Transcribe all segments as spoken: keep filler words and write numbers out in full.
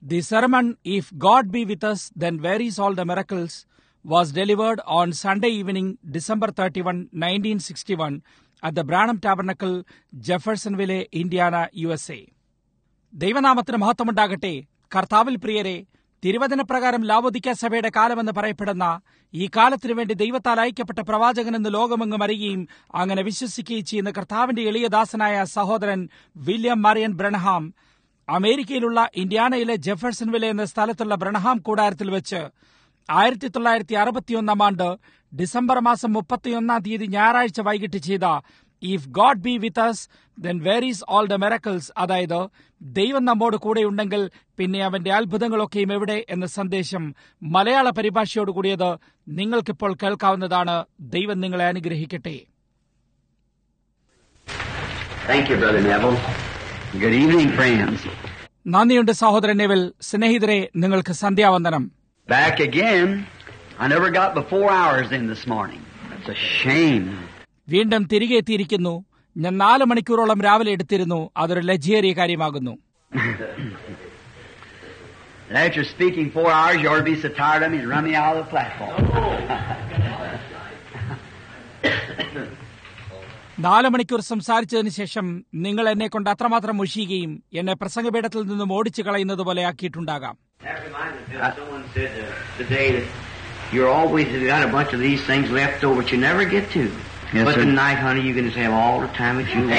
The sermon, If God Be With Us, Then Where Is All the Miracles, was delivered on Sunday evening, December thirty-first, nineteen sixty-one, at the Branham Tabernacle, Jeffersonville, Indiana, U S A. ദൈവനാമത്തിന് മഹത്വമുണ്ടാകട്ടെ. കർത്താവിൽ പ്രിയരെ, തിരുവചനപ്രകാരം ലാവോദിക്ക സഭയുടെ കാലമെന്ന് പറയപ്പെടുന്ന ഈ കാലത്തിനു വേണ്ടി ദൈവത്താൽ അയക്കപ്പെട്ട പ്രവാചകനെന്ന് ലോകമെങ്ങും അറിയുകയും അങ്ങനെ വിശ്വസിക്കുകയും ചെയ്യുന്ന കർത്താവിന്റെ എളിയദാസനായ സഹോദരൻ വില്യം മറിയൻ ബ്രൺഹാം അമേരിക്കയിലുള്ള ഇന്ത്യാനയിലെ ജെഫേഴ്സൺവില്ലെ എന്ന സ്ഥലത്തുള്ള ബ്രൺഹാം കൂടാരത്തിൽ വെച്ച് ആയിരത്തി തൊള്ളായിരത്തി അറുപത്തിയൊന്നാം ആണ്ട് ഡിസംബർ മാസം മുപ്പത്തിയൊന്നാം തീയതി ഞായറാഴ്ച വൈകിട്ട് ചെയ്ത if God be with us then where is all the miracles, അതായത് ദൈവം നമ്മോട് കൂടെയുണ്ടെങ്കിൽ പിന്നെ അവന്റെ അത്ഭുതങ്ങളൊക്കെയും എവിടെ എന്ന സന്ദേശം മലയാള പരിഭാഷയോടുകൂടിയത് നിങ്ങൾക്കിപ്പോൾ കേൾക്കാവുന്നതാണ്. ദൈവം നിങ്ങളെ അനുഗ്രഹിക്കട്ടെ. Thank you, Brother Neville. Good evening, friends. നന്ദിയുണ്ട് സഹോദരൻ നെവിൽ. സ്നേഹിതരെ, നിങ്ങൾക്ക് സന്ധ്യാവന്ദനം. Back again. I never got before hours in this morning. That's a shame. വീണ്ടും തിരികെ എത്തിയിരിക്കുന്നു. ഞാൻ നാല് മണിക്കൂറോളം രാവിലെ എടുത്തിരുന്നു. അതൊരു ലജ്ജയേറിയ കാര്യമാകുന്നു. After speaking four hours, you ought to be so tired of me and run me out of the platform. നാല് മണിക്കൂർ സംസാരിച്ചതിന് ശേഷം നിങ്ങൾ എന്നെ കൊണ്ട് അത്രമാത്രം മുഷിയുകയും എന്നെ പ്രസംഗപീഠത്തിൽ നിന്നും ഓടിച്ചു കളയുന്നത് പോലെ ആക്കിയിട്ടുണ്ടാകാം. You're always got a bunch of these things left over that you never get to. Yes, but sir. tonight, honey, you're going to have all the time that you want.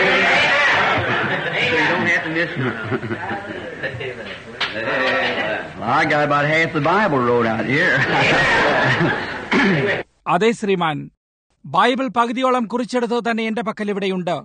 So you don't have to miss none of it. Well, I got about half the Bible wrote out here. അതെ ശ്രീമാൻ, Bible പകുതിയോളം കുറിച്ചെടുത്തത് തന്നെ എന്റെ പക്കൽ ഇവിടെയുണ്ട്.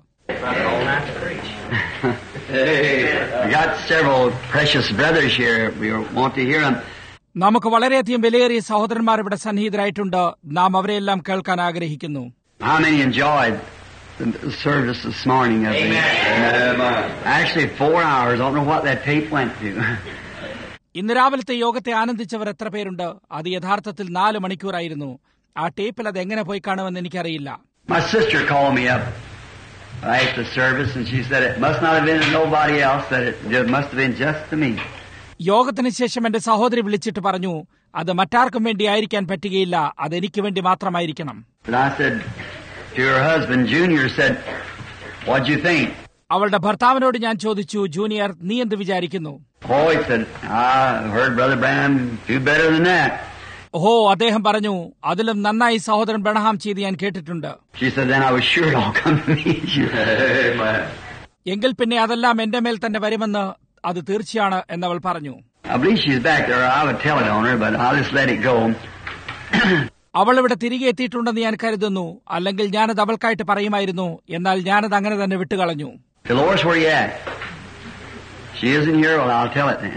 We got several precious brothers here. We want to hear them. നമുക്ക് വളരെയധികം വിലയേറിയ സഹോദരന്മാർ ഇവിടെ സന്നിഹിതരായിട്ടുണ്ട്. നാം അവരെയെല്ലാം കേൾക്കാൻ ആഗ്രഹിക്കുന്നു. How many enjoyed the service this morning? Of Amen. Actually, four hours. I don't know what that tape went to. ഇന്ന് രാവിലത്തെ യോഗത്തെ ആനന്ദിച്ചവർ എത്ര പേരുണ്ട്? അത് യഥാർത്ഥത്തിൽ നാല് മണിക്കൂറായിരുന്നു. ആ ടേപ്പിൽ അത് എങ്ങനെ പോയി കാണുമെന്ന് എനിക്കറിയില്ല. My sister called me up after the service, and she said it must not have been to nobody else. That it must have been just to me. യോഗത്തിന് ശേഷം എന്റെ സഹോദരി വിളിച്ചിട്ട് പറഞ്ഞു, അത് മറ്റാർക്കും വേണ്ടി ആയിരിക്കാൻ പറ്റുകയില്ല, അതെനിക്ക് വേണ്ടി മാത്രമായിരിക്കണം. But I said to her husband, Junior, said, "What'd you think?" അവളുടെ ഭർത്താവിനോട് ഞാൻ ചോദിച്ചു, ജൂനിയർ, നീ എന്ത് വിചാരിക്കുന്നു? Oh, he said, "I heard Brother Branham do better than that." ഓഹോ, അദ്ദേഹം പറഞ്ഞു, അതിലും നന്നായി സഹോദരൻ ബ്രൺഹാം ചെയ്ത് ഞാൻ കേട്ടിട്ടുണ്ട്. She said, "Then I was sure it all come to me." എങ്കിൽ പിന്നെ അതെല്ലാം എന്റെ മേൽ തന്നെ വരുമെന്ന് അത് തീർച്ചയാണ് എന്നവൾ പറഞ്ഞു. I believe she's back there. I would tell it on her, but I'll just let it go. അവൾ ഇവിടെ തിരികെ എത്തിയിട്ടുണ്ടെന്ന് ഞാൻ കരുതുന്നു. അല്ലെങ്കിൽ ഞാനത് അവൾക്കായിട്ട് പറയുമായിരുന്നു. എന്നാൽ ഞാനത് അങ്ങനെ തന്നെ വിട്ടുകളഞ്ഞു. Dolores, where you at? She isn't here. Well, I'll tell it then.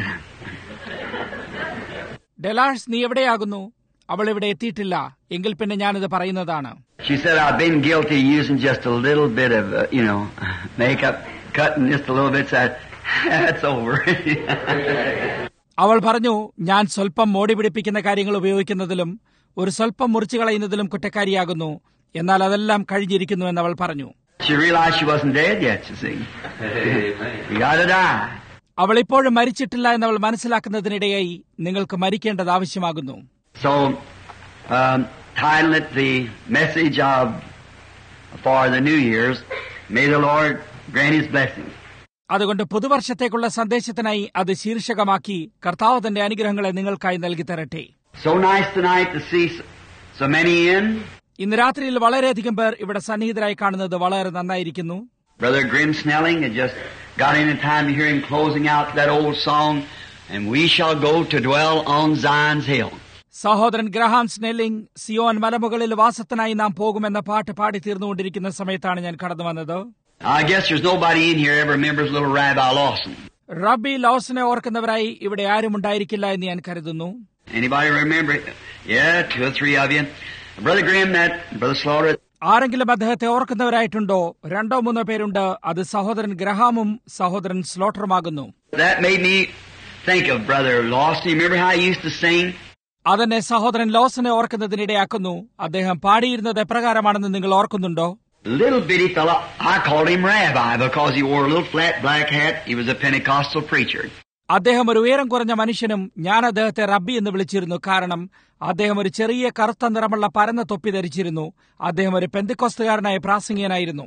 ഡെലാഴ്സ്, നീ എവിടെയാകുന്നു? അവൾ ഇവിടെ എത്തിയിട്ടില്ല. എങ്കിൽ പിന്നെ ഞാനിത് പറയുന്നതാണ്. She said, "I've been guilty using just a little bit of, uh, you know, makeup, cutting just a little bit. So that's over." അവൾ പറഞ്ഞു, ഞാൻ സ്വല്പം മോടി പിടിപ്പിക്കുന്ന കാര്യങ്ങൾ ഉപയോഗിക്കുന്നതിലും ഒരു സ്വല്പം മുറിച്ചു കളയുന്നതിലും കുറ്റക്കാരിയാകുന്നു. എന്നാൽ അതെല്ലാം കഴിഞ്ഞിരിക്കുന്നു എന്നവൾ പറഞ്ഞു. She realized she wasn't dead yet, you see. You gotta die. അവൾ ഇപ്പോഴും മരിച്ചിട്ടില്ല എന്നവൾ മനസ്സിലാക്കുന്നതിനിടെയായി നിങ്ങൾക്ക് മരിക്കേണ്ടത് ആവശ്യമാകുന്നു. So, um, title it the message of for the New Year's. May the Lord grant His blessings. അതുകൊണ്ട് പുതുവർഷത്തേക്കുള്ള സന്ദേശത്തിനായി അത് ശീർഷകമാക്കി കർത്താവ് തന്റെ അനുഗ്രഹങ്ങളെ നിങ്ങൾക്കായി നൽകി തരട്ടെ. So nice tonight to see so many in. ഇന്ന് രാത്രിയിൽ വളരെയധികം പേർ ഇവിടെ സന്നിഹിതരായി കാണുന്നത് വളരെ നന്നായിരിക്കുന്നു. Brother Grim Snelling had just got in time to hear him closing out that old song, and we shall go to dwell on Zion's hill. സഹോദരൻ Graham Snelling Zion മലമുകളിൽ വാസത്തിനായി നാം പോകുമെന്ന പാട്ട് പാടി തീർന്നുകൊണ്ടിരിക്കുന്ന സമയത്താണ് ഞാൻ കടന്നു വന്നത്. I guess there's nobody in here ever remembers little Rabbi Lawson. റബ്ബി ലൗസനെ ഓർക്കുന്നവരായി ഇവിടെ ആരും ഉണ്ടായിരിക്കില്ല എന്ന് ഞാൻ കരുതുന്നു. Anybody remember? Yeah, two or three of you. Brother Grimm, that Brother Slaughter. ആരെങ്കിലും അദ്ദേഹത്തെ ഓർക്കുന്നവരായിട്ടുണ്ടോ? രണ്ടോ മൂന്നോ പേരുണ്ട്. അത് സഹോദരൻ ഗ്രഹാമും സഹോദരൻ സ്ലോട്ടറുമാകുന്നു. That made me think of Brother Lawson. You remember how he used to sing? അതെന്നെ സഹോദരൻ ലോസനെ ഓർക്കുന്നതിനിടയാക്കുന്നു. അദ്ദേഹം പാടിയിരുന്നത് എപ്രകാരമാണെന്ന് നിങ്ങൾ ഓർക്കുന്നുണ്ടോ? Little bitty fella, I called him Rabbi because he wore a little flat black hat. He was a Pentecostal preacher. അദ്ദേഹം ഒരു ഉയരം കുറഞ്ഞ മനുഷ്യനും ഞാൻ അദ്ദേഹത്തെ റബ്ബി എന്ന് വിളിച്ചിരുന്നു. കാരണം അദ്ദേഹം ഒരു ചെറിയ കറുത്ത നിറമുള്ള പരന്ന തൊപ്പി ധരിച്ചിരുന്നു. അദ്ദേഹം ഒരു പെന്തക്കോസ്തുകാരനായ പ്രാസംഗികനായിരുന്നു.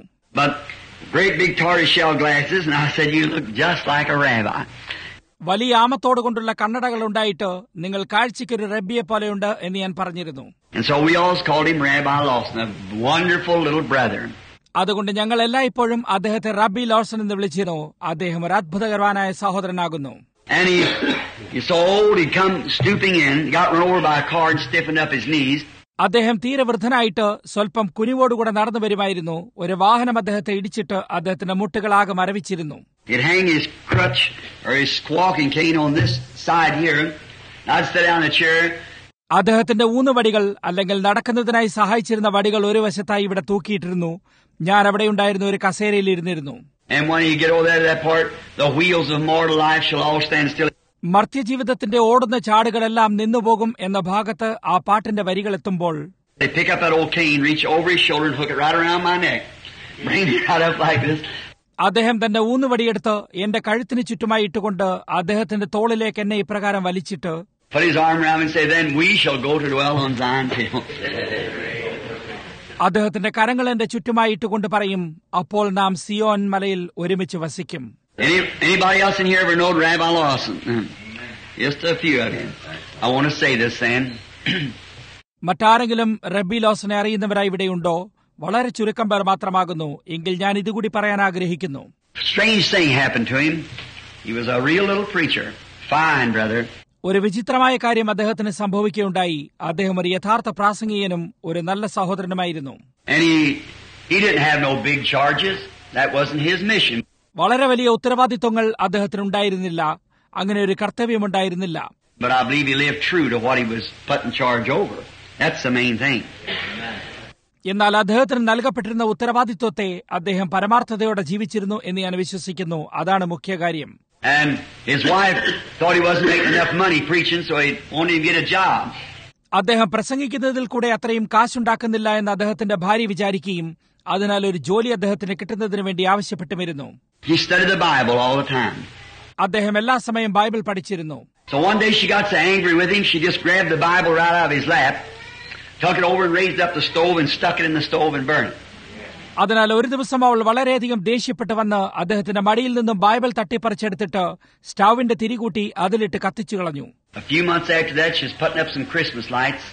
വലിയ ആമത്തോടുകൊണ്ടുള്ള കണ്ണടകൾ ഉണ്ടായിട്ട് നിങ്ങൾ കാഴ്ചയ്ക്കൊരു റബ്ബിയെ പോലെയുണ്ട് എന്ന് ഞാൻ പറഞ്ഞിരുന്നു. അതുകൊണ്ട് ഞങ്ങൾ എല്ലായ്പ്പോഴും അദ്ദേഹത്തെ റബ്ബി ലോർസൺ എന്ന് വിളിച്ചിരുന്നു. അദ്ദേഹം ഒരു അത്ഭുതകരമായ സഹോദരനാകുന്നു. And he, he's so old, he'd come stooping in, got run over by a car and stiffened up his knees. അദ്ദേഹം തീരെ വൃദ്ധനായിട്ട് സ്വല്പം കുനിവോടുകൂടെ നടന്നു വരുമായിരുന്നു. ഒരു വാഹനം അദ്ദേഹത്തെ ഇടിച്ചിട്ട് അദ്ദേഹത്തിന്റെ മുട്ടുകളാകെ മരവിച്ചിരുന്നു. He'd hang his crutch or his walking cane on this side here. I'd sit down in a chair. അദ്ദേഹത്തിന്റെ ഊന്നുവടികൾ അല്ലെങ്കിൽ നടക്കുന്നതിനായി സഹായിച്ചിരുന്ന വടികൾ ഒരു വശത്തായി ഇവിടെ തൂക്കിയിട്ടിരുന്നു. ഞാൻ അവിടെ ഉണ്ടായിരുന്ന ഒരു കസേരയിൽ ഇരുന്നിരുന്നു. And when you get over there to that part, the wheels of mortal life shall all stand still. മർത്യജീവിതത്തിന്റെ ഓടുന്ന ചാടുകളെല്ലാം നിന്നുപോകും എന്ന ഭാഗത്ത് ആ പാട്ടിന്റെ വരികൾ എത്തുമ്പോൾ They pick up that old cane, reach over his shoulder and hook it right around my neck. Bring it right up like this. അദ്ദേഹം തന്റെ ഊന്നുവടിയെടുത്ത് എന്റെ കഴുത്തിന് ചുറ്റുമായി ഇട്ടുകൊണ്ട് അദ്ദേഹത്തിന്റെ തോളിലേക്ക് എന്നെ ഇപ്രകാരം വലിച്ചിട്ട് Put his arm around me and say, then we shall go to dwell on Zion hill. അദ്ദേഹത്തിന്റെ കരങ്ങൾ എന്റെ ചുറ്റുമായി ഇട്ടുകൊണ്ട് പറയും, അപ്പോൾ നാം സിയോൻ മലയിൽ ഒരുമിച്ച് വസിക്കും. Any, anybody else in here ever know Rabbi Lawson? Just a few of you. I want to say this then. മറ്റാരെങ്കിലും റബ്ബി ലോസനെ അറിയുന്നവരായി ഇവിടെയുണ്ടോ? വളരെ ചുരുക്കം പേർ മാത്രമാകുന്നു. എങ്കിൽ ഞാൻ ഇതുകൂടി പറയാൻ ആഗ്രഹിക്കുന്നു. Strange thing happened to him. He was a real little preacher. Fine, brother. ഒരു വിചിത്രമായ കാര്യം അദ്ദേഹത്തിന് സംഭവിക്കുകയുണ്ടായി. അദ്ദേഹം ഒരു യഥാർത്ഥ പ്രാസംഗികനും ഒരു നല്ല സഹോദരനുമായിരുന്നു. And he, he didn't have no big charges. That wasn't his mission. വളരെ വലിയ ഉത്തരവാദിത്വങ്ങൾ അദ്ദേഹത്തിനുണ്ടായിരുന്നില്ല. അങ്ങനെ ഒരു കർത്തവ്യമുണ്ടായിരുന്നില്ല. But I believe he lived true to what he was put in charge over. That's the main thing. എന്നാൽ അദ്ദേഹത്തിന് നൽകപ്പെട്ടിരുന്ന ഉത്തരവാദിത്വത്തെ അദ്ദേഹം പരമാർത്ഥതയോടെ ജീവിച്ചിരുന്നു എന്ന് ഞാൻ വിശ്വസിക്കുന്നു. അതാണ് മുഖ്യ കാര്യം. And his wife thought he wasn't making enough money preaching, so he wanted to get a job. അദ്ദേഹം പ്രസംഗിക്കുന്നതിൽ കൂടെ അത്രയും കാശുണ്ടാക്കുന്നില്ല എന്ന് അദ്ദേഹത്തിന്റെ ഭാര്യ വിചാരിക്കുകയും അതിനാൽ ഒരു ജോലി അദ്ദേഹത്തിന് കിട്ടുന്നതിന് വേണ്ടി ആവശ്യപ്പെട്ടുമിരുന്നു. He studied the Bible all the time. അദ്ദേഹം എല്ലാ സമയം ബൈബിൾ പഠിച്ചിരുന്നു. So one day she got so angry with him, she just grabbed the Bible right out of his lap, took it over and raised up the stove and stuck it in the stove and burned it. അതിനാൽ ഒരു ദിവസം അവൾ വളരെയധികം ദേഷ്യപ്പെട്ട് വന്ന് അദ്ദേഹത്തിന്റെ മടിയിൽ നിന്നും ബൈബിൾ തട്ടിപ്പറിച്ചെടുത്തിട്ട് സ്റ്റൗവിന്റെ തിരികൂട്ടി അതിലിട്ട് കത്തിച്ചു കളഞ്ഞു. A few months after that, she was putting up some Christmas lights.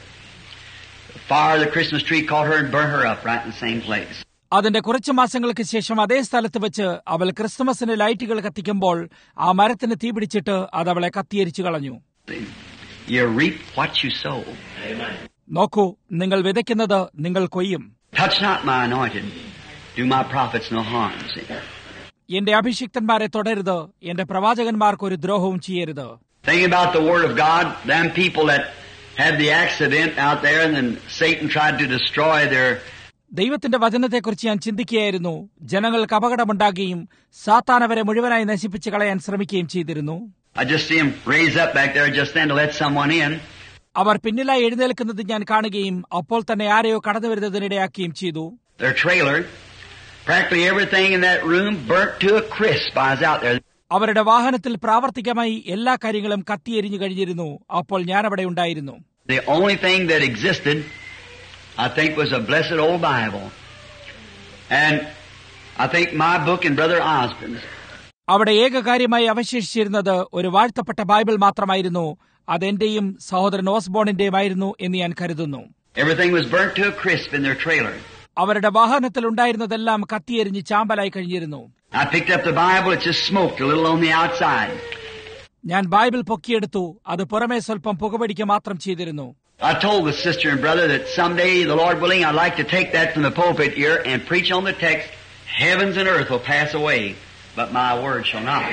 The fire of the Christmas tree caught her and burned her up right in the same place. അതിന്റെ കുറച്ചു മാസങ്ങൾക്ക് ശേഷം അതേ സ്ഥലത്ത് വെച്ച് അവൾ ക്രിസ്തുമസിന് ലൈറ്റുകൾ കത്തിക്കുമ്പോൾ ആ മരത്തിന് തീപിടിച്ചിട്ട് അത് അവളെ കത്തിയരിച്ചു കളഞ്ഞു. You reap what you sow. നോക്കൂ, നിങ്ങൾ വിതയ്ക്കുന്നത് നിങ്ങൾ കൊയ്യും. Touch not my anointed, do my prophets no harm. See? എന്റെ അഭിഷിക്തന്മാരെ തൊടരുത്, എന്റെ പ്രവാചകന്മാർക്ക് ഒരു ദ്രോഹവും ചെയ്യരുത്. Thinking about the word of God, them people that had the accident out there and then Satan tried to destroy their ദൈവത്തിന്റെ വചനത്തെക്കുറിച്ച് ഞാൻ ചിന്തിക്കുകയായിരുന്നു. ജനങ്ങൾക്ക് അപകടമുണ്ടാകുകയും സാത്താൻ അവരെ മുഴുവനായി നശിപ്പിച്ചു കളയാൻ ശ്രമിക്കുകയും ചെയ്തിരുന്നു. I just see him raise up back there just then to let someone in. അവർ പിന്നിലായി എഴുന്നേൽക്കുന്നത് ഞാൻ കാണുകയും അപ്പോൾ തന്നെ ആരെയോ കടന്നു വരുന്നതിനിടയാക്കുകയും ചെയ്തു. Their trailer, practically everything in that room burnt to a crisp. I was out there. അവരുടെ വാഹനത്തിൽ പ്രാവർത്തികമായി എല്ലാ കാര്യങ്ങളും കത്തിയെരിഞ്ഞു കഴിഞ്ഞിരുന്നു. അപ്പോൾ ഞാൻ അവിടെ ഉണ്ടായിരുന്നു. The only thing that existed, I think, was a blessed old Bible. And I think my book and Brother Osborne's. അവിടെ ഏക കാര്യമായി അവശേഷിച്ചിരുന്നത് ഒരു വാഴ്ത്തപ്പെട്ട ബൈബിൾ മാത്രമായിരുന്നു. അതെന്റെയും സഹോദരൻ ഓസ്ബോണിന്റെയുമായിരുന്നു എന്ന് ഞാൻ കരുതുന്നു. Everything was burnt to a crisp in their trailer. അവരുടെ വാഹനത്തിൽ ഉണ്ടായിരുന്നതെല്ലാം കത്തിയെരിഞ്ഞ് ചാമ്പലായി കഴിഞ്ഞിരുന്നു. I picked up the Bible, it just smoked a little on the outside. ഞാൻ ബൈബിൾ പൊക്കിയെടുത്തു, അത് പുറമേ സ്വല്പം പുകപിടിക്കുക മാത്രം ചെയ്തിരുന്നു. I told the sister and brother that someday, the Lord willing, I'd like to take that from the pulpit here and preach on the text, heavens and earth will pass away, but my word shall not.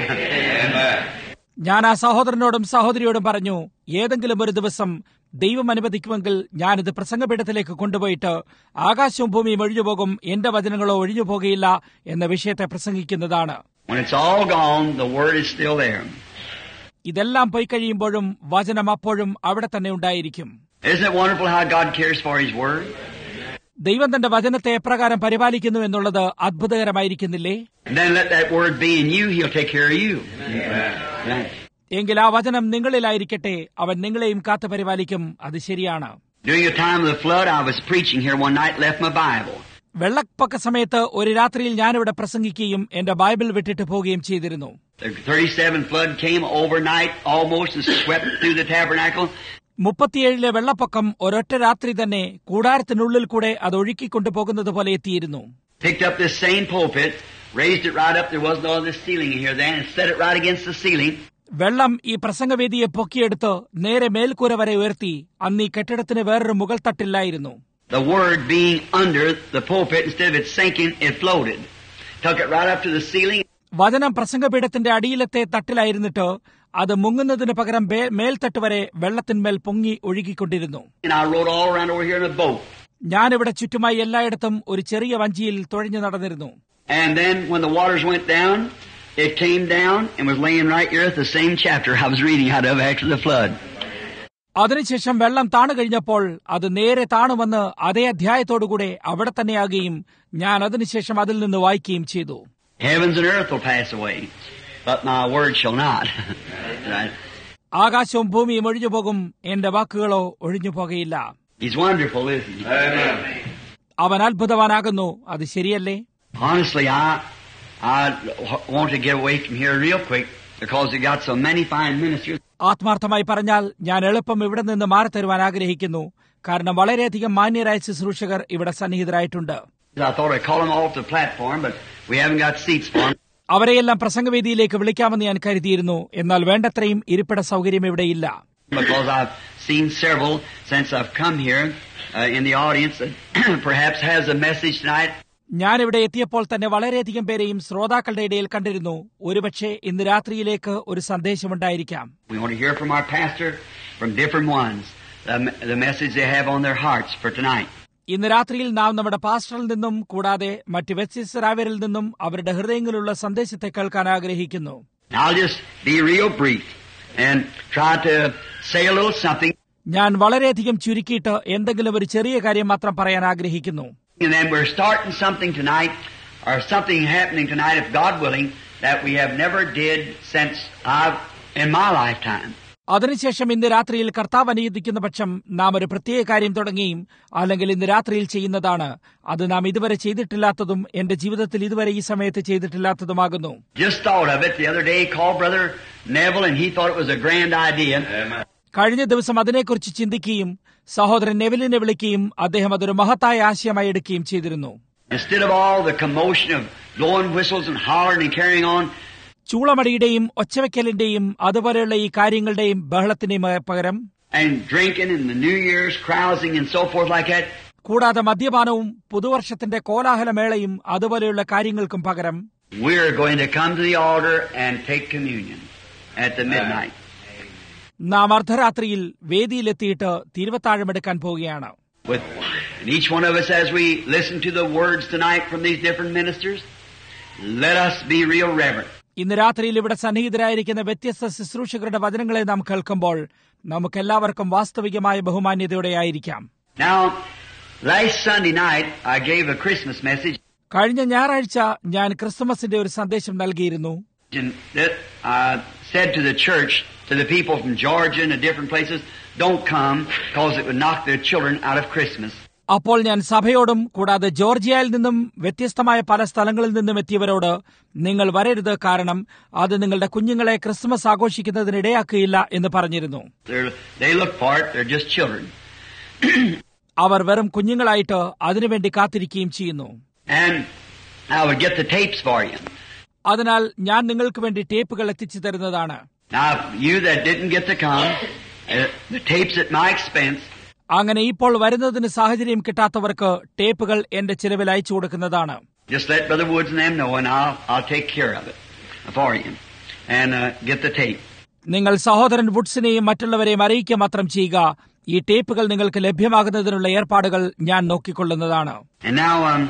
ഞാൻ ആ സഹോദരനോടും സഹോദരിയോടും പറഞ്ഞു, ഏതെങ്കിലും ഒരു ദിവസം ദൈവം അനുവദിക്കുമെങ്കിൽ ഞാനിത് പ്രസംഗപീഠത്തിലേക്ക് കൊണ്ടുപോയിട്ട് ആകാശവും ഭൂമിയും ഒഴിഞ്ഞുപോകും, എന്റെ വചനങ്ങളോ ഒഴിഞ്ഞുപോകുകയില്ല എന്ന വിഷയത്തെ പ്രസംഗിക്കുന്നതാണ്. When it's all gone, the word is still there. ഇതെല്ലാം പോയി കഴിയുമ്പോഴും വചനം അപ്പോഴും അവിടെ തന്നെ ഉണ്ടായിരിക്കും. Isn't it wonderful how God cares for His word? ദൈവം തന്റെ വചനത്തെ എപ്രകാരം പരിപാലിക്കുന്നു എന്നുള്ളത് അത്ഭുതകരമായിരിക്കുന്നില്ലേ? And then let that word be in you, He'll take care of you. Right. എങ്കിൽ ആ വചനം നിങ്ങളിലായിരിക്കട്ടെ, അവൻ നിങ്ങളെയും കാത്തു പരിപാലിക്കും. അത് ശരിയാണ്. During the time of the flood, I was preaching here one night, left my Bible. വെള്ളപ്പൊക്ക സമയത്ത് ഒരു രാത്രിയിൽ ഞാനിവിടെ പ്രസംഗിക്കുകയും എന്റെ ബൈബിൾ വിട്ടിട്ട് പോവുകയും ചെയ്തിരുന്നു. The thirty-seven flood came overnight almost and swept through the tabernacle. മുപ്പത്തിയേഴിലെ വെള്ളപ്പൊക്കം ഒരൊറ്റ രാത്രി തന്നെ കൂടാരത്തിനുള്ളിൽ കൂടെ അത് ഒഴുക്കിക്കൊണ്ടു പോകുന്നത് പോലെ എത്തിയിരുന്നു. Picked up this same pulpit, raised it right up. There was no other ceiling in here then, and set it right against the ceiling. വെള്ളം ഈ പ്രസംഗവേദിയെ പൊക്കിയെടുത്ത് നേരെ മേൽക്കൂര വരെ ഉയർത്തി. അന്ന് ഈ കെട്ടിടത്തിന് വേറൊരു മുകൾ തട്ടില്ലായിരുന്നു. The word being under the pulpit, instead of it sinking, it floated. Took it right up to the ceiling. വചനം പ്രസംഗപീഠത്തിന്റെ അടിയിലത്തെ തട്ടിലായിരുന്നിട്ട് അത് മുങ്ങുന്നതിന് പകരം മേൽത്തട്ട് വരെ വെള്ളത്തിന്മേൽ പൊങ്ങി ഒഴുകിക്കൊണ്ടിരുന്നു. And I rode all around over here in a boat. ഞാനിവിടെ ചുറ്റുമായി എല്ലായിടത്തും ഒരു ചെറിയ വഞ്ചിയിൽ തുഴഞ്ഞു നടന്നിരുന്നു. And then when the waters went down, it came down and was laying right here at the same chapter I was reading out of after the flood. അതിനുശേഷം വെള്ളം താണു കഴിഞ്ഞപ്പോൾ അത് നേരെ താണുവന്ന് അതേ അധ്യായത്തോടുകൂടെ അവിടെ തന്നെയാകുകയും ഞാൻ അതിനുശേഷം അതിൽ നിന്ന് വായിക്കുകയും ചെയ്തു. Heavens and earth will pass away, but my word shall not. Right? ആകാശവും ഭൂമിയും ഒഴിഞ്ഞു പോകും, എന്റെ വാക്കുകളോ ഒഴിഞ്ഞു പോകുകയില്ല. He's wonderful, isn't he? Amen. അവൻ അത്ഭുതവാനാകുന്നു. അത് ശരിയല്ലേ? Honestly, I I want to get away from here real quick because we got so many fine ministers. ആത്മാർത്ഥമായി പറഞ്ഞാൽ ഞാൻ എളുപ്പം ഇവിടെ നിന്ന് മാറി തരുവാൻ ആഗ്രഹിക്കുന്നു. കാരണം വളരെയധികം മാന്യരായ ശുശ്രൂഷകർ ഇവിടെ സന്നിഹിതരായിട്ടുണ്ട്. I thought I'd call them all to the platform, but we haven't got seats for them. അവരെയെല്ലാം പ്രസംഗവേദിയിലേക്ക് വിളിക്കാമെന്ന് ഞാൻ കരുതിയിരുന്നു. എന്നാൽ വേണ്ടത്രയും ഇരിപ്പിട സൗകര്യം ഇവിടെയില്ല. Because I've seen several since I've come here uh, in the audience that perhaps has a message tonight. ഞാനിവിടെ എത്തിയപ്പോൾ തന്നെ വളരെയധികം പേരെയും ശ്രോതാക്കളുടെ ഇടയിൽ കണ്ടിരുന്നു. ഒരുപക്ഷെ ഇന്ന് രാത്രിയിലേക്ക് ഒരു സന്ദേശമുണ്ടായിരിക്കാം. We want to hear from our pastor, from different ones, the, the message they have on their hearts for tonight. ഇന്ന് രാത്രിയിൽ നാം നമ്മുടെ പാസ്റ്ററിൽ നിന്നും കൂടാതെ മറ്റ് വ്യത്യസ്തരായവരിൽ നിന്നും അവരുടെ ഹൃദയങ്ങളിലുള്ള സന്ദേശത്തെ കേൾക്കാൻ ആഗ്രഹിക്കുന്നു. I'll just be real brief and try to say a little something. ഞാൻ വളരെയധികം ചുരുക്കിയിട്ട് എന്തെങ്കിലും ഒരു ചെറിയ കാര്യം മാത്രം പറയാൻ ആഗ്രഹിക്കുന്നു. And then we're starting something tonight, or something happening tonight, if God willing, that we have never did since I've in my lifetime. അതിനുശേഷം ഇന്ന് രാത്രിയിൽ കർത്താവ് അനുവദിക്കുന്ന പക്ഷം നാം ഒരു പ്രത്യേക കാര്യം തുടങ്ങുകയും അല്ലെങ്കിൽ ഇന്ന് രാത്രിയിൽ ചെയ്യുന്നതാണ്. അത് നാം ഇതുവരെ ചെയ്തിട്ടില്ലാത്തതും എന്റെ ജീവിതത്തിൽ ഇതുവരെ ഈ സമയത്ത് ചെയ്തിട്ടില്ലാത്തതുമാകുന്നു. Just thought of it the other day. Called Brother Neville, and he thought it was a grand idea. കഴിഞ്ഞ ദിവസം അതിനെക്കുറിച്ച് ചിന്തിക്കുകയും സഹോദരൻ നെവിലിനെ വിളിക്കുകയും അദ്ദേഹം അതൊരു മഹത്തായ ആശയമായി എടുക്കുകയും ചെയ്തിരുന്നു. Instead of all the commotion of blowing whistles and hollering and carrying on, ചൂളമടിയുടെയും ഒച്ചവെക്കലിന്റെയും അതുപോലെയുള്ള ഈ കാര്യങ്ങളുടെയും ബഹളത്തിന്റെയും പകരം and drinking and the New Year's carousing and so forth like that, കൂടാതെ മദ്യപാനവും പുതുവർഷത്തിന്റെ കോലാഹലമേളയും അതുപോലെയുള്ള കാര്യങ്ങൾക്കും പകരം we're going to come to the altar and take communion at the midnight. നാം അർദ്ധരാത്രിയിൽ വേദിയിലെത്തിയിട്ട് തിരുവത്താഴമെടുക്കാൻ പോവുകയാണ്. With and each one of us, as we listen to the words tonight from these different ministers, let us be real reverent. ഇന്ന് രാത്രിയിൽ ഇവിടെ സന്നിഹിതരായിരിക്കുന്ന വ്യത്യസ്ത ശുശ്രൂഷകരുടെ വചനങ്ങളെ നാം കേൾക്കുമ്പോൾ നമുക്കെല്ലാവർക്കും വാസ്തവികമായ ബഹുമാന്യതയോടെ ആയിരിക്കാം. Now, last Sunday night I gave a Christmas message. കഴിഞ്ഞ ഞായറാഴ്ച ഞാൻ ക്രിസ്തുമസിന്റെ ഒരു സന്ദേശം നൽകിയിരുന്നു. And that I said to the church, to the people from Georgia and the different places, don't come because it would knock their children out of Christmas. അപ്പോൾ ഞാൻ സഭയോടും കൂടാതെ ജോർജിയയിൽ നിന്നും വ്യത്യസ്തമായ പല സ്ഥലങ്ങളിൽ നിന്നും എത്തിയവരോട് നിങ്ങൾ വരരുത്, കാരണം അത് നിങ്ങളുടെ കുഞ്ഞുങ്ങളെ ക്രിസ്മസ് ആഘോഷിക്കുന്നതിന് ഇടയാക്കുകയില്ല എന്ന് പറഞ്ഞിരുന്നു. They look for it, they're just children. അവർ വെറും കുഞ്ഞുങ്ങളായിട്ട് അതിനുവേണ്ടി കാത്തിരിക്കുകയും ചെയ്യുന്നു. And I would get the tapes for you. അതിനാൽ ഞാൻ നിങ്ങൾക്ക് വേണ്ടി ടേപ്പുകൾ എത്തിച്ചു തരുന്നതാണ്. Now, you that didn't get to come, uh, the tapes at my expense. അങ്ങനെ ഇപ്പോൾ വരുന്നതിന് സാഹചര്യം കിട്ടാത്തവർക്ക് ടേപ്പുകൾ എന്റെ ചിലവിൽ അയച്ചു കൊടുക്കുന്നതാണ്. Just let Brother Woods and them know, and I'll I'll take care of it for you, and uh, get the tape. നിങ്ങൾ സഹോദരൻ വുഡ്സിനെയും മറ്റുള്ളവരെയും അറിയിക്കുക മാത്രം ചെയ്യുക. ഈ ടേപ്പുകൾ നിങ്ങൾക്ക് ലഭ്യമാകുന്നതിനുള്ള ഏർപ്പാടുകൾ ഞാൻ നോക്കിക്കൊള്ളുന്നതാണ്. And now, um,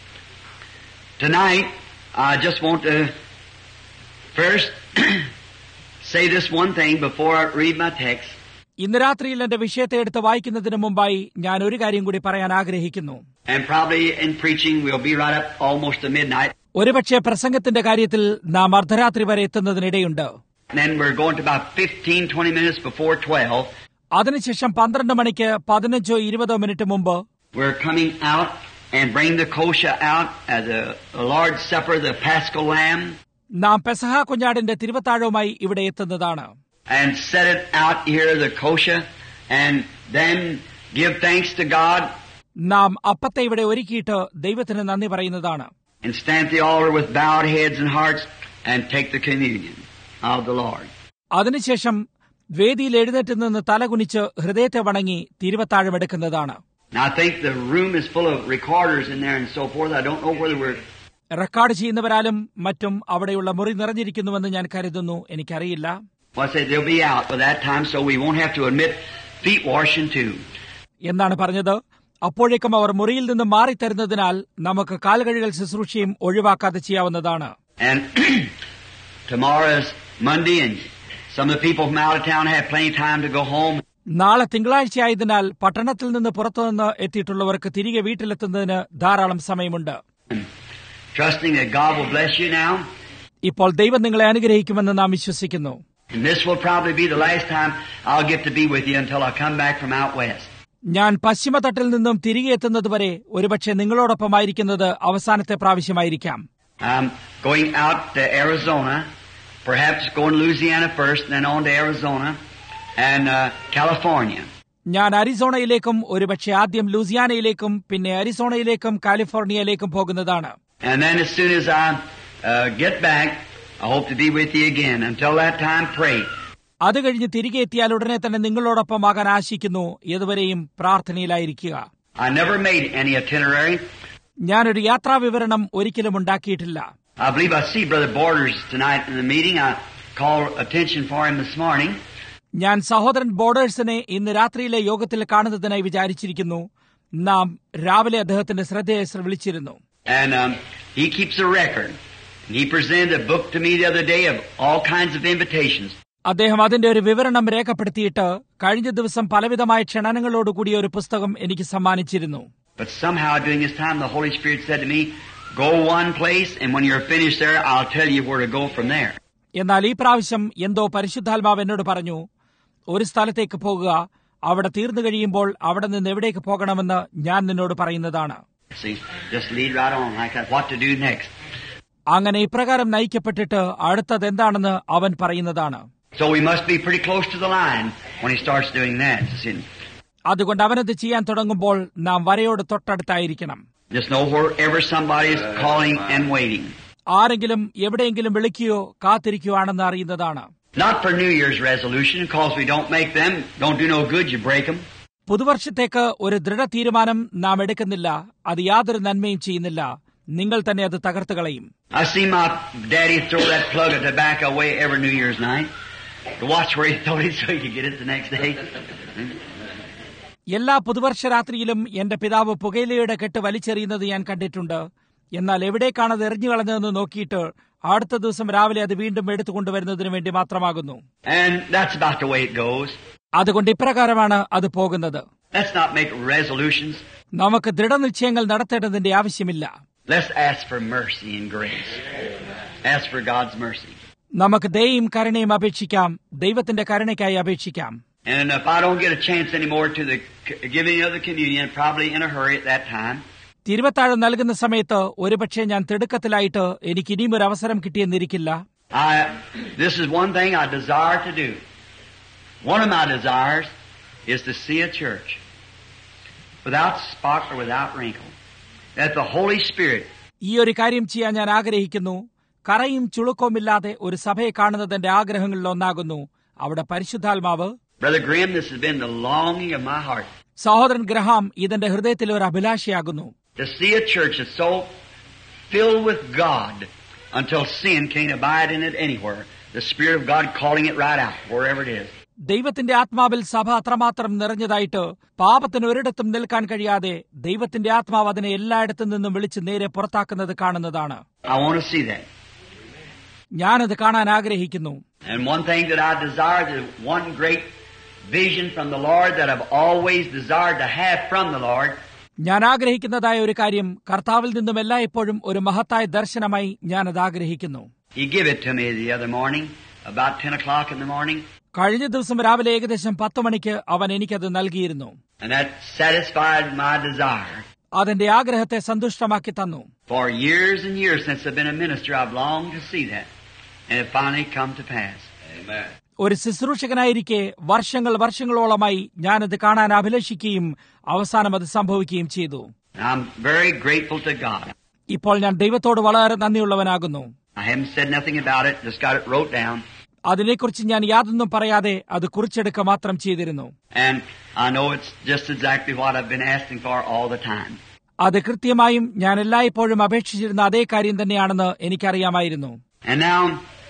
tonight, I just want to first say this one thing before I read my text. ഇന്ന് രാത്രിയിൽ എന്റെ വിഷയത്തെ എടുത്ത് വായിക്കുന്നതിന് മുമ്പായി ഞാൻ ഒരു കാര്യം കൂടി പറയാൻ ആഗ്രഹിക്കുന്നു. And probably in preaching we'll be right up almost to midnight. ഒരുപക്ഷെ പ്രസംഗത്തിന്റെ കാര്യത്തിൽ നാം അർദ്ധരാത്രി വരെ എത്തുന്നതിനിടയുണ്ട്. And then we're going to about fifteen, twenty minutes before twelve. അതിനുശേഷം പന്ത്രണ്ട് മണിക്ക് പതിനഞ്ചോ ഇരുപതോ മിനിറ്റ് മുമ്പ് We're coming out and bring the kosher out as a, a Lord's Supper, the Paschal Lamb. നാം പെസഹ കുഞ്ഞാടിന്റെ തിരുവത്താഴവുമായി ഇവിടെ എത്തുന്നതാണ്. And set it out here, the kosher, and then give thanks to God. നാം അപ്പത്തെ ഇവിടെ ഒരുക്കിയിട്ട് ദൈവത്തിന് നന്ദി പറയുന്നതാണ്. And stand at the altar with bowed heads and hearts and take the communion of the Lord. അതിനുശേഷം വേദിയിൽ എഴുന്നേറ്റ് നിന്ന് തലകുനിച്ച് ഹൃദയത്തെ വണങ്ങി തിരുവത്താഴമെടുക്കുന്നതാണ്. Now I think the room is full of recorders in there and so forth. I don't know whether we're... record ചെയ്യുന്നവരാലും മറ്റും അവിടെയുള്ള മുറി നിറഞ്ഞിരിക്കുന്നുവെന്ന് ഞാൻ കരുതുന്നു. എനിക്കറിയില്ല. Well, I say they'll be out by that time, so we won't have to admit feet washing too. എന്നാണ് പറഞ്ഞത്. അപ്പോഴേക്കും അവർ മുറിയിൽ നിന്ന് മാറിത്തരുന്നതിനാൽ നമുക്ക് കാൽകഴുകൽ ശുശ്രൂഷയും ഒഴിവാക്കാതെ ചെയ്യാവുന്നതാണ്. And tomorrow is Monday, and some of the people from out of town have plenty of time to go home. നാളെ തിങ്കളാഴ്ചയായതിനാൽ പട്ടണത്തിൽ നിന്ന് പുറത്തുനിന്ന് എത്തിയിട്ടുള്ളവർക്ക് തിരികെ വീട്ടിലെത്തുന്നതിന് ധാരാളം സമയമുണ്ട്. Trusting that God will bless you now. ഇപ്പോൾ ദൈവം നിങ്ങളെ അനുഗ്രഹിക്കുമെന്ന് നാം വിശ്വസിക്കുന്നു. And this will probably be the last time I'll get to be with you until I come back from out west. ഞാൻ പശ്ചിമതട്ടിൽ നിന്നും തിരികെ എത്തുന്നതുവരെ ഒരുപക്ഷെ നിങ്ങളോടൊപ്പമായിരിക്കുന്നത് അവസാനത്തെ പ്രാവശ്യമായിരിക്കാം. I'm going out to Arizona, perhaps going to Louisiana first, and then on to Arizona and uh, California. ഞാൻ അരിസോണയിലേക്കും ഒരുപക്ഷെ ആദ്യം ലൂസിയാനയിലേക്കും പിന്നെ അരിസോണയിലേക്കും കാലിഫോർണിയയിലേക്കും പോകുന്നതാണ്. And then as soon as I uh, get back, I hope to be with you again. Until that time, pray. അത് കഴിഞ്ഞ് തിരികെ എത്തിയാൽ ഉടനെ തന്നെ നിങ്ങളോടൊപ്പമാകാൻ ആശിക്കുന്നു. ഏതുവരെയും പ്രാർത്ഥനയിലായിരിക്കുക. I never made any itinerary. ഞാനൊരു യാത്രാ വിവരണം ഒരിക്കലും ഉണ്ടാക്കിയിട്ടില്ല. I believe I see Brother Borders tonight in the meeting. I called attention for him this morning. ഞാൻ സഹോദരൻ ബോർഡേഴ്സിനെ ഇന്ന് രാത്രിയിലെ യോഗത്തിൽ കാണുന്നതിനായി വിചാരിച്ചിരിക്കുന്നു. നാം രാവിലെ അദ്ദേഹത്തിന്റെ ശ്രദ്ധയെ വിളിച്ചിരുന്നു. And um, he keeps a record. He presented a book to me the other day of all kinds of invitations. അദ്ദേഹം അതിന്റെ ഒരു വിവരണം രേഖപ്പെടുത്തിയിട്ട് കഴിഞ്ഞ ദിവസം പലവിധമായ ക്ഷണനങ്ങളോടുകൂടിയ ഒരു പുസ്തകം എനിക്ക് സമ്മാനിച്ചിരുന്നു. But somehow during this time the Holy Spirit said to me, go one place and when you're finished there I'll tell you where to go from there. എന്നാൽ ഈ പ്രാവശ്യം എന്തോ പരിശുദ്ധാത്മാവ് എന്നോട് പറഞ്ഞു, ഒരു സ്ഥലത്തേക്ക് പോകുക, അവിടെ തീർന്നു കഴിയുമ്പോൾ അവിടെ നിന്ന് എവിടേക്ക് പോകണമെന്ന് ഞാൻ നിന്നോട് പറയുന്നതാണ്. See, just lead right on like that. What to do next? അങ്ങനെ ഇപ്രകാരം നയിക്കപ്പെട്ടിട്ട് അടുത്തത് എന്താണെന്ന് അവൻ പറയുന്നതാണ്. So we must be pretty close to the line when he starts doing that. See? അതുകൊണ്ട് അവനത് ചെയ്യാൻ തുടങ്ങുമ്പോൾ നാം വരയോട് തൊട്ടടുത്തായിരിക്കണം. Just know wherever somebody is calling and waiting. ആരെങ്കിലും എവിടെയെങ്കിലും വിളിക്കുകയോ കാത്തിരിക്കുകയാണെന്ന് അറിയുന്നതാണ്. Not for New Year's resolution, because we don't make them, don't do no good, you break them. പുതുവർഷത്തേക്ക് ഒരു ദൃഢ തീരുമാനം നാം എടുക്കുന്നില്ല. അത് യാതൊരു നന്മയും ചെയ്യുന്നില്ല. നിങ്ങൾ തന്നെ അത് തകർത്ത് കളയും. I see my daddy throw that plug of tobacco away every New Year's night to watch where he throw it so he could get it the next day. എല്ലാ പുതുവർഷ രാത്രിയിലും എന്റെ പിതാവ് പുകയിലയുടെ കെട്ട് വലിച്ചെറിയുന്നത് ഞാൻ കണ്ടിട്ടുണ്ട്. എന്നാൽ എവിടേക്കാണ് അത് എറിഞ്ഞു കളഞ്ഞതെന്ന് നോക്കിയിട്ട് അടുത്ത ദിവസം രാവിലെ അത് വീണ്ടും എടുത്തുകൊണ്ടുവരുന്നതിന് വേണ്ടി മാത്രമാകുന്നു. And that's about the way it goes. അതുകൊണ്ട് ഇപ്രകാരമാണ് അത് പോകുന്നത്. Let's not make resolutions. നമുക്ക് ദൃഢനിശ്ചയങ്ങൾ നടത്തേണ്ടതിന്റെ ആവശ്യമില്ല. Let's ask for mercy and grace. Ask for God's mercy. നമുക്ക് ദയയും കരുണയും അപേക്ഷിക്കാം. ദൈവത്തിന്റെ കരുണയ്ക്കായി അപേക്ഷിക്കാം. And if I don't get a chance anymore to the giving of the communion, probably in a hurry at that time. തിരുവത്താഴം നൽകുന്ന സമയത്ത് ഒരുപക്ഷെ ഞാൻ തിടുക്കത്തിലായിട്ട് എനിക്ക് ഇനിയും ഒരു അവസരം കിട്ടിയെന്നിരിക്കില്ല. I, this is one thing I desire to do. One of my desires is to see a church without spot or without wrinkle. That the Holy Spirit. ഈ ഒരു കാര്യം ചെയ്യാൻ ഞാൻ ആഗ്രഹിക്കുന്നു. കറയും ചുളുക്കവുമില്ലാതെ ഒരു സഭയെ കാണുന്നത് എന്റെ ആഗ്രഹങ്ങളിൽ ഒന്നാകുന്നു. അവിടെ പരിശുദ്ധാത്മാവ്. Brother Graham, this has been the longing of my heart. സഹോദരൻ ഗ്രഹാം, ഇതെന്റെ ഹൃദയത്തിലെ ഒരു അഭിലാഷയാകുന്നു. To see a church that's so filled with God until sin can't abide in it anywhere. The Spirit of God calling it right out, wherever it is. ദൈവത്തിന്റെ ആത്മാവിൽ സഭ അത്രമാത്രം നിറഞ്ഞതായിട്ട് പാപത്തിന് ഒരിടത്തും നിൽക്കാൻ കഴിയാതെ ദൈവത്തിന്റെ ആത്മാവ് അതിനെ എല്ലായിടത്തും നിന്നും വിളിച്ച് നേരെ പുറത്താക്കുന്നത് കാണുന്നതാണ്. I want to see that. ഞാനത് കാണാൻ ആഗ്രഹിക്കുന്നു. And one thing that I desire, the one great vision from the Lord that I've always desired to have from the Lord. ഞാൻ ആഗ്രഹിക്കുന്നതായ ഒരു കാര്യം കർത്താവിൽ നിന്നും എല്ലായ്പ്പോഴും ഒരു മഹത്തായ ദർശനമായി ഞാനത് ആഗ്രഹിക്കുന്നു. He gave it to me the other morning, about ten o'clock in the morning. കഴിഞ്ഞ ദിവസം രാവിലെ ഏകദേശം പത്ത് മണിക്ക് അവൻ എനിക്കത് നൽകിയിരുന്നു. And that satisfied my desire. അതെന്റെ ആഗ്രഹത്തെ സന്തുഷ്ടമാക്കി തന്നു. For years and years since I've been a minister, I've longed to see that. And it finally come to pass. Amen. ഒരു ശുശ്രൂഷകനായിരിക്കെ വർഷങ്ങൾ വർഷങ്ങളോളമായി ഞാനത് കാണാൻ അഭിലഷിക്കുകയും അവസാനം അത് സംഭവിക്കുകയും ചെയ്തു. I'm very grateful to God. ഇപ്പോൾ ഞാൻ ദൈവത്തോട് വളരെ നന്ദിയുള്ളവനാകുന്നു. I haven't said nothing about it, just got it wrote down. അതിനെക്കുറിച്ച് ഞാൻ യാതൊന്നും പറയാതെ അത് കുറിച്ചെടുക്കുക മാത്രം ചെയ്തിരുന്നു. And I know it's just exactly what I've been asking for all the time. അത് കൃത്യമായും ഞാൻ എല്ലായ്പ്പോഴും അപേക്ഷിച്ചിരുന്ന അതേ കാര്യം തന്നെയാണെന്ന് എനിക്കറിയാമായിരുന്നു. And now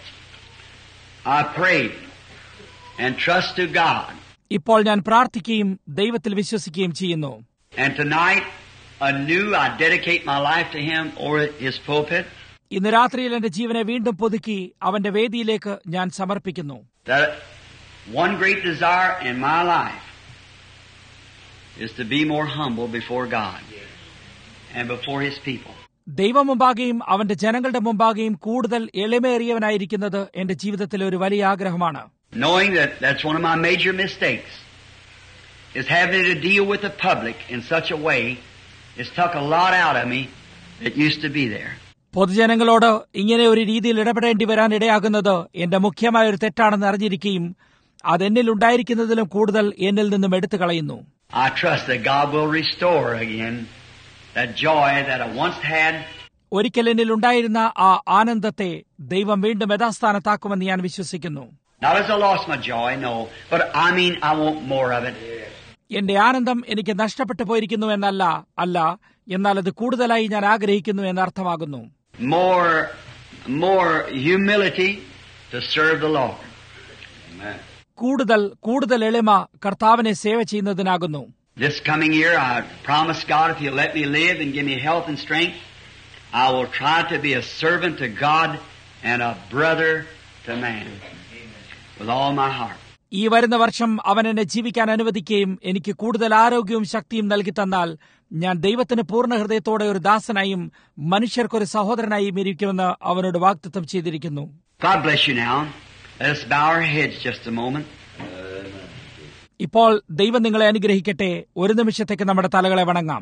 I pray and trust to God. ഇപ്പോൾ ഞാൻ പ്രാർത്ഥിക്കുകയും ദൈവത്തിൽ വിശ്വസിക്കുകയും ചെയ്യുന്നു. And tonight, anew, I dedicate my life to Him over His pulpit. ഇന്ന് രാത്രിയിൽ എന്റെ ജീവനെ വീണ്ടും പുതുക്കി അവന്റെ വേദിയിലേക്ക് ഞാൻ സമർപ്പിക്കുന്നു. That one great desire in my life is to be more humble before God and before His people. ദൈവം മുമ്പാകെയും അവന്റെ ജനങ്ങളുടെ മുമ്പാകെയും കൂടുതൽ എളിമേറിയവനായിരിക്കുന്നത് എന്റെ ജീവിതത്തിലെ ഒരു വലിയ ആഗ്രഹമാണ്. Knowing that that's one of my major mistakes is having to deal with the public in such a way it's took a lot out of me that used to be there. പൊതുജനങ്ങളോട് ഇങ്ങനെ ഒരു രീതിയിൽ ഇടപെടേണ്ടി വരാൻ ഇടയാകുന്നത് എന്റെ മുഖ്യമായ ഒരു തെറ്റാണെന്ന് അറിഞ്ഞിരിക്കുകയും അതെന്നിൽ ഉണ്ടായിരിക്കുന്നതിലും കൂടുതൽ എന്നിൽ നിന്നും എടുത്തു കളയുന്നു. I trust that God will restore again that joy that I once had. ഒരിക്കൽ എന്നിൽ ഉണ്ടായിരുന്ന ആ ആനന്ദത്തെ ദൈവം വീണ്ടും യഥാസ്ഥാനത്താക്കുമെന്ന് ഞാൻ വിശ്വസിക്കുന്നു. Not as I lost my joy, no, but I mean I want more of it. എന്റെ ആനന്ദം എനിക്ക് നഷ്ടപ്പെട്ടു പോയിരിക്കുന്നു എന്നല്ല, അല്ല, എന്നാൽ അത് കൂടുതലായി ഞാൻ ആഗ്രഹിക്കുന്നു എന്നർത്ഥമാകുന്നു. More, more humility to serve the Lord. Amen. കൂടുതൽ കൂടുതൽ എളിമ കർത്താവിനെ സേവ ചെയ്യുന്നതിനാകുന്നു. This coming year, I promise God, if He'll let me live and give me health and strength, I will try to be a servant to God and a brother to man with all my heart. ഈ വരുന്ന വർഷം അവൻ എന്നെ ജീവിക്കാൻ അനുവദിക്കുകയും എനിക്ക് കൂടുതൽ ആരോഗ്യവും ശക്തിയും നൽകി തന്നാൽ ഞാൻ ദൈവത്തിന് പൂർണ്ണ ഹൃദയത്തോടെ ഒരു ദാസനായും മനുഷ്യർക്കൊരു സഹോദരനായും ഇരിക്കുമെന്ന് അവനോട് വാഗ്ദത്തം ചെയ്തിരിക്കുന്നു. God bless you now. Let us bow our heads just a moment. ഇപ്പോൾ ദൈവം നിങ്ങളെ അനുഗ്രഹിക്കട്ടെ. ഒരു നിമിഷത്തേക്ക് നമ്മുടെ തലകളെ വണങ്ങാം.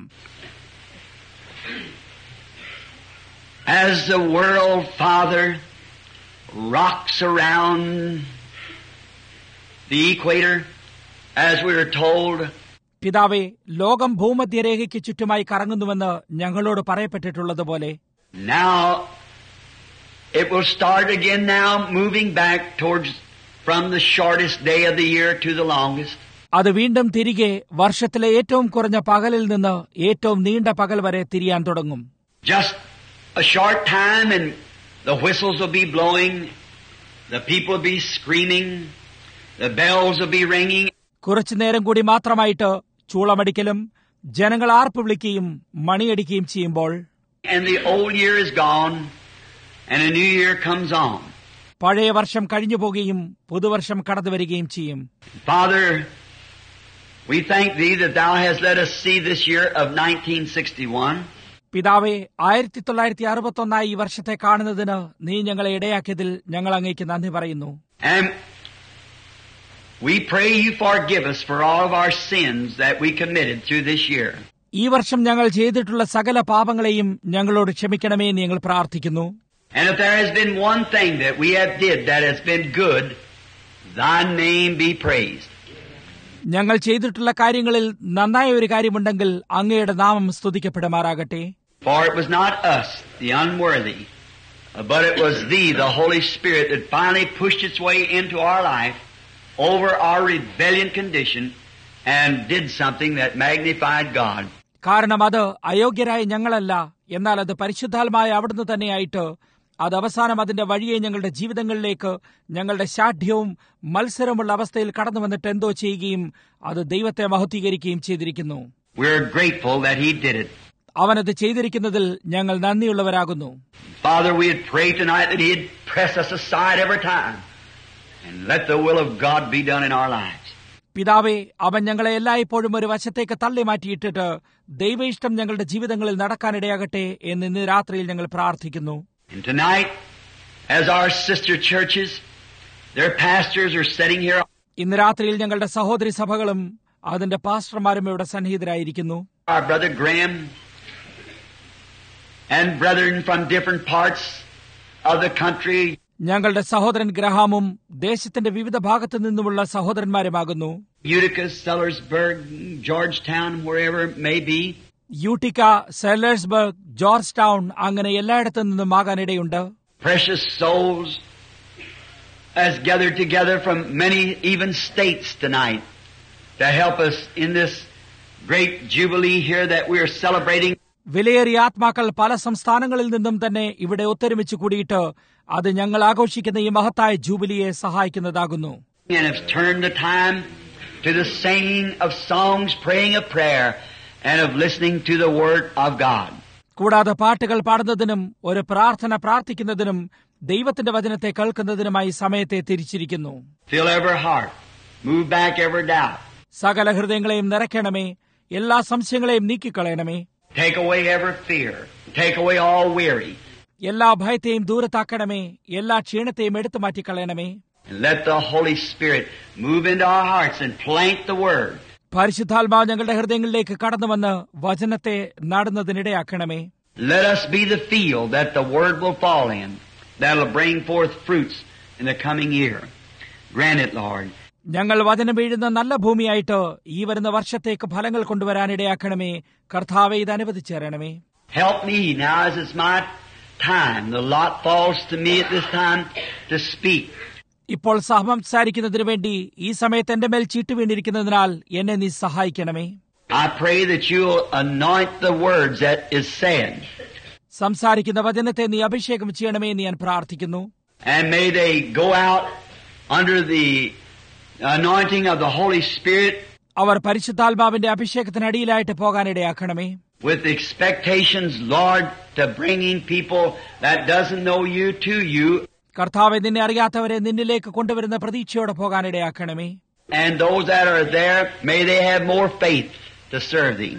As the world, Father, rocks around the equator, as we are told, പിതാവേ, ലോകം ഭൂമധ്യരേഖയ്ക്ക് ചുറ്റുമായി കറങ്ങുന്നുവെന്ന് ഞങ്ങളോട് പറയപ്പെട്ടിട്ടുള്ളതുപോലെ now it will start again now, moving back towards from the shortest day of the year to the longest. അത് വീണ്ടും തിരികെ വർഷത്തിലെ ഏറ്റവും കുറഞ്ഞ പകലിൽ നിന്ന് ഏറ്റവും നീണ്ട പകൽ വരെ തിരിയാൻ തുടങ്ങും. Just a short time and the whistles will be blowing, the people will be screaming, the bells will be ringing. കുറച്ചു നേരം കൂടി മാത്രമായിട്ട് ചൂളമടിക്കലും ജനങ്ങൾ ആർപ്പ് വിളിക്കുകയും മണിയടിക്കുകയും ചെയ്യുമ്പോൾ And the old year is gone and a new year comes on. പഴയ വർഷം കഴിഞ്ഞു പോകുകയും പുതുവർഷം കടന്നു വരികയും ചെയ്യും. Father, we thank Thee that Thou hast let us see this year of nineteen sixty-one. പിതാവേ, ആയിരത്തി തൊള്ളായിരത്തി അറുപത്തി ഒന്നായി ഈ വർഷത്തെ കാണുന്നതിന് നീ ഞങ്ങളെ ഇടയാക്കിയതിൽ ഞങ്ങൾ അങ്ങേക്ക് നന്ദി പറയുന്നു. And we pray You forgive us for all of our sins that we committed through this year. ഈ വർഷം ഞങ്ങൾ ചെയ്തിട്ടുള്ള സകല പാപങ്ങളെയും ഞങ്ങളോട് ക്ഷമിക്കണമേ എന്ന് ഞങ്ങൾ പ്രാർത്ഥിക്കുന്നു. And if there has been one thing that we have did that has been good, Thy name be praised. ഞങ്ങൾ ചെയ്തിട്ടുള്ള കാര്യങ്ങളിൽ നന്നായ ഒരു കാര്യമുണ്ടെങ്കിൽ അങ്ങയുടെ നാമം സ്തുതിക്കപ്പെടുമാറാകട്ടെ. For it was not us, the unworthy, but it was Thee, the Holy Spirit, that finally pushed its way into our life over our rebellion condition and did something that magnified God. കാരണം അത് അയോഗ്യരായ ഞങ്ങളല്ല, എന്നാൽ അത് പരിശുദ്ധാത്മായ അവിടുന്ന് തന്നെയായിട്ട് അത് അവസാനം അതിന്റെ വഴിയെ ഞങ്ങളുടെ ജീവിതങ്ങളിലേക്ക് ഞങ്ങളുടെ ശാഠ്യവും മത്സരമുള്ള അവസ്ഥയിൽ കടന്നു വന്നിട്ട് എന്തോ ചെയ്യുകയും അത് ദൈവത്തെ മഹത്വീകരിക്കുകയും ചെയ്തിരിക്കുന്നു. We're grateful that He did it. അവനത് ചെയ്തിരിക്കുന്നതിൽ ഞങ്ങൾ നന്ദിയുള്ളവരാകുന്നു. Father, we had prayed tonight that He'd press us aside every time and let the will of God be done in our lives. പിതാവേ, അവൻ ഞങ്ങളെ എല്ലായ്പ്പോഴും ഒരു വശത്തേക്ക് തള്ളി മാറ്റിയിട്ടിട്ട് ദൈവ ഇഷ്ടം ഞങ്ങളുടെ ജീവിതങ്ങളിൽ നടക്കാനിടയാകട്ടെ എന്ന് ഇന്ന് രാത്രിയിൽ ഞങ്ങൾ പ്രാർത്ഥിക്കുന്നു. And tonight, as our sister churches Their pastors are sitting here. ഇന്ന് രാത്രിയിൽ ഞങ്ങളുടെ സഹോദരി സഭകളും അതിന്റെ പാസ്റ്റർമാരും ഇവിടെ സന്നിഹിതരായിരിക്കുന്നു. Our brother Graham and brethren from different parts of the country. ഞങ്ങളുടെ സഹോദരൻ ഗ്രഹാമും ദേശത്തിന്റെ വിവിധ ഭാഗത്തു നിന്നുമുള്ള സഹോദരന്മാരുമാകുന്നു. Utica, Sellersburg, Georgetown, wherever it may be. Utica, Sellersburg, Georgetown, അങ്ങനെ എല്ലായിടത്തു നിന്നും ആകാനിടയുണ്ട്. Precious souls as gathered together from many even states tonight to help us in this great jubilee here that we are celebrating. വിലയേറിയ ആത്മാക്കൾ പല സംസ്ഥാനങ്ങളിൽ നിന്നും തന്നെ ഇവിടെ ഒത്തൊരുമിച്ച് കൂടിയിട്ട് അത് ഞങ്ങൾ ആഘോഷിക്കുന്ന ഈ മഹത്തായ ജൂബിലിയെ സഹായിക്കുന്നതാകുന്നു. And have turned the time to the singing of songs, praying a prayer, and of listening to the word of God. കൂടാതെ പാട്ടുകൾ പാടുന്നതിനും ഒരു പ്രാർത്ഥന പ്രാർത്ഥിക്കുന്നതിനും ദൈവത്തിന്റെ വചനത്തെ കേൾക്കുന്നതിനുമായി സമയത്തെ തിരിച്ചിരിക്കുന്നു. Fill every heart, move back every doubt. സകല ഹൃദയങ്ങളെയും നിറയ്ക്കണമേ, എല്ലാ സംശയങ്ങളെയും നീക്കിക്കളയണമേ. Take away every fear, take away all weary. എല്ലാ ഭയത്തെയും ദൂരത്താക്കണമേ, എല്ലാ ക്ഷീണത്തെയും എടുത്തു മാറ്റിക്കളയണമേ. And let the Holy Spirit move into our hearts and plant the word. പരിശുദ്ധാത്മാവ് ഞങ്ങളുടെ ഹൃദയങ്ങളിലേക്ക് കടന്നുവന്ന് വചനത്തെ നടുന്നതിനിടയാക്കണമേ. Let us be the field that the word will fall in, that will bring forth fruits in the coming year. Grant it, Lord. ഞങ്ങൾ വചനം വീഴുന്ന നല്ല ഭൂമിയായിട്ട് ഈ വരുന്ന വർഷത്തേക്ക് ഫലങ്ങൾ കൊണ്ടുവരാനിടയാക്കണമേ. കർത്താവേ, ഇത് അനുവദിച്ചേരണമേ. Help me now as it's my time. The lot falls to me at this time to speak. ഇപ്പോൾ സംസാരിക്കുന്നതിനു വേണ്ടി ഈ സമയത്ത് എന്റെ മേൽ ചീട്ട് വീണിരിക്കുന്നതിനാൽ എന്നെ നീ സഹായിക്കണമേ. I pray that you'll anoint the words that is said. സംസാരിക്കുന്ന വചനത്തെ നീ അഭിഷേകം ചെയ്യണമേ എന്ന് ഞാൻ പ്രാർത്ഥിക്കുന്നു. And may they go out under the anointing of the Holy Spirit. അവർ പരിശുദ്ധാത്മാവിന്റെ അഭിഷേകത്തിനടിയിലായിട്ട് പോകാനിടയാക്കണമേ. With expectations, Lord, to bringing people that doesn't know you to you. കർത്താവെ, നിന്നെ അറിയാത്തവരെ നിന്നിലേക്ക് കൊണ്ടുവരുന്ന പ്രതീക്ഷയോടെ പോകാനിടയാക്കണമേ. And those that are there, may they have more faith to serve thee.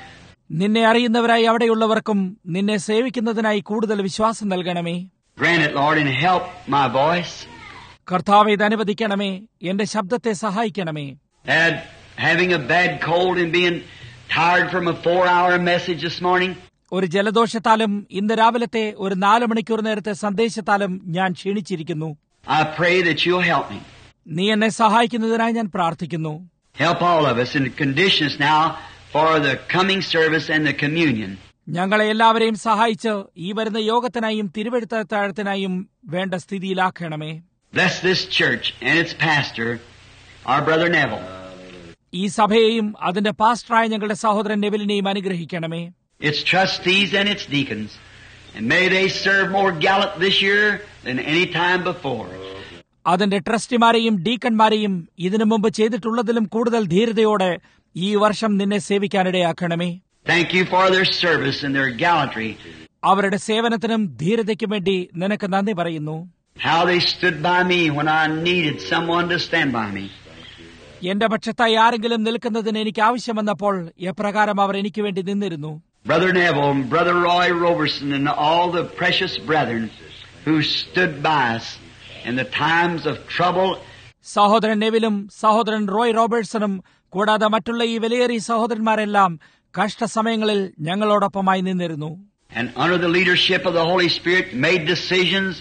നിന്നെ അറിയുന്നവരായി അവിടെയുള്ളവർക്കും നിന്നെ സേവിക്കുന്നതിനായി കൂടുതൽ വിശ്വാസം നൽകണമേ. Grant it, Lord, and help my voice. കർത്താവെ, ഇത് അനുവദിക്കണമേ, എന്റെ ശബ്ദത്തെ സഹായിക്കണമേ. And having a bad cold and being tired from a four-hour message this morning. ഒരു ജലദോഷത്താലും ഇന്ന് രാവിലത്തെ ഒരു നാല് മണിക്കൂർ നേരത്തെ സന്ദേശത്താലും ഞാൻ ക്ഷീണിച്ചിരിക്കുന്നു. I pray that you'll help me. നീ എന്നെ സഹായിക്കുന്നതിനായി ഞാൻ പ്രാർത്ഥിക്കുന്നു. Help all of us in the conditions now for the coming service and the communion. ഞങ്ങളെ എല്ലാവരെയും സഹായിച്ച് ഈ വരുന്ന യോഗത്തിനായും തിരുവെഴുത്താഴത്തിനായും വേണ്ട സ്ഥിതിയിലാക്കണമേ. Bless this church and its pastor, our brother Neville. ഈ സഭയെയും അതിന്റെ പാസ്റ്ററായ ഞങ്ങളുടെ സഹോദരൻ നെവിലിനെയും അനുഗ്രഹിക്കണമേ. Its trustees and its deacons, and may they serve more gallant this year than any time before. അതിന്റെ ട്രസ്റ്റിമാരെയും ഡീക്കന്മാരെയും ഇതിനു മുമ്പ് ചെയ്തിട്ടുള്ളതിലും കൂടുതൽ ധീരതയോടെ ഈ വർഷം നിന്നെ സേവിക്കാനിടയാക്കണമേ. Thank you for their service and their gallantry. അവരുടെ സേവനത്തിനും ധീരതയ്ക്കും വേണ്ടി നിനക്ക് നന്ദി പറയുന്നു. How they stood by me when I needed someone to stand by me. എന്റെ പക്ഷത്തായി ആരെങ്കിലും നിൽക്കുന്നതിന് എനിക്ക് ആവശ്യം വന്നപ്പോൾ എപ്രകാരം അവർ എനിക്ക് വേണ്ടി നിന്നിരുന്നു. Brother Neville and Brother Roy Robertson and all the precious brethren who stood by us in the times of trouble. സഹോദരൻ നെവിലും സഹോദരൻ റോയ് റോബർട്ട്സണും കൂടാതെ മറ്റുള്ള ഈ വിലയേറിയ സഹോദരന്മാരെല്ലാം കഷ്ടസമയങ്ങളിൽ ഞങ്ങളോടൊപ്പമായി നിന്നിരുന്നു. And under the leadership of the Holy Spirit made decisions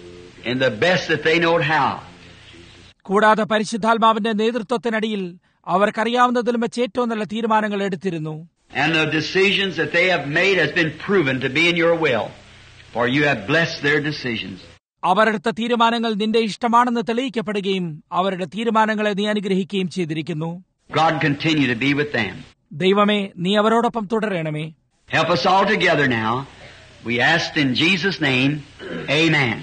in the best that they know how. കൂടാതെ പരിശുദ്ധാത്മാവിന്റെ നേതൃത്വത്തിനടിയിൽ അവർക്കറിയാവുന്നതിലും വെച്ച് ഏറ്റവും നല്ല തീരുമാനങ്ങൾ എടുത്തിരുന്നു. And the decisions that they have made has been proven to be in your will, for you have blessed their decisions. അവരെടുത്ത തീരുമാനങ്ങൾ നിന്റെ ഇഷ്ടമാണെന്ന് തെളിയിക്കപ്പെടുകയും അവരുടെ തീരുമാനങ്ങളെ നീ അനുഗ്രഹിക്കുകയും ചെയ്തിരിക്കുന്നു. God continue to be with them. ദൈവമേ, നീ അവരോടൊപ്പം തുടരണമേ. Help us all together now. We ask in Jesus' name, Amen.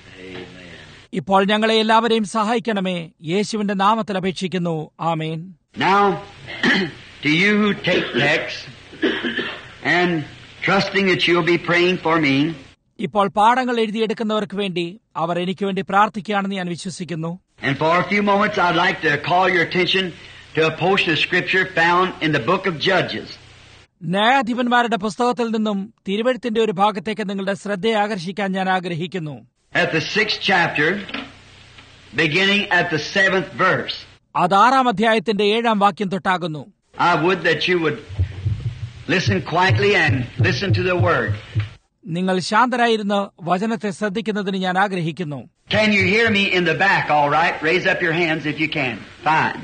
ഇപ്പോൾ ഞങ്ങളെ എല്ലാവരെയും സഹായിക്കണമേ. യേശുവിന്റെ നാമത്തിൽ അപേക്ഷിക്കുന്നു. ആമേൻ. Now, to you who take texts and trusting that you'll be praying for me. ഇപ്പോൾ പാഠങ്ങൾ എഴുതിയെടുക്കുന്നവർക്ക് വേണ്ടി അവർ എനിക്ക് വേണ്ടി പ്രാർത്ഥിക്കുകയാണെന്ന് ഞാൻ വിശ്വസിക്കുന്നു. And for a few moments I'd like to call your attention to a portion of scripture found in the book of Judges. ന്യായാധിപന്മാരുടെ പുസ്തകത്തിൽ നിന്നും തിരുവെഴുത്തിന്റെ ഒരു ഭാഗത്തേക്ക് നിങ്ങളുടെ ശ്രദ്ധയെ ആകർഷിക്കാൻ ഞാൻ ആഗ്രഹിക്കുന്നു. At the sixth chapter beginning at the seventh verse. അത് ആറാം അധ്യായത്തിന്റെ ഏഴാം വാക്യം തൊട്ടാകുന്നു. I would that you would listen quietly and listen to the word. നിങ്ങൾ ശാന്തരായിരുന്ന് വചനത്തെ ശ്രദ്ധിക്കുന്നതിന് ഞാൻ ആഗ്രഹിക്കുന്നു. Can you hear me in the back all right? Raise up your hands if you can. Fine.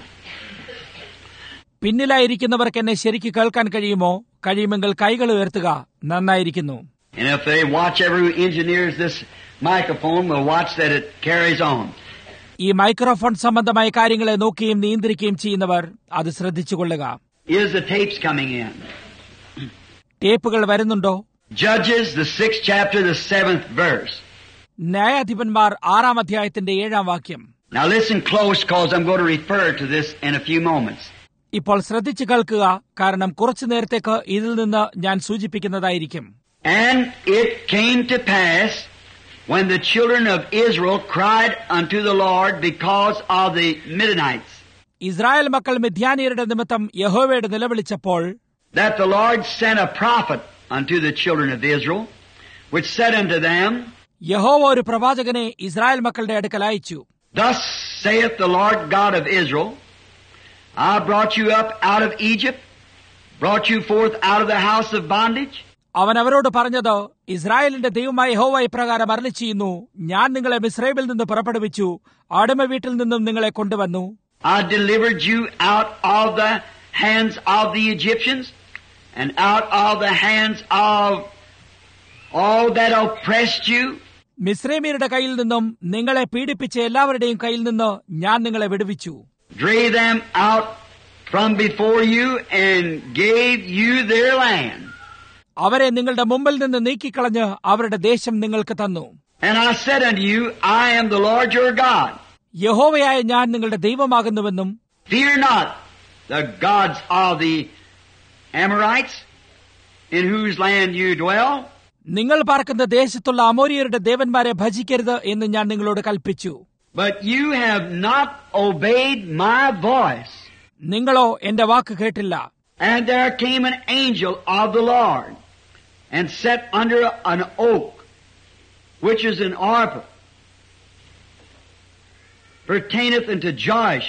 പിന്നിലായിരിക്കുന്നവർക്ക് എന്നെ ശരിക്ക് കേൾക്കാൻ കഴിയുമോ? കഴിയുമെങ്കിൽ കൈകൾ ഉയർത്തുക. നന്നായിരിക്കുന്നു. And if they watch, every who engineers this microphone will watch that it carries on. ഈ microphone സംബന്ധമായ കാര്യങ്ങളെ നോക്കുകയും നിയന്ത്രിക്കുകയും ചെയ്യുന്നവർ അത് ശ്രദ്ധിച്ചുകൊള്ളുക. Is the tapes coming in? ടേപ്പുകൾ വരുന്നുണ്ടോ? Judges, the sixth chapter, the seventh verse. ന്യായാധിപന്മാർ ആറാം അധ്യായത്തിന്റെ ഏഴാം വാക്യം. Now listen close, because I'm going to refer to this in a few moments. ഇപ്പോൾ ശ്രദ്ധിച്ചു കേൾക്കുക, കാരണം കുറച്ചു നേരത്തേക്ക് ഇതിൽ നിന്ന് ഞാൻ സൂചിപ്പിക്കുന്നതായിരിക്കും. And it came to pass, when the children of Israel cried unto the Lord because of the Midianites, Israel മക്കൾ മിദ്യാനിയരുടെ നിമിത്തം യഹോവയോട് നിലവിളിച്ചപ്പോൾ, that the Lord sent a prophet unto the children of Israel, which said unto them, യഹോവ ഒരു പ്രവാചകനെ Israel മക്കളുടെ അടുക്കൽ അയച്ചു. Thus saith the Lord God of Israel, I brought you up out of Egypt, brought you forth out of the house of bondage. അവൻ അവരോട് പറഞ്ഞത്, ഇസ്രായേലിന്റെ ദൈവമായ യഹോവ ഇപ്രകാരം അരുളിച്ചെയ്യുന്നു, ഞാൻ നിങ്ങളെ മിസ്രയീമിൽ നിന്ന് പുറപ്പെടുവിച്ചു, അടിമ വീട്ടിൽ നിന്നും നിങ്ങളെ കൊണ്ടുവന്നു. I delivered you out of the hands of the Egyptians, and out of the hands of all that oppressed you. മിസ്രയീമ്യരുടെ കയ്യിൽ നിന്നും നിങ്ങളെ പീഡിപ്പിച്ച എല്ലാവരുടെയും കയ്യിൽ നിന്ന് ഞാൻ നിങ്ങളെ വിടുവിച്ചു. Drave them out from before you and gave you their land. അവരെ നിങ്ങളുടെ മുമ്പിൽ നിന്ന് നീക്കിക്കളഞ്ഞ് അവരുടെ ദേശം നിങ്ങൾക്ക് തന്നു. And I said unto you, I am the Lord your God. യഹോവയായ ഞാൻ നിങ്ങളുടെ ദൈവമാകുന്നുവെന്നും, Fear not the gods of the Amorites, in whose land you dwell. നിങ്ങൾ പാർക്കുന്ന ദേശത്തുള്ള അമോരിയരുടെ ദേവന്മാരെ ഭജിക്കരുത് എന്ന് ഞാൻ നിങ്ങളോട് കൽപ്പിച്ചു. But you have not obeyed my voice. നിങ്ങളോ എന്റെ വാക്ക് കേട്ടില്ല. And there came an angel of the Lord, and sat under an oak, which is an arbor, pertaineth unto Joash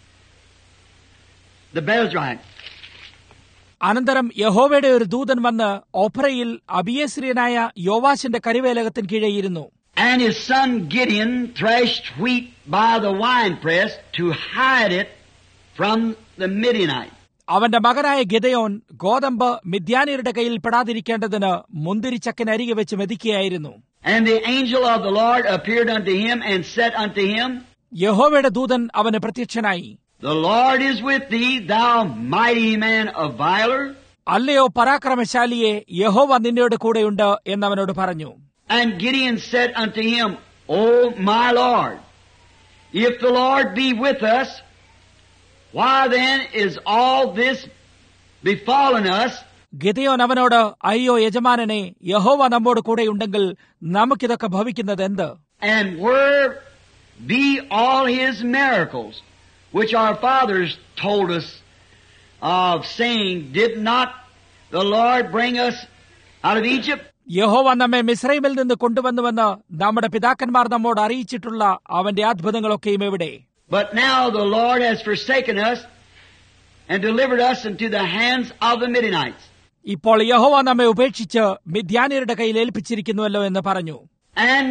the Bezrite. അനന്തരം യഹോവയുടെ ഒരു ദൂതൻ വന്ന് ഓഫ്രയിൽ അബിയേസ്രിയനായ യോവാശിന്റെ കരിവേലകത്തിന് കീഴെയിരുന്നു. And his son Gideon threshed wheat by the winepress to hide it from the Midianites. അവന്റെ മകനായ Gideon ഗോതമ്പ് മിദ്യാനിയരുടെ കയ്യിൽ പെടാതിരിക്കേണ്ടതിന് മുന്തിരിച്ചക്കിനരികെ വെച്ച് മെതിക്കുകയായിരുന്നു. And the angel of the Lord appeared unto him and said unto him, യഹോവയുടെ ദൂതൻ അവന് പ്രത്യക്ഷനായി, The Lord is with thee, thou mighty man of valor. അല്ലയോ പരാക്രമശാലിയെ, യഹോവ നിന്നോട് കൂടെയുണ്ട് എന്നവനോട് പറഞ്ഞു. And Gideon said unto him, O my Lord, if the Lord be with us, why then is all this befallen us? Gideon അവനോട്, അയ്യോ യജമാനനെ, യഹോവ നമ്മോട് കൂടെയുണ്ടെങ്കിൽ നമുക്കിതൊക്കെ ഭവിക്കുന്നത് എന്ത്? And where be all his miracles, which our fathers told us of, saying, Did not the Lord bring us out of Egypt? യഹോവ നമ്മെ മിസ്രയീമിൽ നിന്ന് കൊണ്ടുവന്നുവെന്ന് നമ്മുടെ പിതാക്കന്മാർ നമ്മോട് അറിയിച്ചിട്ടുള്ള അവന്റെ അത്ഭുതങ്ങളൊക്കെയും എവിടെ? But now the Lord has forsaken us and delivered us into the hands of the Midianites. ഇപ്പോൾ യഹോവ നമ്മെ ഉപേക്ഷിച്ച് മിദ്യാനിയരുടെ കയ്യിൽ ഏൽപ്പിച്ചിരിക്കുന്നുവല്ലോ എന്ന് പറഞ്ഞു. And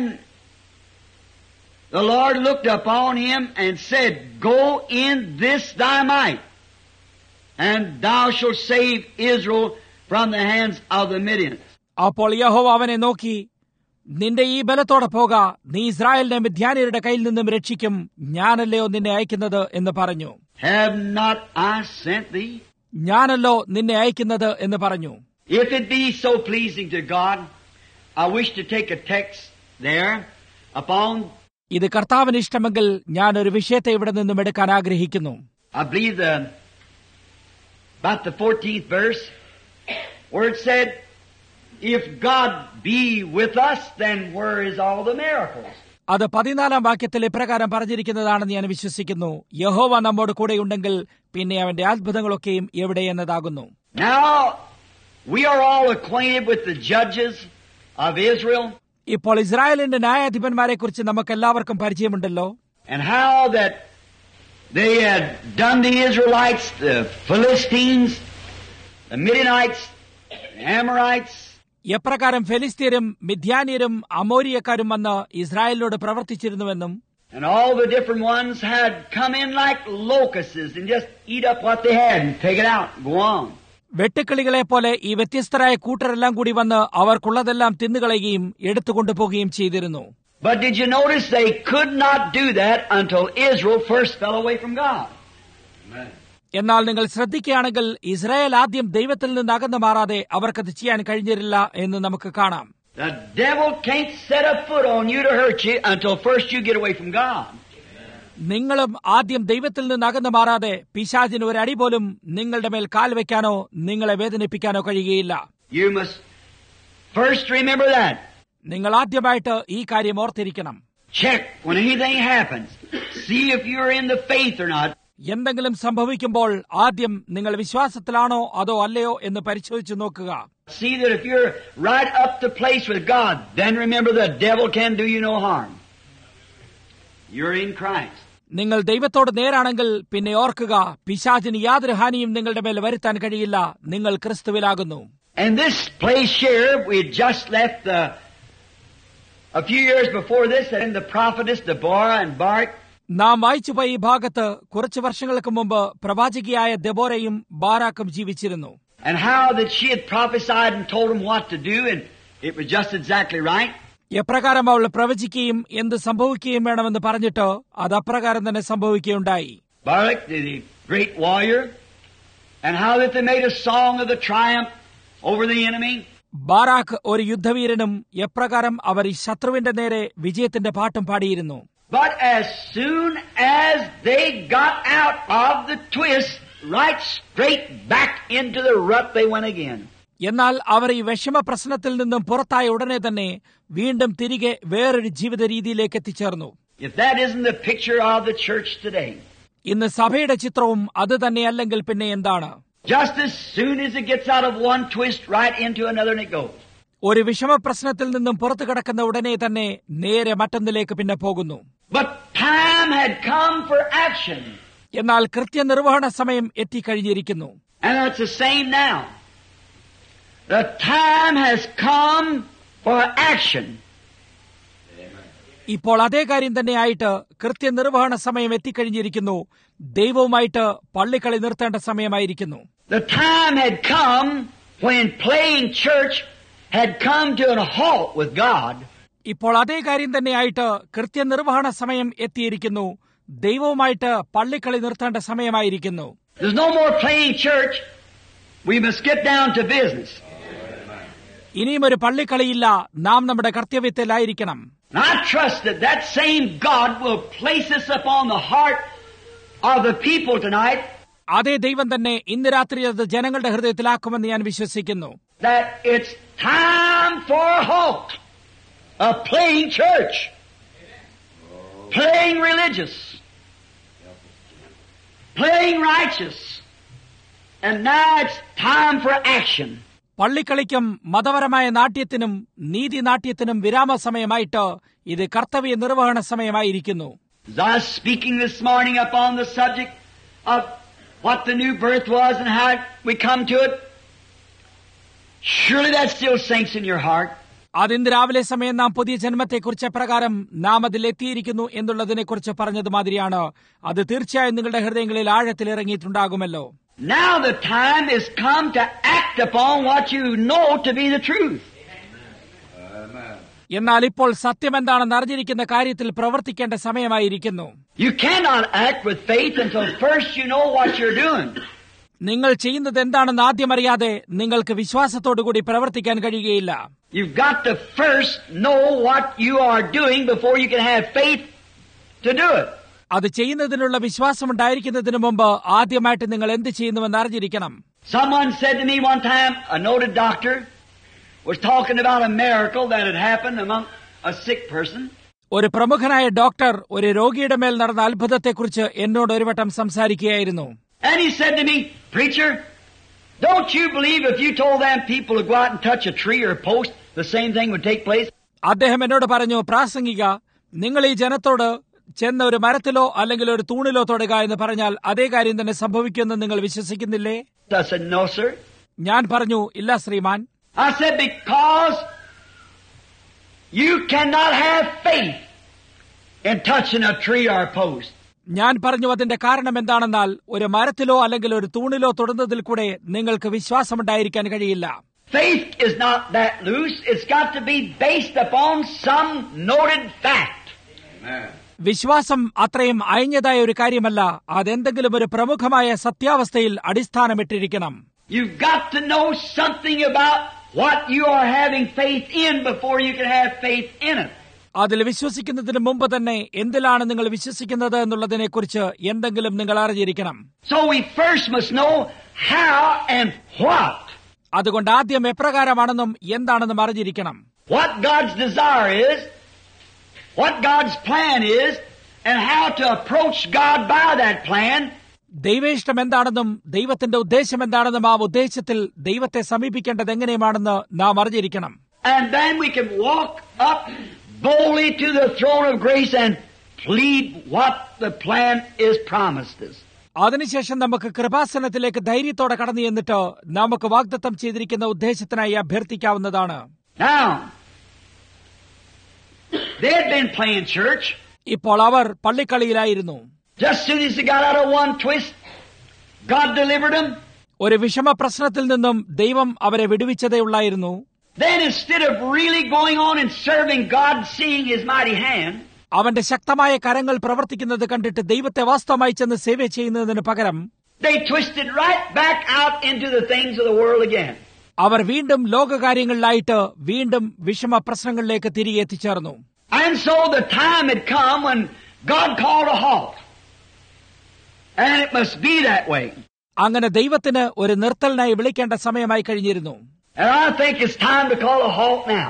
the Lord looked upon him and said, Go in this thy might, and thou shalt save Israel from the hands of the Midianites. അപ്പോൾ യഹോവ അവനെ നോക്കി, നിന്റെ ഈ ബലത്തോടെ പോക, നീ ഇസ്രായേലിനെ മിദ്യാനിയരുടെ കയ്യിൽ നിന്നും രക്ഷിക്കും, ഞാനല്ലയോ നിന്നെ അയക്കുന്നത് എന്ന് പറഞ്ഞു. Have not I sent thee? ഞാനല്ലോ നിന്നെ അയക്കുന്നത് എന്ന് പറഞ്ഞു. If it be so pleasing to God, I wish to take a text there upon. ഇത് കർത്താവിന് ഇഷ്ടമെങ്കിൽ ഞാൻ ഒരു വിഷയത്തെ ഇവിടെ നിന്നും എടുക്കാൻ ആഗ്രഹിക്കുന്നു. I believe the about the fourteenth verse, where it said, If God be with us, then where is all the miracles? അത് പതിനാലാം വാക്യത്തിൽ ഇപ്രകാരം പറഞ്ഞിരിക്കുന്നതാണെന്ന് ഞാൻ വിശ്വസിക്കുന്നു. യഹോവ നമ്മോട് കൂടെയുണ്ടെങ്കിൽ പിന്നെ അവന്റെ അത്ഭുതങ്ങളൊക്കെയും എവിടെ എന്നതാകുന്നു. Now we are all acquainted with the judges of Israel. ഇപ്പോൾ ഇസ്രായേലിന്റെ ന്യായാധിപന്മാരെ കുറിച്ച് നമുക്ക് എല്ലാവർക്കും പരിചയമുണ്ടല്ലോ. and how that they had done the Israelites, the Philistines, the Midianites, the Amorites. എപ്രകാരം ഫെലിസ്തീരും മിദ്യാന്യരും അമോരിയക്കാരും വന്ന് ഇസ്രായേലിനോട് പ്രവർത്തിച്ചിരുന്നുവെന്നും, and all the different ones had come in like locusts and just eat up what they had and take it out and go on. വെട്ടുക്കിളികളെ പോലെ ഈ വ്യത്യസ്തരായ കൂട്ടരെല്ലാം കൂടി വന്ന് അവർക്കുള്ളതെല്ലാം തിന്നുകളയുകയും എടുത്തുകൊണ്ടുപോകുകയും ചെയ്തിരുന്നു. But did you notice they could not do that until Israel first fell away from God? എന്നാൽ നിങ്ങൾ ശ്രദ്ധിക്കുകയാണെങ്കിൽ Israel ആദ്യം ദൈവത്തിൽ നിന്ന് അകന്നു മാറാതെ അവർക്കത് ചെയ്യാൻ കഴിഞ്ഞിരുന്നില്ല എന്ന് നമുക്ക് കാണാം. The devil can't set a foot on you to hurt you until first you get away from God. നിങ്ങളും ആദ്യം ദൈവത്തിൽ നിന്ന് അകന്നു മാറാതെ പിശാചിന് ഒരു അടി പോലും നിങ്ങളുടെ മേൽ കാൽ വെക്കാനോ നിങ്ങളെ വേദനിപ്പിക്കാനോ കഴിയുകയില്ല. You must first remember that. നിങ്ങൾ ആദ്യമായിട്ട് ഈ കാര്യം ഓർത്തിരിക്കണം. Check when anything happens. See if you're in the faith or not. എന്തെങ്കിലും സംഭവിക്കുമ്പോൾ ആദ്യം നിങ്ങൾ വിശ്വാസത്തിലാണോ അതോ അല്ലയോ എന്ന് പരിശോധിച്ചു നോക്കുക. See that if you're right up to place with God, then remember the devil can do you no harm. You're in Christ. നിങ്ങൾ ദൈവത്തോട് നേരാണെങ്കിൽ പിന്നെ ഓർക്കുക, പിശാചിന് യാതൊരു ഹാനിയും നിങ്ങളുടെ മേൽ വരുത്താൻ കഴിയില്ല. നിങ്ങൾ ക്രിസ്തുവിലാകുന്നു. And this place here, we just left the, a few years before this, and the prophetess Deborah and Barak. നാം വായിച്ചുപോയ ഈ ഭാഗത്ത് കുറച്ചു വർഷങ്ങൾക്ക് മുമ്പ് പ്രവാചകിയായ ദെബോരയും ബാരാക്കും ജീവിച്ചിരുന്നു. And how that she had prophesied and told them what to do, and it was just exactly right. എപ്രകാരം അവൾ പ്രവചിക്കുകയും എന്ത് സംഭവിക്കുകയും വേണമെന്ന് പറഞ്ഞിട്ട് അത് അപ്രകാരം തന്നെ സംഭവിക്കുകയുണ്ടായി. Barak, the great warrior, and how that they made a song of the triumph over the enemy. Barak ഒരു യുദ്ധവീരനും എപ്രകാരം അവർ ഈ ശത്രുവിന്റെ നേരെ വിജയത്തിന്റെ പാട്ടും പാടിയിരുന്നു. But as soon as they got out of the twist, right straight back into the rut they went again. എന്നാൽ അവർ ഈ വിഷമ പ്രശ്നത്തിൽ നിന്നും പുറത്തായ ഉടനെ തന്നെ വീണ്ടും തിരികെ വേറൊരു ജീവിത രീതിയിലേക്ക് എത്തിച്ചേർന്നു. If that isn't the picture of the church today. ഇന്ന് സഭയുടെ ചിത്രവും അത് തന്നെയല്ലെങ്കിൽ പിന്നെ എന്താണ്? Just as soon as it gets out of one twist, right into another and it goes. ഒരു വിഷമ പ്രശ്നത്തിൽ നിന്നും പുറത്തു കിടക്കുന്ന ഉടനെ തന്നെ നേരെ മറ്റൊന്നിലേക്ക് പിന്നെ പോകുന്നു. But time had come for action. എന്നാൽ കൃത്യനിർവഹണ സമയം എത്തിക്കഴിഞ്ഞിരിക്കുന്നു. And that's the same now. The time has come for action. ഇപ്പോൾ അതേ കാര്യം തന്നെയായിട്ട് കൃത്യനിർവഹണ സമയം എത്തിക്കഴിഞ്ഞിരിക്കുന്നു. ദൈവവുമായിട്ട് പള്ളിക്കളി നിർത്തേണ്ട സമയമായിരിക്കുന്നു. The time had come when playing church had come to a halt with God. ഇപ്പോൾ അതേ കാര്യം തന്നെയായിട്ട് കൃത്യനിർവഹണ സമയം എത്തിയിരിക്കുന്നു. ദൈവവുമായിട്ട് പള്ളിക്കളി നിർത്തേണ്ട സമയമായിരിക്കുന്നു. There's no more playing church. We must get down to business. ഇനിയും ഒരു പള്ളിക്കളിയില്ല. നാം നമ്മുടെ കർത്തവ്യത്തിലായിരിക്കണം. I trust that that same God will place us upon the heart of the people tonight. അതേ ദൈവം തന്നെ ഇന്ന് രാത്രി അത് ജനങ്ങളുടെ ഹൃദയത്തിലാക്കുമെന്ന് ഞാൻ വിശ്വസിക്കുന്നു. That it's time for a halt. A playing church. Playing religious. Playing righteous. And now it's time for action. പള്ളിക്കളിക്കും മതപരമായ നാട്യത്തിനും നീതി നാട്യത്തിനും വിരാമ സമയമായിട്ട് ഇത് കർത്തവ്യ നിർവഹണ സമയമായിരിക്കുന്നു. As I was speaking this morning upon the subject of what the new birth was and how we come to it, surely that still sinks in your heart. അതിന്ന് രാവിലെ സമയം നാം പുതിയ ജന്മത്തെക്കുറിച്ച് പ്രകാരം നാം അതിൽ എത്തിയിരിക്കുന്നു എന്നുള്ളതിനെക്കുറിച്ച് പറഞ്ഞത് മാതിരിയാണ്. അത് തീർച്ചയായും നിങ്ങളുടെ ഹൃദയങ്ങളിൽ ആഴത്തിൽ ഇറങ്ങിയിട്ടുണ്ടാകുമല്ലോ. Now the time is come to act upon what you know to be the truth. എന്നാൽ ഇപ്പോൾ സത്യം എന്താണെന്ന് അറിഞ്ഞിരിക്കുന്ന കാര്യത്തിൽ പ്രവർത്തിക്കേണ്ട സമയമായിരിക്കുന്നു. You cannot act with faith until first you know what you're doing. നിങ്ങൾ ചെയ്യുന്നത് എന്താണെന്ന് ആദ്യം അറിയാതെ നിങ്ങൾക്ക് വിശ്വാസത്തോടുകൂടി പ്രവർത്തിക്കാൻ കഴിയുകയില്ല. You've got to first know what you are doing before you can have faith to do it. അത് ചെയ്യുന്നതിനുള്ള വിശ്വാസം ഉണ്ടായിരിക്കുന്നതിന് മുമ്പ് ആദ്യമായിട്ട് നിങ്ങൾ എന്ത് ചെയ്യുന്നുവെന്ന് അറിഞ്ഞിരിക്കണം. Someone said to me one time, a noted doctor was talking about a miracle that had happened among a sick person. ഒരു പ്രമുഖനായ ഡോക്ടർ ഒരു രോഗിയുടെ മേൽ നടന്ന അത്ഭുതത്തെക്കുറിച്ച് എന്നോട് ഒരു വട്ടം സംസാരിക്കുകയായിരുന്നു. And he said to me, "Preacher, don't you believe if you told them people to go out and touch a tree or a post, the same thing would take place?" അദ്ദേഹം എന്നോട് പറഞ്ഞു, പ്രാസംഗിക, നിങ്ങൾ ഈ ജനത്തോട് ചെന്ന ഒരു മരത്തിലോ അല്ലെങ്കിൽ ഒരു തൂണിലോ തൊടുക എന്ന് പറഞ്ഞാൽ അതേ കാര്യം തന്നെ സംഭവിക്കുമെന്ന് നിങ്ങൾ വിശ്വസിക്കുന്നില്ലേ? I said, no, sir. ഞാൻ പറഞ്ഞു, ഇല്ല ശ്രീമാൻ. I said, because you cannot have faith in touching a tree or a post. ഞാൻ പറഞ്ഞു, അതിന്റെ കാരണം എന്താണെന്നാൽ ഒരു മരത്തിലോ അല്ലെങ്കിൽ ഒരു തൂണിലോ തൊടുന്നതിൽ കൂടെ നിങ്ങൾക്ക് വിശ്വാസമുണ്ടായിരിക്കാൻ കഴിയില്ല. Faith is not that loose. It's got to be based upon some noted fact. വിശ്വാസം അത്രയും അയഞ്ഞതായ ഒരു കാര്യമല്ല. അതെന്തെങ്കിലും ഒരു പ്രമുഖമായ സത്യാവസ്ഥയിൽ അടിസ്ഥാനമിട്ടിരിക്കണം. You've got to know something about what you are having faith in before you can have faith in it. അതിൽ വിശ്വസിക്കുന്നതിന് മുമ്പ് തന്നെ എന്തിലാണ് നിങ്ങൾ വിശ്വസിക്കുന്നത് എന്നുള്ളതിനെ കുറിച്ച് എന്തെങ്കിലും നിങ്ങൾ അറിഞ്ഞിരിക്കണം. So we first must know how and what. അതുകൊണ്ട് ആദ്യം എപ്രകാരമാണെന്നും എന്താണെന്നും അറിഞ്ഞിരിക്കണം. What God's desire is, what God's plan is, and how to approach God by that plan. ദൈവേഷ്ടം എന്താണെന്നും ദൈവത്തിന്റെ ഉദ്ദേശം എന്താണെന്നും ആ ഉദ്ദേശത്തിൽ ദൈവത്തെ സമീപിക്കേണ്ടത് എങ്ങനെയുമാണെന്ന് നാം അറിഞ്ഞിരിക്കണം. And then we can walk up boldly to the throne of grace and plead what the plan is promised us. അതിനുശേഷം നമുക്ക് കൃപാസനത്തിലേക്ക് ധൈര്യത്തോടെ കടന്നു ചെന്നിട്ട് നമുക്ക് വാഗ്ദത്തം ചെയ്തിരിക്കുന്ന ഉദ്ദേശത്തിനായി അഭ്യർത്ഥിക്കാവുന്നതാണ്. Now, they had been playing church. ഇപ്പോൾ അവർ പള്ളിക്കളിയിലായിരുന്നു. Just soon as they got out of one twist, God delivered them. ഒരു വിഷമ പ്രശ്നത്തിൽ നിന്നും ദൈവം അവരെ വിടുവിച്ചതേയുള്ളായിരുന്നു. Then instead of really going on and serving God, seeing His mighty hand, അവന്റെ ശക്തമായ കരങ്ങൾ പ്രവർത്തിക്കുന്നത് കണ്ടിട്ട് ദൈവത്തെ വാസ്തവമായി ചെന്ന് സേവ ചെയ്യുന്നതിന് പകരം they twisted right back out into the things of the world again. അവർ വീണ്ടും ലോകകാര്യങ്ങളിലായിട്ട് വീണ്ടും വിഷമ പ്രശ്നങ്ങളിലേക്ക് തിരികെ എത്തിച്ചേർന്നു. And so the time had come when God called a halt. And it must be that way. അങ്ങനെ ദൈവത്തിന് ഒരു നിർത്തലിനായി വിളിക്കേണ്ട സമയമായി കഴിഞ്ഞിരുന്നു. And I think it's time to call a halt now.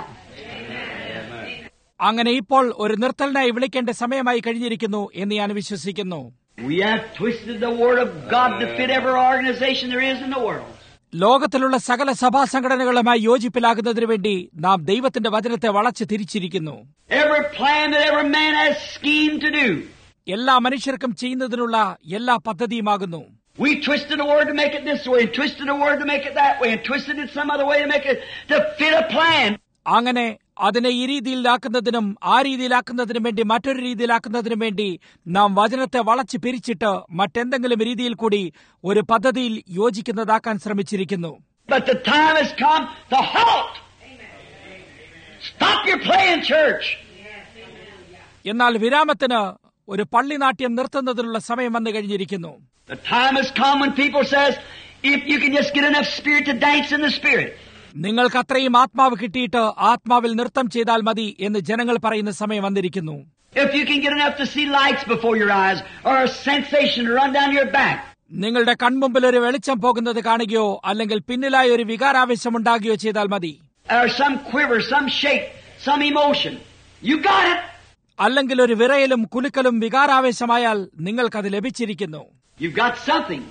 അങ്ങനെ ഇപ്പോൾ ഒരു നിർത്തലിനായി വിളിക്കേണ്ട സമയമായി കഴിഞ്ഞിരിക്കുന്നു എന്ന് ഞാൻ വിശ്വസിക്കുന്നു. We have twisted the word of God to fit every organization there is in the world. ലോകത്തിലുള്ള സകല സഭാ സംഘടനകളുമായി യോജിപ്പിലാകുന്നതിനു വേണ്ടി നാം ദൈവത്തിന്റെ വചനത്തെ വളച്ച് തിരിച്ചിരിക്കുന്നു. Every plan that every man has schemed to do. എല്ലാ മനുഷ്യർക്കും ചെയ്യുന്നതിനുള്ള എല്ലാ പദ്ധതിയുമാകുന്നു. We twisted a word to make it this way, and twisted a word to make it that way, and twisted it some other way to make it to fit a plan. അങ്ങനെ അതിനെ ഈ രീതിയിലാക്കുന്നതിനും ആ രീതിയിലാക്കുന്നതിനും വേണ്ടി മറ്റൊരു രീതിയിലാക്കുന്നതിനും വേണ്ടി നാം വചനത്തെ വളച്ച് പിരിച്ചിട്ട് മറ്റെന്തെങ്കിലും രീതിയിൽ കൂടി ഒരു പദ്ധതിയിൽ യോജിക്കുന്നതാക്കാൻ ശ്രമിച്ചിരിക്കുന്നു. But the time has come to halt. Stop your playing church. എന്നാൽ വിരാമത്തിന് ഒരു പള്ളിനാട്യം നിർത്തുന്നതിനുള്ള സമയം വന്നു കഴിഞ്ഞിരിക്കുന്നു. The time has come when people says, if you can just get enough spirit to dance in the spirit. നിങ്ങൾക്ക് അത്രയും ആത്മാവ് കിട്ടിയിട്ട് ആത്മാവിൽ നൃത്തം ചെയ്താൽ മതി എന്ന് ജനങ്ങൾ പറയുന്ന സമയം വന്നിരിക്കുന്നു. If you can get enough to see lights before your eyes or a sensation to run down your back. നിങ്ങളുടെ കൺമുമ്പിൽ ഒരു വെളിച്ചം പോകുന്നത് കാണുകയോ അല്ലെങ്കിൽ പിന്നിലായി ഒരു വികാരാവേശം ഉണ്ടാകുകയോ ചെയ്താൽ മതി. Or some quiver, some shake, some emotion. You got it. അല്ലെങ്കിൽ ഒരു വിറയലും കുലുക്കലും വികാരാവേശമായാൽ നിങ്ങൾക്കത് ലഭിച്ചിരിക്കുന്നു. You've got something.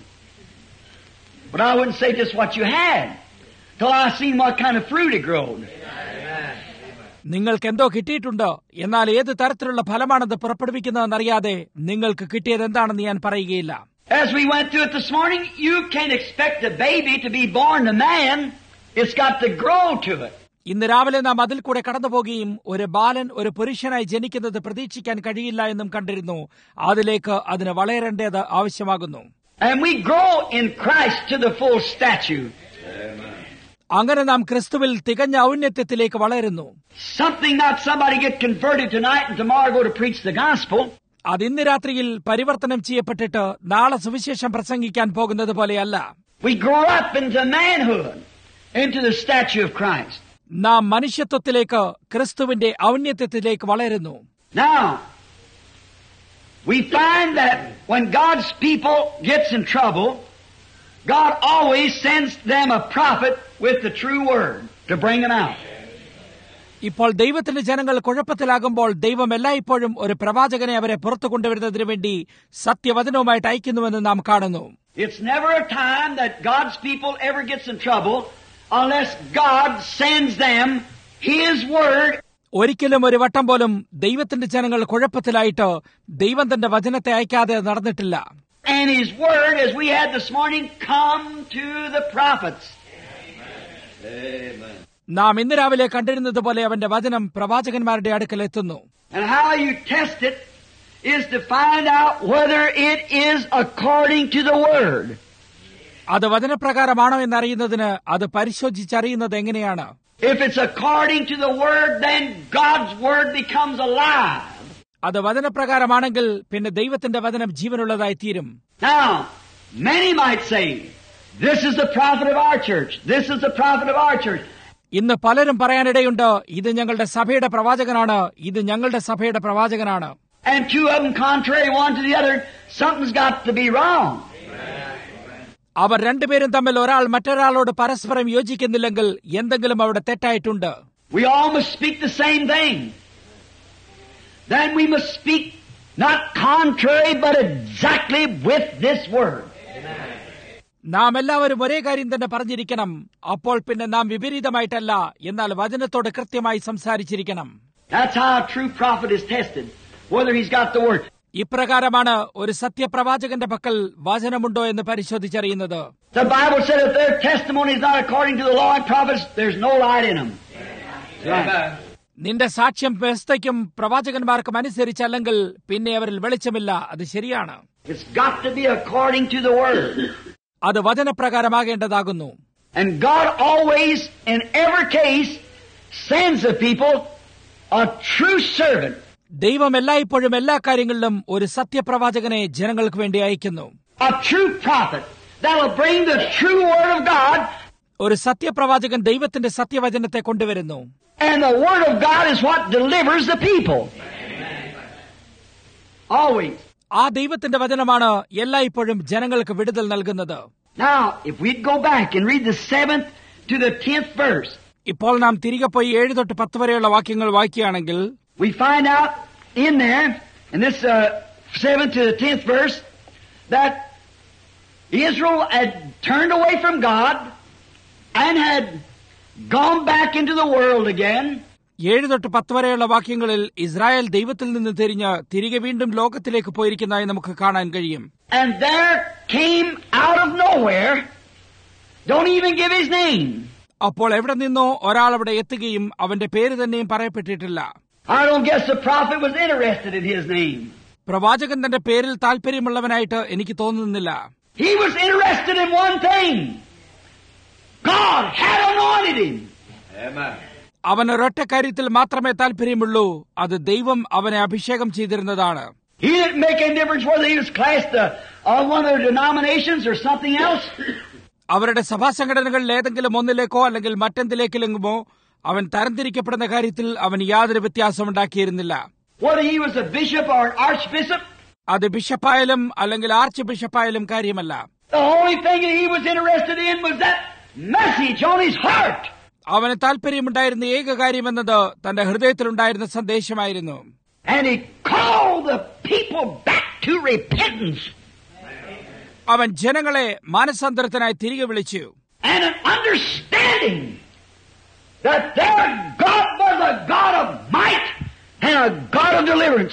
But I wouldn't say just what you had till I seen what kind of fruit it growed. നിങ്ങൾക്ക് എന്തോ കിട്ടിയിട്ടുണ്ട്, എന്നാൽ ഏത് തരത്തിലുള്ള ഫലമാണത് പുറപ്പെടുവിക്കുന്നതെന്നറിയാതെ നിങ്ങൾക്ക് കിട്ടിയത് എന്താണെന്ന് ഞാൻ പറയുകയില്ല. As we went through it this morning, you can't expect a baby to be born a man. It's got to grow to it. ഇന്ന് രാവിലെ നാം അതിൽ കൂടെ കടന്നുപോകുകയും ഒരു ബാലൻ ഒരു പുരുഷനായി ജനിക്കുന്നത് പ്രതീക്ഷിക്കാൻ കഴിയില്ല എന്നും കണ്ടിരുന്നു. അതിലേക്ക് അതിന് വളരേണ്ടത് ആവശ്യമാകുന്നു. And we grow in Christ to the full stature. അങ്ങനെ നാം ക്രിസ്തുവിൽ തികഞ്ഞ ഔന്നത്യത്തിലേക്ക് വളരുന്നു. Something not somebody get converted tonight and tomorrow go to preach the gospel. അത് ഇന്ന് രാത്രിയിൽ പരിവർത്തനം ചെയ്യപ്പെട്ടിട്ട് നാളെ സുവിശേഷം പ്രസംഗിക്കാൻ പോകുന്നത് പോലെയല്ല. We grow up into manhood, into the stature of Christ. നാം മനുഷ്യത്വത്തിലേക്ക് ക്രിസ്തുവിന്റെ ഔന്നത്യത്തിലേക്ക് വളരുന്നു. Now, we find that when God's people gets in trouble, God always sends them a prophet with the true word to bring them out. ഇപ്പോൾ ദൈവത്തിന്റെ ജനങ്ങൾ കുഴപ്പത്തിലാകുമ്പോൾ ദൈവം എല്ലായ്പ്പോഴും ഒരു പ്രവാചകനെ അവരെ പുറത്തു കൊണ്ടുവരുന്നതിന് വേണ്ടി സത്യവചനവുമായിട്ട് അയക്കുന്നുവെന്ന് നാം കാണുന്നു. It's never a time that God's people ever gets in trouble unless God sends them His word. ഒരിക്കലും ഒരു വട്ടം പോലും ദൈവത്തിന്റെ ജനങ്ങൾ കുഴപ്പത്തിലായിട്ട് ദൈവം തന്റെ വചനത്തെ അയക്കാതെ നടന്നിട്ടില്ല. And His Word, as we had this morning, come to the prophets. Amen. നാം ഇന്ന് രാവിലെ കണ്ടിരുന്നത് പോലെ അവന്റെ വചനം പ്രവാചകന്മാരുടെ അടുക്കൽ എത്തുന്നു. And how you test it is to find out whether it is according to the Word. അത് വചനപ്രകാരമാണോ എന്നറിയുന്നതിന് അത് പരിശോധിച്ചറിയുന്നത് എങ്ങനെയാണ്? If it's according to the Word, then God's Word becomes alive. അത് വചനപ്രകാരമാണെങ്കിൽ പിന്നെ ദൈവത്തിന്റെ വചനം ജീവനുള്ളതായി തീരും. Now, many might say, this is the prophet of our church. This is the prophet of our church. ഇന്ന് പലരും പറയാനിടയുണ്ട്, ഇത് ഞങ്ങളുടെ സഭയുടെ പ്രവാചകനാണ്, ഇത് ഞങ്ങളുടെ സഭയുടെ പ്രവാചകനാണ്. And two of them contrary one to the other, something's got to be wrong. അവർ രണ്ടുപേരും തമ്മിൽ ഒരാൾ മറ്റൊരാളോട് പരസ്പരം യോജിക്കുന്നില്ലെങ്കിൽ എന്തെങ്കിലും അവിടെ തെറ്റായിട്ടുണ്ട്. We all must speak the same thing. Then we must speak not contrary but exactly with this word. നാം എല്ലാവരും ഒരേ കാര്യം തന്നെ പറഞ്ഞിരിക്കണം. അപ്പോൾ പിന്നെ നാം വിപരീതമായിട്ടല്ല, എന്നാൽ വചനത്തോട് കൃത്യമായി സംസാരിച്ചിരിക്കണം. That's how a true prophet is tested, whether he's got the word. ഇപ്രകാരമാണ് ഒരു സത്യപ്രവാചകന്റെ പക്കൽ വചനമുണ്ടോ എന്ന് പരിശോധിച്ചറിയുന്നത്. The Bible said if their testimony is not according to the law and prophets, there's no light in them. Right. നിന്റെ സാക്ഷ്യം വ്യവസ്ഥയ്ക്കും പ്രവാചകന്മാർക്കും അനുസരിച്ചല്ലെങ്കിൽ പിന്നെ അവരിൽ വെളിച്ചമില്ല. അത് ശരിയാണ്. It's got to be according to the word. അത് വചനപ്രകാരമാകേണ്ടതാകുന്നു. And God always, in every case, sends the people a true servant. ദൈവം എല്ലായ്പ്പോഴും എല്ലാ കാര്യങ്ങളിലും ഒരു സത്യപ്രവാചകനെ ജനങ്ങൾക്ക് വേണ്ടി അയക്കുന്നു. A true prophet that will bring the true word of God. ഒരു സത്യപ്രവാചകൻ ദൈവത്തിന്റെ സത്യവചനത്തെ കൊണ്ടുവരുന്നു. And the word of God is what delivers the people. Always. ആ ദൈവത്തിന്റെ വചനമാണ് എല്ലായ്പ്പോഴും ജനങ്ങൾക്ക് വിടുതൽ നൽകുന്നത്. Now, if we'd go back and read the seventh to the tenth verse. ഇപ്പോൾ നാം തിരികെ പോയി ഏഴ് തൊട്ട് പത്ത് വരെയുള്ള വാക്യങ്ങൾ വായിക്കുകയാണെങ്കിൽ we find out in there, in this uh, seventh to the tenth verse, that Israel had turned away from God and had gone back into the world again. ഏഴ് തൊട്ട് പത്ത് വരെയുള്ള വാക്യങ്ങളിൽ ഇസ്രായേൽ ദൈവത്തിൽ നിന്ന് തിരിഞ്ഞ് തിരികെ വീണ്ടും ലോകത്തിലേക്ക് പോയിരിക്കുന്നതായി നമുക്ക് കാണാൻ കഴിയും. And there came out of nowhere, don't even give his name. അപ്പോൾ എവിടെ നിന്നോ ഒരാൾ അവിടെ എത്തുകയും അവന്റെ പേര് തന്നെയും പറയപ്പെട്ടിട്ടില്ല. I don't guess the prophet was interested in his name. പ്രവാചകൻ തന്റെ പേരിൽ താല്പര്യമുള്ളവനായിട്ട് എനിക്ക് തോന്നുന്നില്ല. He was interested in one thing. God had anointed him. Amen. അവൻ ഒരൊറ്റ കാര്യത്തിൽ മാത്രമേ താല്പര്യമുള്ളൂ, അത് ദൈവം അവനെ അഭിഷേകം ചെയ്തിരുന്നതാണ്. He didn't make any difference whether he was classed uh, on one of the denominations or something else. അവരുടെ സഭാസംഘടനകളിൽ ഏതെങ്കിലും ഒന്നിലേക്കോ അല്ലെങ്കിൽ മറ്റെന്തിലേക്കിലെങ്ങുമോ അവൻ തരംതിരിക്കപ്പെടുന്ന കാര്യത്തിൽ അവൻ യാതൊരു വ്യത്യാസമുണ്ടാക്കിയിരുന്നില്ല. Whether he was a bishop or an archbishop, അത് ബിഷപ്പായാലും അല്ലെങ്കിൽ ആർച്ച് ബിഷപ്പായാലും കാര്യമല്ല. the only thing that he was interested in was that message on his heart. അവന് താല്പര്യമുണ്ടായിരുന്ന ഏക കാര്യമെന്നത് തന്റെ ഹൃദയത്തിലുണ്ടായിരുന്ന സന്ദേശമായിരുന്നു. And he called the people back to repentance. അവൻ ജനങ്ങളെ മാനസാന്തരത്തിനായി തിരികെ വിളിച്ചു. And an understanding that their God was a God of might and a God of deliverance.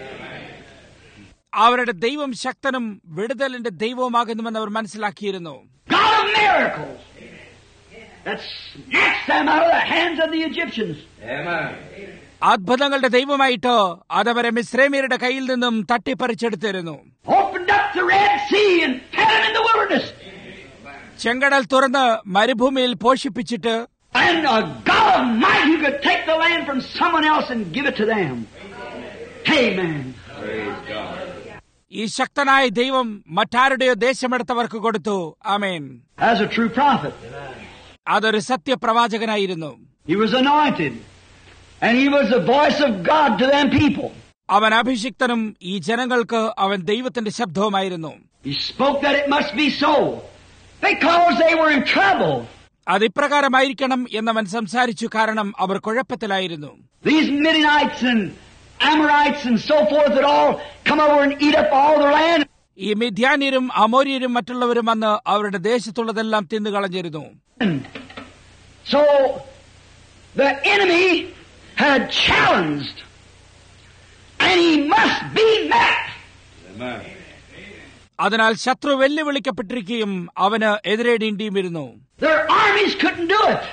അവരുടെ ദൈവം ശക്തനും വിടുതലിന്റെ ദൈവവുമാകുന്നുവെന്ന് അവർ മനസ്സിലാക്കിയിരുന്നു. God of miracles that snatched them out of the hands of the Egyptians. Amen. അത്ഭുതങ്ങളുടെ ദൈവമായിട്ട് അതവരെ മിസ്രൈമ്യരുടെ കയ്യിൽ നിന്നും തട്ടിപ്പറിച്ചെടുത്തിരുന്നു. Opened up the Red Sea and fed them in the wilderness. ചെങ്കടൽ തുറന്ന് മരുഭൂമിയിൽ പോഷിപ്പിച്ചിട്ട് And a God of might who could take the land from someone else and give it to them. Amen. Praise God. ഈ ശക്തനായ ദൈവം മറ്റാരുടെയോ ദേശമെടുത്തവർക്ക് കൊടുത്തു. ആമേൻ. As a true prophet. അതൊരു സത്യപ്രവാചകനായിരുന്നു. He was anointed. And he was the voice of God to them people. അവൻ അഭിഷിക്തനും ഈ ജനങ്ങൾക്ക് അവൻ ദൈവത്തിന്റെ ശബ്ദവുമായിരുന്നു. He spoke that it must be so because they were in trouble. അത് ഇപ്രകാരമായിരിക്കണം എന്നവൻ സംസാരിച്ചു, കാരണം അവർ കുഴപ്പത്തിലായിരുന്നു. These Midianites and Amorites and so forth had all come over and eat up all the land. ഈ മിദ്യാന്യരും അമോര്യരും മറ്റുള്ളവരും വന്ന് അവരുടെ ദേശത്തുള്ളതെല്ലാം തിന്നുകളഞ്ഞിരുന്നു. So the enemy had challenged, and he must be met. Amen. അതിനാൽ ശത്രു വെല്ലുവിളിക്കപ്പെട്ടിരിക്കുകയും അവന് എതിരേടേണ്ടിയുമിരുന്നു. Their armies couldn't do it.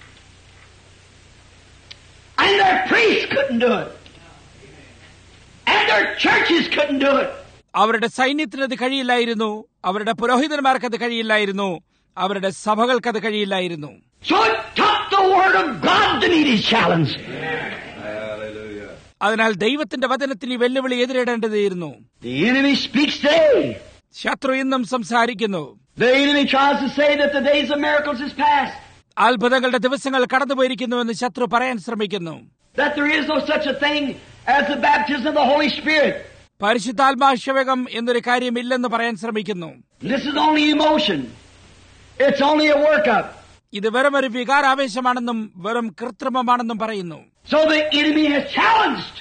And their priests couldn't do it. And their churches couldn't do it. അവരുടെ സൈന്യത്തിനത് കഴിയില്ലായിരുന്നു, അവരുടെ പുരോഹിതന്മാർക്കത് കഴിയില്ലായിരുന്നു, അവരുടെ സഭകൾക്കത് കഴിയില്ലായിരുന്നു. So it took the word of God to meet his challenge. Hallelujah. അതിനാൽ ദൈവത്തിന്റെ വചനത്തിന് ഈ വെല്ലുവിളി എതിരിടേണ്ടതായിരുന്നു. The enemy speaks today. ശത്രു ഇന്നും സംസാരിക്കുന്നു. The enemy tries to say that the days of miracles is past. അത്ഭുതങ്ങളുടെ ദിവസങ്ങൾ കടന്നുപോയിരിക്കുന്നുവെന്ന് ശത്രു പറയാൻ ശ്രമിക്കുന്നു. That there is no such a thing as the baptism of the Holy Spirit. പരിശുദ്ധാത്മാഭിഷേകം എന്നൊരു കാര്യമില്ലെന്ന് പറയാൻ ശ്രമിക്കുന്നു. This is only emotion. It's only a workup. ഇത് വെറും ഒരു വികാരാവേശമാണെന്നും വെറും കൃത്രിമമാണെന്നും പറയുന്നു. So the enemy has challenged.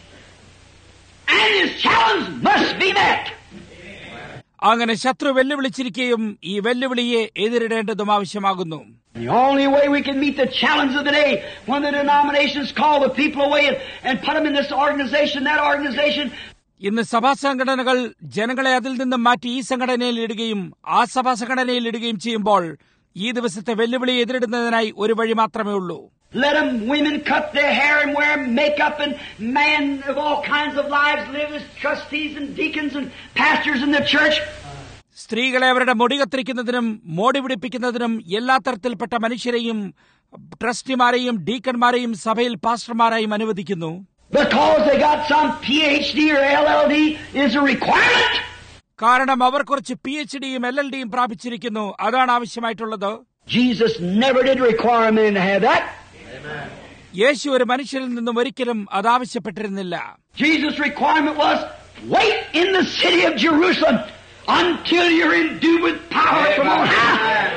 And his challenge must be met. അങ്ങനെ ശത്രു വെല്ലുവിളിച്ചിരിക്കുകയും ഈ വെല്ലുവിളിയെ എതിരിടേണ്ടതും ആവശ്യമാകുന്നു. The only way we can meet the challenge of the day, when the denominations call the people away and, and put them in this organization, that organization. ഇന്ന് സഭാ സംഘടനകൾ ജനങ്ങളെ അതിൽ നിന്നും മാറ്റി ഈ സംഘടനയിൽ ഇടുകയും ആ സഭാ സംഘടനയിൽ ഇടുകയും ചെയ്യുമ്പോൾ ഈ ദിവസത്തെ വെല്ലുവിളി എതിരിടുന്നതിനായി ഒരു വഴി മാത്രമേ ഉള്ളൂ. Let them women cut their hair and wear makeup, and men of all kinds of lives live as trustees and deacons and pastors in the church. സ്ത്രീകളെ അവരുടെ മുടി കത്തിരിക്കുന്നതിനും മോടി പിടിപ്പിക്കുന്നതിനും എല്ലാ തരത്തിൽപ്പെട്ട മനുഷ്യരെയും ട്രസ്റ്റിമാരെയും ഡീക്കന്മാരെയും സഭയിൽ പാസ്റ്റർമാരായും അനുവദിക്കുന്നു. Because they got some P H D or L L D is a requirement. കാരണം അവർ കുറച്ച് പി എച്ച് ഡിയും എൽ എൽ ഡിയും പ്രാപിച്ചിരിക്കുന്നു, അതാണ് ആവശ്യമായിട്ടുള്ളത്. Jesus never did require a man to have that. യേശു ഒരു മനുഷ്യരിൽ നിന്നും ഒരിക്കലും അത് ആവശ്യപ്പെട്ടിരുന്നില്ല. Jesus' requirement was, wait in the city of Jerusalem until you're endued with power from on high.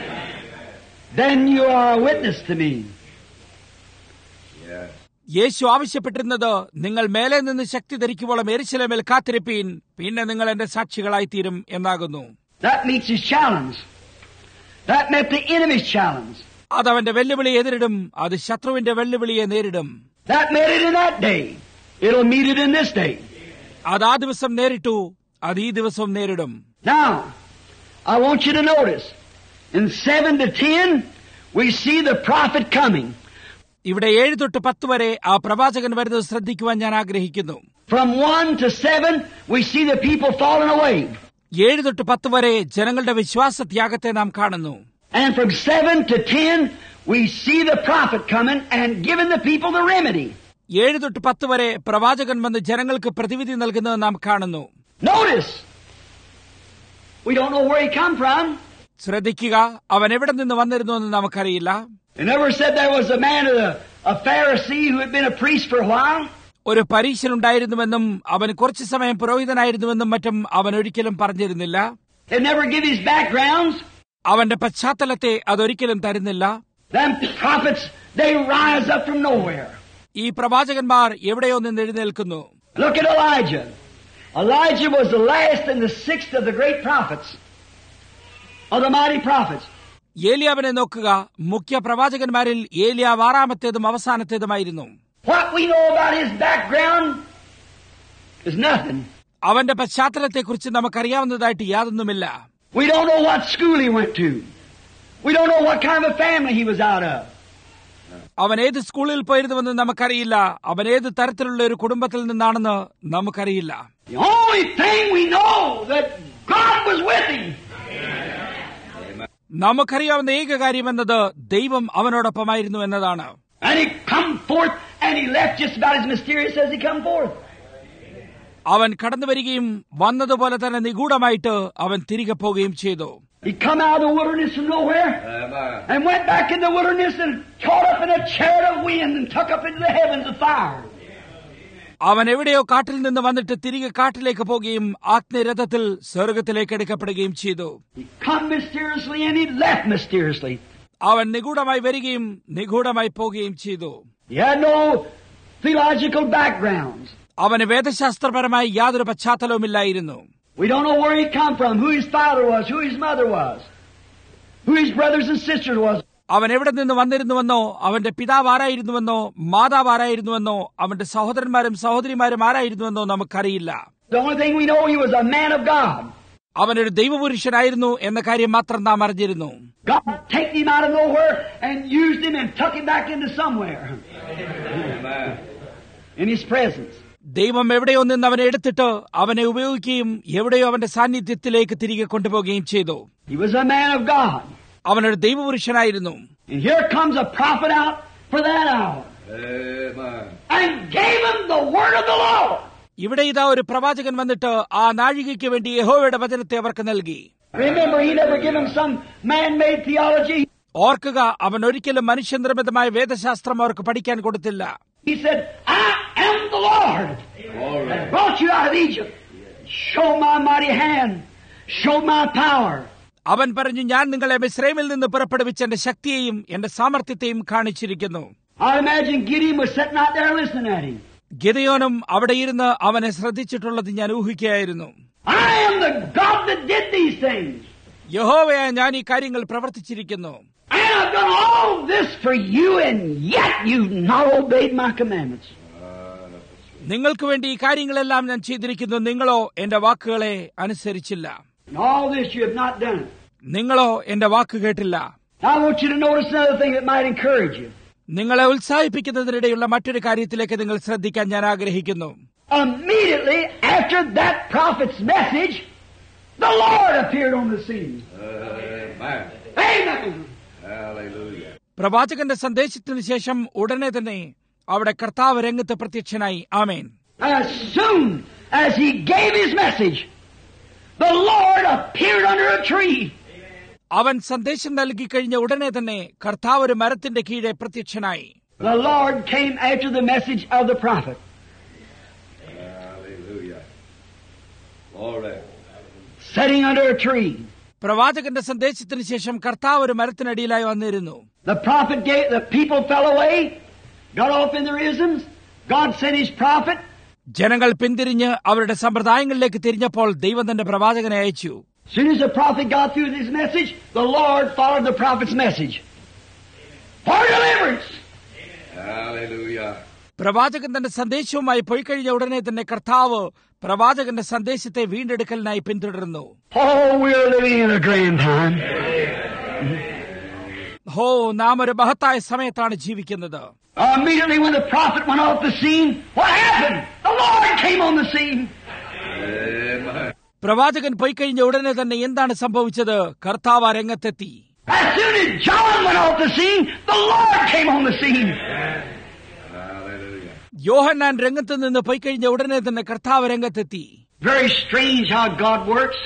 Then you are a witness to me. യേശു ആവശ്യപ്പെട്ടിരുന്നത്, നിങ്ങൾ മേലെ നിന്ന് ശക്തി ധരിക്കുവോളം യെരുശലേമിൽ കാത്തിരിപ്പീൻ, പിന്നെ നിങ്ങൾ എന്റെ സാക്ഷികളായി തീരും എന്നാകുന്നു. That meets his challenge. That met the enemy's challenge. അതവന്റെ വെല്ലുവിളി എതിരിടും, അത് ശത്രുവിന്റെ വെല്ലുവിളിയെ നേരിടും. That met it in that day. It'll meet it in this day. അത് ആ ദിവസം നേരിട്ടു, അത് ഈ ദിവസവും നേരിടും. Now, I want you to notice, in seven to ten, we see the prophet coming. ഇവിടെ ഏഴ് തൊട്ട് പത്ത് വരെ ആ പ്രവാചകൻ വരുന്നത് ശ്രദ്ധിക്കുവാൻ ഞാൻ ആഗ്രഹിക്കുന്നു. From one to seven, we see the people falling away. ഏഴ് തൊട്ട് പത്ത് വരെ ജനങ്ങളുടെ വിശ്വാസത്യാഗത്തെ നാം കാണുന്നു. And from seven to ten, we see the prophet coming and giving the people the remedy. ഏഴ് തൊട്ട് പത്ത് വരെ പ്രവാചകൻ വന്ന് ജനങ്ങൾക്ക് പ്രതിവിധി നൽകുന്നത് നാം കാണുന്നു. Notice, we don't know where he come from. ശ്രദ്ധിക്കുക, അവൻ എവിടെ നിന്ന് വന്നിരുന്നു എന്ന് നമുക്കറിയില്ല. It never said there was a man, a, a Pharisee who had been a priest for a while. ഒരു പരീശനുണ്ടായിരുന്നുവെന്നും അവൻ കുറച്ചു സമയം പുരോഹിതനായിരുന്നുവെന്നും മറ്റും അവൻ ഒരിക്കലും പറഞ്ഞിരുന്നില്ല. It never give his backgrounds. അവന്റെ പശ്ചാത്തലത്തെ അതൊരിക്കലും തരുന്നില്ല. Them prophets, they rise up from nowhere. ഈ പ്രവാചകന്മാർ എവിടെയോ നിന്ന് എഴുന്നേൽക്കുന്നു. Look at Elijah. Elijah was the last and the sixth of the great prophets, of the mighty prophets. ഏലിയാവിനെ നോക്കുക, മുഖ്യ പ്രവാചകന്മാരിൽ ഏലിയാവ് ആറാമത്തേതും അവസാനത്തേതുമായിരുന്നു. What we know about his background is nothing. അവന്റെ പശ്ചാത്തലത്തെക്കുറിച്ച് നമുക്കറിയാവുന്നതായിട്ട് യാതൊന്നുമില്ല. We don't know what school he went to. We don't know what kind of a family he was out of. അവൻ ഏത് സ്കൂളിൽ പോയിരുന്നുവെന്ന് നമുക്കറിയില്ല. അവൻ ഏത് തരത്തിലുള്ള ഒരു കുടുംബത്തിൽ നിന്നാണെന്ന് നമുക്കറിയില്ല. The only thing we know that God was with him. നമുക്കറിയാവുന്ന ഏക കാര്യമെന്നത് ദൈവം അവനോടൊപ്പമായിരുന്നു എന്നതാണ്. And he come forth and he left just about as mysterious as he come forth. അവൻ കടന്നു വരികയും വന്നതുപോലെ തന്നെ നിഗൂഢമായിട്ട് അവൻ തിരികെ പോവുകയും ചെയ്തു. He come out of the wilderness from nowhere. Amen. And went back in the wilderness and caught up in a chariot of wind and took up into the heavens of fire. അവൻ എവിടെയോ കാട്ടിൽ നിന്ന് വന്നിട്ട് തിരികെ കാട്ടിലേക്ക് പോവുകയും ആഗ്നേയരഥത്തിൽ സ്വർഗ്ഗത്തിലേക്ക് എടുക്കപ്പെടുകയും ചെയ്തു. He come mysteriously and he left mysteriously. അവൻ നിഗൂഢമായി വരികയും നിഗൂഢമായി പോവുകയും ചെയ്തു. He had no theological backgrounds. അവന് വേദശാസ്ത്രപരമായി യാതൊരു പശ്ചാത്തലവുമില്ലായിരുന്നു. We don't know where he come from, who his father was, who his mother was, who his brothers and sisters was. അവൻ എവിടെ നിന്ന് വന്നിരുന്നുവെന്നോ അവന്റെ പിതാവ് ആരായിരുന്നുവെന്നോ മാതാവ് ആരായിരുന്നുവെന്നോ അവന്റെ സഹോദരന്മാരും സഹോദരിമാരും ആരായിരുന്നുവെന്നോ നമുക്കറിയില്ല. The only thing we know, he was a man of God. അവനൊരു ദൈവപുരുഷനായിരുന്നു എന്ന കാര്യം മാത്രം നാം അറിഞ്ഞിരുന്നു. God taken him out of nowhere and used him and took him back into somewhere. Amen. In his presence. ദൈവം എവിടെയോ നിന്ന് അവനെ എടുത്തിട്ട് അവനെ ഉപയോഗിക്കുകയും എവിടെയോ അവന്റെ സാന്നിധ്യത്തിലേക്ക് തിരികെ കൊണ്ടുപോവുകയും ചെയ്തു. He was a man of God. അവനൊരു ദൈവപുരുഷനായിരുന്നു. And here comes a prophet out for that hour. Amen. And gave him the word of the Lord. ഇവിടെ ഇതാ ഒരു പ്രവാചകൻ വന്നിട്ട് ആ നാഴികയ്ക്ക് വേണ്ടി യഹോവയുടെ വചനത്തെ അവർക്ക് നൽകി. Remember, he never gave him some man-made theology. ഓർക്കുക, അവൻ ഒരിക്കലും മനുഷ്യനിർമ്മിതമായ വേദശാസ്ത്രം അവർക്ക് പഠിക്കാൻ കൊടുത്തില്ല. He said, I am the Lord that brought you out of Egypt. Show my mighty hand. Show my power. അവൻ പറഞ്ഞു, ഞാൻ നിങ്ങളെ മിസ്രൈമിൽ നിന്ന് പുറപ്പെടുവിച്ച എന്റെ ശക്തിയെയും എന്റെ സാമർത്ഥ്യത്തെയും കാണിച്ചിരിക്കുന്നു. I imagine Gideon was sitting out there listening at him. ഗിദെയോനും അവിടെ ഇരുന്ന് അവനെ ശ്രദ്ധിച്ചിട്ടുള്ളത് ഞാൻ ഊഹിക്കുകയായിരുന്നു. I am the God that did these things. യഹോവയായ ഞാൻ ഈ കാര്യങ്ങൾ പ്രവർത്തിച്ചിരിക്കുന്നു. And I've done all this for you, and yet you've not obeyed my commandments. നിങ്ങൾക്ക് വേണ്ടി ഈ കാര്യങ്ങളെല്ലാം ഞാൻ ചെയ്തിരിക്കുന്നു, നിങ്ങളോ എന്റെ വാക്കുകളെ അനുസരിച്ചില്ല. And all this you have not done. നിങ്ങളോ എന്റെ വാക്ക് കേട്ടില്ല. Now I want you to notice another thing that might encourage you. നിങ്ങളെ ഉത്സാഹിപ്പിക്കുന്നതിനിടെയുള്ള മറ്റൊരു കാര്യത്തിലേക്ക് നിങ്ങൾ ശ്രദ്ധിക്കാൻ ഞാൻ ആഗ്രഹിക്കുന്നു. Immediately after that prophet's message, the Lord appeared on the scene. Amen. Amen. Hallelujah. പ്രവാചകന്റെ സന്ദേശത്തിന് ശേഷം ഉടനെ തന്നെ അവിടെ കർത്താവ് രംഗത്ത് പ്രത്യക്ഷനായി. ആമേൻ. As soon as he gave his message, the Lord appeared under a tree. അവൻ സന്ദേശം നൽകി കഴിഞ്ഞ ഉടനെ തന്നെ കർത്താവ് ഒരു മരത്തിന്റെ കീഴെ പ്രത്യക്ഷനായി. The Lord came after the message of the prophet. Hallelujah. Glory. Sitting under a tree. പ്രവാചകന്റെ സന്ദേശത്തിന് ശേഷം കർത്താവ് ഒരു മരത്തിനടിയിലായി വന്നിരുന്നു. The prophet gave, the people fell away, got off in their isms. God sent his prophet. ജനങ്ങൾ പിന്തിരിഞ്ഞ് അവരുടെ സമ്പ്രദായങ്ങളിലേക്ക് തിരിഞ്ഞപ്പോൾ ദൈവം തന്റെ പ്രവാചകനെ അയച്ചു. As soon as the prophet got through his message, the Lord followed the prophet's message. For deliverance. Hallelujah. പ്രവാചകൻ തന്റെ സന്ദേശവുമായി പോയി കഴിഞ്ഞ ഉടനെ തന്നെ കർത്താവ് പ്രവാചകന്റെ സന്ദേശത്തെ വീണ്ടെടുക്കലിനായി പിന്തുടർന്നു. Oh, we are living in a grand time. ഹോ, നാം ഒരു മഹത്തായ സമയത്താണ് ജീവിക്കുന്നത്. Immediately when the prophet went off the scene, what happened? The Lord came on the scene. Amen. പ്രവാചകൻ പോയി കഴിഞ്ഞ ഉടനെ തന്നെ എന്താണ് സംഭവിച്ചത്? കർത്താവ് രംഗത്തെത്തി. As soon as John went off the scene, the Lord came on the scene. Hallelujah. യോഹന്നാൻ രംഗത്ത് നിന്ന് പോയി കഴിഞ്ഞ ഉടനെ തന്നെ കർത്താവ് രംഗത്തെത്തി. Very strange how God works,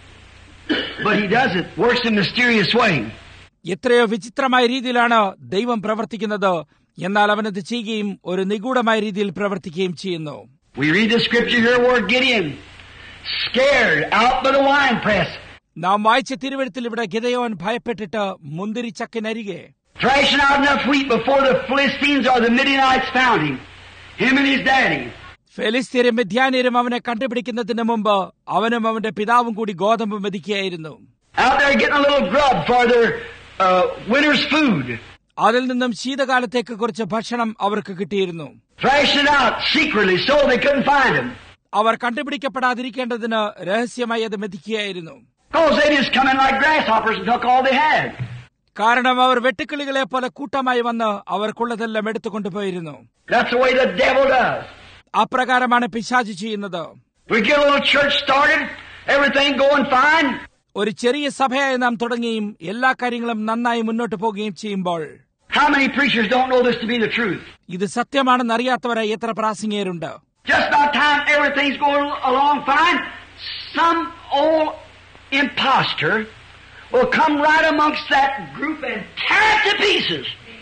but He does it. Works in a mysterious way. എത്രയോ വിചിത്രമായ രീതിയിലാണ് ദൈവം പ്രവർത്തിക്കുന്നത്. എന്നാൽ അവനത് ചെയ്യുകയും ഒരു നിഗൂഢമായ രീതിയിൽ പ്രവർത്തിക്കുകയും ചെയ്യുന്നു. We read the scripture here where Gideon, scared out by the wine press, നാം വായിച്ച തിരുവെഴുത്തിൽ ഇവിടെ ഗിദെയോൻ ഭയപ്പെട്ടിട്ട് മുന്തിരിച്ചക്കിനരികെ thrashing out enough wheat before the Philistines or the Midianites found him, him and his daddy. ഫെലിസ്ത്യരും മിദ്യാന്യരും അവനെ കണ്ടുപിടിക്കുന്നതിന് മുമ്പ് അവനും അവന്റെ പിതാവും കൂടി ഗോതമ്പ് മെതിക്കുകയായിരുന്നു. Out there getting a little grub for their uh, winter's food. അതിൽ നിന്നും ശീതകാലത്തേക്ക് കുറച്ച് ഭക്ഷണം അവർക്ക് കിട്ടിയിരുന്നു. Thrashing it out secretly so they couldn't find him. അവർ കണ്ടുപിടിക്കപ്പെടാതിരിക്കേണ്ടതിന് രഹസ്യമായി അത് മെതിക്കുകയായിരുന്നു. Because they just come in like grasshoppers and took all they had. കാരണം അവർ വെട്ടുക്കിളികളെ പോലെ കൂട്ടമായി വന്ന് അവർക്കുള്ളതെല്ലാം എടുത്തുകൊണ്ടുപോയിരുന്നു. That's the way the devil does. അപ്രകാരമാണ് പിശാച് ചെയ്യുന്നത്. We get a little church started, everything going fine. ഒരു ചെറിയ സഭയായി നാം തുടങ്ങുകയും എല്ലാ കാര്യങ്ങളും നന്നായി മുന്നോട്ട് പോവുകയും ചെയ്യുമ്പോൾ How many preachers don't know this to be the truth? ഇത് സത്യമാണെന്ന് അറിയാത്തവരായി എത്ര പ്രാസംഗികരുണ്ട്. Just about time everything's going along fine, some old imposter will come right amongst that group and tear it to pieces.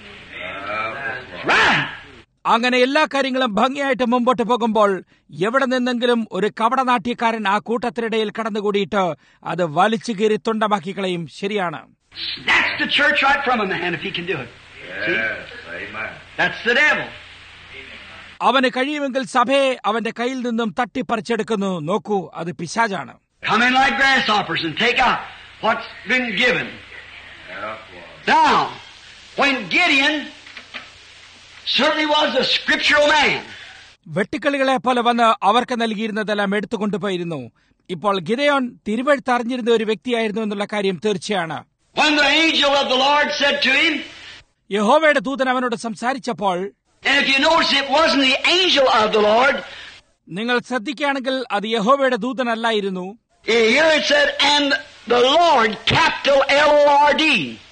Right. അങ്ങനെ എല്ലാ കാര്യങ്ങളും ഭംഗിയായിട്ട് മുമ്പോട്ട് പോകുമ്പോൾ എവിടെ നിന്നെങ്കിലും ഒരു കപടനാട്യക്കാരൻ ആ കൂട്ടത്തിനിടയിൽ കടന്നുകൂടിയിട്ട് അത് വലിച്ചു കീറി തുണ്ടമാക്കി കളയും. ശരിയാണ്. Snatch the church right from a man if he can do it. See? Yes. Amen. That's the devil. അവന് കഴിയുമെങ്കിൽ സഭയെ അവന്റെ കയ്യിൽ നിന്നും തട്ടിപ്പറിച്ചെടുക്കുന്നു. നോക്കൂ, അത് പിശാചാണ്. Come in like grasshoppers and take out what's been given. Yeah. Now, when Gideon certainly was a scriptural man. വെട്ടുക്കിളികളെ പോലെ വന്ന് അവർക്ക് നൽകിയിരുന്നതെല്ലാം എടുത്തുകൊണ്ടുപോയിരുന്നു. ഇപ്പോൾ ഗിദെയോൻ തിരുവെഴുത്ത് അറിഞ്ഞിരുന്ന ഒരു വ്യക്തിയായിരുന്നു എന്നുള്ള കാര്യം തീർച്ചയാണ്. When the angel of the Lord said to him, യഹോവയുടെ ദൂതൻ അവനോട് സംസാരിച്ചപ്പോൾ, and if you notice it wasn't the angel of the Lord, നിങ്ങൾ ശ്രദ്ധിക്കുകയാണെങ്കിൽ അത് യഹോവയുടെ ദൂതനല്ലായിരുന്നു. here it said, and the Lord, capital L O R D.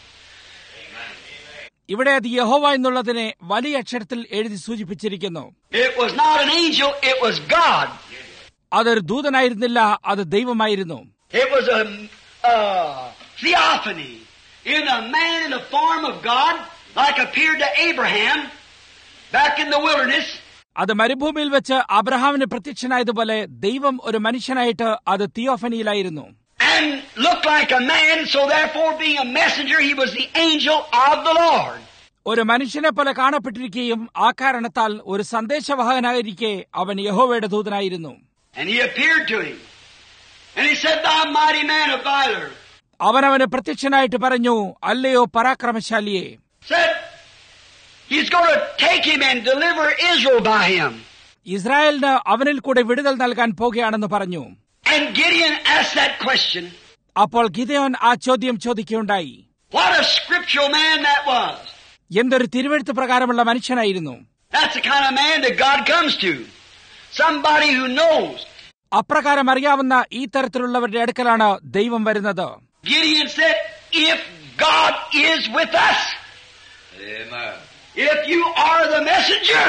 ഇവിടെ അത് യഹോവ എന്നുള്ളതിനെ വലിയ അക്ഷരത്തിൽ എഴുതി സൂചിപ്പിച്ചിരിക്കുന്നു. It was not an angel, it was God. അതൊരു ദൂതനായിരുന്നില്ല, അത് ദൈവമായിരുന്നു. It was a uh, theophany in a man in the form of God, like appeared to Abraham back in the wilderness. അത് മരുഭൂമിയിൽ വെച്ച് അബ്രഹാമിന് പ്രത്യക്ഷനായതുപോലെ ദൈവം ഒരു മനുഷ്യനായിട്ട് അത് തിയോഫനിയിലായിരുന്നു. And looked like a man, so therefore being a messenger, he was the angel of the Lord. ഒരു മനുഷ്യനെ പോലെ കാണപ്പെട്ടിരിക്കുകയും ആ കാരണത്താൽ ഒരു സന്ദേശവാഹകനായിരിക്കെ അവൻ യഹോവയുടെ ദൂതനായിരുന്നു. And he appeared to him. And he said, thou mighty man of valor. അവൻ അവന് പ്രത്യക്ഷനായിട്ട് പറഞ്ഞു, അല്ലയോ പരാക്രമശാലിയെ. Said, he's going to take him and deliver Israel by him. ഇസ്രായേലിന് അവനിൽ കൂടെ വിടുതൽ നൽകാൻ പോകുകയാണെന്ന് പറഞ്ഞു. And Gideon asked that question. അപ്പോൾ ഗിദെയോൻ ആ ചോദ്യം ചോദിക്കുകയുണ്ടായി. What a scriptural man that was. എന്തൊരു തിരുവെഴുത്ത് പ്രകാരമുള്ള മനുഷ്യനായിരുന്നു. That's the kind of man that God comes to. Somebody who knows. അപ്രകാരം അറിയാവുന്ന ഈ തരത്തിലുള്ളവരുടെ അടുക്കലാണ് ദൈവം വരുന്നത്. Gideon said, if God is with us, Amen. if you are the messenger,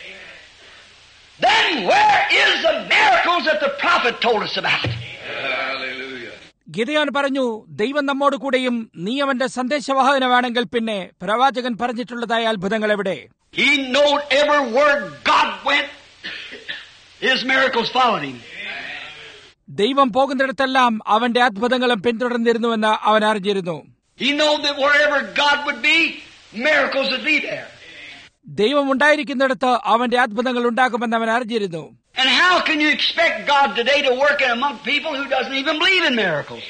then where is the miracles that the prophet told us about? Hallelujah. Gideon പറഞ്ഞു, ദൈവം നമ്മോട് കൂടെയും നീ അവന്റെ സന്ദേശവാഹകനാണെങ്കിൽ പിന്നെ പ്രവാചകൻ പറഞ്ഞിട്ടുള്ളതായ അത്ഭുതങ്ങൾ എവിടെ? He knowed every word God went, his miracles followed him. ദൈവം പോകുന്നിടത്തെല്ലാം അവന്റെ അത്ഭുതങ്ങളും പിന്തുടർന്നിരുന്നുവെന്ന് അവൻ അറിഞ്ഞിരുന്നു. He knew that wherever God would be, miracles would be there. ദൈവം ഉണ്ടായിരിക്കുന്നിടത്ത് അവന്റെ അത്ഭുതങ്ങൾ ഉണ്ടാകുമെന്ന് അവൻ അറിഞ്ഞിരുന്നു. And how can you expect God today to work in among people who doesn't even believe in miracles?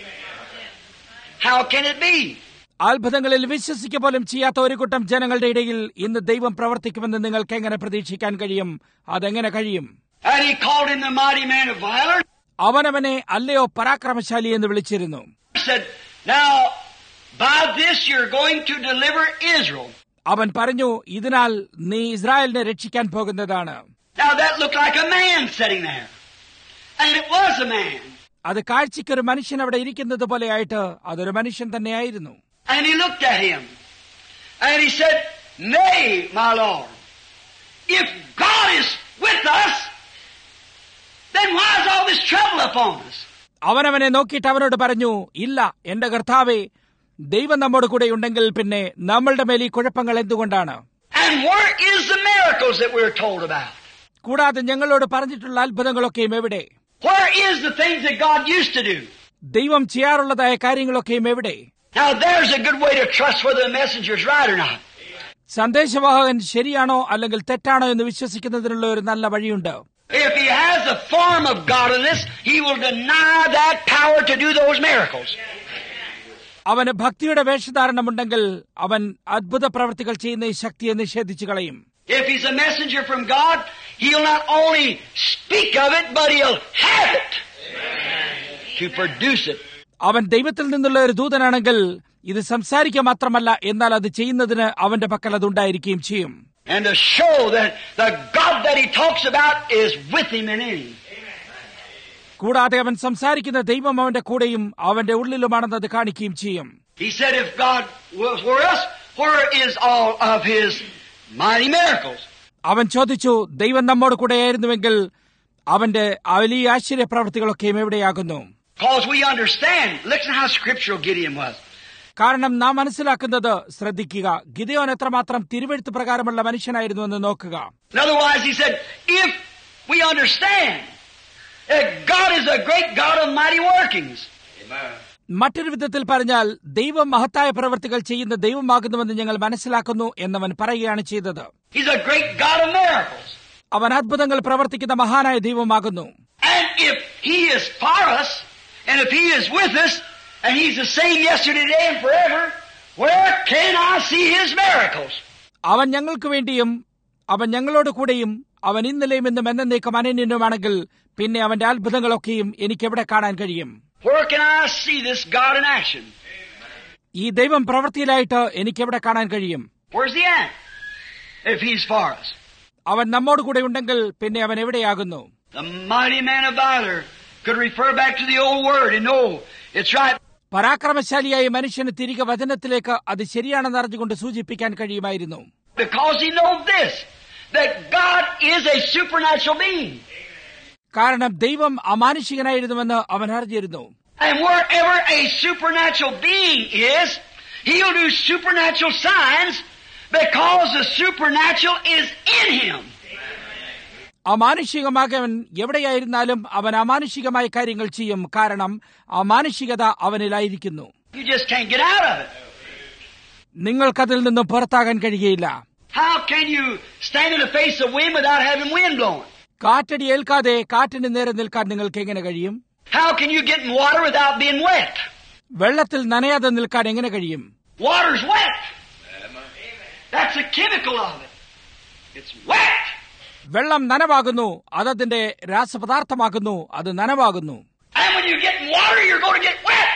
How can it be? അത്ഭുതങ്ങളിൽ വിശ്വസിക്കുക പോലും ചെയ്യാത്ത ഒരു കൂട്ടം ജനങ്ങളുടെ ഇടയിൽ ഇന്ന് ദൈവം പ്രവർത്തിക്കുമെന്ന് നിങ്ങൾക്ക് എങ്ങനെ പ്രതീക്ഷിക്കാൻ കഴിയും? അതെങ്ങനെ കഴിയും? And he called him the mighty man of valor. അവനവനെ അല്ലയോ പരാക്രമശാലി എന്ന് വിളിച്ചിരുന്നു. He said, now by this you're going to deliver Israel. അവൻ പറഞ്ഞു, ഇതിനാൽ നീ ഇസ്രായേലിനെ രക്ഷിക്കാൻ പോകുന്നതാണ്. Now that looked like a man sitting there. And it was a man. അത് കാഴ്ചയ്ക്കൊരു മനുഷ്യൻ അവിടെ ഇരിക്കുന്നത് പോലെയായിട്ട് അതൊരു മനുഷ്യൻ തന്നെയായിരുന്നു. And he looked at him. And he said, nay, my Lord, if God is with us, then why is all this trouble upon us? അവനവനെ നോക്കിയിട്ട് അവനോട് പറഞ്ഞു, ഇല്ല എന്റെ കർത്താവേ, ദൈവം നമ്മോട് കൂടെ ഉണ്ടെങ്കിൽ പിന്നെ നമ്മളുടെ മേൽ ഈ കുഴപ്പങ്ങൾ എന്തുകൊണ്ടാണ്? And where is the miracles that we're told about? കൂടാതെ ഞങ്ങളോട് പറഞ്ഞിട്ടുള്ള അത്ഭുതങ്ങളൊക്കെയും എവിടെ? Where is the things that God used to do? ദൈവം ചെയ്യാറുള്ളതായ കാര്യങ്ങളൊക്കെയും എവിടെ? Now there's a good way to trust whether the messenger's right or not. സന്ദേശവാഹകൻ ശരിയാണോ അല്ലെങ്കിൽ തെറ്റാണോ എന്ന് വിശ്വസിക്കുന്നതിനുള്ള ഒരു നല്ല വഴിയുണ്ട്. If he has the form of godliness, he will deny that power to do those miracles. അവന് ഭക്തിയുടെ വേഷധാരണമുണ്ടെങ്കിൽ അവൻ അത്ഭുത പ്രവർത്തികൾ ചെയ്യുന്ന ഈ ശക്തിയെ നിഷേധിച്ചു കളയും. If he's a messenger from God, he'll not only speak of it, but he'll have it to produce it. അവൻ ദൈവത്തിൽ നിന്നുള്ള ഒരു ദൂതനാണെങ്കിൽ ഇത് സംസാരിക്കുക മാത്രമല്ല, എന്നാൽ അത് ചെയ്യുന്നതിന് അവന്റെ പക്കൽ അതുണ്ടായിരിക്കുകയും ചെയ്യും. And to show that the God that he talks about is with him and in him. കൂടാതെ അവൻ സംസാരിക്കുന്ന ദൈവം അവന്റെ കൂടെയും അവന്റെ ഉള്ളിലുമാണെന്ന് അത് കാണിക്കുകയും ചെയ്യും. He said, if God was for us, where is all of his mighty miracles? അവൻ ചോദിച്ചു, ദൈവം നമ്മോട് കൂടെയായിരുന്നുവെങ്കിൽ അവന്റെ വലിയ ആശ്ചര്യ പ്രവൃത്തികളൊക്കെയും എവിടെയാകുന്നു? Because we understand. Listen how scriptural Gideon was. കാരണം നാം മനസ്സിലാക്കുന്നത്, ശ്രദ്ധിക്കുക, ഗിദെയോൻ എത്രമാത്രം തിരുവെഴുത്ത് പ്രകാരമുള്ള മനുഷ്യനായിരുന്നു എന്ന് നോക്കുക. Otherwise, he said, if we understand that God is a great God of mighty workings. Amen. മറ്റൊരു വിധത്തിൽ പറഞ്ഞാൽ, ദൈവം മഹത്തായ പ്രവൃത്തികൾ ചെയ്യുന്ന ദൈവമാകുന്നുവെന്ന് ഞങ്ങൾ മനസ്സിലാക്കുന്നു എന്നവൻ പറയുകയാണ് ചെയ്തത്. He's a great God of miracles. അവൻ അത്ഭുതങ്ങൾ പ്രവർത്തിക്കുന്ന മഹാനായ ദൈവമാകുന്നു. And if he is for us, and if he is with us, and he's the same yesterday, today, and forever, where can I see His miracles? അവൻ ഞങ്ങൾക്ക് വേണ്ടിയും അവൻ ഞങ്ങളോട് കൂടെയും അവൻ ഇന്നലെയും ഇന്നും എന്നേക്കും അനന്യനുമാണെങ്കിൽ പിന്നെ അവന്റെ അത്ഭുതങ്ങളൊക്കെയും എനിക്ക് എവിടെ കാണാൻ കഴിയും? Where can I see this God in action? ഈ ദൈവം പ്രവൃത്തിയിലായിട്ട് എനിക്ക് എവിടെ കാണാൻ കഴിയും? Where's He at? If He's for us. അവൻ നമ്മോട് കൂടെ ഉണ്ടെങ്കിൽ പിന്നെ അവൻ എവിടെയാകുന്നു? The mighty man of valor could refer back to the old word and know it's right. പരാക്രമശാലിയായ മനുഷ്യന് തിരികെ വചനത്തിലേക്ക് അത് ശരിയാണെന്ന് അറിഞ്ഞുകൊണ്ട് സൂചിപ്പിക്കാൻ കഴിയുമായിരുന്നു. Because he knows this, that God is a supernatural being. കാരണം ദൈവം അമാനുഷികനായിരുന്നുവെന്ന് അവൻ അറിഞ്ഞിരുന്നു. And wherever a supernatural being is, he'll do supernatural signs because the supernatural is in him. അമാനുഷികമാകവൻ എവിടെയായിരുന്നാലും അവൻ അമാനുഷികമായ കാര്യങ്ങൾ ചെയ്യും. കാരണം അമാനുഷികത അവനിലായിരിക്കുന്നു. You just can't get out of it. നിങ്ങൾക്കതിൽ നിന്നും പുറത്താകാൻ കഴിയുകയില്ല. How can you stand in the face of wind without having wind blowing? Kattady ഏൽക്കാതെ കാറ്റിന് നേരെ നിൽക്കാൻ നിങ്ങൾക്ക് എങ്ങനെ കഴിയും? How can you get in water without being wet? വെള്ളത്തിൽ നനയാതെ നിൽക്കാൻ എങ്ങനെ കഴിയും? Water's wet. That's a chemical of it. It's wet. വെള്ളം നനവാകുന്നു, അതതിന്റെ രാസപദാർത്ഥമാകുന്നു, അത് നനവാകുന്നു. And when you get in water, you're going to get wet.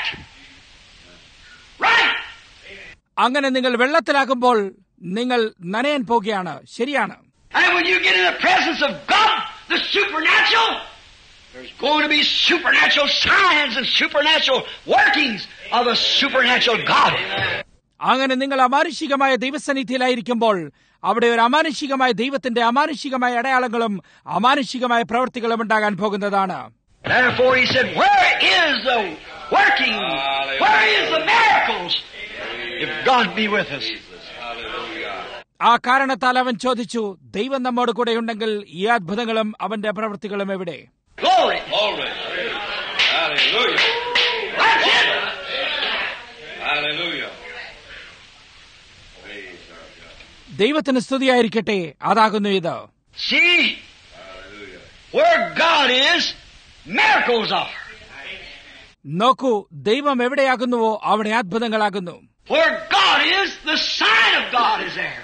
Right? അങ്ങനെ നിങ്ങൾ വെള്ളത്തിലാകുമ്പോൾ നിങ്ങൾ നനയാൻ പോകുകയാണ്. ശരിയാണ്. And when you get in the presence of God, the supernatural, there's going to be supernatural signs and supernatural workings of a supernatural God. അങ്ങനെ നിങ്ങൾ അമാനുഷികമായ ദൈവസന്നിധിയിലായിരിക്കുമ്പോൾ അവിടെ ഒരു അമാനുഷികമായ ദൈവത്തിന്റെ അമാനുഷികമായ അടയാളങ്ങളും അമാനുഷികമായ പ്രവൃത്തികളും ഉണ്ടാകാൻ പോകുന്നതാണ്. Therefore he said, where is the working? Where is the miracles? If God be with us. ആ കാരണത്താൽ അവൻ ചോദിച്ചു, ദൈവം നമ്മോട് കൂടെ ഉണ്ടെങ്കിൽ ഈ അത്ഭുതങ്ങളും അവന്റെ പ്രവൃത്തികളും എവിടെ? Glory. Glory. Hallelujah. That's it. Hallelujah. ദൈവത്തിന് സ്തുതിയായിരിക്കട്ടെ. അതാകുന്നു ഇത്. See, where God is, miracles are. നോക്കൂ, ദൈവം എവിടെയാകുന്നുവോ അവിടെ അത്ഭുതങ്ങളാകുന്നു. Where God is, the sign of God is there.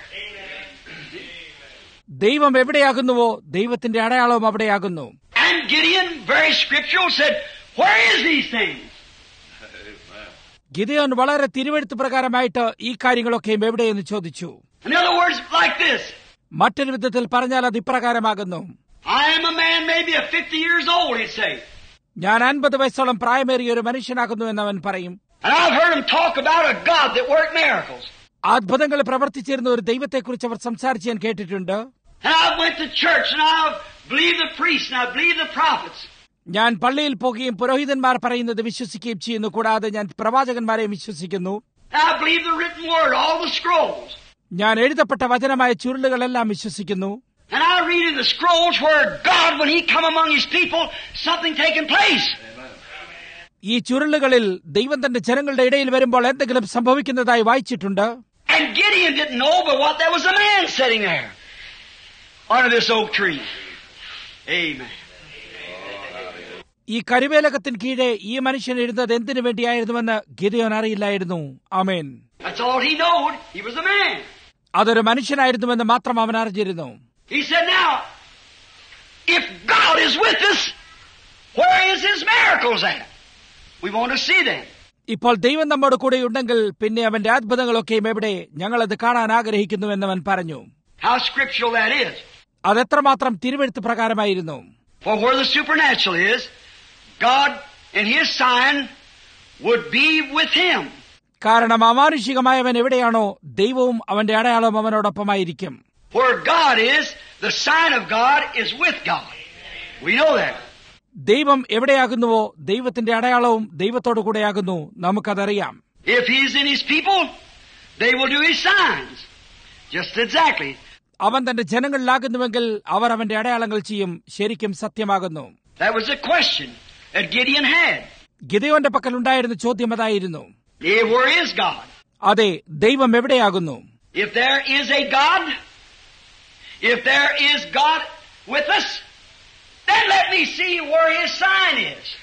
ദൈവം എവിടെയാകുന്നുവോ ദൈവത്തിന്റെ അടയാളവും അവിടെയാകുന്നു. And Gideon, very scriptural, said, where is these things? Gideon വളരെ തിരുവെഴുത്ത് പ്രകാരമായിട്ട് ഈ കാര്യങ്ങളൊക്കെയും എവിടെയെന്ന് ചോദിച്ചു. In other words, like this. മറ്റൊരു വിധത്തിൽ പറഞ്ഞാൽ അത് ഇപ്രകാരമാകുന്നു. I am a man maybe of fifty years old, he'd say. ഞാൻ അൻപത് വയസ്സോളം പ്രായമേറിയ ഒരു മനുഷ്യനാകുന്നു എന്നവൻ പറയും. And I've heard him talk about a God that worked miracles. അത്ഭുതങ്ങൾ പ്രവർത്തിച്ചിരുന്ന ഒരു ദൈവത്തെക്കുറിച്ച് അവർ സംസാരിച്ച് ഞാൻ കേട്ടിട്ടുണ്ട്. And I went to church and I believe the priests and I believe the prophets. ഞാൻ പള്ളിയിൽ പോകുകയും പുരോഹിതന്മാർ പറയുന്നത് വിശ്വസിക്കുകയും ചെയ്യുന്നു. കൂടാതെ ഞാൻ പ്രവാചകന്മാരെയും വിശ്വസിക്കുന്നു. And I believe the written word, all the scrolls. ഞാൻ എഴുതപ്പെട്ട വചനമായ ചുരുളുകളെല്ലാം വിശ്വസിക്കുന്നു. And I read in the scrolls where God, when He come among His people, something taking place. ഈ ചുരുളുകളിൽ ദൈവം തന്റെ ജനങ്ങളുടെ ഇടയിൽ വരുമ്പോൾ എന്തെങ്കിലും സംഭവിക്കുന്നതായി വായിച്ചിട്ടുണ്ട്. And Gideon didn't know but what there was a man sitting there under this oak tree. Amen. ഈ കരുവേലകത്തിന് കീഴെ ഈ മനുഷ്യൻ എഴുന്നത് എന്തിനു വേണ്ടിയായിരുന്നുവെന്ന് ഗിദെയോൻ അറിയില്ലായിരുന്നു. ആമേൻ. That's all he knowed. He was a man. അതൊരു മനുഷ്യനായിരുന്നുവെന്ന് മാത്രം അവൻ അറിഞ്ഞിരുന്നു. He said, now, if God is with us, where is His miracles at? We want to see them. ഇപ്പോൾ ദൈവം നമ്മോട് കൂടെ ഉണ്ടെങ്കിൽ പിന്നെ അവന്റെ അത്ഭുതങ്ങളൊക്കെയും എവിടെ? ഞങ്ങളത് കാണാൻ ആഗ്രഹിക്കുന്നുവെന്നവൻ പറഞ്ഞു. How scriptural that is. അതെത്രമാത്രം തിരുവെഴുത്ത് പ്രകാരമായിരുന്നു. For where the supernatural is, God and His sign would be with him. കാരണം അമാനുഷികമായവൻ എവിടെയാണോ ദൈവവും അവന്റെ അടയാളവും അവനോടൊപ്പമായിരിക്കും. Where God is, the sign of God is with God. We know that. ദൈവം എവിടെയാകുന്നുവോ ദൈവത്തിന്റെ അടയാളവും ദൈവത്തോടു കൂടെയാകുന്നു. നമുക്കതറിയാം. If He's in His people, they will do His signs. Just exactly. അവൻ തന്റെ ജനങ്ങളിലാകുന്നുവെങ്കിൽ അവർ അവന്റെ അടയാളങ്ങൾ ചെയ്യും. ശരിക്കും സത്യമാകുന്നു. That was a question that Gideon had. ഗിദെയോന്റെ പക്കൽ ഉണ്ടായിരുന്ന ചോദ്യം അതായിരുന്നു. Yeah, where is God? അതെ, ദൈവം എവിടെയാകുന്നു? If there is a God, if there is God with us, then let me see where His sign is.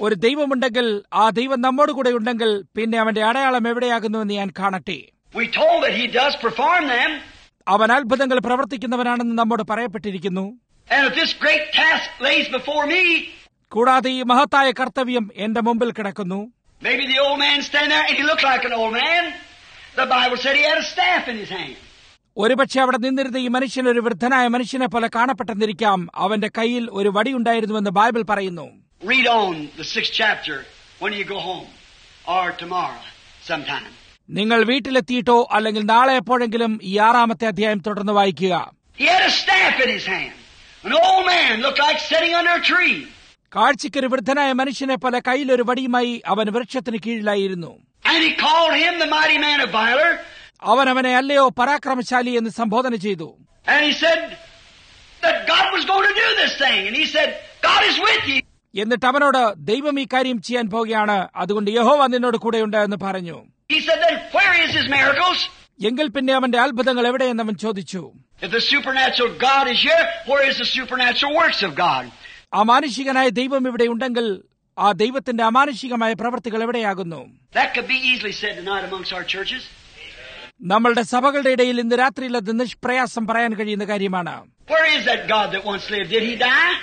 ഒരു ദൈവമുണ്ടെങ്കിൽ ആ ദൈവം നമ്മോട് കൂടെ ഉണ്ടെങ്കിൽ പിന്നെ അവന്റെ അടയാളം എവിടെയാകുന്നുവെന്ന് ഞാൻ കാണട്ടെ. We told that he does perform them. അവൻ അത്ഭുതങ്ങൾ പ്രവർത്തിക്കുന്നവനാണെന്ന് നമ്മോട് പറയപ്പെട്ടിരിക്കുന്നു. And if this great task lays before me, കൂടാതെ ഈ മഹത്തായ കർത്തവ്യം എന്റെ മുമ്പിൽ കിടക്കുന്നു. maybe the old man stand there and he looked like an old man. The Bible said he had a staff in his hand. ഒരുപക്ഷെ അവിടെ നിന്നിരുന്ന ഈ മനുഷ്യൻ ഒരു വൃദ്ധനായ മനുഷ്യനെ പോലെ കാണപ്പെട്ടെന്നിരിക്കാം. അവന്റെ കയ്യിൽ ഒരു വടി ഉണ്ടായിരുന്നുവെന്ന് ബൈബിൾ പറയുന്നു. Read on the sixth chapter when you go home or tomorrow sometime. നിങ്ങൾ വീട്ടിലെത്തിയിട്ടോ അല്ലെങ്കിൽ നാളെ എപ്പോഴെങ്കിലും ഈ ആറാമത്തെ അധ്യായം തുടർന്ന് വായിക്കുക. He had a staff in his hand. An old man looked like sitting under a tree. കാഴ്ചയ്ക്കൊരു വൃദ്ധനായ മനുഷ്യനെ പോലെ കയ്യിലൊരു വടിയുമായി അവൻ വൃക്ഷത്തിന് കീഴിലായിരുന്നു. And he called him the mighty man of valor. അവൻ അവനെ അല്ലയോ പരാക്രമശാലി എന്ന് സംബോധന ചെയ്തു. And he said that God was going to do this thing. And he said, God is with you. എന്നിട്ട് അവനോട് ദൈവം ഈ കാര്യം ചെയ്യാൻ പോകുകയാണ്, അതുകൊണ്ട് യഹോവ നിന്നോട് കൂടെയുണ്ട് എന്ന് പറഞ്ഞു. He said, then where is his miracles? എങ്കിൽ പിന്നെ അവന്റെ അത്ഭുതങ്ങൾ എവിടെയെന്ന് അവൻ ചോദിച്ചു. If the supernatural God is here, where is the supernatural works of God? അമാനുഷികനായ ദൈവം ഇവിടെ ഉണ്ടെങ്കിൽ ആ ദൈവത്തിന്റെ അമാനുഷികമായ പ്രവൃത്തികൾ എവിടെയാകുന്നു? That could be easily said tonight amongst our churches. നമ്മളുടെ സഭകളുടെ ഇടയിൽ ഇന്ന് രാത്രിയിൽ അത് നിഷ്പ്രയാസം പറയാൻ കഴിയുന്ന കാര്യമാണ്. Where is that God that once lived? Did he die?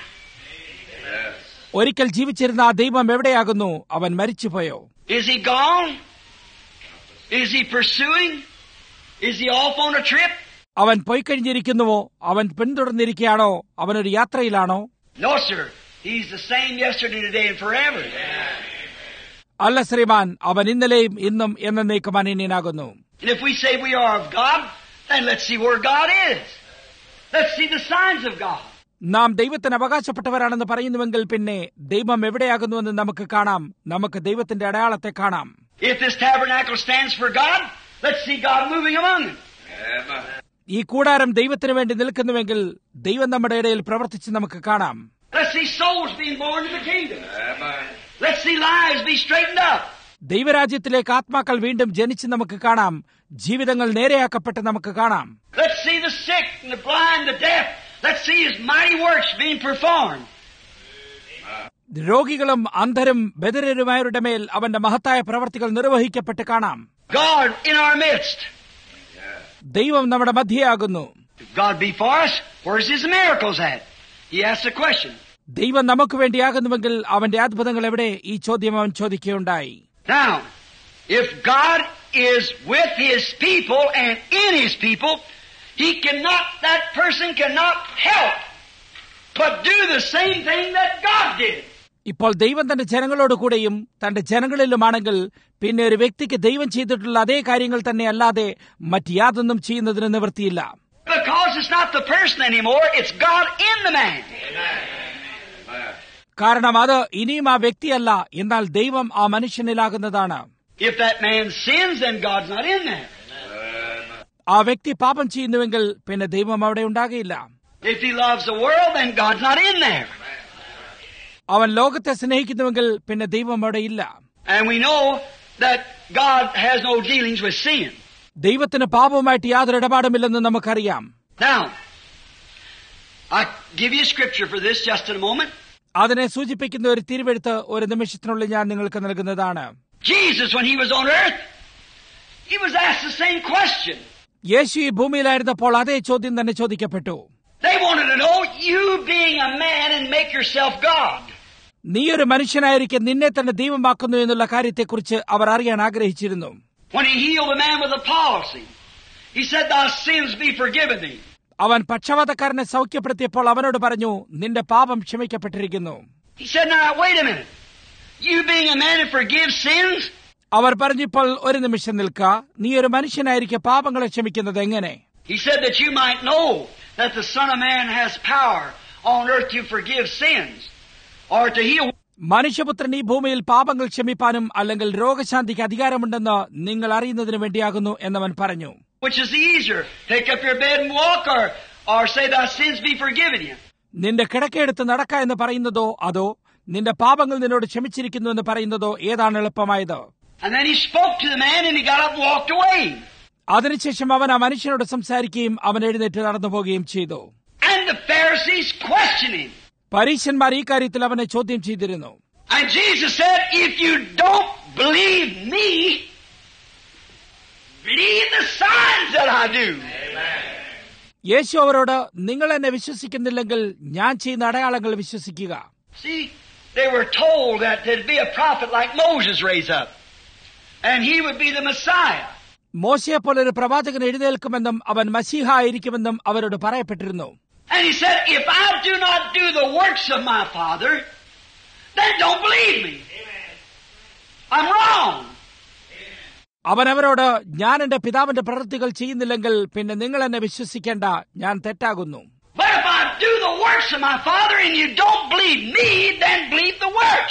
ഒരിക്കൽ ജീവിച്ചിരുന്ന ആ ദൈവം എവിടെയാകുന്നു? അവൻ മരിച്ചുപോയോ? Is he gone? Is he pursuing? Is he off on a trip? അവൻ പോയിക്കഴിഞ്ഞിരിക്കുന്നുവോ? അവൻ പിന്തുടർന്നിരിക്കുകയാണോ? അവനൊരു യാത്രയിലാണോ? No, sir. He's the same yesterday, today, and forever. അല്ല ശ്രീമാൻ, അവൻ ഇന്നലെയും ഇന്നും എന്നേക്കും അനന്യനാകുന്നു. And if we say we are of God, then let's see where God is. Let's see the signs of God. നാം ദൈവത്തിന് അവകാശപ്പെട്ടവരാണെന്ന് പറയുന്നുവെങ്കിൽ പിന്നെ ദൈവം എവിടെയാകുന്നുവെന്ന് നമുക്ക് കാണാം. നമുക്ക് ദൈവത്തിന്റെ അടയാളത്തെ കാണാം. If this tabernacle stands for God, let's see God moving among them. ഈ കൂടാരം ദൈവത്തിന് വേണ്ടി നിൽക്കുന്നുവെങ്കിൽ ദൈവം നമ്മുടെ ഇടയിൽ പ്രവർത്തിച്ച് നമുക്ക് കാണാം. Let's see souls being born to the kingdom. Let's see lives be straightened up. ദൈവരാജ്യത്തിലേക്ക് ആത്മാക്കൾ വീണ്ടും ജനിച്ച് നമുക്ക് കാണാം. ജീവിതങ്ങൾ നേരെയാക്കപ്പെട്ട് നമുക്ക് കാണാം. Let's see the sick and the blind, the deaf. Let's see his mighty works being performed. രോഗികളും അന്ധരും ബധിരരുമായവരുടെ മേൽ അവന്റെ മഹത്തായ പ്രവർത്തികൾ നിർവഹിക്കപ്പെട്ട് കാണാം. God in our midst. ദൈവം നമ്മുടെ മധ്യയാകുന്നു. If God be for us, where's his miracles at? He asked a question. ദൈവം നമുക്ക് വേണ്ടിയാകുന്നുവെങ്കിൽ അവന്റെ അത്ഭുതങ്ങൾ എവിടെ? ഈ ചോദ്യം അവൻ ചോദിക്കുകയുണ്ടായി. Now, if God is with his people and in his people, he cannot, that person cannot help but do the same thing that God did. ഇപ്പോൾ ദൈവം തന്റെ ജനങ്ങളോട് കൂടെയും തന്റെ ജനങ്ങളിലുമാണെങ്കിൽ പിന്നെ ഒരു വ്യക്തിക്ക് ദൈവം ചെയ്തിട്ടുള്ള അതേ കാര്യങ്ങൾ തന്നെ അല്ലാതെ മറ്റ് യാതൊന്നും ചെയ്യുന്നതിന് നിവൃത്തിയില്ല. Because it's not the person anymore, it's God in the man. കാരണം അത് ഇനിയും ആ വ്യക്തിയല്ല, എന്നാൽ ദൈവം ആ മനുഷ്യനിലാകുന്നതാണ്. If that man sins, then God's not in there. ആ വ്യക്തി പാപം ചെയ്യുന്നുവെങ്കിൽ പിന്നെ ദൈവം അവിടെ ഉണ്ടാകില്ല. If he loves the world, then God's not in there. അവൻ ലോകത്തെ സ്നേഹിക്കുന്നുവെങ്കിൽ പിന്നെ ദൈവം അവിടെ ഇല്ല. And we know that God has no dealings with sin. ദൈവത്തിന് പാപവുമായിട്ട് യാതൊരു ഇടപാടുമില്ലെന്ന് നമുക്കറിയാം. Now, I give you scripture for this just in a moment. അതിനെ സൂചിപ്പിക്കുന്ന ഒരു തിരുവെഴുത്ത് ഒരു നിമിഷത്തിനുള്ളിൽ ഞാൻ നിങ്ങൾക്ക് നൽകുന്നതാണ്. Jesus, when he was on earth, he was asked the same question. യേശു ഈ ഭൂമിയിലായിരുന്നപ്പോൾ അതേ ചോദ്യം തന്നെ ചോദിക്കപ്പെട്ടു. They wanted to know, you being a man and make yourself God. നീ ഒരു മനുഷ്യനായിരിക്കെ നിന്നെ തന്നെ ദൈവമാക്കുന്നു എന്നുള്ള കാര്യത്തെക്കുറിച്ച് അവർ അറിയാൻ ആഗ്രഹിച്ചിരുന്നു. When he healed a man with a palsy, he said, thy sins be forgiven thee. അവൻ പക്ഷവാതക്കാരനെ സൗഖ്യപ്പെടുത്തിയപ്പോൾ അവനോട് പറഞ്ഞു, നിന്റെ പാപം ക്ഷമിക്കപ്പെട്ടിരിക്കുന്നു. He said, now wait a minute. You being a man and forgive sins? അവർ പറഞ്ഞപ്പോൾ ഒരു നിമിഷം നിൽക്ക, നീ ഒരു മനുഷ്യനായിരിക്കെ പാപങ്ങളെ ക്ഷമിക്കുന്നത് എങ്ങനെ? He said that you might know that the Son of Man has power on earth to forgive sins or to heal. മനുഷ്യപുത്രൻ ഈ ഭൂമിയിൽ പാപങ്ങൾ ക്ഷമിപ്പാനും അല്ലെങ്കിൽ രോഗശാന്തിക്ക് അധികാരമുണ്ടെന്ന് നിങ്ങൾ അറിയുന്നതിന് വേണ്ടിയാകുന്നു എന്നവൻ പറഞ്ഞു. Which is easier, take up your bed and walk, or or say thy sins be forgiven you? നിന്റെ കിടക്കയെടുത്ത് നടക്ക എന്ന് പറയുന്നതോ അതോ നിന്റെ പാപങ്ങൾ നിന്നോട് ക്ഷമിച്ചിരിക്കുന്നു എന്ന് പറയുന്നതോ ഏതാണ് എളുപ്പമായത്? And then he spoke to the man and he got up and walked away. അതിനുശേഷം അവൻ ആ മനുഷ്യനോട് സംസാരിക്കുകയും അവൻ എഴുന്നേറ്റ് നടന്നു പോവുകയും ചെയ്തു. And the Pharisees questioned him. പരീശന്മാർ ഈ കാര്യത്തിൽ അവനെ ചോദ്യം ചെയ്തിരുന്നു. And Jesus said, if you don't believe me, believe the signs that I do. യേശു അവരോട് നിങ്ങൾ എന്നെ വിശ്വസിക്കുന്നില്ലെങ്കിൽ ഞാൻ ചെയ്യുന്ന അടയാളങ്ങൾ വിശ്വസിക്കുക. See, they were told that there'd be a prophet like Moses raise up, and he would be the Messiah. മോശയെ പോലെ ഒരു പ്രവാചകൻ എഴുന്നേൽക്കുമെന്നും അവൻ മസീഹ ആയിരിക്കുമെന്നും അവരോട് പറയപ്പെട്ടിരുന്നു. And he said, if I do not do the works of my Father, then don't believe me. I'm wrong. അവൻ അവരോട് ഞാൻ എന്റെ പിതാവിന്റെ പ്രവൃത്തികൾ ചെയ്യുന്നില്ലെങ്കിൽ പിന്നെ നിങ്ങൾ എന്നെ വിശ്വസിക്കേണ്ട, ഞാൻ തെറ്റാകുന്നു. But if I do the works of my Father and you don't believe me, then believe the works.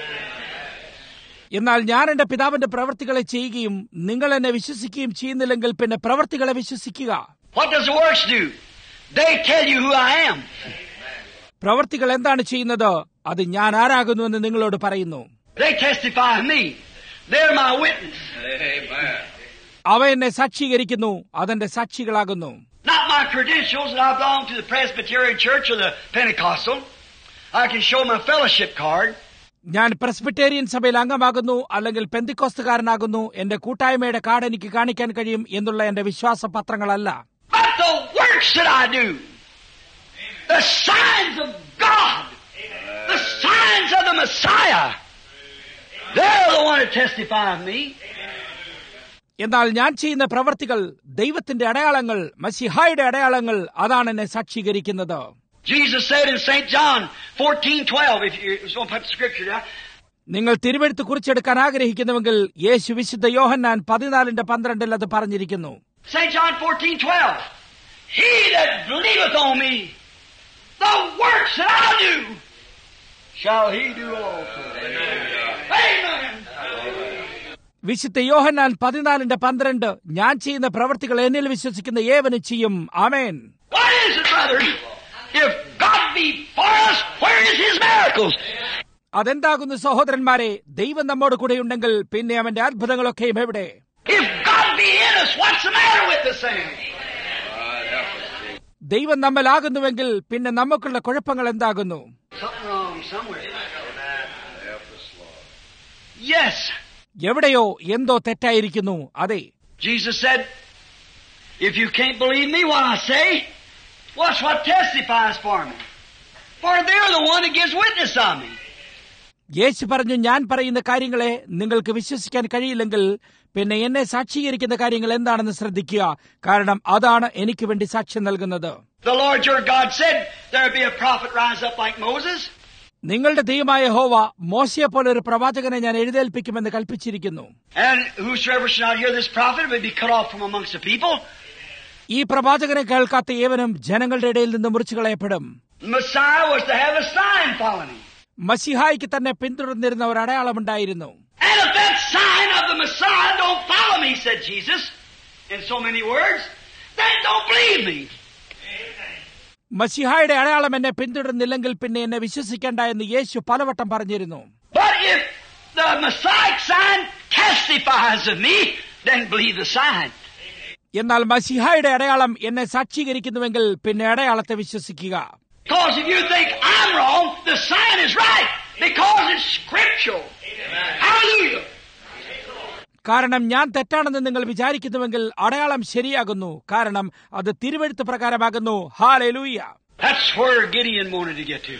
എന്നാൽ ഞാൻ എന്റെ പിതാവിന്റെ പ്രവൃത്തികളെ ചെയ്യുകയും നിങ്ങൾ എന്നെ വിശ്വസിക്കുകയും ചെയ്യുന്നില്ലെങ്കിൽ പിന്നെ പ്രവൃത്തികളെ വിശ്വസിക്കുക. What does the works do? They tell you who I am. പ്രവൃത്തികൾ എന്താണ് ചെയ്യുന്നത്? അത് ഞാൻ ആരാകുന്നുവെന്ന് നിങ്ങളോട് പറയുന്നു. They testify of me. They're my witness. Amen. അവ എന്നെ സാക്ഷീകരിക്കുന്നു, അതെന്റെ സാക്ഷികളാകുന്നു. Not my credentials that I belong to the Presbyterian Church or the Pentecostal. I can show my fellowship card. ഞാൻ പ്രസ്ബിറ്റേറിയൻ സഭയിൽ അംഗമാകുന്നു, അല്ലെങ്കിൽ പെന്തിക്കോസ്തുകാരനാകുന്നു, എന്റെ കൂട്ടായ്മയുടെ കാർഡ് എനിക്ക് കാണിക്കാൻ കഴിയും എന്നുള്ള എന്റെ വിശ്വാസ പത്രങ്ങളല്ല. But the works that I do, the signs of God, the signs of the Messiah, they're the one that testify of me. എന്നാൽ ഞാൻ ചെയ്യുന്ന പ്രവൃത്തികൾ, ദൈവത്തിന്റെ അടയാളങ്ങൾ, മസിഹായുടെ അടയാളങ്ങൾ, അതാണ് എന്നെ സാക്ഷീകരിക്കുന്നത്. Jesus said in Saint John fourteen twelve, if you want to put the scripture down. നിങ്ങൾ തിരുവെഴുത്ത് കുറിച്ചെടുക്കാൻ ആഗ്രഹിക്കുന്നുവെങ്കിൽ യേശു വിശുദ്ധ യോഹന്നാൻ പതിനാലിന്റെ പന്ത്രണ്ടിൽ അത് പറഞ്ഞിരിക്കുന്നു. Saint John fourteen twelve. He that believeth on me, the works that I do, shall he do also. Amen. വിശുദ്ധ യോഹന്നാൻ പതിനാലിന്റെ പന്ത്രണ്ട്, ഞാൻ ചെയ്യുന്ന പ്രവൃത്തികൾ എന്നിൽ വിശ്വസിക്കുന്ന ഏവനും ചെയ്യും. ആമേൻ. What is it, brother? If God be for us, where is his miracles? അതെന്താകുന്നു സഹോദരന്മാരെ? ദൈവം നമ്മോട് കൂടെയുണ്ടെങ്കിൽ പിന്നെ അവന്റെ അത്ഭുതങ്ങളൊക്കെയും എവിടെ? If God be in us, what's the matter with the same? ദൈവം നമ്മിലാകുന്നുവെങ്കിൽ പിന്നെ നമുക്കുള്ള കുഴപ്പങ്ങൾ എന്താകുന്നു? Something wrong somewhere. Yes. എവിടെയോ എന്തോ തെറ്റായിരിക്കുന്നു. അതെ, Jesus said, if you can't believe me what I say, watch what testifies for me. For they're the one that gives witness on me. യേശു പറഞ്ഞു, ഞാൻ പറയുന്ന കാര്യങ്ങളെ നിങ്ങൾക്ക് വിശ്വസിക്കാൻ കഴിയില്ലെങ്കിൽ പിന്നെ എന്നെ സാക്ഷീകരിക്കുന്ന കാര്യങ്ങൾ എന്താണെന്ന് ശ്രദ്ധിക്കുക, കാരണം അതാണ് എനിക്ക് വേണ്ടി സാക്ഷ്യം നൽകുന്നത്. The Lord your God said there'll be a prophet rise up like Moses. നിങ്ങളുടെ ദൈവമായ യഹോവ മോശയെ പോലെ ഒരു പ്രവാചകനെ ഞാൻ എഴുന്നേൽപ്പിക്കുമെന്ന് കൽപ്പിച്ചിരിക്കുന്നു. And whosoever shall not hear this prophet will be cut off from amongst the people. ഈ പ്രവാചകനെ കേൾക്കാത്ത ഏവനും ജനങ്ങളുടെ ഇടയിൽ നിന്ന് മുറിച്ചു കളയപ്പെടും. Messiah was to have a sign following him. മസിഹായിക്ക് തന്നെ പിന്തുടർന്നിരുന്ന ഒരു അടയാളമുണ്ടായിരുന്നു. And if that sign of the Messiah don't follow me, said Jesus, in so many words, then don't believe me. മസിഹായുടെ അടയാളം എന്നെ പിന്തുടർന്നില്ലെങ്കിൽ പിന്നെ എന്നെ വിശ്വസിക്കേണ്ട എന്ന് യേശു പലവട്ടം പറഞ്ഞിരുന്നു. But if the Messiah sign testifies of me, then believe the sign. എന്നാൽ മസിഹായുടെ അടയാളം എന്നെ സാക്ഷീകരിക്കുന്നുവെങ്കിൽ പിന്നെ അടയാളത്തെ വിശ്വസിക്കുക. Because if you think I'm wrong, the sign is right. Because it's scriptural. Hallelujah. കാരണം ഞാൻ തെറ്റാണെന്ന് നിങ്ങൾ വിചാരിക്കുന്നുവെങ്കിൽ അടയാളം ശരിയാകുന്നു, കാരണം അത് തിരുവെഴുത്ത് പ്രകാരമാകുന്നു. Hallelujah. That's where Gideon wanted to get to.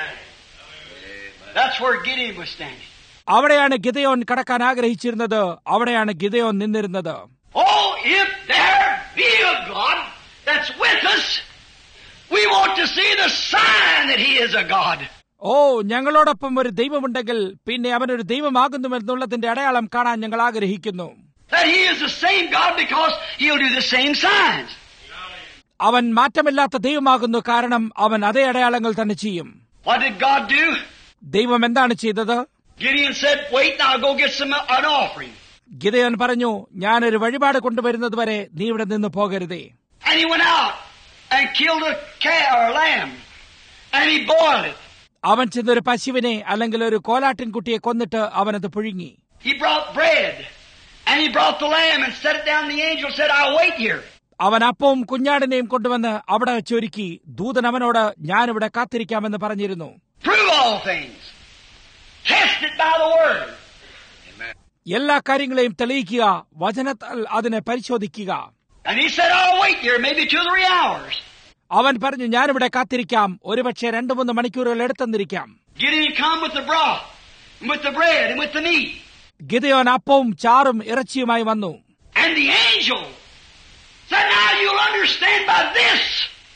That's where Gideon was standing. അവിടെയാണ് ഗിദെയോൻ കടക്കാൻ ആഗ്രഹിച്ചിരുന്നത്. അവിടെയാണ് ഗിദെയോൻ നിന്നിരുന്നത്. Oh, if there be a God that's with us, we want to see the sign that he is a God. ഓ, ഞങ്ങളോടൊപ്പം ഒരു ദൈവമുണ്ടെങ്കിൽ പിന്നെ അവനൊരു ദൈവമാകുന്നുവെന്നുള്ളതിന്റെ അടയാളം കാണാൻ ഞങ്ങൾ ആഗ്രഹിക്കുന്നു. That he is the same God because he'll do the same signs. അവൻ മാറ്റമില്ലാത്ത ദൈവമാകുന്നു, കാരണം അവൻ അതേ അടയാളങ്ങൾ തന്നെ ചെയ്യും. What did God do? ദൈവം എന്താണ് ചെയ്തത്? Gideon said, wait, now I'll go get some an offering. Gideon പറഞ്ഞു, ഞാനൊരു വഴിപാട് കൊണ്ടുവരുന്നത് വരെ നീ ഇവിടെ നിന്ന് പോകരുതേ. And he went out and killed a calf or a lamb and he boiled it. അവൻ ചെന്നൊരു പശുവിനെ അല്ലെങ്കിൽ ഒരു കോലാട്ടിൻകുട്ടിയെ കൊന്നിട്ട് അവനത് പുഴുങ്ങി. He brought bread and he brought the lamb and set it down. The angel said, I'll wait here. അവൻ അപ്പവും കുഞ്ഞാടിനെയും കൊണ്ടുവന്ന് അവിടെ വെച്ചൊരുക്കി. ദൂതൻ അവനോട് ഞാനിവിടെ കാത്തിരിക്കാമെന്ന് പറഞ്ഞിരുന്നു. Prove all things. Test it by the Word. എല്ലാ കാര്യങ്ങളെയും തെളിയിക്കുക, വചനത്താൽ അതിനെ പരിശോധിക്കുക. And he said, I'll wait here maybe two or three hours. അവൻ പറഞ്ഞു, ഞാനിവിടെ കാത്തിരിക്കാം, ഒരുപക്ഷെ രണ്ടു മൂന്ന് മണിക്കൂറുകൾ എടുത്തെന്നിരിക്കാം. Gideon come with the broth, and with the bread, and with the meat. Gideon അപ്പവും ചാറും ഇറച്ചിയുമായി വന്നു. And the angel said, now you'll understand by this.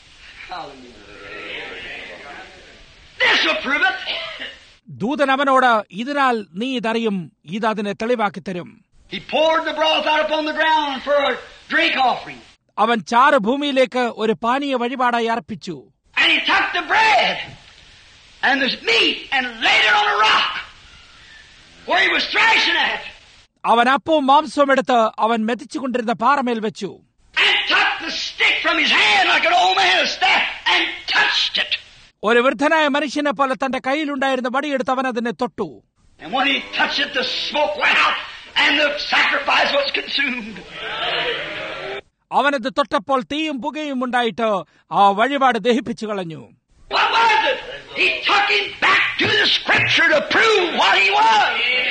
This will prove it. ദൂതൻ അവനോട്, ഇതിനാൽ നീ ഇതറിയും, ഇത് അതിനെ തെളിവാക്കി തരും. He poured the broth out upon the ground for a drink offering. അവൻ ചാറ് ഭൂമിയിലേക്ക് ഒരു പാനീയ വഴിപാടായി അർപ്പിച്ചു. And he took the bread and the meat and laid it on a rock where he was thrashing at. അവൻ അപ്പവും മാംസവും എടുത്ത് അവൻ മെതിച്ചുകൊണ്ടിരുന്ന പാറമേൽ വെച്ചു. And took the stick from his hand like an old man, a staff, and touched it. ഒരു വൃദ്ധനായ മനുഷ്യനെ പോലെ തന്റെ കയ്യിലുണ്ടായിരുന്ന വടിയെടുത്ത് അവൻ അതിനെ തൊട്ടു. And when he touched it, the smoke went out and the sacrifice was consumed. അവനത് തൊട്ടപ്പോൾ തീയും പുകയും ഉണ്ടായിട്ട് ആ വഴിപാട് ദഹിപ്പിച്ചു കളഞ്ഞു. What was it? He took him back to the Scripture to prove what he was.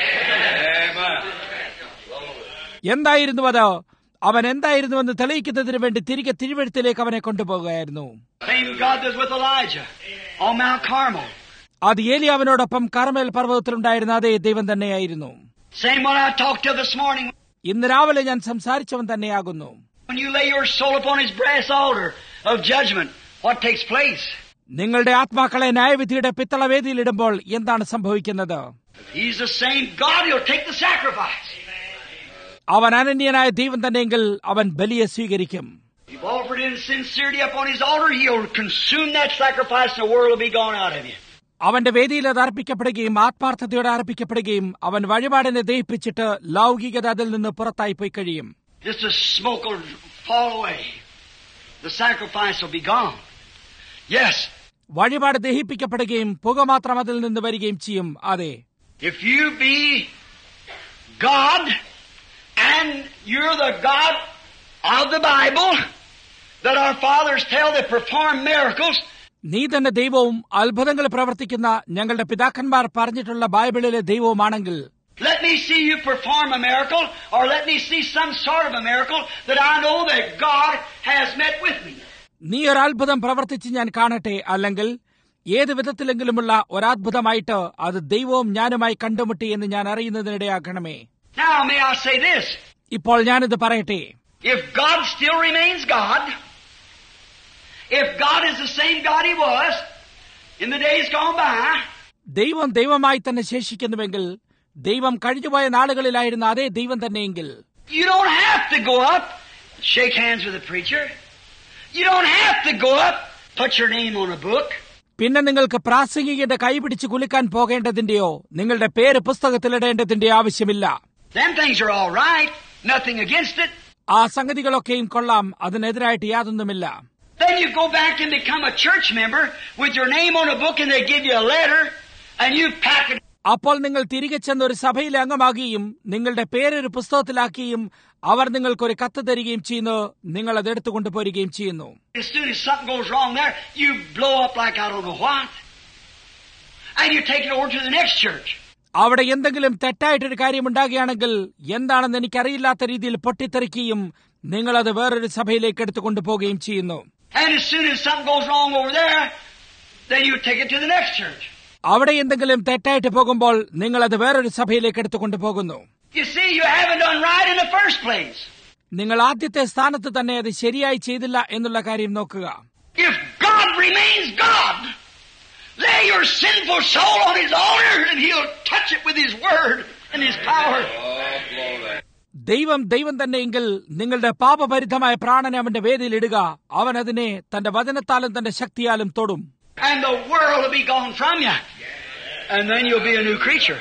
എന്തായിരുന്നു അത്? അവൻ എന്തായിരുന്നുവെന്ന് തെളിയിക്കുന്നതിന് വേണ്ടി തിരികെ തിരുവെഴുത്തിലേക്ക് അവനെ കൊണ്ടുപോകുകയായിരുന്നു. Same God that was with Elijah on Mount Carmel. അത് ഏലിയാവിനോടൊപ്പം കർമ്മേൽ പർവ്വതത്തിലുണ്ടായിരുന്ന അതേ ദൈവം തന്നെയായിരുന്നു. Same one I talked to this morning. ഇന്ന് രാവിലെ ഞാൻ സംസാരിച്ചവൻ തന്നെയാകുന്നു. When you lay your soul upon his brass altar of judgment, what takes place? നിങ്ങളുടെ ആത്മാക്കളെ ന്യായവിധിയുടെ പിത്തളവേദിയിൽ ഇടുമ്പോൾ എന്താണ് സംഭവിക്കുന്നത്? He's the same God, he'll take the sacrifice. അവൻ അനന്യനായ ദൈവം തന്നെയെങ്കിൽ അവൻ ബലിയെ സ്വീകരിക്കും. If you offered it in sincerity upon his altar, he'll consume that sacrifice and the world will be gone out of you. അവന്റെ വേദിയിൽ അത് അർപ്പിക്കപ്പെടുകയും ആത്മാർത്ഥതയോടെ അർപ്പിക്കപ്പെടുകയും അവൻ വഴിപാടിനെ ദഹിപ്പിച്ചിട്ട് ലൗകികത അതിൽ നിന്ന് പുറത്തായി പോയി കഴിയും. Just the smoke will fall away. The sacrifice will be gone. Yes. വഴിപാട് ദഹിപ്പിക്കപ്പെടുകയും പുക മാത്രം അതിൽ നിന്ന് വരികയും ചെയ്യും. അതെ. If you be God and you're the God of the Bible that our fathers tell that perform miracles, നീ തന്നെ ദൈവവും അത്ഭുതങ്ങൾ പ്രവർത്തിക്കുന്ന ഞങ്ങളുടെ പിതാക്കന്മാർ പറഞ്ഞിട്ടുള്ള ബൈബിളിലെ ദൈവവുമാണെങ്കിൽ, let me see you perform a miracle, or let me see some sort of a miracle that I know that God has met with me. നീ ഒരത്ഭുതം പ്രവർത്തിച്ച് ഞാൻ കാണട്ടെ, അല്ലെങ്കിൽ ഏത് വിധത്തിലെങ്കിലുമുള്ള ഒരത്ഭുതമായിട്ട് അത് ദൈവവും ഞാനുമായി കണ്ടുമുട്ടി എന്ന് ഞാൻ അറിയുന്നതിനിടയാക്കണമേ. Now may I say this? ഇപ്പോൾ ഞാനിത് പറയട്ടെ. If God still remains God, if God is the same God he was in the days gone by, ദൈവം ദൈവമായി തന്നെ ശേഷിക്കുന്നുവെങ്കിൽ, ദൈവം കഴിഞ്ഞുപോയ നാളുകളിലായിരുന്ന അതേ ദൈവം തന്നെയെങ്കിൽ, you don't have to go up, shake hands with the preacher. You don't have to go up, put your name on a book. പിന്നെ നിങ്ങൾക്ക് പ്രാസംഗികന്റെ കൈപിടിച്ച് കുലുക്കാൻ പോകേണ്ടതിന്റെയോ നിങ്ങളുടെ പേര് പുസ്തകത്തിലിടേണ്ടതിന്റെ ആവശ്യമില്ല. Them things are all right, nothing against it. ആ സംഗതികളൊക്കെയും കൊള്ളാം, അതിനെതിരായിട്ട് യാതൊന്നുമില്ല. Then you go back and become a church member with your name on a book and they give you a letter and you pack it. അപ്പോൾ നിങ്ങൾ തിരികെ ചെന്ന് ഒരു സഭയിലെ അംഗമാകുകയും നിങ്ങളുടെ പേരൊരു പുസ്തകത്തിലാക്കുകയും അവർ നിങ്ങൾക്കൊരു കത്ത് തരികയും ചെയ്യുന്നു. നിങ്ങൾ അത് എടുത്തുകൊണ്ട് പോരുകയും ചെയ്യുന്നു. As soon as something goes wrong there, you blow up like I don't know what. And you take it over to the next church. അവിടെ എന്തെങ്കിലും തെറ്റായിട്ടൊരു കാര്യമുണ്ടാകുകയാണെങ്കിൽ എന്താണെന്ന് എനിക്കറിയില്ലാത്ത രീതിയിൽ പൊട്ടിത്തെറിക്കുകയും നിങ്ങളത് വേറൊരു സഭയിലേക്ക് എടുത്തുകൊണ്ട് പോവുകയും ചെയ്യുന്നു. And as soon as something goes wrong over there, then you take it to the next church. അവിടെ എന്തെങ്കിലും തെറ്റായിട്ട് പോകുമ്പോൾ നിങ്ങളത് വേറൊരു സഭയിലേക്ക് എടുത്തുകൊണ്ട് പോകുന്നു. You see, you haven't done right in the first place. നിങ്ങൾ ആദ്യത്തെ സ്ഥാനത്ത് തന്നെ അത് ശരിയായി ചെയ്തില്ല എന്നുള്ള കാര്യം നോക്കുക. If God remains God, lay your sinful soul on his altar and he'll touch it with his word and his power. ദൈവം ദൈവം തന്നെയെങ്കിൽ നിങ്ങളുടെ പാപഭരിതമായ പ്രാണനെ അവന്റെ വേദിയിൽ ഇടുക. അവൻ അതിനെ തന്റെ വചനത്താലും തന്റെ ശക്തിയാലും തൊടും. And the world will be gone from you. And then you'll be a new creature.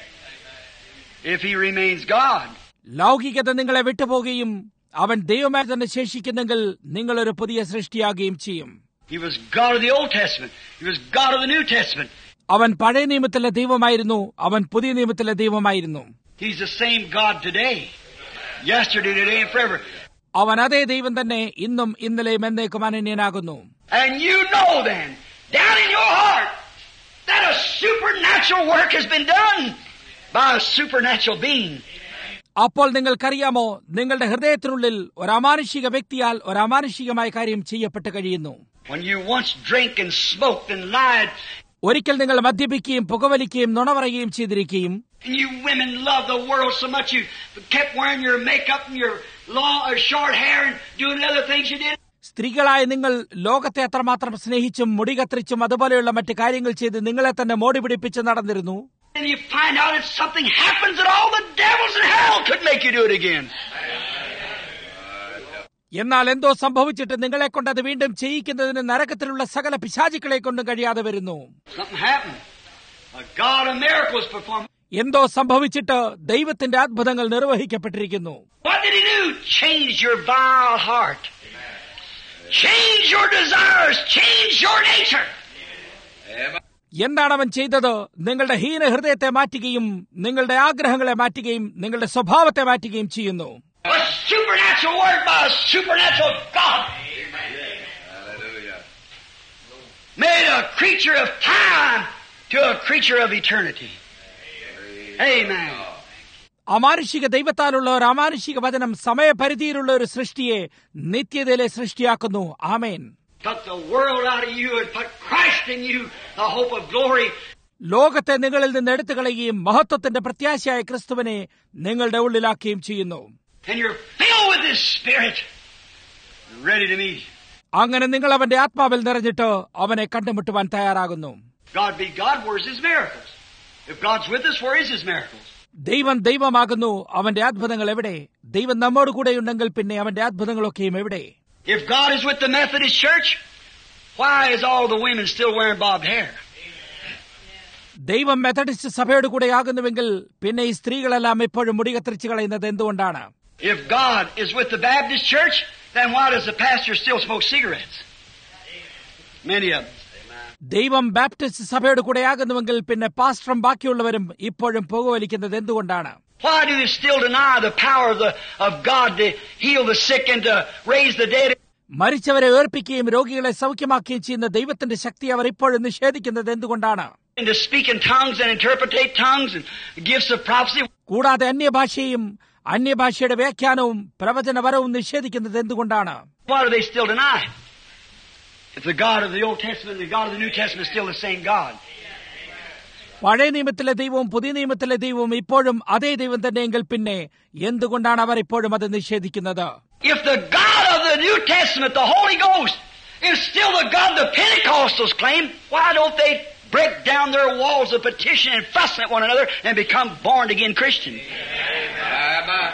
If he remains God. ലൗകികത നിങ്ങളെ വിട്ടുപോകുകയും അവൻ ദൈവമായി തന്നെ ശേഷിക്കുന്നെങ്കിൽ നിങ്ങളൊരു പുതിയ സൃഷ്ടിയാകുകയും ചെയ്യും. He was God of the Old Testament. He was God of the New Testament. അവൻ പഴയ നിയമത്തിലെ ദൈവമായിരുന്നു, അവൻ പുതിയ നിയമത്തിലെ ദൈവമായിരുന്നു. He's the same God today, yesterday, today, and forever. അവൻ അതേ ദൈവം തന്നെ ഇന്നും ഇന്നലെയും എന്നേക്കും അനന്യനാകുന്നു. And you know then, down in your heart, that a supernatural work has been done by a supernatural being. അപ്പോൾ നിങ്ങൾക്കറിയാമോ, നിങ്ങളുടെ ഹൃദയത്തിനുള്ളിൽ ഒരു അമാനുഷിക വ്യക്തിയാൽ ഒരു അമാനുഷികമായ കാര്യം ചെയ്യപ്പെട്ട് കഴിയുന്നു. When you once drank and smoked and lied, ഒരിക്കൽ നിങ്ങൾ മദ്യപിക്കുകയും പുകവലിക്കുകയും നുണ പറയുകയും ചെയ്തിരിക്കുകയും, and you women love the world so much you kept wearing your makeup and your long or short hair and doing other things you did. സ്ത്രീകളായ നിങ്ങൾ ലോകത്തെ അത്രമാത്രം സ്നേഹിച്ചും മുടി കത്തിരിച്ചും അതുപോലെയുള്ള മറ്റു കാര്യങ്ങൾ ചെയ്ത് നിങ്ങളെ തന്നെ മോടി പിടിപ്പിച്ച് നടന്നിരുന്നു. And you find out that something happens that all the devils in hell could make you do it again. എന്നാൽ എന്തോ സംഭവിച്ചിട്ട് നിങ്ങളെ കൊണ്ട് അത് വീണ്ടും ചെയ്യിക്കുന്നതിന് നരകത്തിലുള്ള സകല പിശാചുക്കളെ കൊണ്ടും കഴിയാതെ വരുന്നു. Something happened. A God of miracles performed. എന്തോ സംഭവിച്ചിട്ട് ദൈവത്തിന്റെ അത്ഭുതങ്ങൾ നിർവഹിക്കപ്പെട്ടിരിക്കുന്നു. What did he do? Change your vile heart. Change your desires. Change your nature. എന്താണ് അവൻ ചെയ്തത്? നിങ്ങളുടെ ഹീന ഹൃദയത്തെ മാറ്റുകയും നിങ്ങളുടെ ആഗ്രഹങ്ങളെ മാറ്റുകയും നിങ്ങളുടെ സ്വഭാവത്തെ മാറ്റുകയും ചെയ്യുന്നു. A supernatural word by a supernatural God. Made a creature of time to a creature of eternity. Amen. അമാനുഷിക ദൈവത്താലുള്ള ഒരു അമാനുഷിക വചനം സമയപരിധിയിലുള്ള ഒരു സൃഷ്ടിയെ നിത്യതയിലെ സൃഷ്ടിയാക്കുന്നു. ആമേൻ. Took the world out of you and put Christ in you, the hope of glory. ലോകത്തെ നിങ്ങളിൽ നിന്ന് എടുത്തു കളയുകയും മഹത്വത്തിന്റെ പ്രത്യാശയായ ക്രിസ്തുവിനെ നിങ്ങളുടെ ഉള്ളിലാക്കുകയും ചെയ്യുന്നു. And you're filled with His Spirit, ready to meet. അങ്ങനെ നിങ്ങൾ അവന്റെ ആത്മാവിൽ നിറഞ്ഞിട്ട് അവനെ കണ്ടുമുട്ടുവാൻ തയ്യാറാകുന്നു. God be God, where's His miracles? If God's with us, where is His miracles? ദൈവം ദൈവമാകുന്നു, അവന്റെ അത്ഭുതങ്ങൾ എവിടെ? ദൈവം നമ്മോട് കൂടെയുണ്ടെങ്കിൽ പിന്നെ അവന്റെ അത്ഭുതങ്ങളൊക്കെയും എവിടെ? If God is with the Methodist Church, why is all the women still wearing bobbed hair? ദൈവം മെത്തഡിസ്റ്റ് സഭയോട് കൂടെയാകുന്നുവെങ്കിൽ പിന്നെ ഈ സ്ത്രീകളെല്ലാം എപ്പോഴും മുടി കത്തിരിച്ചു കളയുന്നത് എന്തുകൊണ്ടാണ്? If God is with the Baptist Church, then why does the pastor still smoke cigarettes? Many of them. ദൈവം ബാപ്റ്റിസ്റ്റ് സഭയോട് കൂടെയാകുന്നുവെങ്കിൽ പിന്നെ പാസ്റ്ററും ബാക്കിയുള്ളവരും ഇപ്പോഴും പുകവലിക്കുന്നത് എന്തുകൊണ്ടാണ്? Why do they still deny the power of, the, of God to heal the sick and to raise the dead? മരിച്ചവരെ ഉയർപ്പിക്കുകയും രോഗികളെ സൗഖ്യമാക്കുകയും ചെയ്യുന്ന ദൈവത്തിന്റെ ശക്തി അവർ ഇപ്പോഴും നിഷേധിക്കുന്നത് എന്തുകൊണ്ടാണ്? And to speak in tongues and interpretate tongues and gifts of prophecy. കൂടാതെ അന്യഭാഷയും അന്യഭാഷയുടെ വ്യാഖ്യാനവും പ്രവചനവരവും നിഷേധിക്കുന്നത് എന്തുകൊണ്ടാണ്? Why do they still deny it? If the God of the Old Testament and the God of the New Testament is still the same God. പഴയ നിയമത്തിലെ ദൈവവും പുതിയ നിയമത്തിലെ ദൈവവും ഇപ്പോഴും അതേ ദൈവം തന്നെയെങ്കിൽ പിന്നെ എന്തുകൊണ്ടാണ് അവർ ഇപ്പോഴും അത് നിഷേധിക്കുന്നത്? If the God of the New Testament, the Holy Ghost, is still the God the Pentecostals claim, why don't they break down their walls of petition and fuss at one another and become born again Christians? Amen.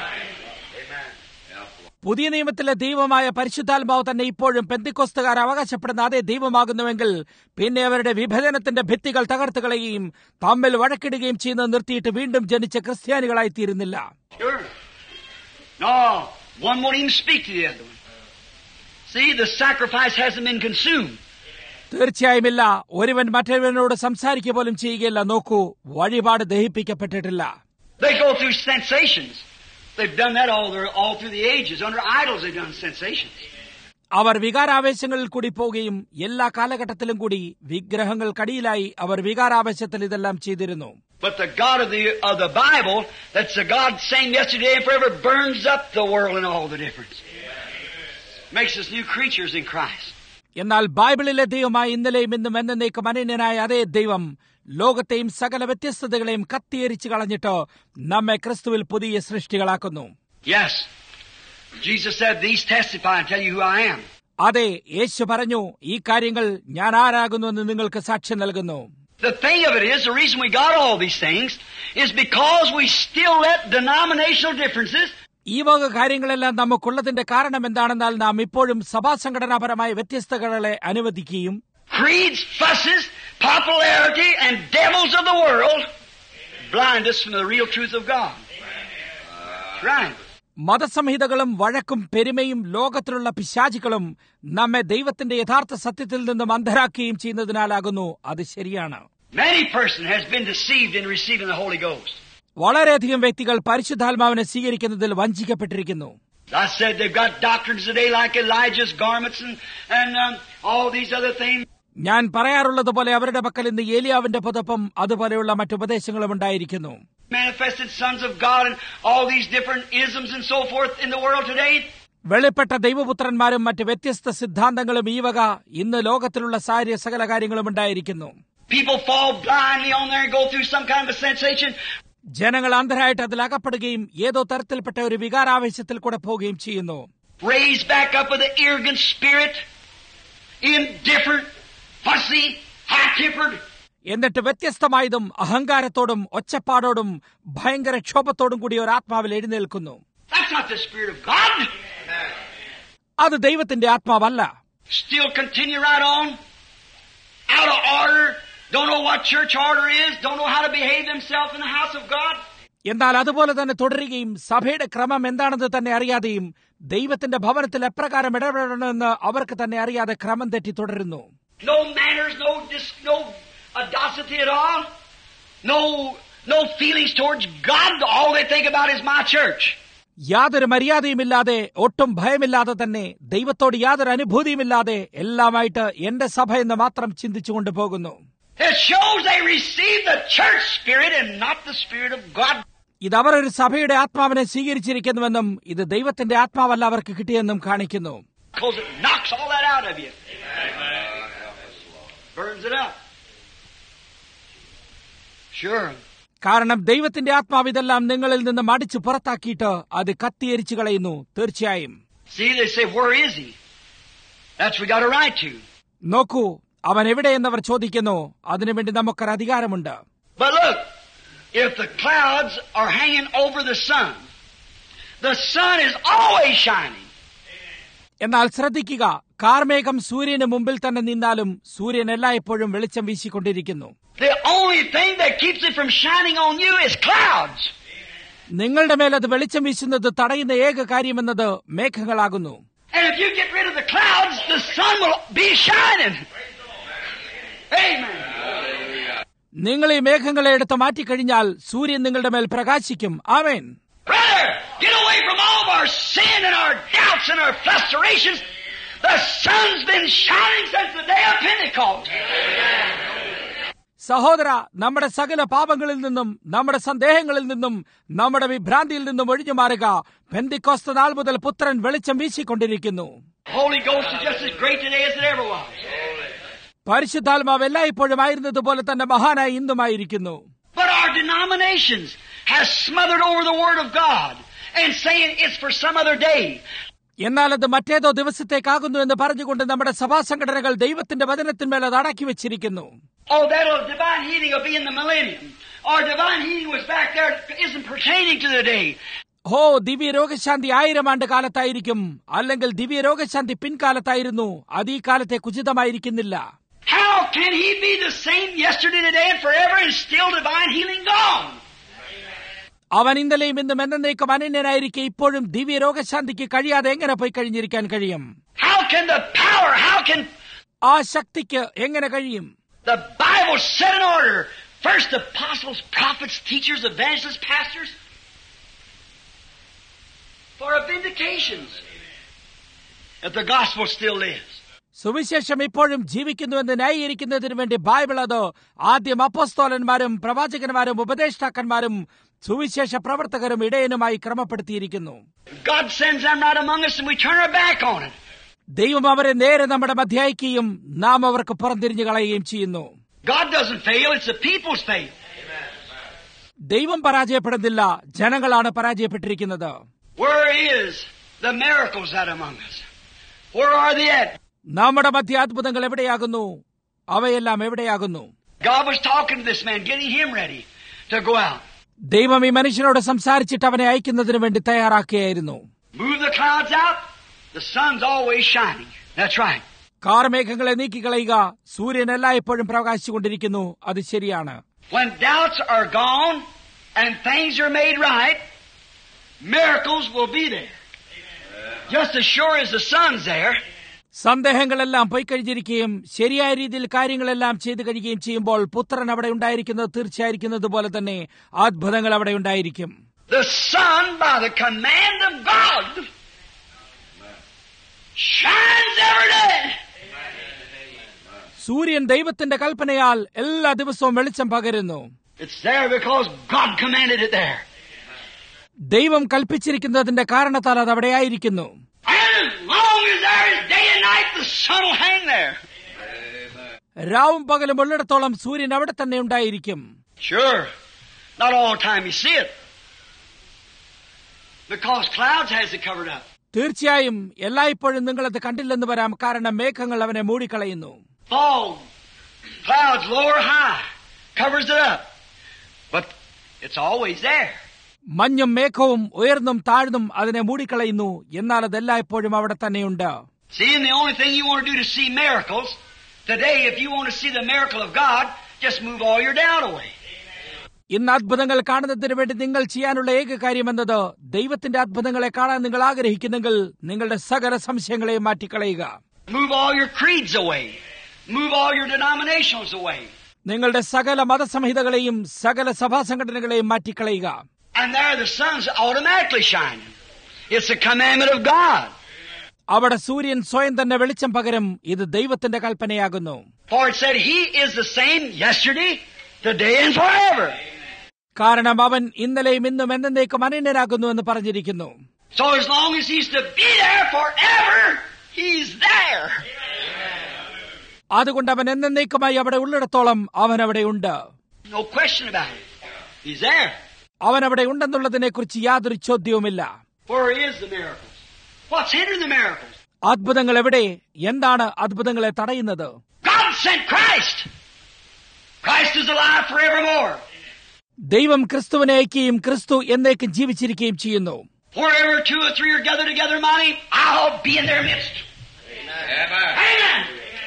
പുതിയ നിയമത്തിലെ ദൈവമായ പരിശുദ്ധാത്മാവ് തന്നെ ഇപ്പോഴും പെന്തിക്കോസ്തുകാർ അവകാശപ്പെടുന്ന അതേ ദൈവമാകുന്നുവെങ്കിൽ പിന്നെ അവരുടെ വിഭജനത്തിന്റെ ഭിത്തികൾ തകർത്ത് കളയുകയും തമ്മിൽ വഴക്കിടുകയും ചെയ്യുന്നത് നിർത്തിയിട്ട് വീണ്ടും ജനിച്ച ക്രിസ്ത്യാനികളായി തീരുന്നില്ല. Sure. No, one won't even speak to the other one. See, the sacrifice hasn't been consumed. തീർച്ചയായുമില്ല, ഒരുവൻ മറ്റൊരുവനോട് സംസാരിക്കുക പോലും ചെയ്യുകയില്ല. നോക്കൂ, വഴിപാട് ദഹിപ്പിക്കപ്പെട്ടിട്ടില്ല. They go through sensations. They've done that all, their, all through the ages. Under idols they've done sensations. അവർ വികാരാവേശങ്ങളിൽ കൂടി പോവുകയും എല്ലാ കാലഘട്ടത്തിലും കൂടി വിഗ്രഹങ്ങൾക്കടിയിലായി അവർ വികാരാവേശത്തിൽ ഇതെല്ലാം ചെയ്തിരുന്നു. But the God of the of the Bible, that's the God same yesterday and forever, burns up the world and all the difference. Makes us new creatures in Christ. എന്നാൽ ബൈബിളിലെ ദൈവമായി ഇന്നലെയും ഇന്നും എന്നേക്കും അനന്യനായ അതേ ദൈവം ലോകത്തെയും സകല വ്യത്യസ്തതകളെയും കത്തിയേരിച്ചു കളഞ്ഞിട്ട് നമ്മെ ക്രിസ്തുവിൽ പുതിയ സൃഷ്ടികളാക്കുന്നു. Yes. Jesus said, these testify and tell you who I am. അതെ, യേശു പറഞ്ഞു, ഈ കാര്യങ്ങൾ ഞാൻ ആരാകുന്നു എന്ന് നിങ്ങൾക്ക് സാക്ഷ്യം നൽകുന്നു. The thing of it is, the reason we got all these things is because we still let denominational differences. ഈ വക കാര്യങ്ങളെല്ലാം നമുക്കുള്ളതിന്റെ കാരണം എന്താണെന്നാൽ നാം ഇപ്പോഴും സഭാസംഘടനാപരമായ വ്യത്യസ്തതകളെ അനുവദിക്കുകയും creeds, fusses, popularity, and devils of the world blind us from the real truth of God. That's right. മതസംഹിതകളും വഴക്കും പെരുമയും ലോകത്തിലുള്ള പിശാചുക്കളും നമ്മെ ദൈവത്തിന്റെ യഥാർത്ഥ സത്യത്തിൽ നിന്നും അന്ധരാക്കുകയും ചെയ്യുന്നതിനാലാകുന്നു. അത് ശരിയാണ്. Many person has been deceived in receiving the Holy Ghost. വളരെയധികം വ്യക്തികൾ പരിശുദ്ധാത്മാവിനെ സ്വീകരിക്കുന്നതിൽ വഞ്ചിക്കപ്പെട്ടിരിക്കുന്നു. I said they've got doctrines today like Elijah's garments and, and um, all these other things. ഞാൻ പറയാറുള്ളതുപോലെ അവരുടെ പക്കൽ ഇന്ന് ഏലിയാവിന്റെ പുതപ്പും അതുപോലെയുള്ള മറ്റുപദേശങ്ങളും ഉണ്ടായിരിക്കുന്നു. Manifested sons of God and all these different isms and so forth in the world today. വെളിപ്പെട്ട ദൈവപുത്രന്മാരും മറ്റ് വ്യത്യസ്ത സിദ്ധാന്തങ്ങളും ഈ വക ഇന്ന് ലോകത്തിലുള്ള സാര്യ സകല കാര്യങ്ങളും ഉണ്ടായിരിക്കുന്നു. People fall blindly on there and go through some kind of a sensation. ജനങ്ങൾ അന്ധരായിട്ട് അതിൽ അകപ്പെടുകയും ഏതോ തരത്തിൽപ്പെട്ട ഒരു വികാരാവേശത്തിൽ കൂടെ പോവുകയും ചെയ്യുന്നു. Raised back up with an arrogant spirit, indifferent, fussy, high-tempered. എന്നിട്ട് വ്യത്യസ്തമായതും അഹങ്കാരത്തോടും ഒച്ചപ്പാടോടും ഭയങ്കര ക്ഷോഭത്തോടും കൂടി ഒരു ആത്മാവിൽ എഴുന്നേൽക്കുന്നു. That's not the Spirit of God. അത് ദൈവത്തിന്റെ ആത്മാവല്ല. Still continue right on, out of order, don't know what church order is, don't know how to behave themselves in the house of God. എന്നാൽ അതുപോലെ തന്നെ തുടരുകയും സഭയുടെ ക്രമം എന്താണെന്ന് തന്നെ അറിയാതെയും ദൈവത്തിന്റെ ഭവനത്തിൽ എപ്രകാരം ഇടപെടണമെന്ന് അവർക്ക് തന്നെ അറിയാതെ ക്രമം തെറ്റി തുടരുന്നു. No manners, no dis, no audacity at all, no no feelings towards God. All they think about is my church. യാതൊരു മര്യാദയുമില്ലാതെ ഒട്ടും ഭയമില്ലാതെ തന്നെ ദൈവത്തോട് യാതൊരു അനുഭൂതിയുമില്ലാതെ എല്ലാമായിട്ട് എന്റെ സഭ എന്ന് മാത്രം ചിന്തിച്ചുകൊണ്ട് പോകുന്നു. It shows they receive the church spirit and not the Spirit of God. ഇത് അവർ ഒരു സഭയുടെ ആത്മാവിനെ സ്വീകരിച്ചിരിക്കുന്നുവെന്നും ഇത് ദൈവത്തിന്റെ ആത്മാവല്ല അവർക്ക് കിട്ടിയെന്നും കാണിക്കുന്നു. Because it knocks all that out of you. Burns it up. Sure. കാരണം ദൈവത്തിന്റെ ആത്മാവ് ഇതെല്ലാം നിങ്ങളിൽ നിന്ന് മടിച്ചു പുറത്താക്കിയിട്ട് അത് കത്തിയരിച്ചു കളയുന്നു. തീർച്ചയായും. See, they say, where is he? That's we got a right to. നോക്കൂ, അവൻ എവിടെയെന്നവർ ചോദിക്കുന്നു. അതിനുവേണ്ടി നമുക്കൊരു അധികാരമുണ്ട്. But look, if the clouds are hanging over the sun, the sun is always shining. എന്നാൽ ശ്രദ്ധിക്കുക, കാർമേഘം സൂര്യന് മുമ്പിൽ തന്നെ നിന്നാലും സൂര്യൻ എല്ലായ്പ്പോഴും വെളിച്ചം വീശിക്കൊണ്ടിരിക്കുന്നു. The only thing that keeps it from shining on you is clouds. നിങ്ങളുടെ മേൽ അത് വെളിച്ചം വീശുന്നത് തടയുന്ന ഏക കാര്യമെന്നത് മേഘങ്ങളാകുന്നു. And if you get rid of the clouds, the sun will be shining. Amen. നിങ്ങൾ ഈ മേഘങ്ങളെ എടുത്ത് മാറ്റിക്കഴിഞ്ഞാൽ സൂര്യൻ നിങ്ങളുടെ മേൽ പ്രകാശിക്കും. ആമേൻ. Brother, get away from all of our sin and our doubts and our frustrations. The sun's been shining since the day of Pentecost. സഹോദര, നമ്മുടെ സകല പാപങ്ങളിൽ നിന്നും നമ്മുടെ സന്ദേഹങ്ങളിൽ നിന്നും നമ്മുടെ വിഭ്രാന്തിയിൽ നിന്നും ഒഴിഞ്ഞു മാറുക. പെന്തിക്കോസ്ത് നാൾ മുതൽ പുത്രൻ വെളിച്ചം വീശിക്കൊണ്ടിരിക്കുന്നു. Holy Ghost is just as great today as it ever was. പരിശുദ്ധാത്മാവ് എല്ലായ്പ്പോഴും ആയിരുന്നതുപോലെ തന്നെ മഹാനായി ഇന്നുമായിരിക്കുന്നു. But our denominations has smothered over the Word of God and saying it's for some other day. എന്നാൽ അത് മറ്റേതോ ദിവസത്തേക്കാകുന്നു എന്ന് പറഞ്ഞുകൊണ്ട് നമ്മുടെ സഭാ സംഘടനകൾ ദൈവത്തിന്റെ വചനത്തിന്മേൽ അത് അടക്കി വെച്ചിരിക്കുന്നു. Oh, that divine healing will be in the millennium. Or divine healing was back there, isn't pertaining to the day. ഹോ, ദിവ്യ രോഗശാന്തി ആയിരം ആണ്ട് കാലത്തായിരിക്കും, അല്ലെങ്കിൽ ദിവ്യ രോഗശാന്തി പിൻകാലത്തായിരുന്നു. അത് ഈ കാലത്തേക്ക് ഉചിതമായിരിക്കുന്നില്ല. How can he be the same yesterday, today, and forever and still divine healing gone? അവൻ ഇന്നലെയും ഇന്നും എന്നേക്കും അനന്യനായിരിക്കെ ഇപ്പോഴും ദിവ്യ രോഗശാന്തിക്ക് കഴിയാതെ എങ്ങനെ പോയി കഴിഞ്ഞിരിക്കാൻ കഴിയും? How can the power, how can ആ ശക്തിക്ക് എങ്ങനെ കഴിയും? the Bible set in order? First apostles, prophets, teachers, evangelists, pastors, for vindications that the gospel still lives. സുവിശേഷം ഇപ്പോഴും ജീവിക്കുന്നുവെന്ന് ന്യായീകരിക്കുന്നതിനു വേണ്ടി ബൈബിൾ അത് ആദ്യം അപ്പോസ്തലന്മാരും പ്രവാചകന്മാരും ഉപദേഷ്ടാക്കന്മാരും സുവിശേഷ പ്രവർത്തകരും ഇടയനുമായി ക്രമപ്പെടുത്തിയിരിക്കുന്നു. God sends them right among us and we turn our back on it. ദൈവം അവരെ നേരെ നമ്മുടെ മധ്യേ അയക്കുകയും നാം അവർക്ക് പുറംതിരിഞ്ഞു കളയുകയും ചെയ്യുന്നു. God doesn't fail, it's the people's fail. ദൈവം പരാജയപ്പെടുന്നില്ല, ജനങ്ങളാണ് പരാജയപ്പെട്ടിരിക്കുന്നത്. Where is the miracles that among us? Where are they at? നമ്മുടെ മധ്യ അത്ഭുതങ്ങൾ എവിടെയാകുന്നു? അവയെല്ലാം എവിടെയാകുന്നു? God was talking to this man, getting him ready to go out. ദൈവം ഈ മനുഷ്യനോട് സംസാരിച്ചിട്ട് അവനെ അയക്കുന്നതിന് വേണ്ടി തയ്യാറാക്കുകയായിരുന്നു. Move the clouds out, the sun's always shining. That's right. കാർമേഘങ്ങളെ നീക്കിക്കളയുക, സൂര്യൻ എല്ലായ്പ്പോഴും പ്രകാശിച്ചുകൊണ്ടിരിക്കുന്നു. അത് ശരിയാണ്. When doubts are gone and things are made right, miracles will be there. Just as sure as the sun's there. സന്ദേഹങ്ങളെല്ലാം പോയി കഴിഞ്ഞിരിക്കുകയും ശരിയായ രീതിയിൽ കാര്യങ്ങളെല്ലാം ചെയ്തു കഴിയുകയും ചെയ്യുമ്പോൾ പുത്രൻ അവിടെ ഉണ്ടായിരിക്കുന്നത് തീർച്ചയായിരിക്കുന്നത് പോലെ തന്നെ അത്ഭുതങ്ങൾ അവിടെ ഉണ്ടായിരിക്കും. The sun, by the command of God, shines every day. സൂര്യൻ ദൈവത്തിന്റെ കൽപ്പനയാൽ എല്ലാ ദിവസവും വെളിച്ചം പകരുന്നു. It's there because God commanded it there. ദൈവം കൽപ്പിച്ചിരിക്കുന്നതിന്റെ കാരണത്താൽ അത് അവിടെയായിരിക്കുന്നു. And as long as there is day and night, the sun will hang there. രാവും പകലും ഉള്ളിടത്തോളം സൂര്യൻ അവിടെ തന്നെ ഉണ്ടായിരിക്കും. Sure. Not all the time you see it. Because clouds has it covered up. തീർച്ചയായും എല്ലായ്പ്പോഴും നിങ്ങളത് കണ്ടില്ലെന്ന് വരാം, കാരണം മേഘങ്ങൾ അവനെ മൂടിക്കളയുന്നു. Fog, clouds low or high, covers it up. But it's always there. മഞ്ഞും മേഘവും ഉയർന്നും താഴ്ന്നും അതിനെ മൂടിക്കളയുന്നു, എന്നാൽ അത് എല്ലായ്പ്പോഴും അവിടെ തന്നെയുണ്ട്. See, and the only thing you want to do to see miracles, today if you want to see the miracle of God, just move all your doubt away. ഇന്ന് അത്ഭുതങ്ങൾ കാണുന്നതിന് വേണ്ടി നിങ്ങൾ ചെയ്യാനുള്ള ഏക കാര്യമെന്നത് ദൈവത്തിന്റെ അത്ഭുതങ്ങളെ കാണാൻ നിങ്ങൾ ആഗ്രഹിക്കുന്നെങ്കിൽ നിങ്ങളുടെ സകല സംശയങ്ങളെയും മാറ്റിക്കളയുക. Move all your creeds away. Move all your denominations away. നിങ്ങളുടെ സകല മതസംഹിതകളെയും സകല സഭാ സംഘടനകളെയും മാറ്റിക്കളയുക. And there the sun's automatically shining. It's a commandment of God. അവിടെ സൂര്യൻ സ്വയം തന്നെ വെളിച്ചം പകരും. ഇത് ദൈവത്തിന്റെ കൽപ്പനയാകുന്നു. For it said he is the same yesterday, today and forever. കാരണം അവൻ ഇന്നലെയും ഇന്നും എന്നേക്കും അനന്യനാകുന്നു എന്ന് പറഞ്ഞിരിക്കുന്നു. So as long as he's to be there forever, he's there. അതുകൊണ്ട് അവൻ എന്നേക്കുമായി അവിടെ ഉള്ളിടത്തോളം അവൻ അവിടെ ഉണ്ട്. No question about it. He's there. അവൻ അവിടെ ഉണ്ടെന്നുള്ളതിനെ കുറിച്ച് യാതൊരു ചോദ്യവുമില്ല. Where is the miracles? What's hindering the miracles? അത്ഭുതങ്ങൾ എവിടെ? എന്താണ് അത്ഭുതങ്ങളെ തടയുന്നത്? God sent Christ. Christ is alive forevermore. ദൈവം ക്രിസ്തുവിനെ അയക്കുകയും ക്രിസ്തു എന്നേക്കും ജീവിച്ചിരിക്കുകയും ചെയ്യുന്നു. Wherever two or three are gathered together in my name, I'll be in their midst. Amen. Amen.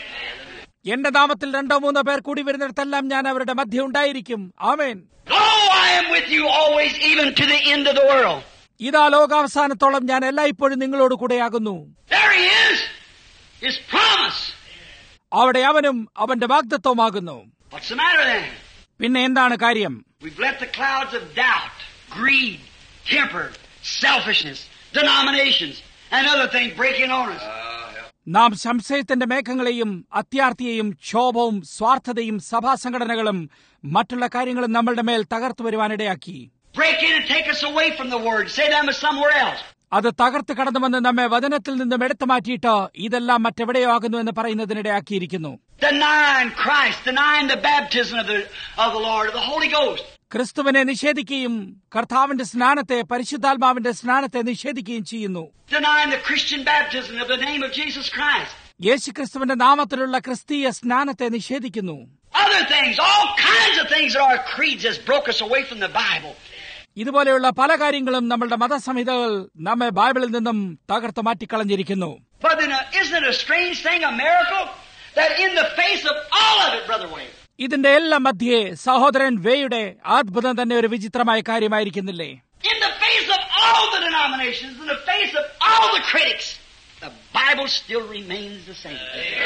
എന്റെ നാമത്തിൽ രണ്ടോ മൂന്നോ പേർ കൂടി വരുന്നിടത്തെല്ലാം ഞാൻ അവരുടെ മധ്യ ഉണ്ടായിരിക്കും. ആമേൻ. Lo, I am with you always, even to the end of the world. ഇതാ ലോകാവസാനത്തോളം ഞാൻ എല്ലായ്പ്പോഴും നിങ്ങളോട് കൂടെയാകുന്നു. There he is. His promise. അവിടെ അവനും അവന്റെ വാഗ്ദത്തവുമാകുന്നു. What's the matter then? പിന്നെ എന്താണ് കാര്യം? We've let the clouds of doubt, greed, temper, selfishness, denominations, and other things break in on us. നാം സംശയത്തിന്റെ മേഘങ്ങളെയും അത്യാർത്തിയെയും ക്ഷോഭവും സ്വാർത്ഥതയും സഭാ സംഘടനകളും മറ്റുള്ള കാര്യങ്ങളും നമ്മളുടെ മേൽ തകർത്തു വരുവാനിടയാക്കി. Break in and take us away from the word. Say them as somewhere else. അത് തകർത്ത് കടന്നുവന്ന് നമ്മെ വചനത്തിൽ നിന്നും എടുത്തു മാറ്റിയിട്ട് ഇതെല്ലാം മറ്റെവിടെയോ ആകുന്നു എന്ന് പറയുന്നതിനിടയാക്കിയിരിക്കുന്നു. Denying Christ, denying the baptism of the of the Lord, of the Holy Ghost. ക്രിസ്തുവിനെ നിഷേധിക്കുകയും കർത്താവിന്റെ സ്നാനത്തെ പരിശുദ്ധാത്മാവിന്റെ സ്നാനത്തെ നിഷേധിക്കുകയും ചെയ്യുന്നു. Denying the Christian baptism of the name of Jesus Christ. യേശുക്രിസ്തുവിന്റെ നാമത്തിലുള്ള ക്രിസ്തീയ സ്നാനത്തെ നിഷേധിക്കുന്നു. Other things, all kinds of things that our creeds has broke us away from the Bible. ഇതുപോലെയുള്ള പല കാര്യങ്ങളും നമ്മളുടെ മതസംഹിതകൾ നമ്മെ ബൈബിളിൽ നിന്നും തകർത്ത് മാറ്റിക്കളഞ്ഞിരിക്കുന്നു. But then, uh, isn't it a strange thing, a miracle, that in the face of all of it, Brother Wayne, ഇതിന്റെ എല്ലാ മധ്യേ സഹോദരൻ വേയുടെ അത്ഭുതം തന്നെ ഒരു വിചിത്രമായ കാര്യമായിരിക്കുന്നില്ലേ? in the face of all the denominations, in the face of all the critics, the Bible still remains the same.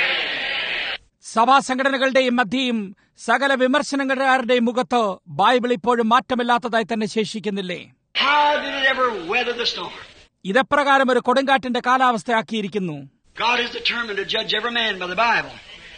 സഭാ സംഘടനകളുടെയും മധ്യയും സകല വിമർശനങ്ങളുടെയും മുഖത്ത് ബൈബിൾ ഇപ്പോഴും മാറ്റമില്ലാത്തതായി തന്നെ ശേഷിക്കുന്നില്ലേ? How did it ever weather the storm? ഇതെപ്രകാരം ഒരു കൊടുങ്കാറ്റിന്റെ കാലാവസ്ഥയാക്കിയിരിക്കുന്നു. God is determined to judge every man by the Bible.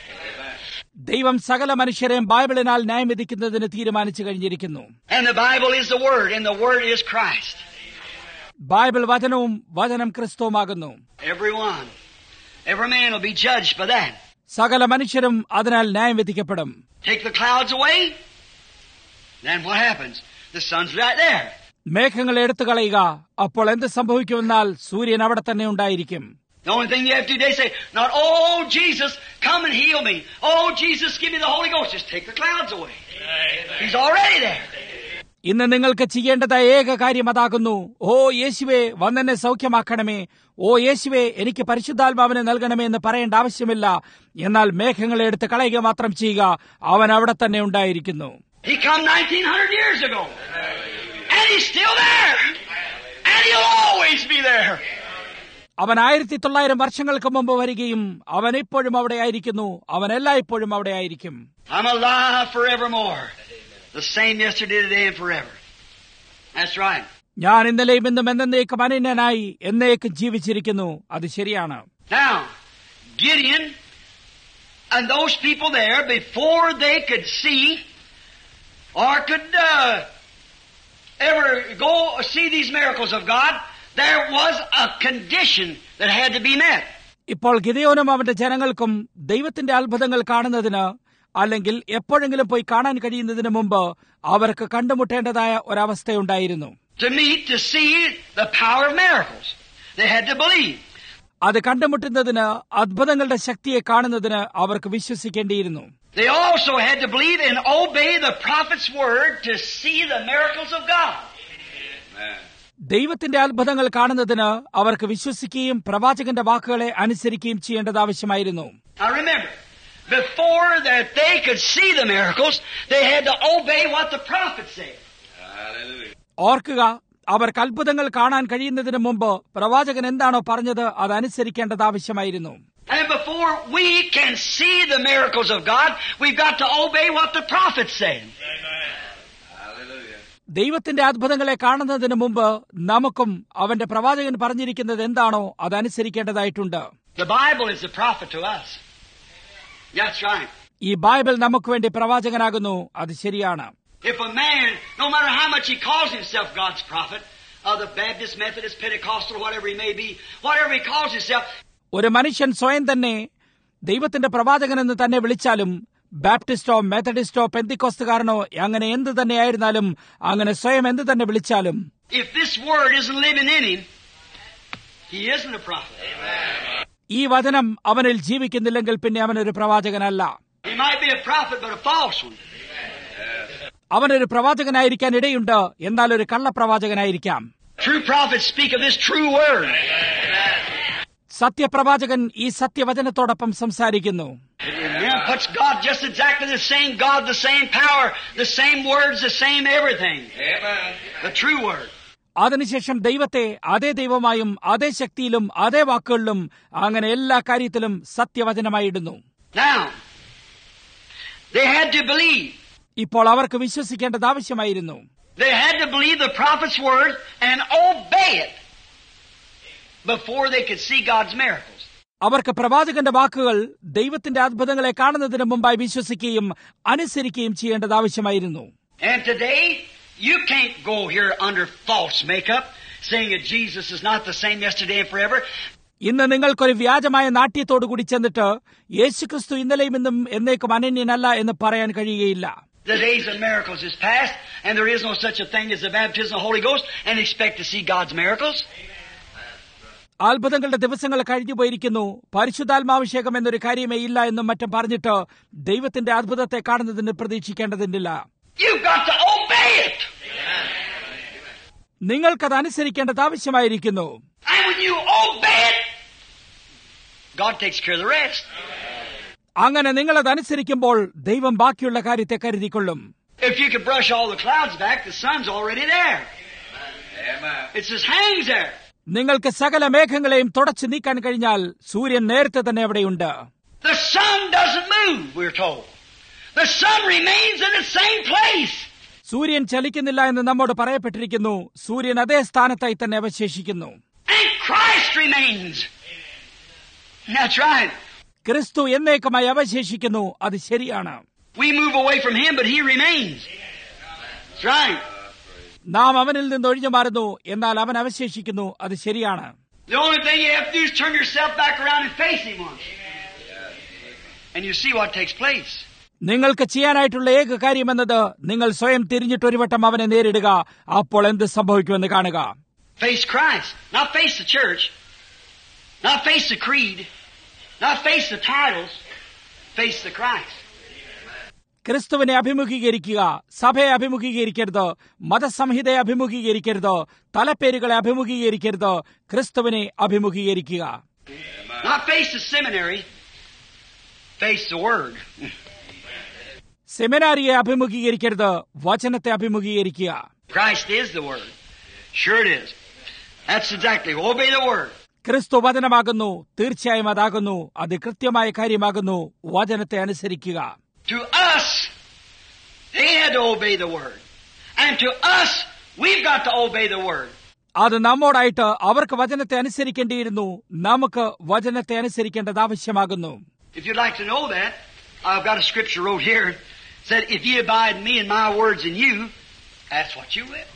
ദൈവം സകല മനുഷ്യരെയും ബൈബിളിനാൽ ന്യായം വിധിക്കുന്നതിന് തീരുമാനിച്ചു കഴിഞ്ഞിരിക്കുന്നു. And the Bible is the Word, and the Word is Christ. Bible വചനവും വചനം ക്രിസ്തുവുമാകുന്നു. Everyone, every man will be judged by that. സകല മനുഷ്യരും അതിനാൽ ന്യായം വിധിക്കപ്പെടും. Take the clouds away, then what happens? The sun's right there. മേഘങ്ങൾ എടുത്തു കളയുക, അപ്പോൾ എന്ത് സംഭവിക്കുമെന്നാൽ സൂര്യൻ അവിടെ തന്നെ ഉണ്ടായിരിക്കും. The only thing you have to do today is say, not, oh, Jesus, come and heal me. Oh, Jesus, give me the Holy Ghost. Just take the clouds away. He's already there. ഇന്ന് നിങ്ങൾക്ക് ചെയ്യേണ്ടതായ ഏക കാര്യം അതാകുന്നു. ഓ യേശുവേ, വന്നെന്നെ സൗഖ്യമാക്കണമേ. ഓ യേശുവേ, എനിക്ക് പരിശുദ്ധാത്മാവിനെ നൽകണമേ എന്ന് പറയേണ്ട ആവശ്യമില്ല. എന്നാൽ മേഘങ്ങളെ എടുത്ത് കളയുക മാത്രം ചെയ്യുക. അവൻ അവിടെ തന്നെ ഉണ്ടായിരിക്കുന്നു. He come nineteen hundred years ago. And he's still there. And he'll always be there. അവൻ ആയിരത്തി തൊള്ളായിരം വർഷങ്ങൾക്ക് മുമ്പ് വരികയും അവൻ ഇപ്പോഴും അവിടെ ആയിരിക്കുന്നു. അവൻ എല്ലായ്പ്പോഴും അവിടെ ആയിരിക്കും. I'm alive forevermore. The same yesterday, today, and forever. That's right. ഞാൻ ഇന്നലെയും ഇന്നും എന്നേക്കും അനന്യനായി എന്നേക്കും ജീവിച്ചിരിക്കുന്നു. അത് ശരിയാണ്. Now, Gideon And those people there, before they could see or could uh, ever go see these miracles of God, there was a condition that had to be met. ഇപ്പോൾ ഗിദെയോനും അവന്റെ ജനങ്ങൾക്കും ദൈവത്തിന്റെ അത്ഭുതങ്ങൾ കാണുന്നതിന് അല്ലെങ്കിൽ എപ്പോഴെങ്കിലും പോയി കാണാൻ കഴിയുന്നതിന് മുമ്പ് അവർക്ക് കണ്ടുമുട്ടേണ്ടതായ ഒരവസ്ഥയുണ്ടായിരുന്നു. To meet, to see the power of miracles. They had to believe. അത് കണ്ടുമുട്ടുന്നതിന്, അത്ഭുതങ്ങളുടെ ശക്തിയെ കാണുന്നതിന് അവർക്ക് വിശ്വസിക്കേണ്ടിയിരുന്നു. They also had to believe and obey the prophet's word to see the miracles of God. ദൈവത്തിന്റെ അത്ഭുതങ്ങൾ കാണുന്നതിന് അവർക്ക് വിശ്വസിക്കുകയും പ്രവാചകന്റെ വാക്കുകളെ അനുസരിക്കുകയും ചെയ്യേണ്ടത് ആവശ്യമായിരുന്നു. Now remember, before that they could see the miracles, they had to obey what the prophet said. ഓർക്കുക, അവർക്ക് അത്ഭുതങ്ങൾ കാണാൻ കഴിയുന്നതിന് മുമ്പ് പ്രവാചകൻ എന്താണോ പറഞ്ഞത് അതനുസരിക്കേണ്ടത് ആവശ്യമായിരുന്നു. And before we can see the miracles of God, we've got to obey what the prophet said. ദൈവത്തിന്റെ അത്ഭുതങ്ങളെ കാണുന്നതിന് മുമ്പ് നമുക്കും അവന്റെ പ്രവാചകൻ പറഞ്ഞിരിക്കുന്നത് എന്താണോ അതനുസരിക്കേണ്ടതായിട്ടുണ്ട്. The Bible is the prophet to us. That's right. ഈ ബൈബിൾ നമുക്ക് വേണ്ടി പ്രവാചകനാകുന്നു. അത് ശരിയാണ്. If a man, no matter how much he calls himself God's prophet, of the Baptist, Methodist, Pentecostal, whatever he may be, whatever he calls himself, ഒരു മനുഷ്യൻ സ്വയം തന്നെ ദൈവത്തിന്റെ പ്രവാചകനെന്ന് തന്നെ വിളിച്ചാലും, ബാപ്റ്റിസ്റ്റോ മെത്തഡിസ്റ്റോ പെന്തിക്കോസ്തുകാരനോ അങ്ങനെ എന്ത് തന്നെയായിരുന്നാലും, അങ്ങനെ സ്വയം എന്ത് തന്നെ വിളിച്ചാലും, if this word isn't living in him, he isn't a prophet. ഈ വചനം അവനിൽ ജീവിക്കുന്നില്ലെങ്കിൽ പിന്നെ അവനൊരു പ്രവാചകനല്ല. He might be a prophet, but a false one. അവനൊരു പ്രവാചകനായിരിക്കാൻ ഇടയുണ്ട്, എന്നാൽ ഒരു കള്ളപ്രവാചകനായിരിക്കാം. True prophets speak of this true word. സത്യപ്രവാചകൻ ഈ സത്യവചനത്തോടൊപ്പം സംസാരിക്കുന്നു. Amen. Puts God just exactly the same God, the same power, the same words, the same everything. Amen. The true word. അതിനുശേഷം ദൈവത്തെ അതേ ദൈവമായും അതേ ശക്തിയിലും അതേ വാക്കുകളിലും അങ്ങനെ എല്ലാ കാര്യത്തിലും സത്യവചനമായിടുന്നു. Now, they had to believe. ഇപ്പോൾ അവർക്ക് വിശ്വസിക്കേണ്ടത് ആവശ്യമായിരുന്നു. They had to believe the prophet's word and obey it before they could see God's miracles. അവർക്ക് പ്രവാചകന്റെ വാക്കുകൾ ദൈവത്തിന്റെ അത്ഭുതങ്ങളെ കാണുന്നതിന് മുമ്പായി വിശ്വസിക്കുകയും അനുസരിക്കുകയും ചെയ്യേണ്ടത് ആവശ്യമായിരുന്നു. And today, you can't go here under false makeup, saying that Jesus is not the same yesterday and forever. ഇന്ന് നിങ്ങൾക്കൊരു വ്യാജമായ നാട്യത്തോടുകൂടി ചെന്നിട്ട് യേശുക്രിസ്തു ഇന്നലെയും ഇന്നും എന്നേക്കും അനന്യനല്ല എന്ന് പറയാൻ കഴിയുകയില്ല. The days of miracles is past, and there is no such a thing as the baptism of the Holy Ghost, and expect to see God's miracles. അത്ഭുതങ്ങളുടെ ദിവസങ്ങൾ കഴിഞ്ഞു പോയിരിക്കുന്നു, പരിശുദ്ധാത്മാഭിഷേകം എന്നൊരു കാര്യമേ ഇല്ല എന്നും മറ്റും പറഞ്ഞിട്ട് ദൈവത്തിന്റെ അത്ഭുതത്തെ കാണുന്നതിന് പ്രതീക്ഷിക്കേണ്ടതില്ല. You've got to obey it. നിങ്ങൾക്കത് അനുസരിക്കേണ്ടത് ആവശ്യമായിരിക്കുന്നു. And when you obey it, God takes care of the rest. അങ്ങനെ നിങ്ങളത് അനുസരിക്കുമ്പോൾ ദൈവം ബാക്കിയുള്ള കാര്യത്തെ കരുതിക്കൊള്ളും. If you could brush all the clouds back, the sun's already there. It just hangs there. നിങ്ങൾക്ക് സകല മേഘങ്ങളെയും തുടച്ചു നീക്കാൻ കഴിഞ്ഞാൽ സൂര്യൻ നേരത്തെ തന്നെ അവിടെയുണ്ട്. The sun doesn't move, we're told. The sun remains in the same place. സൂര്യൻ ചലിക്കുന്നില്ല എന്ന് നമ്മോട് പറയപ്പെട്ടിരിക്കുന്നു. സൂര്യൻ അതേ സ്ഥാനത്തായി തന്നെ അവശേഷിക്കുന്നു. And Christ remains. That's right. ക്രിസ്തു എന്നേക്കുമായി അവശേഷിക്കുന്നു. അത് ശരിയാണ്. We move away from Him, but He remains. That's right. നാം അവനിൽ നിന്ന് ഒഴിഞ്ഞു മാറുന്നു, എന്നാൽ അവൻ അവശേഷിക്കുന്നു. അത് ശരിയാണ്. The only thing you have to do is turn yourself back around and face Him once. And you see what takes place. നിങ്ങൾക്ക് ചെയ്യാനായിട്ടുള്ള ഏക കാര്യമെന്നത് നിങ്ങൾ സ്വയം തിരിഞ്ഞിട്ട് ഒരു വട്ടം അവനെ നേരിടുക. അപ്പോൾ എന്ത് സംഭവിക്കുമെന്ന് കാണുക. Face Christ. Not face the church. Not face the creed. Not face the titles. Face the Christ. ക്രിസ്തുവിനെ അഭിമുഖീകരിക്കുക. സഭയെ അഭിമുഖീകരിക്കരുത്. മതസംഹിതയെ അഭിമുഖീകരിക്കരുത്. തലപ്പേരുകളെ അഭിമുഖീകരിക്കരുത്. ക്രിസ്തുവിനെ അഭിമുഖീകരിക്കുക. Not face the seminary. Face the Word. സെമിനാരിയെ അഭിമുഖീകരിക്കരുത്. വചനത്തെ അഭിമുഖീകരിക്കുക. Christ is the Word. Sure it is. That's exactly. Obey the Word. ക്രിസ്തു വചനമാകുന്നു. തീർച്ചയായും അതാകുന്നു. അത് കൃത്യമായ കാര്യമാകുന്നു. വചനത്തെ അനുസരിക്കുക. To us, they had to obey the Word. And to us, we've got to obey the Word. അത് നമ്മോടായിട്ട് അവർക്ക് വചനത്തെ അനുസരിക്കേണ്ടിയിരുന്നു. നമുക്ക് വചനത്തെ അനുസരിക്കേണ്ടത് ആവശ്യമാകുന്നു. If you'd like to know that, I've got a scripture wrote here. It said, if ye abide in me and my words in you, that's what you will.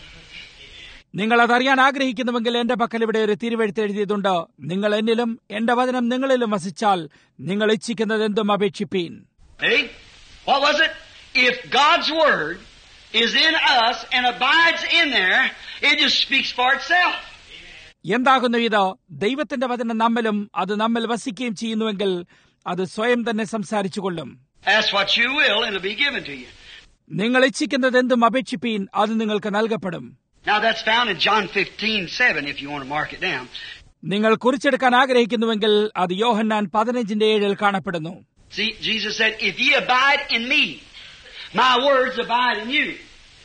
നിങ്ങൾ അതറിയാൻ ആഗ്രഹിക്കുന്നുവെങ്കിൽ എന്റെ പക്കൽ ഇവിടെ ഒരു തിരുവെഴുത്ത് എഴുതിയതുണ്ട്. നിങ്ങൾ എന്നിലും എന്റെ വചനം നിങ്ങളിലും വസിച്ചാൽ നിങ്ങൾ ഇച്ഛിക്കുന്നത് എന്തും അപേക്ഷിപ്പീൻ. Hey, what was it? If God's word is in us and abides in there, it just speaks for itself. എന്താകുന്നു ഇത്? ദൈവത്തിന്റെ വചനം നമ്മിലും അത് നമ്മിൽ വസിക്കുകയും ചെയ്യുന്നുവെങ്കിൽ അത് സ്വയം തന്നെ സംസാരിച്ചുകൊള്ളും. Ask what you will and it'll be given to you. നിങ്ങൾ ഇച്ഛിക്കുന്നത് എന്തും അപേക്ഷിപ്പീൻ, അത് നിങ്ങൾക്ക് നൽകപ്പെടും. Now that's found in John fifteen seven if you want to mark it down. നിങ്ങൾ കുറിച്ചെടുക്കാൻ ആഗ്രഹിക്കുന്നുവെങ്കിൽ അത് യോഹന്നാൻ പതിനഞ്ചിന്റെ ഏഴിൽ കാണപ്പെടുന്നു. See, Jesus said, if ye abide in me, my words abide in you.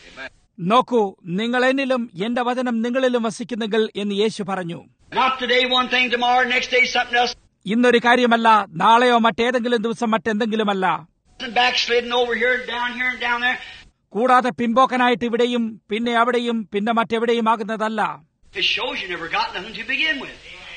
നോക്കൂ, നിങ്ങൾ എന്നിലും എന്റെ വചനം നിങ്ങളിലും വസിക്കുന്നെങ്കിൽ എന്ന് യേശു പറഞ്ഞു. Not today one thing, tomorrow, next day something else. ഇന്നൊരു കാര്യമല്ല, നാളെയോ മറ്റേതെങ്കിലും ദിവസം മറ്റെന്തെങ്കിലുമല്ല. Backsliding over here, down here, and down there. കൂടാതെ പിമ്പോക്കനായിട്ട് ഇവിടെയും പിന്നെ അവിടെയും പിന്നെ മറ്റെവിടെയും ആകുന്നതല്ല. It shows you never got nothing to begin with.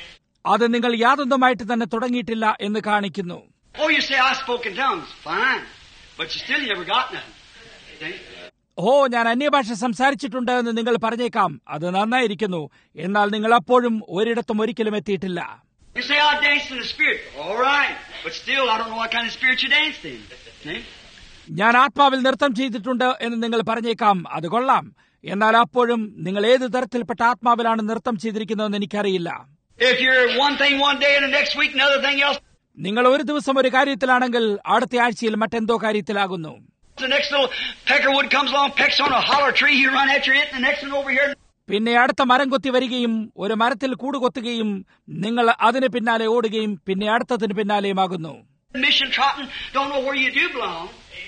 അത് നിങ്ങൾ യാതൊന്നുമായിട്ട് തന്നെ തുടങ്ങിയിട്ടില്ല എന്ന് കാണിക്കുന്നു. Oh, you say, I spoke in tongues. Fine. But you still never got nothing. See? ഓ, ഞാൻ അന്യഭാഷ സംസാരിച്ചിട്ടുണ്ട് എന്ന് നിങ്ങൾ പറഞ്ഞേക്കാം. അത് നന്നായിരിക്കുന്നു. എന്നാൽ നിങ്ങൾ അപ്പോഴും ഒരിടത്തും ഒരിക്കലും എത്തിയിട്ടില്ല. You say, I danced in the spirit. All right. But still, I don't know what kind of spirit you danced in. See? ഞാൻ ആത്മാവിൽ നൃത്തം ചെയ്തിട്ടുണ്ട് എന്ന് നിങ്ങൾ പറഞ്ഞേക്കാം. അത് കൊള്ളാം. എന്നാൽ അപ്പോഴും നിങ്ങൾ ഏത് തരത്തിൽപ്പെട്ട ആത്മാവിലാണ് നൃത്തം ചെയ്തിരിക്കുന്നതെന്ന് എനിക്കറിയില്ല. If you're one thing one day and the next week another thing else. നിങ്ങൾ ഒരു ദിവസം ഒരു കാര്യത്തിലാണെങ്കിൽ അടുത്ത ആഴ്ചയിൽ മറ്റെന്തോ കാര്യത്തിലാകുന്നു. The next little peckerwood comes along, pecks on a holler tree, you run after it, and the next one over here. പിന്നെ അടുത്ത മരം കൊത്തി വരികയും ഒരു മരത്തിൽ കൂടുകൊത്തുകയും നിങ്ങൾ അതിന് പിന്നാലെ ഓടുകയും പിന്നെ അടുത്തതിന് പിന്നാലെയുമാകുന്നു. Mission trotting, don't know where you do belong.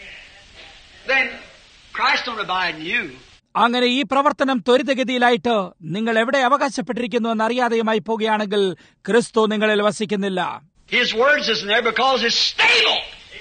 Then Christ don't abide in you. അങ്ങനെ ഈ പ്രവർത്തനം ത്വരിതഗതിയിലായിട്ട് നിങ്ങൾ എവിടെ അവകാശപ്പെട്ടിരിക്കുന്നു എന്നറിയാതെയുമായി പോകുകയാണെങ്കിൽ ക്രിസ്തു നിങ്ങളിൽ വസിക്കുന്നില്ല. His words isn't there because it's stable.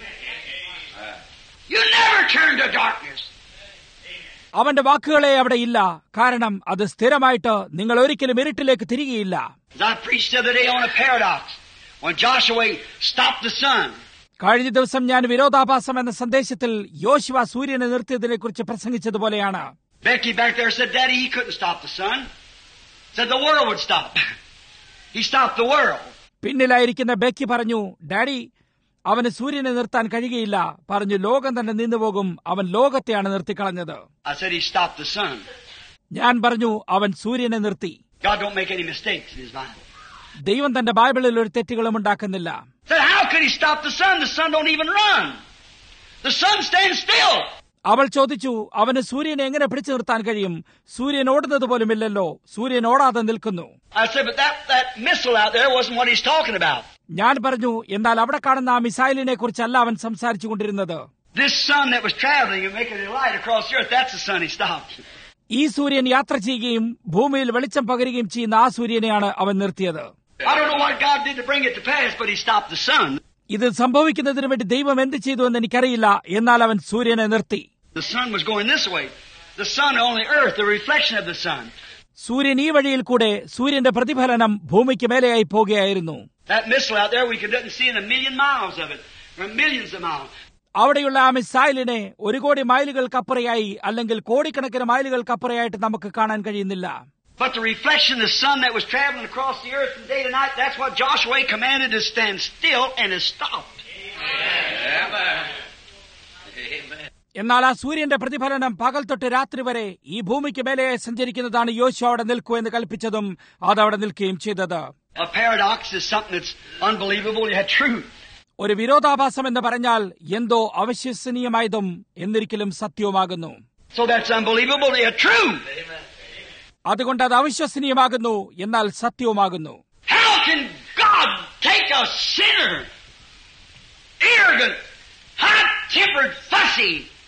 You never turn to darkness. അവന്റെ വാക്കുകളെ അവിടെ ഇല്ല, കാരണം അത് സ്ഥിരമായിട്ട് നിങ്ങൾ ഒരിക്കലും ഇരുട്ടിലേക്ക് തിരികെയില്ല. I preached the other day on a paradox when Joshua stopped the sun. കഴിഞ്ഞ ദിവസം ഞാൻ വിരോധാഭാസം എന്ന സന്ദേശത്തിൽ യോശുവ സൂര്യനെ നിർത്തിയതിനെ കുറിച്ച് പ്രസംഗിച്ചതുപോലെയാണ്. Becky back there said, Daddy, he couldn't stop the sun. Said the world would stop. He stopped the world. പിന്നിലായിരിക്കുന്ന ബെക്കി പറഞ്ഞു, ഡാഡി, അവന് സൂര്യനെ നിർത്താൻ കഴിയുകയില്ല. പറഞ്ഞു, ലോകം തന്നെ നിന്നുപോകും. അവൻ ലോകത്തെയാണ് നിർത്തിക്കളഞ്ഞത്. I said he stopped the sun. ഞാൻ പറഞ്ഞു, അവൻ സൂര്യനെ നിർത്തി. God don't make any mistakes in his Bible. ദൈവം തന്റെ ബൈബിളിൽ ഒരു തെറ്റുകളും ഉണ്ടാക്കുന്നില്ല. Said, how could he stop the sun? The sun don't even run. The sun stands still. അവൾ ചോദിച്ചു, അവന് സൂര്യനെ എങ്ങനെ പിടിച്ചു നിർത്താൻ കഴിയും? സൂര്യൻ ഓടുന്നത് പോലുമില്ലല്ലോ. സൂര്യൻ ഓടാതെ നിൽക്കുന്നു. I said, but that, that missile out there wasn't what he's talking about. ഞാൻ പറഞ്ഞു, എന്നാൽ അവിടെ കാണുന്ന ആ മിസൈലിനെ കുറിച്ചല്ല അവൻ സംസാരിച്ചു കൊണ്ടിരുന്നത്. This sun that was traveling and making a light across the earth, that's the sun he stopped. ഈ സൂര്യൻ യാത്ര ചെയ്യുകയും ഭൂമിയിൽ വെളിച്ചം പകരുകയും ചെയ്യുന്ന ആ സൂര്യനെയാണ് അവൻ നിർത്തിയത്. I don't know what God did to bring it to pass, but he stopped the sun. ഇത് സംഭവിക്കുന്നതിന് വേണ്ടി ദൈവം എന്ത് ചെയ്തു എന്ന് എനിക്കറിയില്ല. എന്നാൽ അവൻ സൂര്യനെ നിർത്തി. The sun was going this way. The sun on the earth, the reflection of the sun. സൂര്യൻ ഈ വഴിയിൽ കൂടെ സൂര്യന്റെ പ്രതിഫലനം ഭൂമിക്ക് മേലെയായി പോകുകയായിരുന്നു. That missile out there, we couldn't see in a million miles of it, or millions of miles. അവിടെയുള്ള ആ മിസൈലിനെ ഒരു കോടി മൈലുകൾക്കപ്പുറയായി അല്ലെങ്കിൽ കോടിക്കണക്കിന് മൈലുകൾക്കപ്പുറയായിട്ട് നമുക്ക് കാണാൻ കഴിയുന്നില്ല. But the reflection of the sun that was traveling across the earth from day to night, that's what Joshua commanded to stand still and has stopped. Amen. എന്നാൽ ആ സൂര്യന്റെ പ്രതിഫലനം പകൽ തൊട്ട് രാത്രി വരെ ഈ ഭൂമിക്ക് മേലെ സഞ്ചരിക്കുന്നതാണ്. യോശുവ അവിടെ നിൽക്കൂ എന്ന് കൽപ്പിച്ചതും അതവിടെ നിൽക്കുകയും ചെയ്തത്. A paradox is something that's unbelievable yet true. ഒരു വിരോധാഭാസം എന്ന് പറഞ്ഞാൽ എന്തോ അവിശ്വസനീയമായതും എന്നിരിക്കലും സത്യവുമാകുന്നു. So that's unbelievable yet true. അതുകൊണ്ട് അത് അവിശ്വസനീയമാകുന്നു എന്നാൽ സത്യവുമാകുന്നു. How can God take a sinner, arrogant, hot-tempered, fussy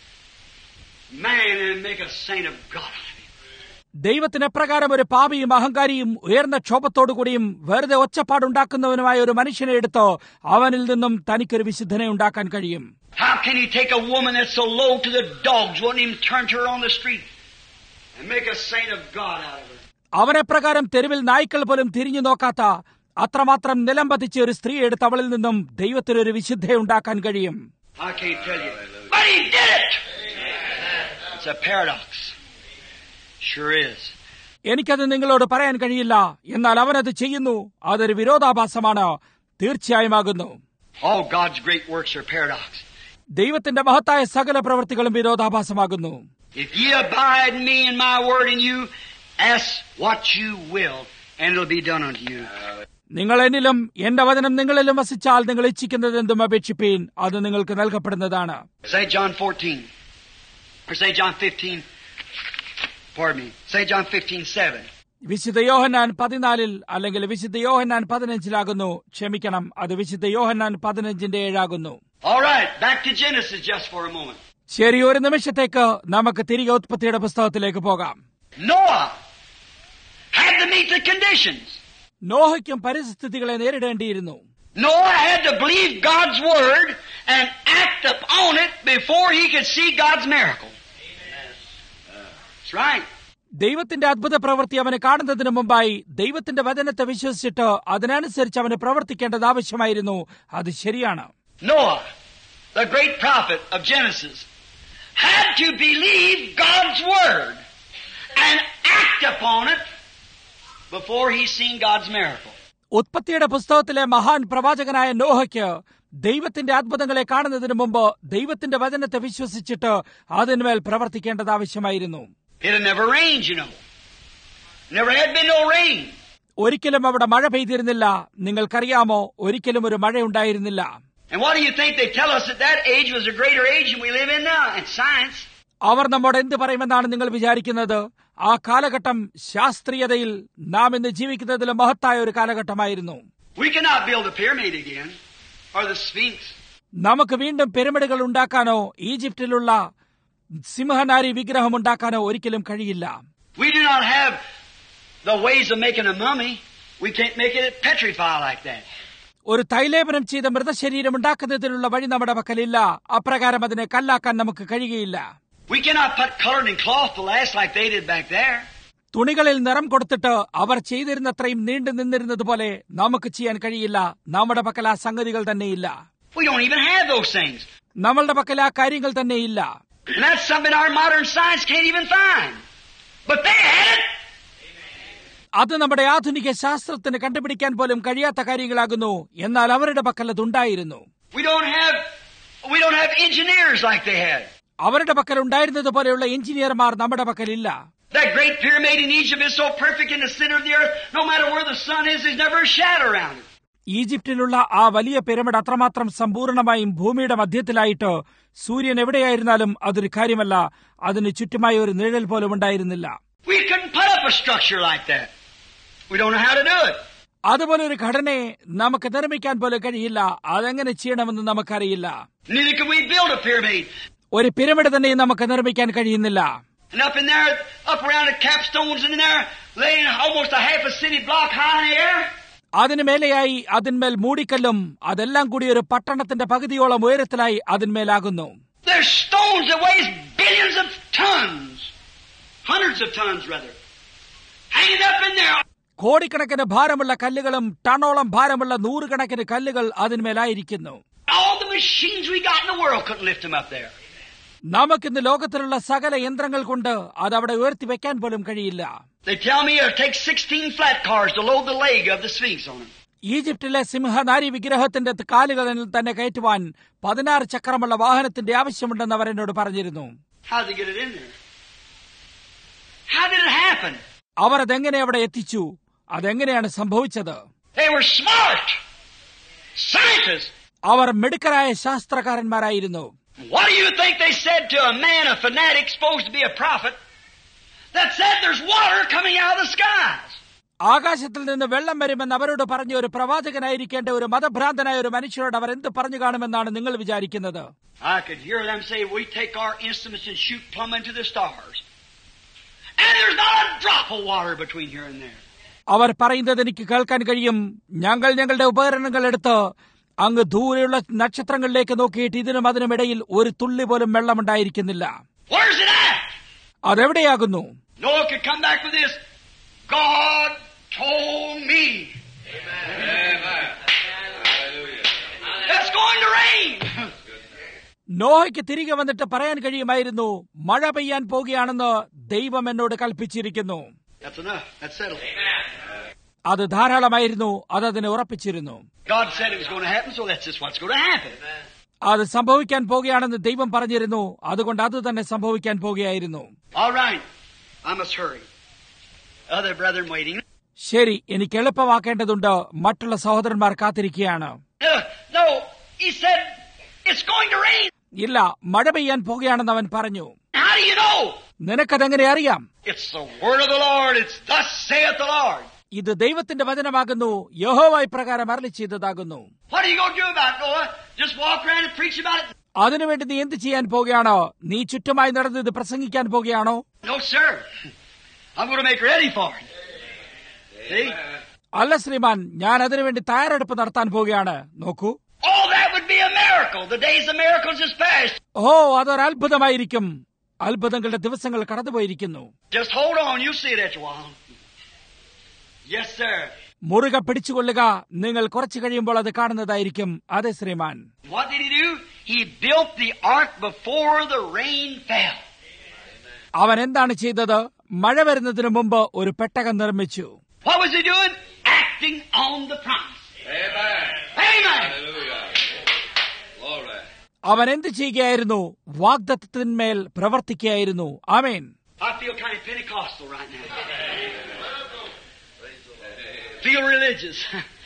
man and make a saint of God? ദൈവത്തിന് എപ്രകാരം ഒരു പാപിയും അഹങ്കാരിയും ഉയർന്ന ക്ഷോഭത്തോടുകൂടിയും വെറുതെ ഒച്ചപ്പാടുണ്ടാക്കുന്നവനുമായ ഒരു മനുഷ്യനെ എടുത്ത് അവനിൽ നിന്നും തനിക്കൊരു വിശുദ്ധനെ ഉണ്ടാക്കാൻ കഴിയും? How can he take a woman that's so low to the dogs, wouldn't even turn to her on the street, and make a saint of God out of her? അവനെപ്രകാരം തെരുവിൽ നായ്ക്കൾ പോലും തിരിഞ്ഞു നോക്കാത്ത അത്രമാത്രം നിലം പതിച്ച ഒരു സ്ത്രീ എടുത്ത് അവളിൽ നിന്നും ദൈവത്തിനൊരു വിശുദ്ധയെ ഉണ്ടാക്കാൻ കഴിയും. I can't tell you. But he did it! It's a paradox. Sure is. എനിക്കത് നിങ്ങളോട് പറയാൻ കഴിയില്ല, എന്നാൽ അവനത് ചെയ്യുന്നു. അതൊരു വിരോധാഭാസമാണ്, തീർച്ചയായും ആകുന്നു. All God's great works are paradox. ദൈവത്തിന്റെ മഹത്തായ സകല പ്രവൃത്തികളും വിരോധാഭാസമാകുന്നു. If ye abide in me and my word in you, ask what you will, and it'll be done unto you. നിങ്ങൾ എന്നിലും എന്റെ വചനം നിങ്ങളിലും വസിച്ചാൽ നിങ്ങൾ ഇച്ഛിക്കുന്നത് എന്തും അപേക്ഷിപ്പീൻ, അത് നിങ്ങൾക്ക് നൽകപ്പെടുന്നതാണ്. Saint John fourteen, or Saint John fifteen, pardon me, Saint John fifteen seven. വിശുദ്ധ യോഹന്നാൻ പതിനാലിൽ അല്ലെങ്കിൽ വിശുദ്ധ യോഹന്നാൻ പതിനഞ്ചിലാകുന്നു. ക്ഷമിക്കണം, അത് വിശുദ്ധ യോഹന്നാൻ പതിനഞ്ചിന്റെ ഏഴാകുന്നു. All right, back to Genesis just for a moment. ശരി, ഒരു നിമിഷത്തേക്ക് നമുക്ക് തിരികെ ഉത്പത്തിയുടെ പുസ്തകത്തിലേക്ക് പോകാം. Noah had to meet the conditions. നോഹയ്ക്കും പരിസ്ഥിതികളെ നേരിടേണ്ടിയിരുന്നു. Noah had to believe God's word and act upon it before he could see God's miracle. That's right. ദൈവത്തിന്റെ അത്ഭുത പ്രവൃത്തി അവന് കാണുന്നതിന് മുമ്പായി ദൈവത്തിന്റെ വചനത്തെ വിശ്വസിച്ചിട്ട് അതിനനുസരിച്ച് അവന് പ്രവർത്തിക്കേണ്ടത് ആവശ്യമായിരുന്നു. അത് ശരിയാണ്. Noah, the great prophet of Genesis, had to believe God's word and act upon it before he seen God's miracle. ഉത്പത്തിയുടെ പുസ്തകത്തിലെ മഹാൻ പ്രവാചകനായ നോഹയ്ക്ക് ദൈവത്തിന്റെ അത്ഭുതങ്ങളെ കാണുന്നതിന് മുമ്പ് ദൈവത്തിന്റെ വചനത്തെ വിശ്വസിച്ചിട്ട് അതിന്മേൽ പ്രവർത്തിക്കേണ്ടത് ആവശ്യമായിരുന്നു. It had never rained, you know. Never had been no rain. ഒരിക്കലും അവിടെ മഴ പെയ്തിരുന്നില്ല. നിങ്ങൾക്കറിയാമോ, ഒരിക്കലും ഒരു മഴ ഉണ്ടായിരുന്നില്ല. And what do you think they tell us that that age was a greater age than we live in now in science? അവർ നമ്മോട് എന്ത് പറയുമെന്നാണ് നിങ്ങൾ വിചാരിക്കുന്നത്? ആ കാലഘട്ടം ശാസ്ത്രീയതയിൽ നാം ഇന്ന് ജീവിക്കുന്നതിലും മഹത്തായ ഒരു കാലഘട്ടമായിരുന്നു. We cannot build a pyramid again or the Sphinx. നമുക്ക് വീണ്ടും പിരമിഡുകൾ ഉണ്ടാക്കാനോ ഈജിപ്തിലുള്ള സിംഹനാരി വിഗ്രഹം ഉണ്ടാക്കാനോ ഒരിക്കലും കഴിയില്ല. We do not have the ways of making a mummy. We can't make it petrify like that. ഒരു തൈലേപനം ചെയ്ത മൃതശരീരം ഉണ്ടാക്കുന്നതിനുള്ള വഴി നമ്മുടെ പക്കലില്ല. അപ്രകാരം അതിനെ കല്ലാക്കാൻ നമുക്ക് കഴിയുകയില്ല. We cannot put colored in cloth to last like they did back there. തുണികളിൽ നിറം കൊടുത്തിട്ട് അവർ ചെയ്തിരുന്നത്രയും നീണ്ടു നിന്നിരുന്നത് പോലെ നമുക്ക് ചെയ്യാൻ കഴിയില്ല. നമ്മുടെ പക്കൽ ആ സംഗതികൾ തന്നെയില്ല. We don't even have those things. നമ്മളുടെ പക്കൽ ആ കാര്യങ്ങൾ തന്നെയില്ല. And that's something our modern science can't even find. But they had it. അത് നമ്മുടെ ആധുനിക ശാസ്ത്രത്തിന് കണ്ടുപിടിക്കാൻ പോലും കഴിയാത്ത കാര്യങ്ങളാകുന്നു. എന്നാൽ അവരുടെ പക്കൽ അതുണ്ടായിരുന്നു. We don't have we don't have engineers like they had. അവരുടെ പക്കൽ ഉണ്ടായിരുന്നത് പോലെയുള്ള എഞ്ചിനീയർമാർ നമ്മുടെ പക്കലില്ല. That great pyramid in Egypt is so perfect in the center of the earth. No matter where the sun is, there's never a shadow around it. ഈജിപ്തിലുള്ള ആ വലിയ pyramid അത്രമാത്രം സമ്പൂർണമായും ഭൂമിയുടെ മധ്യത്തിലായിട്ട് സൂര്യൻ എവിടെയായിരുന്നാലും അതൊരു കാര്യമല്ല. അതിന് ചുറ്റുമായി ഒരു നിഴൽ പോലും ഉണ്ടായിരുന്നില്ല. We couldn't put up a structure like that. We don't know how to do it. അതുപോലെ ഒരു ഘടനയെ നമുക്ക് നിർമ്മിക്കാൻ പോലും കഴിയില്ല. അതെങ്ങനെ ചെയ്യണമെന്ന് നമുക്കറിയില്ല. Neither can we build a pyramid. ഒരു പിരമിഡ് തന്നെ നമുക്ക് നിർമ്മിക്കാൻ കഴിയുന്നില്ല. And up in there, up around the capstones in there, laying almost a half a city block high in the air. അതിന് മേലെയായി അതിന്മേൽ മൂടിക്കല്ലും അതെല്ലാം കൂടി ഒരു പട്ടണത്തിന്റെ പകുതിയോളം ഉയരത്തിലായി അതിന്മേലാകുന്നു. There's stones that weighs billions of tons, hundreds of tons rather, hanging up in there. കോടിക്കണക്കിന് ഭാരമുള്ള കല്ലുകളും ടണോളം ഭാരമുള്ള നൂറുകണക്കിന് കല്ലുകൾ അതിന്മേലായിരിക്കുന്നു. All the machines we got in the world couldn't lift them up there. നമുക്കിന്ന് ലോകത്തിലുള്ള സകല യന്ത്രങ്ങൾ കൊണ്ട് അത് അവിടെ ഉയർത്തി വെക്കാൻ പോലും കഴിയില്ല. They tell me it'll take sixteen flat cars to load the leg of the Sphinx on them. ഈജിപ്തിലെ സിംഹനാരി വിഗ്രഹത്തിന്റെ കാലുകളിൽ തന്നെ കയറ്റുവാൻ പതിനാറ് ചക്രമുള്ള വാഹനത്തിന്റെ ആവശ്യമുണ്ടെന്ന് അവർ എന്നോട് പറഞ്ഞിരുന്നു. How did they get it in there? How did it happen? അവർ അതെങ്ങനെ അവിടെ എത്തിച്ചു? അതെങ്ങനെയാണ് സംഭവിച്ചത്? They were smart scientists. Our മിടുക്കരായ ശാസ്ത്രകാരന്മാരായിരുന്നു. What do you think they said to a man, a fanatic, supposed to be a prophet, that said there's water coming out of the skies? ആകാശത്തിൽ നിന്ന് വെള്ളം വരുമെന്ന് അവരോട് പറഞ്ഞ ഒരു പ്രവാചകനായിരിക്കേണ്ട ഒരു മതഭ്രാന്തനായ ഒരു മനുഷ്യരോട് അവർ എന്ത് പറഞ്ഞു കാണുമെന്നാണ് നിങ്ങൾ വിചാരിക്കുന്നത്? I could hear them say, we take our instruments and shoot plumb into the stars. And there's not a drop of water between here and there. അവർ പറയുന്നത് എനിക്ക് കേൾക്കാൻ കഴിയും. ഞങ്ങൾ ഞങ്ങളുടെ ഉപകരണങ്ങൾ എടുത്ത് അങ്ങ് ദൂരെയുള്ള നക്ഷത്രങ്ങളിലേക്ക് നോക്കിയിട്ട് ഇതിനും അതിനും ഇടയിൽ ഒരു തുള്ളി പോലും വെള്ളമുണ്ടായിരിക്കുന്നില്ല. Where's it at? അതെവിടെയാകുന്നു? Noah could come back with this. God told me. Amen. നോഹയ്ക്ക് തിരികെ വന്നിട്ട് പറയാൻ കഴിയുമായിരുന്നു, മഴ പെയ്യാൻ പോകുകയാണെന്ന് ദൈവം എന്നോട് കൽപ്പിച്ചിരിക്കുന്നു. That's enough. That's settled. അത് ധാരാളമായിരുന്നു. അതതിനെ ഉറപ്പിച്ചിരുന്നു. God said it was going to happen, so that's just what's going to happen. അത് സംഭവിക്കാൻ പോകുകയാണെന്ന് ദൈവം പറഞ്ഞിരുന്നു. അതുകൊണ്ട് അത് തന്നെ സംഭവിക്കാൻ പോകുകയായിരുന്നു. All right. I must hurry. Other brethren waiting. ശരി, എനിക്ക് എളുപ്പമാക്കേണ്ടതുണ്ട്. മറ്റുള്ള സഹോദരന്മാർ കാത്തിരിക്കുകയാണ്. Uh, no, he said it's going to rain. ഇല്ല, മഴ പെയ്യാൻ പോകുകയാണെന്ന് അവൻ പറഞ്ഞു. How do you know? നിനക്കതെങ്ങനെ അറിയാം? It's the word of the Lord. It's thus saith the Lord. ഇത് ദൈവത്തിന്റെ വചനമാകുന്നു, യഹോവ ഇപ്രകാരം അരുളി ചെയ്തതാകുന്നു. What are you going to do about it, Noah? Just walk around and preach about it? അതിനുവേണ്ടി നീ എന്ത് ചെയ്യാൻ പോകുകയാണോ? നീ ചുറ്റുമായി നടന്ന് ഇത് പ്രസംഗിക്കാൻ പോകുകയാണോ? No, sir. I'm going to make ready for it. See? അല്ല ശ്രീമാൻ, ഞാൻ അതിനുവേണ്ടി തയ്യാറെടുപ്പ് നടത്താൻ പോവുകയാണ്. നോക്കൂ. Oh, that would be a miracle. The days of miracles is past. ഓ, അതൊരു അത്ഭുതമായിരിക്കും. അത്ഭുതങ്ങളുടെ ദിവസങ്ങൾ കടന്നുപോയിരിക്കുന്നു. Just hold on. You'll see it after a while. Yes, sir. മുറുകെ പിടിച്ചുകൊള്ളുക. നിങ്ങൾ കുറച്ചു കഴിയുമ്പോൾ അത് കാണുന്നതായിരിക്കും. അതെ ശ്രീമാൻ. What did he do? He built the ark before the rain fell. അവൻ എന്താണ് ചെയ്തത്? മഴ വരുന്നതിന് മുമ്പ് ഒരു പെട്ടകം നിർമ്മിച്ചു. What was he doing? Acting on the promise. Amen. Amen. Hallelujah. Glory. അവൻ എന്ത് ചെയ്യുകയായിരുന്നു? വാഗ്ദത്തത്തിന്മേൽ പ്രവർത്തിക്കുകയായിരുന്നു. ആമേൻ. I feel kind of Pentecostal right now. Feel religious.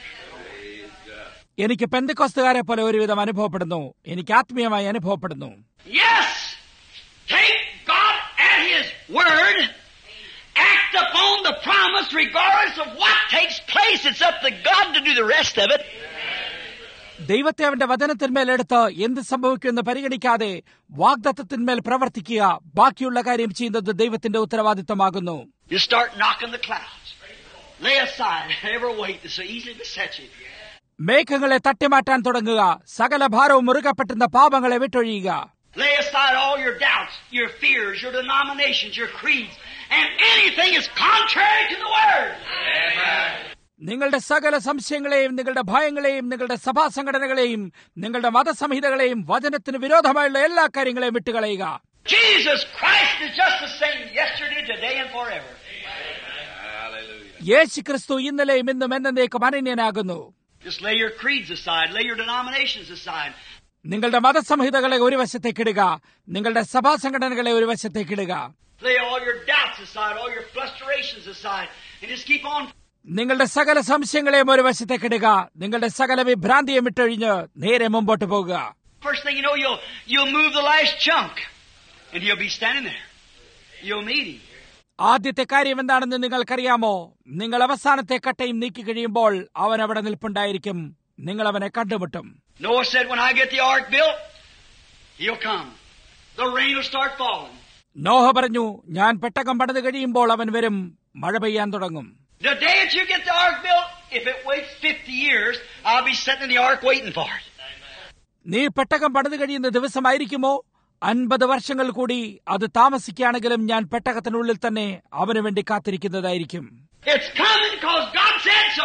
എനിക്ക് പെന്തക്കോസ്തുകാരെ പോലെ ഒരുവിധം അനുഭവപ്പെടുന്നു. എനിക്ക് ആത്മീയമായി അനുഭവപ്പെടുന്നു. Yes! Take God at His word. Act upon the promise regardless of what takes place. It's up to God to do the rest of it. ദൈവത്തെ അവന്റെ വചനത്തിന്മേലെടുത്ത് എന്ത് സംഭവിക്കുമെന്ന് പരിഗണിക്കാതെ വാഗ്ദത്തത്തിന്മേൽ പ്രവർത്തിക്കുക. ബാക്കിയുള്ള കാര്യം ചെയ്യുന്നത് ദൈവത്തിന്റെ ഉത്തരവാദിത്തമാകുന്നു. You start knocking the clouds. Lay aside every weight that so easily besets you. മേഘങ്ങളെ തട്ടിമാറ്റാൻ തുടങ്ങുക. സകല ഭാരവും മുറുകപ്പെട്ടുന്ന പാപങ്ങളെ വിട്ടൊഴിയുക. Lay aside all your doubts, your fears, your denominations, your creeds, and anything is contrary to the Word. Amen. നിങ്ങളുടെ സകല സംശയങ്ങളെയും നിങ്ങളുടെ ഭയങ്ങളെയും നിങ്ങളുടെ സഭാ സംഘടനകളെയും നിങ്ങളുടെ മതസംഹിതകളെയും വചനത്തിന് വിരോധമായുള്ള എല്ലാ കാര്യങ്ങളെയും വിട്ടുകളയുക. Jesus Christ is just the same yesterday, today, and forever. Hallelujah. യേശു ക്രിസ്തു ഇന്നലെയും ഇന്നും എന്നേക്കും അനന്യനാകുന്നു. Just lay your creeds aside, lay your denominations aside. നിങ്ങളുടെ മതസംഹിതകളെ ഒരു വശത്തേക്കിടുക. നിങ്ങളുടെ സഭാ സംഘടനകളെ ഒരു വശത്തേക്കിടുക. Lay all your doubts aside, all your frustrations aside, and just keep on. നിങ്ങളുടെ സകല സംശയങ്ങളെയും ഒരു വശത്തേക്കിടുക. നിങ്ങളുടെ സകല വിഭ്രാന്തിയെ വിട്ടൊഴിഞ്ഞ് നേരെ മുമ്പോട്ട് പോകുക. First thing you know, you'll you'll move the last chunk, and he'll be standing there. You'll meet him. ആദ്യത്തെ കാര്യം എന്താണെന്ന് നിങ്ങൾക്കറിയാമോ? നിങ്ങൾ അവസാനത്തെ കട്ടയും നീക്കി കഴിയുമ്പോൾ അവൻ അവിടെ നിൽപ്പുണ്ടായിരിക്കും. നിങ്ങൾ അവനെ കണ്ടുമുട്ടും. Noah said, when I get the ark built, he'll come. The rain will start falling. Noah പറഞ്ഞു, ഞാൻ പെട്ടകം പണിത് കഴിയുമ്പോൾ അവൻ വരും, മഴ പെയ്യാൻ തുടങ്ങും. The day that you get the ark built, if it waits fifty years, I'll be sitting in the ark waiting for it. നീ പെട്ടകം പണിത് കഴിയുന്ന ദിവസമായിരിക്കുമോ? അൻപത് വർഷങ്ങൾ കൂടി അത് താമസിക്കുകയാണെങ്കിലും ഞാൻ പെട്ടകത്തിനുള്ളിൽ തന്നെ അവന് വേണ്ടി കാത്തിരിക്കുന്നതായിരിക്കും. It's coming because God said so.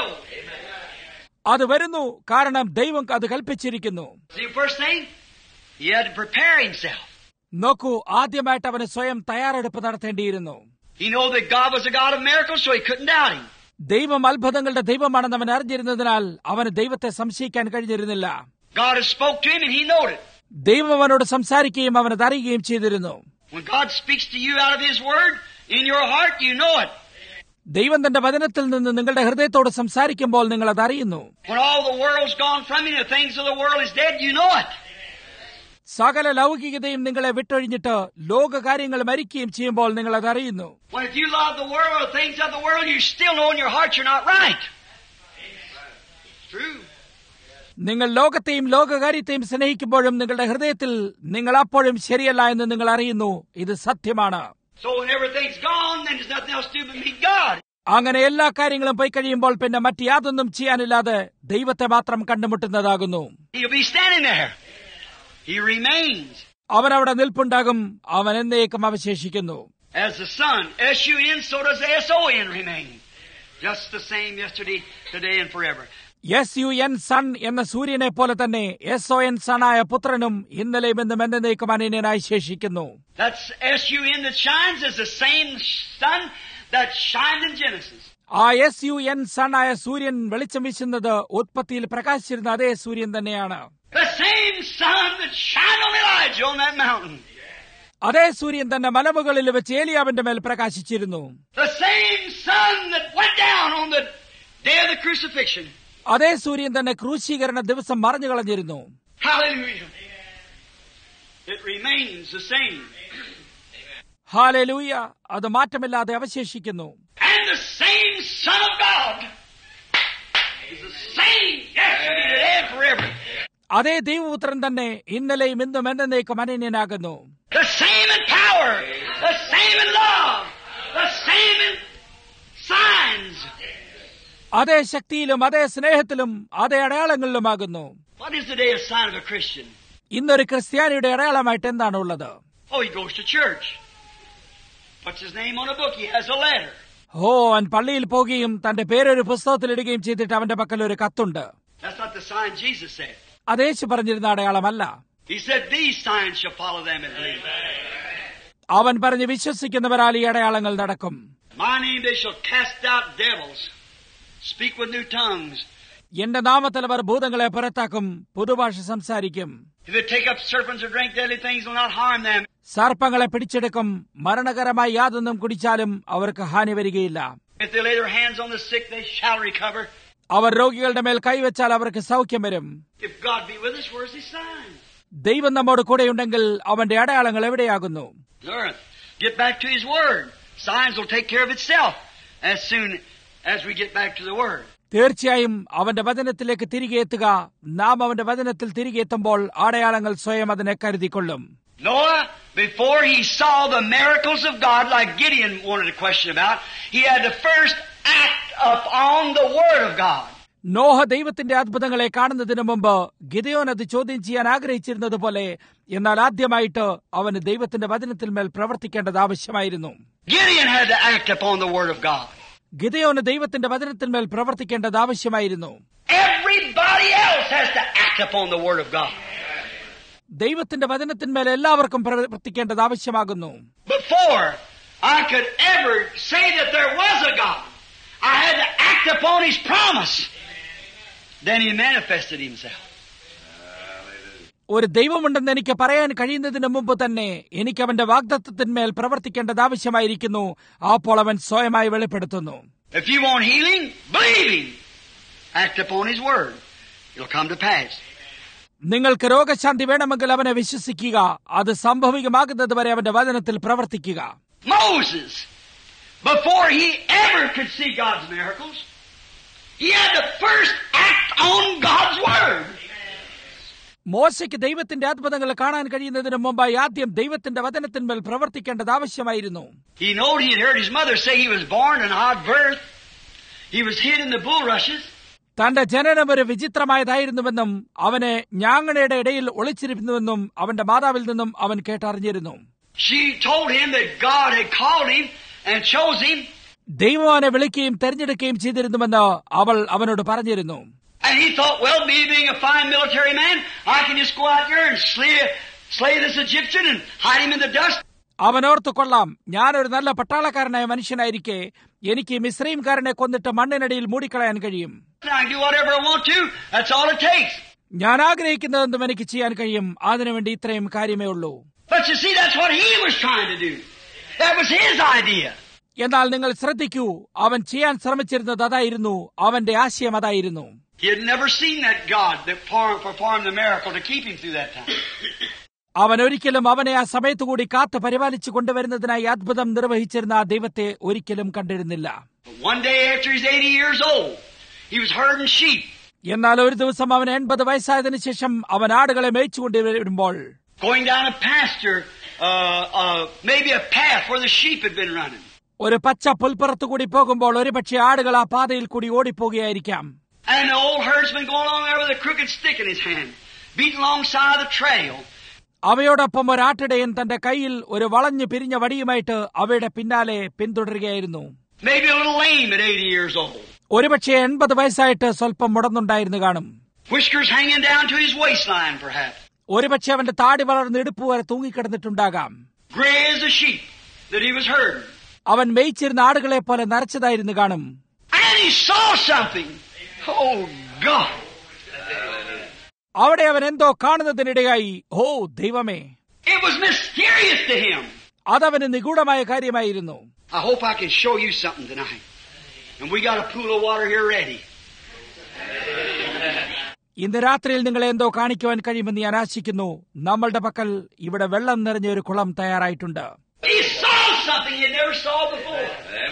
അത് വരുന്നു, കാരണം ദൈവം അത് കൽപ്പിച്ചിരിക്കുന്നു. See, first thing, he had to prepare himself. നോക്കൂ, ആദ്യമായിട്ട് അവന് സ്വയം തയ്യാറെടുപ്പ് നടത്തേണ്ടിയിരുന്നു. He knew that God was a God of miracles, so he couldn't doubt him. ദൈവം അത്ഭുതങ്ങളുടെ ദൈവമാണെന്ന് അവൻ അറിഞ്ഞിരുന്നതിനാൽ അവന് ദൈവത്തെ സംശയിക്കാൻ കഴിഞ്ഞിരുന്നില്ല. God has spoke to him and he knowed it. ദൈവം അവനോട് സംസാരിക്കുകയും അവനത് അറിയുകയും ചെയ്തിരുന്നു. When God speaks to you out of his word, in your heart, you know it. ദൈവം തന്റെ വചനത്തിൽ നിന്ന് നിങ്ങളുടെ ഹൃദയത്തോട് സംസാരിക്കുമ്പോൾ നിങ്ങൾ അത് അറിയുന്നു. When all the world's gone from you, the things of the world is dead, you know it. സകല ലൗകികതയും നിങ്ങളെ വിട്ടൊഴിഞ്ഞിട്ട് ലോകകാര്യങ്ങൾ മരിക്കുകയും ചെയ്യുമ്പോൾ നിങ്ങൾ അത് അറിയുന്നു. When if you love the world or the things of the world, you still know in your heart you're not right. It's true. നിങ്ങൾ ലോകത്തെയും ലോകകാര്യത്തെയും സ്നേഹിക്കുമ്പോഴും നിങ്ങളുടെ ഹൃദയത്തിൽ നിങ്ങൾ അപ്പോഴും ശരിയല്ല എന്ന് നിങ്ങൾ അറിയുന്നു. ഇത് സത്യമാണ്. So when everything's gone, then there's nothing else to do but meet God. അങ്ങനെ എല്ലാ കാര്യങ്ങളും പോയി കഴിയുമ്പോൾ പിന്നെ മറ്റ് യാതൊന്നും ചെയ്യാനില്ലാതെ ദൈവത്തെ മാത്രം കണ്ടുമുട്ടുന്നതാകുന്നു. He'll be standing there. He remains. അവൻ അവിടെ നിൽപ്പുണ്ടാകും. അവൻ എന്നേക്കും അവശേഷിക്കുന്നു. As the sun, S U N, so does the S O N remain. Just the same yesterday, today, and forever. S U N sun എന്ന സൂര്യനെ പോലെ തന്നെ എസ് ഒ എൻ സണായ പുത്രനും ഇന്നലെയും എന്നും എന്നേക്കും അനന്യനായി ശേഷിക്കുന്നു. That's S U N that shines is the same sun that shined in Genesis. ആ എസ് യു എൻ സണായ സൂര്യൻ വെളിച്ചം വീശുന്നത് ഉത്പത്തിയിൽ പ്രകാശിച്ചിരുന്ന അതേ സൂര്യൻ തന്നെയാണ്. The same sun that shined on Elijah on that mountain. അതേ സൂര്യൻ തന്നെ മലമുകളിൽ വെച്ച് ഏലിയാവിന്റെ മേൽ പ്രകാശിച്ചിരുന്നു. The same sun that went down on the day of the crucifixion. അതേ സൂര്യൻ തന്നെ ക്രൂശീകരണ ദിവസം മറഞ്ഞു കളഞ്ഞിരുന്നു. Hallelujah. It remains the same. ഹല്ലേലൂയ. അത് മാറ്റമില്ലാതെ അവശേഷിക്കുന്നു. And the same Son of God is the same yesterday, today, and forever. അതേ ദൈവപുത്രൻ തന്നെ ഇന്നലെയും ഇന്നും എന്നേക്കും അനന്യനാകുന്നു. The same in power, the same in love, the same in signs. അതേ ശക്തിയിലും അതേ സ്നേഹത്തിലും അതേ അടയാളങ്ങളിലുമാകുന്നു. What is the day of sign of a Christian? ഇന്നൊരു ക്രിസ്ത്യാനിയുടെ അടയാളമായിട്ട് എന്താണ് ഉള്ളത്? Oh, he goes to church. Puts his name on a book. He has a letter. ഓ, അവൻ പള്ളിയിൽ പോകുകയും തന്റെ പേരൊരു പുസ്തകത്തിലിടുകയും ചെയ്തിട്ട് അവന്റെ പക്കൽ ഒരു കത്തുണ്ട്. That's not the sign Jesus said. അത് യേശു പറഞ്ഞിരുന്ന അടയാളമല്ല. He said, these signs shall follow them that believe. അവൻ പറഞ്ഞ് വിശ്വസിക്കുന്നവരാൽ ഈ അടയാളങ്ങൾ നടക്കും. My name they shall cast out devils, speak with new tongues. എന്റെ നാമത്തിൽ അവർ ഭൂതങ്ങളെ പുറത്താക്കും, പുതുഭാഷ സംസാരിക്കും. If they take up serpents or drink deadly things, will not harm them. സർപ്പങ്ങളെ പിടിച്ചെടുക്കും, മരണകരമായി യാതൊന്നും കുടിച്ചാലും അവർക്ക് ഹാനി വരികയില്ല. If they lay their hands on the sick, they shall recover. അവർ രോഗികളുടെ മേൽ കൈവച്ചാൽ അവർക്ക് സൗഖ്യം വരും. If God be with us, where's His sign? ദൈവം നമ്മോട് കൂടെയുണ്ടെങ്കിൽ അവന്റെ അടയാളങ്ങൾ എവിടെയാകുന്നു? Learn. Get back to His Word. Signs will take care of itself as soon as we get back to the Word. തീർച്ചയായും അവന്റെ വചനത്തിലേക്ക് തിരികെ എത്തുക. നാം അവന്റെ വചനത്തിൽ തിരികെ എത്തുമ്പോൾ അടയാളങ്ങൾ സ്വയം അതിനെ കരുതിക്കൊള്ളും. Noah, before he saw the miracles of God, like Gideon wanted to question about, he had to first act upon the Word of God. Noah ദൈവത്തിന്റെ അത്ഭുതങ്ങളെ കാണുന്നതിന് മുമ്പ് ഗിദെയോൻ അത് ചോദ്യം ചെയ്യാൻ ആഗ്രഹിച്ചിരുന്നത് പോലെ, എന്നാൽ ആദ്യമായിട്ട് അവന് ദൈവത്തിന്റെ വചനത്തിൽ മേൽ പ്രവർത്തിക്കേണ്ടത് ആവശ്യമായിരുന്നു. Gideon had to act upon the Word of God. ഗിദെയോന് ദൈവത്തിന്റെ വചനത്തിന്മേൽ പ്രവർത്തിക്കേണ്ടത് ആവശ്യമായിരുന്നു. Everybody else has to act upon the Word of God. ദൈവത്തിന്റെ വചനത്തിന്മേൽ എല്ലാവർക്കും പ്രവർത്തിക്കേണ്ടത് ആവശ്യമാകുന്നു. Before I could ever say that there was a God, I had to act upon His promise. Then He manifested Himself. ഒരു ദൈവമുണ്ടെന്ന് എനിക്ക് പറയാൻ കഴിയുന്നതിന് മുമ്പ് തന്നെ എനിക്ക് അവന്റെ വാഗ്ദത്തത്തിന്മേൽ പ്രവർത്തിക്കേണ്ടത് ആവശ്യമായിരിക്കുന്നു. അപ്പോൾ അവൻ സ്വയമായി വെളിപ്പെടുത്തുന്നു. If you want healing, believe Him. Act upon His Word. It'll come to pass. നിങ്ങൾക്ക് രോഗശാന്തി വേണമെങ്കിൽ അവനെ വിശ്വസിക്കുക. അത് സംഭവികമാകുന്നത് വരെ അവന്റെ വചനത്തിൽ പ്രവർത്തിക്കുക. Moses, before he ever could see God's miracles, he had to first act on God's Word. മോശയ്ക്ക് ദൈവത്തിന്റെ അത്ഭുതങ്ങൾ കാണാൻ കഴിയുന്നതിന് മുമ്പായി ആദ്യം ദൈവത്തിന്റെ വചനത്തിന്മേൽ പ്രവർത്തിക്കേണ്ടത് ആവശ്യമായിരുന്നു. He knowed he had heard his mother say he was born an odd birth. He was hid in the bulrushes. തന്റെ ജനനം ഒരു വിചിത്രമായതായിരുന്നുവെന്നും അവനെ ഞാങ്ങണയുടെ ഇടയിൽ ഒളിച്ചിരുന്നുവെന്നും അവന്റെ മാതാവിൽ നിന്നും അവൻ കേട്ടറിഞ്ഞിരുന്നു. She told him that God had called him and chose him. ദൈവം അവനെ വിളിക്കുകയും തെരഞ്ഞെടുക്കുകയും ചെയ്തിരുന്നുവെന്ന് അവൾ അവനോട് പറഞ്ഞിരുന്നു. And he thought, well, me being a fine military man, I can just go out there and slay, slay this Egyptian and hide him in the dust. അവനോർത്തു കൊള്ളാം, ഞാനൊരു നല്ല പട്ടാളക്കാരനായ മനുഷ്യനായിരിക്കെ എനിക്ക് മിസ്രൈംകാരനെ കൊന്നിട്ട് മണ്ണിനടിയിൽ മൂടിക്കളയാൻ കഴിയും. I can do whatever I want to. That's all it takes. ഞാൻ ആഗ്രഹിക്കുന്നതെന്തും എനിക്ക് ചെയ്യാൻ കഴിയും. അതിനുവേണ്ടി ഇത്രയും കാര്യമേ ഉള്ളൂ. But you see, that's what he was trying to do. That was his idea. എന്നാൽ നിങ്ങൾ ശ്രദ്ധിക്കൂ, അവൻ ചെയ്യാൻ ശ്രമിച്ചിരുന്നത് അതായിരുന്നു. അവന്റെ ആശയം അതായിരുന്നു. He had never seen that God that performed the miracle to keep him through that time. അവൻ ഒരിക്കലും അവനെ ആ സമയത്തുകൂടി കാത്തു പരിപാലിച്ചു കൊണ്ടുവരുന്നതിനായി അത്ഭുതം നിർവഹിച്ചിരുന്ന ആ ദൈവത്തെ ഒരിക്കലും കണ്ടിരുന്നില്ല. One day after he's eighty years old, he was herding sheep. എന്നാൽ ഒരു ദിവസം അവൻ എൺപത് വയസ്സായതിനു ശേഷം അവൻ ആടുകളെ മേയിച്ചുകൊണ്ടിരുമ്പോൾ Going down a pasture, uh, uh, maybe a path where the sheep had been running. ഒരു പച്ച പുൽപ്പുറത്തുകൂടി പോകുമ്പോൾ ഒരുപക്ഷെ ആടുകൾ ആ പാതയിൽ കൂടി ഓടിപ്പോകുകയായിരിക്കാം. And the old herdsman going along there with a crooked stick in his hand, beating alongside the trail. അവയോടൊപ്പം ഒരാട്ടിടയൻ തന്റെ കയ്യിൽ ഒരു വളഞ്ഞു പിരിഞ്ഞ വടിയുമായിട്ട് അവയുടെ പിന്നാലെ പിന്തുടരുകയായിരുന്നു. Maybe a little lame at eighty years old. ഒരുപക്ഷെ എൺപത് വയസ്സായിട്ട് സ്വല്പം മുടന്നുണ്ടായിരുന്നു കാണും. Whiskers hanging down to his waistline, perhaps. ഒരുപക്ഷെ അവന്റെ താടി വളർന്ന് ഇടുപ്പ് വരെ തൂങ്ങിക്കിടന്നിട്ടുണ്ടാകാം. Gray as a sheep that he was herding. അവൻ മേയിച്ചിരുന്ന ആടുകളെ പോലെ നരച്ചതായിരുന്നു കാണും. And he saw something. Oh, God. അവിടെ അവൻ എന്തോ കാണുന്നതിനിടയായി. ഓ ദൈവമേ! It was mysterious to him. അതവന് നിഗൂഢമായ കാര്യമായിരുന്നു. I hope I can show you something tonight. And we got a pool of water here ready. ഇന്ന് രാത്രിയിൽ നിങ്ങളെ എന്തോ കാണിക്കുവാൻ കഴിയുമെന്ന് ഞാൻ ആശിക്കുന്നു. നമ്മളുടെ പക്കൽ ഇവിടെ വെള്ളം നിറഞ്ഞ ഒരു കുളം തയ്യാറായിട്ടുണ്ട്. He saw something he never saw before.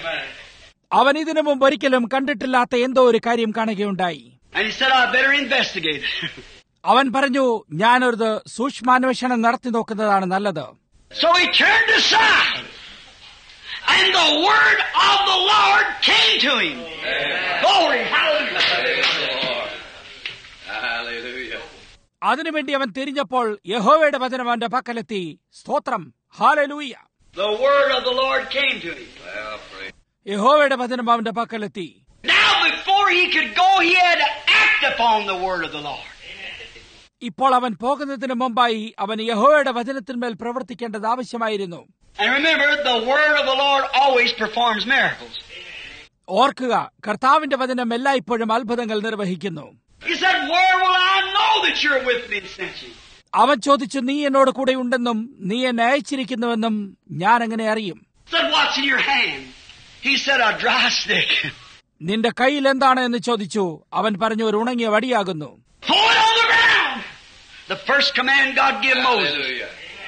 അവൻ ഇതിനു മുമ്പ് ഒരിക്കലും കണ്ടിട്ടില്ലാത്ത എന്തോ ഒരു കാര്യം കാണുകയുണ്ടായി. And he said, I better investigate. അവൻ പറഞ്ഞു, ഞാനൊരു സൂക്ഷ്മാന്വേഷണം നടത്തി നോക്കുന്നതാണ് നല്ലത്. So he turned aside. And the word of the Lord came to him. Glory, hallelujah. Hallelujah. അതിനുവേണ്ടി അവൻ തിരിഞ്ഞപ്പോൾ യഹോവയുടെ വചനം അവന്റെ പക്കലെത്തി. സ്തോത്രം, ഹല്ലേലൂയ. The word of the Lord came to him. Well, praise. യഹോവയുടെ വചനം അവന്റെ പക്കലെത്തി. Now before he could go, he had to act upon the word of the Lord. ഇപ്പോൾ അവൻ പോകുന്നതിന് മുമ്പായി അവൻ യഹോവയുടെ വചനത്തിന്മേൽ പ്രവർത്തിക്കേണ്ടത് ആവശ്യമായിരുന്നു. And remember, the word of the Lord always performs miracles. ഓർക്കുക, കർത്താവിന്റെ വചനം എല്ലായ്പ്പോഴും അത്ഭുതങ്ങൾ നിർവഹിക്കുന്നു. He said, where will I know that you're with me and sent you? അവൻ ചോദിച്ചു, നീ എന്നോട് കൂടെ ഉണ്ടെന്നും നീ എന്നെ അയച്ചിരിക്കുന്നുവെന്നും ഞാൻ എങ്ങനെ അറിയും? He said, what's in your hand? He said, a dry stick. നിന്റെ കയ്യിൽ എന്താണ് എന്ന് ചോദിച്ചു. അവൻ പറഞ്ഞു, ഒരു ഉണങ്ങിയ വടിയാകുന്നു. Throw it on the ground. The first command God gave Moses. Hallelujah.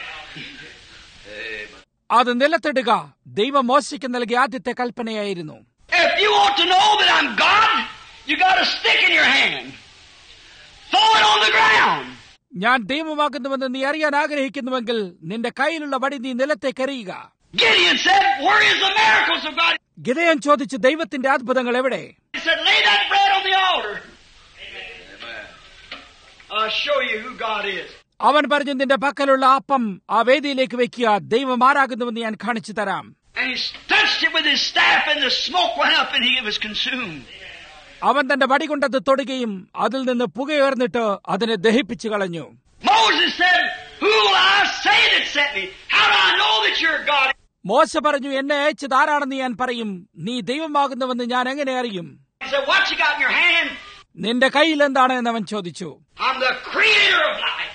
Amen. അത് നിലത്തിടുക ദൈവം മോശയ്ക്ക് നൽകിയ ആദ്യത്തെ കൽപ്പനയായിരുന്നു. If you want to know that I'm God, you got a stick in your hand. Throw it on the ground. ഞാൻ ദൈവമാകുന്നുവെന്ന് നീ അറിയാൻ ആഗ്രഹിക്കുന്നുവെങ്കിൽ നിന്റെ കയ്യിലുള്ള വടി നീ നിലത്തേക്ക് എറിയുക. Gideon said, where is the miracles of God? ഗിദെയോൻ ചോദിച്ചു, ദൈവത്തിന്റെ അത്ഭുതങ്ങൾ എവിടെ? He said, lay that bread on the altar. Amen. I'll show you who God is. അവൻ പറഞ്ഞു, നിന്റെ പക്കലുള്ള അപ്പം ആ വേദിയിലേക്ക് വെക്കുക, ദൈവം ആരാകുന്നുവെന്ന് ഞാൻ കാണിച്ചു തരാം. And he touched it with his staff, and the smoke went up, and he was consumed. അവൻ തന്റെ വടി കൊണ്ടത് തൊടുകയും അതിൽ നിന്ന് പുകയുയർന്നിട്ട് അതിനെ ദഹിപ്പിച്ചു കളഞ്ഞു. Moses said, who will I say that sent me? How do I know that you're God? മോശ പറഞ്ഞു, എന്നെ അയച്ചത് ആരാണെന്ന് ഞാൻ പറയും, നീ ദൈവമാകുന്നുവെന്ന് ഞാൻ എങ്ങനെ അറിയും? He said, what you got in your hand? നിന്റെ കയ്യിൽ എന്താണ് എന്ന് അവൻ ചോദിച്ചു. I'm the creator of life.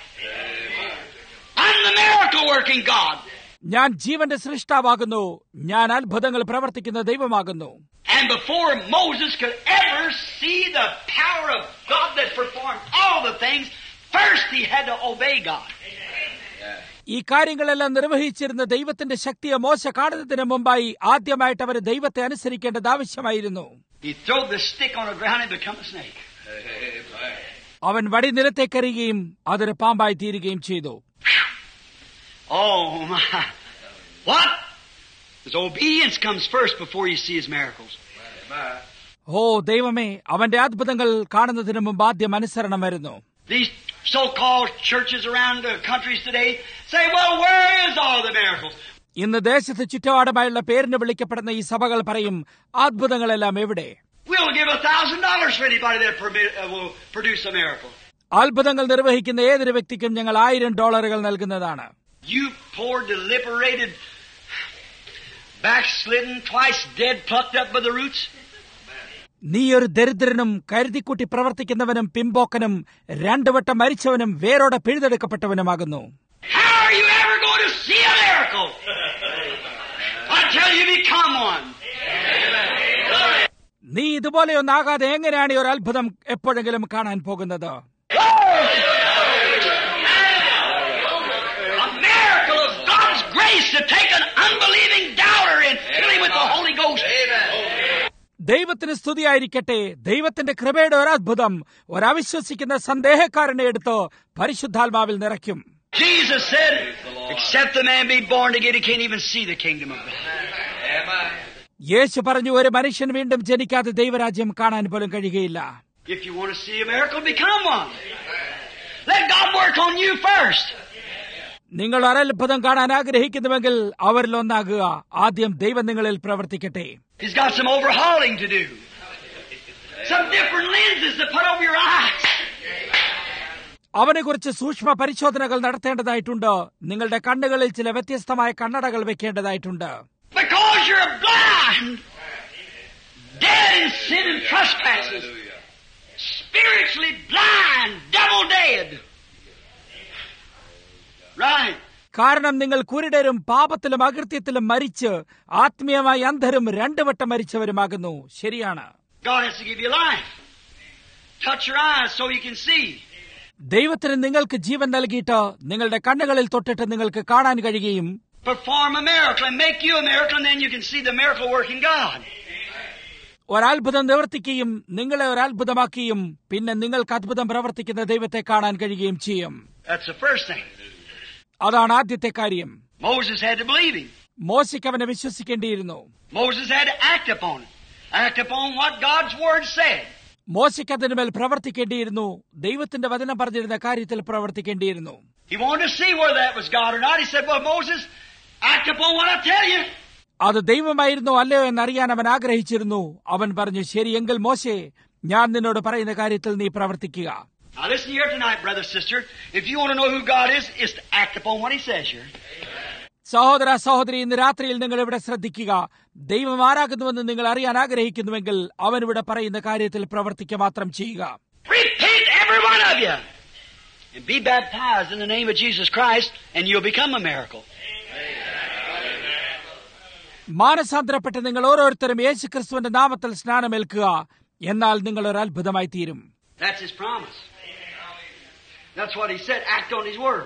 I'm the miracle working God. ഞാൻ ജീവന്റെ സൃഷ്ടാവാകുന്നു, ഞാൻ അത്ഭുതങ്ങൾ പ്രവർത്തിക്കുന്ന ദൈവമാകുന്നു. And before Moses could ever see the power of God that performed all the things, first he had to obey God. ഈ കാര്യങ്ങളെല്ലാം നിർവഹിച്ചിരുന്ന ദൈവത്തിന്റെ ശക്തിയെ മോശ കാണുന്നതിന് മുമ്പായി ആദ്യമായിട്ട് അവർ ദൈവത്തെ അനുസരിക്കേണ്ടത് ആവശ്യമായിരുന്നു. He threw the stick on the ground and become a snake. Amen. അവൻ വടി നിലത്തേക്കെറിയുകയും അതൊരു പാമ്പായി തീരുകയും ചെയ്തു. Oh my! What? His obedience comes first before you see his miracles. Amen. ഓ ദൈവമേ, അവന്റെ അത്ഭുതങ്ങൾ കാണുന്നതിന് മുമ്പ് ആദ്യം അനുസരണം വരുന്നു. These so-called churches around the countries today say, well, where is all the miracles? ഇന്ന് ദേശത്ത് ചുറ്റുപാടുമായുള്ള പേരിന് വിളിക്കപ്പെടുന്ന ഈ സഭകൾ പറയും, അത്ഭുതങ്ങളെല്ലാം എവിടെ? We'll give a thousand dollars for anybody that permit, uh, will produce a miracle. അത്ഭുതങ്ങൾ നിർവഹിക്കുന്ന ഏതൊരു വ്യക്തിക്കും ഞങ്ങൾ ആയിരം ഡോളറുകൾ നൽകുന്നതാണ്. You poor, deliberated, backslidden, twice dead, plucked up by the roots. നീ ഒരു ദരിദ്രനും കരുതിക്കുട്ടി പ്രവർത്തിക്കുന്നവനും പിമ്പോക്കനും രണ്ടുവട്ടം മരിച്ചവനും വേരോടെ പിഴുതെടുക്കപ്പെട്ടവനുമാകുന്നു. How are you ever going to see a miracle? Until you become one. നീ ഇതുപോലെയൊന്നാകാതെ എങ്ങനെയാണ് ഒരു അത്ഭുതം എപ്പോഴെങ്കിലും കാണാൻ പോകുന്നത്? A miracle of God's grace to take an unbelieving doubter and fill him with the Holy Ghost. ദൈവത്തിന് സ്തുതിയായിരിക്കട്ടെ. ദൈവത്തിന്റെ കൃപയുടെ ഒരത്ഭുതം ഒരവിശ്വസിക്കുന്ന സന്ദേഹക്കാരനെ എടുത്ത് പരിശുദ്ധാത്മാവിൽ നിറയ്ക്കും. Jesus said, except the man be born again, he can't even see the kingdom of God. Amen. യേശു പറഞ്ഞു, ഒരു മനുഷ്യൻ വീണ്ടും ജനിക്കാതെ ദൈവരാജ്യം കാണാൻ പോലും കഴിയുകയില്ല. If you want to see a miracle, become one. Let God work on you first. നിങ്ങൾ ഒരത്ഭുതം കാണാൻ ആഗ്രഹിക്കുന്നുവെങ്കിൽ അവരിൽ ഒന്നാകുക. ആദ്യം ദൈവം നിങ്ങളിൽ പ്രവർത്തിക്കട്ടെ. He's got some overhauling to do. some different lenses to put over your eyes. അവനെക്കുറിച്ച് സൂക്ഷ്മ പരിശോധനകൾ നടത്തേണ്ടതായിട്ടുണ്ട്. നിങ്ങളുടെ കണ്ണുകളിൽ ചില വ്യത്യസ്തമായ കണ്ണടകൾ വെക്കേണ്ടതായിട്ടുണ്ട്. Because you're blind, dead in sin and trespasses, spiritually blind, double dead. Right. കാരണം നിങ്ങൾ കുരുടരും പാപത്തിലും അകൃത്യത്തിലും മരിച്ച് ആത്മീയമായി അന്ധരും രണ്ടു വട്ടം മരിച്ചവരുമാകുന്നു. ശരിയാണ്. God has to give you life. Touch your eyes so you can see. ദൈവത്തിന് നിങ്ങൾക്ക് ജീവൻ നൽകിയിട്ട് നിങ്ങളുടെ കണ്ണുകളിൽ തൊട്ടിട്ട് നിങ്ങൾക്ക് കാണാൻ കഴിയുകയും perform a miracle and make you a miracle, and then you can see the miracle working God. ഒരത്ഭുതം നിവർത്തിക്കുകയും നിങ്ങളെ ഒരത്ഭുതമാക്കുകയും പിന്നെ നിങ്ങൾക്ക് അത്ഭുതം പ്രവർത്തിക്കുന്ന ദൈവത്തെ കാണാൻ കഴിയുകയും ചെയ്യും. That's the first thing. അതാണ് ആദ്യത്തെ കാര്യം. Moses had to believe him. മോശയ്ക്ക് അവനെ വിശ്വസിക്കേണ്ടിയിരുന്നു. Moses had to act upon it. Act upon what God's word said. മോശയ്ക്ക് അതിനുമേൽ പ്രവർത്തിക്കേണ്ടിയിരുന്നു. ദൈവത്തിന്റെ വചനം പറഞ്ഞിരുന്ന കാര്യത്തിൽ പ്രവർത്തിക്കേണ്ടിയിരുന്നു. He wanted to see whether that was God or not. He said, well, Moses, act upon what I tell you. അത് ദൈവമായിരുന്നോ അല്ലയോ എന്നറിയാൻ അവൻ ആഗ്രഹിച്ചിരുന്നു. അവൻ പറഞ്ഞു, ശരിയെങ്കിൽ മോശേ, ഞാൻ നിന്നോട് പറയുന്ന കാര്യത്തിൽ നീ പ്രവർത്തിക്കുക. Now listen here tonight, brother, sister. If you want to know who God is, is to act upon what He says here. സഹോദര സഹോദരി, ഇന്ന് രാത്രിയിൽ നിങ്ങൾ ഇവിടെ ശ്രദ്ധിക്കുക. ദൈവം ആരാകുന്നുവെന്ന് നിങ്ങൾ അറിയാൻ ആഗ്രഹിക്കുന്നുവെങ്കിൽ അവൻ ഇവിടെ പറയുന്ന കാര്യത്തിൽ പ്രവർത്തിക്കുക മാത്രം ചെയ്യുക. Repent, every one of you, and be baptized in the name of Jesus Christ, and you'll become a miracle. മാനസാന്തരപ്പെട്ട് നിങ്ങൾ ഓരോരുത്തരും യേശു ക്രിസ്തുവിന്റെ നാമത്തിൽ സ്നാനമേൽക്കുക, എന്നാൽ നിങ്ങൾ ഒരു അത്ഭുതമായി തീരും. That's His promise. That's what He said. Act on His word.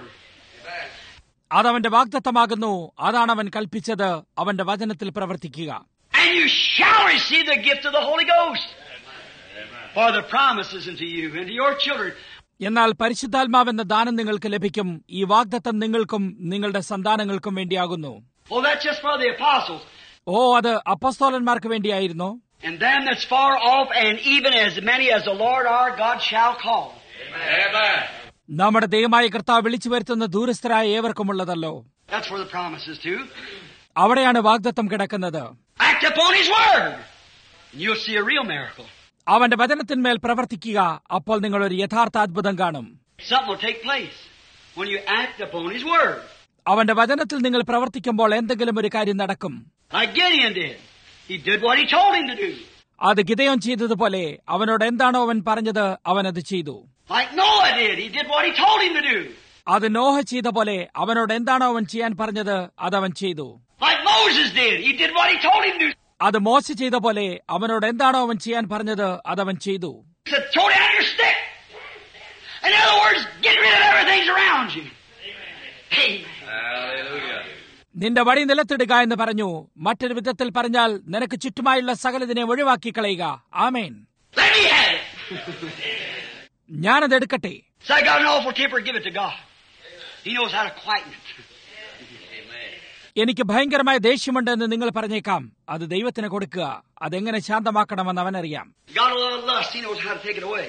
അതവന്റെ വാഗ്ദത്തമാകുന്നു. അതാണ് അവൻ കൽപ്പിച്ചത്. അവന്റെ വചനത്തിൽ പ്രവർത്തിക്കുക. And you shall receive the gift of the Holy Ghost. For the promises unto you and to your children. എന്നാൽ പരിശുദ്ധാത്മാവെന്ന ദാനം നിങ്ങൾക്ക് ലഭിക്കും. ഈ വാഗ്ദത്തം നിങ്ങൾക്കും നിങ്ങളുടെ സന്താനങ്ങൾക്കും വേണ്ടിയാകുന്നു. Oh, that's just for the apostles. ഓ, അത് അപ്പോസ്തലന്മാർക്ക് വേണ്ടിയായിരുന്നു. And them that's far off, and even as many as the Lord our God shall call. Amen. നമ്മുടെ ദൈവമായ കർത്താവ് വിളിച്ചു വരുത്തുന്ന ദൂരസ്ഥരായ ഏവർക്കുമുള്ളതല്ലോ. That's where the promise is too. അവിടെയാണ് വാഗ്ദത്തം കിടക്കുന്നത്. Act upon His word, and you'll see a real miracle. അവന്റെ വചനത്തിന്മേൽ പ്രവർത്തിക്കുക, അപ്പോൾ നിങ്ങൾ ഒരു യഥാർത്ഥ അത്ഭുതം കാണും. Something will take place when you act upon His word. അവന്റെ വചനത്തിൽ നിങ്ങൾ പ്രവർത്തിക്കുമ്പോൾ എന്തെങ്കിലും ഒരു കാര്യം നടക്കും. Like Gideon did. He did what He told him to do. അത് ഗിദെയോൻ ചെയ്തതുപോലെ അവനോട് എന്താണോ അവൻ പറഞ്ഞത് അവൻ അത് ചെയ്തു. Like Noah did. He did what He told him to do. അത് നോഹ ചെയ്ത പോലെ അവനോട് എന്താണോ അവൻ ചെയ്യാൻ പറഞ്ഞത് അതവൻ ചെയ്തു. Like Moses did. He did what He told him to do. അത് മോശ ചെയ്ത പോലെ അവനോട് എന്താണോ അവൻ ചെയ്യാൻ പറഞ്ഞത് അതവൻ ചെയ്തു. He said, throw down your stick. In other words, get rid of everything around you. Amen. Hallelujah. നിന്റെ വടി നിലത്തിടുക എന്ന് പറഞ്ഞു. മറ്റൊരു വിധത്തിൽ പറഞ്ഞാൽ നിനക്ക് ചുറ്റുമായുള്ള സകലതിനെ ഒഴിവാക്കി കളയുക. ആമേൻ. Let me have it. ഞാനത് എടുക്കട്ടെ. So I got an awful temper, give it to God. He knows how to quieten it. എനിക്ക് ഭയങ്കരമായ ദേഷ്യമുണ്ട് എന്ന് നിങ്ങൾ പറഞ്ഞേക്കാം. അത് ദൈവത്തിന് കൊടുക്കുക. അതെങ്ങനെ ശാന്തമാക്കണമെന്ന് അവനറിയാം. Got a lot of lust, He knows how to take it away.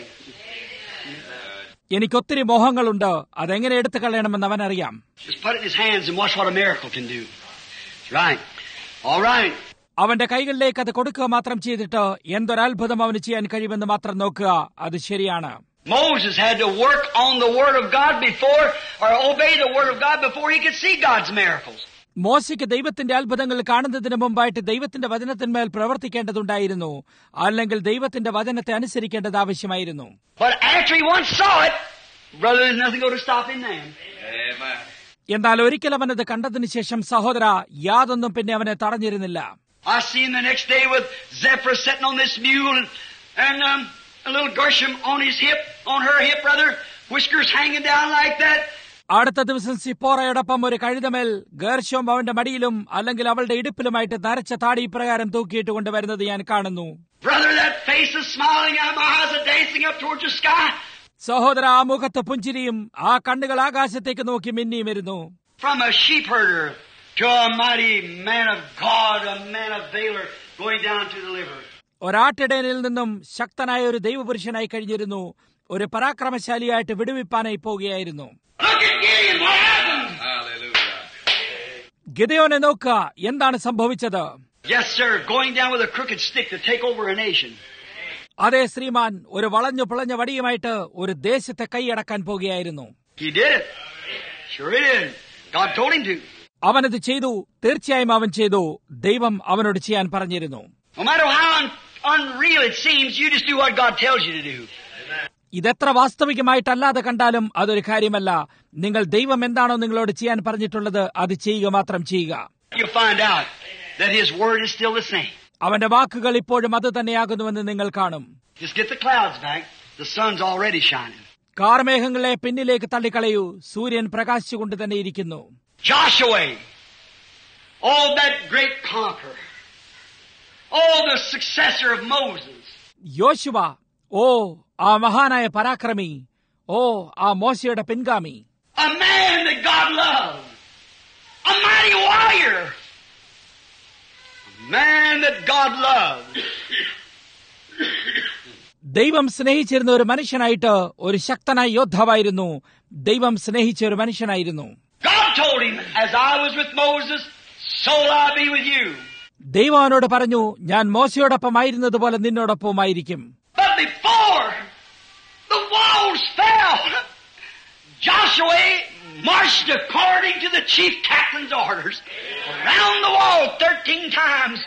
എനിക്കൊത്തിരി മോഹങ്ങളുണ്ട്. അതെങ്ങനെ എടുത്തു കളയണമെന്ന് അവനറിയാം. Just put it in His hands and watch what a miracle can do. Right. All right. അവന്റെ കൈകളിലേക്ക് അത് കൊടുക്കുക മാത്രം ചെയ്തിട്ട് എന്തൊരത്ഭുതം അവന് ചെയ്യാൻ കഴിയുമെന്ന് മാത്രം നോക്കുക. അത് ശരിയാണ്. Moses had to work on the Word of God before, or obey the Word of God before he could see God's miracles. മോശയ്ക്ക് ദൈവത്തിന്റെ അത്ഭുതങ്ങൾ കാണുന്നതിന് മുമ്പായിട്ട് ദൈവത്തിന്റെ വചനത്തിന്മേൽ പ്രവർത്തിക്കേണ്ടതുണ്ടായിരുന്നു. അല്ലെങ്കിൽ ദൈവത്തിന്റെ വചനത്തെ അനുസരിക്കേണ്ടത് ആവശ്യമായിരുന്നു. But after he once saw it, brother, there's nothing going to stop him then. Amen. എന്നാൽ ഒരിക്കൽ അവനത് കണ്ടതിന് ശേഷം സഹോദര യാതൊന്നും പിന്നെ അവനെ തടഞ്ഞിരുന്നില്ല. I see him the next day with Zephyr sitting on this mule and, and um, a little Gershom on his hip, on her hip, brother, whiskers hanging down like that. അടുത്ത ദിവസം സിപ്പോറയോടൊപ്പം ഒരു കഴുതമേൽ ഗേർശോം അവന്റെ മടിയിലും അല്ലെങ്കിൽ അവളുടെ ഇടുപ്പിലുമായിട്ട് നരച്ച താടി ഇപ്രകാരം തൂക്കിയിട്ട് കൊണ്ടുവരുന്നത് ഞാൻ കാണുന്നു. Brother, that face is smiling, my eyes are dancing up towards the sky. സഹോദര, ആ മുഖത്ത് പുഞ്ചിരിയും ആ കണ്ണുകൾ ആകാശത്തേക്ക് നോക്കി മിന്നിയും വരുന്നു. From a sheep herder to a mighty man of God, a man of valor, going down to deliver. ഒരാട്ടിടയനിൽ നിന്നും ശക്തനായ ഒരു ദൈവപുരുഷനായി കഴിഞ്ഞിരുന്നു. ഒരു പരാക്രമശാലിയായിട്ട് വിടുവിപ്പാനായി പോവുകയായിരുന്നു. Look at Gideon, what happened? Hallelujah. ഗിദെയോനെ നോക്കുക, എന്താണ് സംഭവിച്ചത്? Yes, sir, going down with a crooked stick to take over a nation. അതേ ശ്രീമാൻ ഒരു വളഞ്ഞു പിളഞ്ഞ വടിയുമായിട്ട് ഒരു ദേശത്തെ കൈയടക്കാൻ പോകുകയായിരുന്നു. He did it. Sure he did. God told him to. അവനത് ചെയ്തു. തീർച്ചയായും അവൻ ചെയ്തു. ദൈവം അവനോട് ചെയ്യാൻ പറഞ്ഞിരുന്നു. No matter how un- unreal it seems, you just do what God tells you to do. ഇതെത്ര വാസ്തവികമായിട്ടല്ലാതെ കണ്ടാലും അതൊരു കാര്യമല്ല. നിങ്ങൾ ദൈവം എന്താണോ നിങ്ങളോട് ചെയ്യാൻ പറഞ്ഞിട്ടുള്ളത് അത് ചെയ്യുക മാത്രം ചെയ്യുക. You'll find out that His word is still the same. അവന്റെ വാക്കുകൾ ഇപ്പോഴും അത് തന്നെയാകുന്നുവെന്ന് നിങ്ങൾ കാണും. Just get the clouds back. The sun's already shining. കാർമേഘങ്ങളെ പിന്നിലേക്ക് തള്ളിക്കളയൂ. സൂര്യൻ പ്രകാശിച്ചുകൊണ്ട് തന്നെ ഇരിക്കുന്നു. Joshua, oh, that great conqueror. Oh, the successor of Moses. യോശുവ, ഓ ആ മഹാനായ പരാക്രമി, ഓ ആ മോശയുടെ പിൻഗാമി, A man that God loved. A mighty warrior. A man that God loved. ദൈവം സ്നേഹിച്ചിരുന്ന ഒരു മനുഷ്യനായിട്ട്, ഒരു ശക്തനായ യോദ്ധാവായിരുന്നു. ദൈവം സ്നേഹിച്ച ഒരു മനുഷ്യനായിരുന്നു. God told him, as I was with Moses, so will I be with you. ദൈവം അവനോട് പറഞ്ഞു, ഞാൻ മോശയോടൊപ്പമായിരുന്നതുപോലെ നിന്നോടൊപ്പമായിരിക്കും. But before the walls fell, Joshua marched according to the chief captain's orders around the wall thirteen times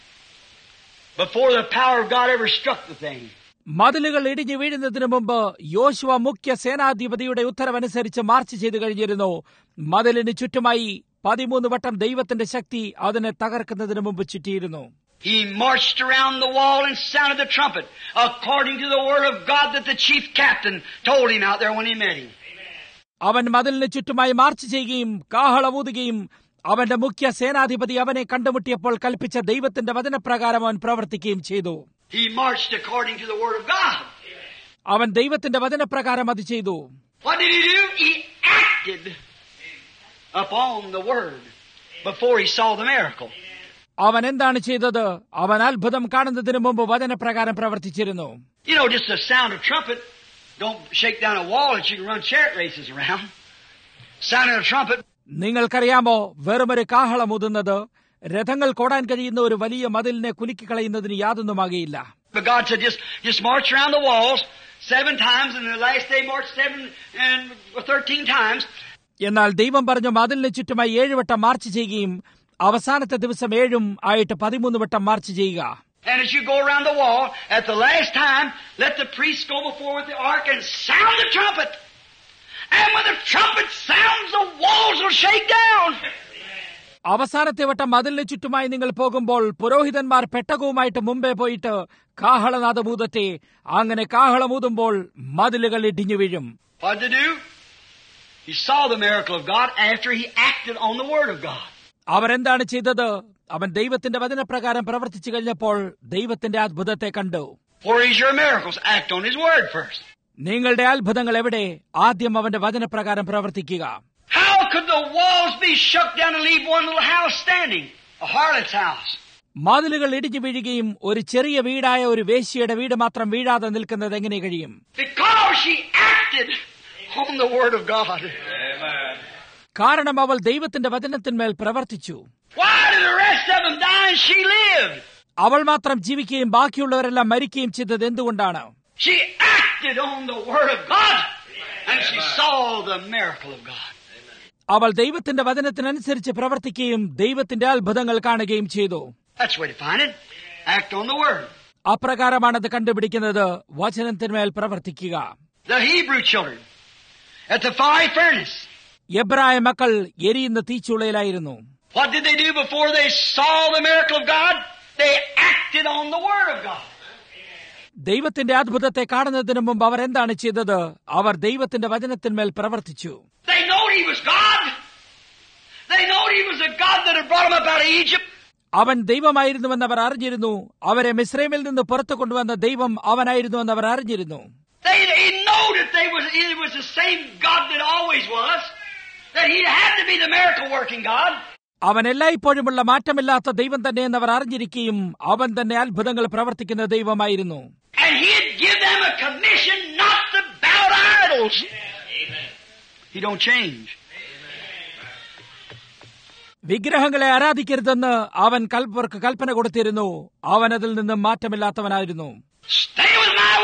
before the power of God ever struck the thing. മതിലുകൾ ഇടിഞ്ഞു വീഴുന്നതിനു മുമ്പ് യോശുവ മുഖ്യ സേനാധിപതിയുടെ ഉത്തരവനുസരിച്ച് March ചെയ്തു കഴിഞ്ഞിരുന്നു. മതിലിന് ചുറ്റുമായി പതിമൂന്ന് വട്ടം ദൈവത്തിന്റെ ശക്തി അതിനെ തകർക്കുന്നതിന് മുമ്പ് ചുറ്റിയിരുന്നു. He marched around the wall and sounded the trumpet according to the word of God that the chief captain told him out there when he met him. അവൻ മതിലിന് ചുറ്റുമായി മാർച്ച് ചെയ്യുകയും കാഹളമൂതുകയും അവന്റെ മുഖ്യ സേനാധിപതി അവനെ കണ്ടുമുട്ടിയപ്പോൾ കൽപ്പിച്ച ദൈവത്തിന്റെ വചനപ്രകാരം അവൻ പ്രവർത്തിക്കുകയും ചെയ്തു. He marched according to the word of God. അവൻ ദൈവത്തിന്റെ വചനപ്രകാരം അത് ചെയ്തു. What did he do? He acted upon the word before he saw the miracle. അവൻ എന്താണ് ചെയ്തത്? അവൻ അത്ഭുതം കാണുന്നതിന് മുമ്പ് വചനപ്രകാരം പ്രവർത്തിച്ചിരുന്നു. You know, just the sound of trumpet don't shake down a wall that you can run chariot races around. Sound of a trumpet. നിങ്ങൾക്കറിയാമോ, വെറുമൊരു കാഹളമൂതുന്നത് രഥങ്ങൾ കോടാൻ കഴിയുന്ന ഒരു വലിയ മതിലിനെ കുലുക്കിക്കളയുന്നതിന് യാതൊന്നുമാകയില്ല. But God said, just, just march around the walls seven times, and the last day march seven and thirteen times. എന്നാൽ ദൈവം പറഞ്ഞു, മതിലിന് ചുറ്റുമായി ഏഴുവട്ടം മാർച്ച് ചെയ്യുകയും അവസാനത്തെ ദിവസം ഏഴും ആയിട്ട് പതിമൂന്ന് വട്ടം മാർച്ച് ചെയ്യുക. And as you go around the wall, at the last time, let the priest go before with the ark and sound the trumpet. And when the trumpet sounds, the walls will shake down. അവസാനത്തെ വട്ടം മതിലിന് ചുറ്റുമായി നിങ്ങൾ പോകുമ്പോൾ പുരോഹിതന്മാർ പെട്ടകവുമായിട്ട് മുമ്പേ പോയിട്ട് കാഹളനാദമൂതത്തെ. അങ്ങനെ കാഹളമൂതുമ്പോൾ മതിലുകൾ ഇടിഞ്ഞു വീഴും. What did he do? He saw the miracle of God after he acted on the word of God. അവരെന്താണ് ചെയ്തത്? അവൻ ദൈവത്തിന്റെ വചനപ്രകാരം പ്രവർത്തിച്ചു കഴിഞ്ഞപ്പോൾ ദൈവത്തിന്റെ അത്ഭുതത്തെ കണ്ടു. Where is your miracles? Act on his word first. നിങ്ങളുടെ അത്ഭുതങ്ങൾ എവിടെ? ആദ്യം അവന്റെ വചനപ്രകാരം പ്രവർത്തിക്കുക. How could the walls be shook down and leave one little house standing? A harlot's house. മതിലുകൾ ഇടിഞ്ഞു വീഴുകയും ഒരു ചെറിയ വീടായ ഒരു വേശ്യയുടെ വീട് മാത്രം വീഴാതെ നിൽക്കുന്നത് എങ്ങനെ കഴിയും? Because she acted on the word of God. Amen. കാരണം അവൾ ദൈവത്തിന്റെ വചനത്തിന്മേൽ പ്രവർത്തിച്ചു. Why did the rest of them die and she lived? അവൾ മാത്രം ജീവിക്കുകയും ബാക്കിയുള്ളവരെല്ലാം മരിക്കുകയും ചെയ്തത് എന്തുകൊണ്ടാണ്? She acted on the word of God and she saw the miracle of God. അവൾ ദൈവത്തിന്റെ വചനത്തിനനുസരിച്ച് പ്രവർത്തിക്കുകയും ദൈവത്തിന്റെ അത്ഭുതങ്ങൾ കാണുകയും ചെയ്തു. That's the way to find it. Act on the word. അപ്രകാരമാണത് കണ്ടുപിടിക്കുന്നത്. വചനത്തിന്മേൽ പ്രവർത്തിക്കുക. The Hebrew children at the fiery furnace. എബ്രായ മക്കൾ എരിയുന്ന തീച്ചുളയിലായിരുന്നു. What did they do before they saw the miracle of God? They acted on the word of God. ദൈവത്തിന്റെ അത്ഭുതത്തെ കാണുന്നതിന് മുമ്പ് അവർ എന്താണ് ചെയ്തത്? അവർ ദൈവത്തിന്റെ വചനത്തിന്മേൽ പ്രവർത്തിച്ചു. They know he was God. They know he was a God that had brought them up out of Egypt. അവൻ ദൈവമായിരുന്നുവെന്ന് അവർ അറിഞ്ഞിരുന്നു. അവരെ മിസ്രൈമിൽ നിന്ന് പുറത്തു കൊണ്ടുവന്ന ദൈവം അവനായിരുന്നുവെന്ന് അവർ അറിഞ്ഞിരുന്നു. They, they know that they was, it was the same God that always was. That he had to be the miracle working God. അവൻ എല്ലായ്പ്പോഴുമുള്ള മാറ്റമില്ലാത്ത ദൈവം തന്നെയെന്ന് അവർ അറിഞ്ഞിരിക്കുകയും അവൻ തന്നെ അത്ഭുതങ്ങൾ പ്രവർത്തിക്കുന്ന ദൈവമായിരുന്നു. And he'd give them a commission not to bow to idols. He don't change. വിഗ്രഹങ്ങളെ ആരാധിക്കരുതെന്ന് അവൻ കൽപ്പർക്ക് കൽപ്പന കൊടുത്തിരുന്നു. അവൻ അതിൽ നിന്നും മാറ്റമില്ലാത്തവനായിരുന്നു. Stay with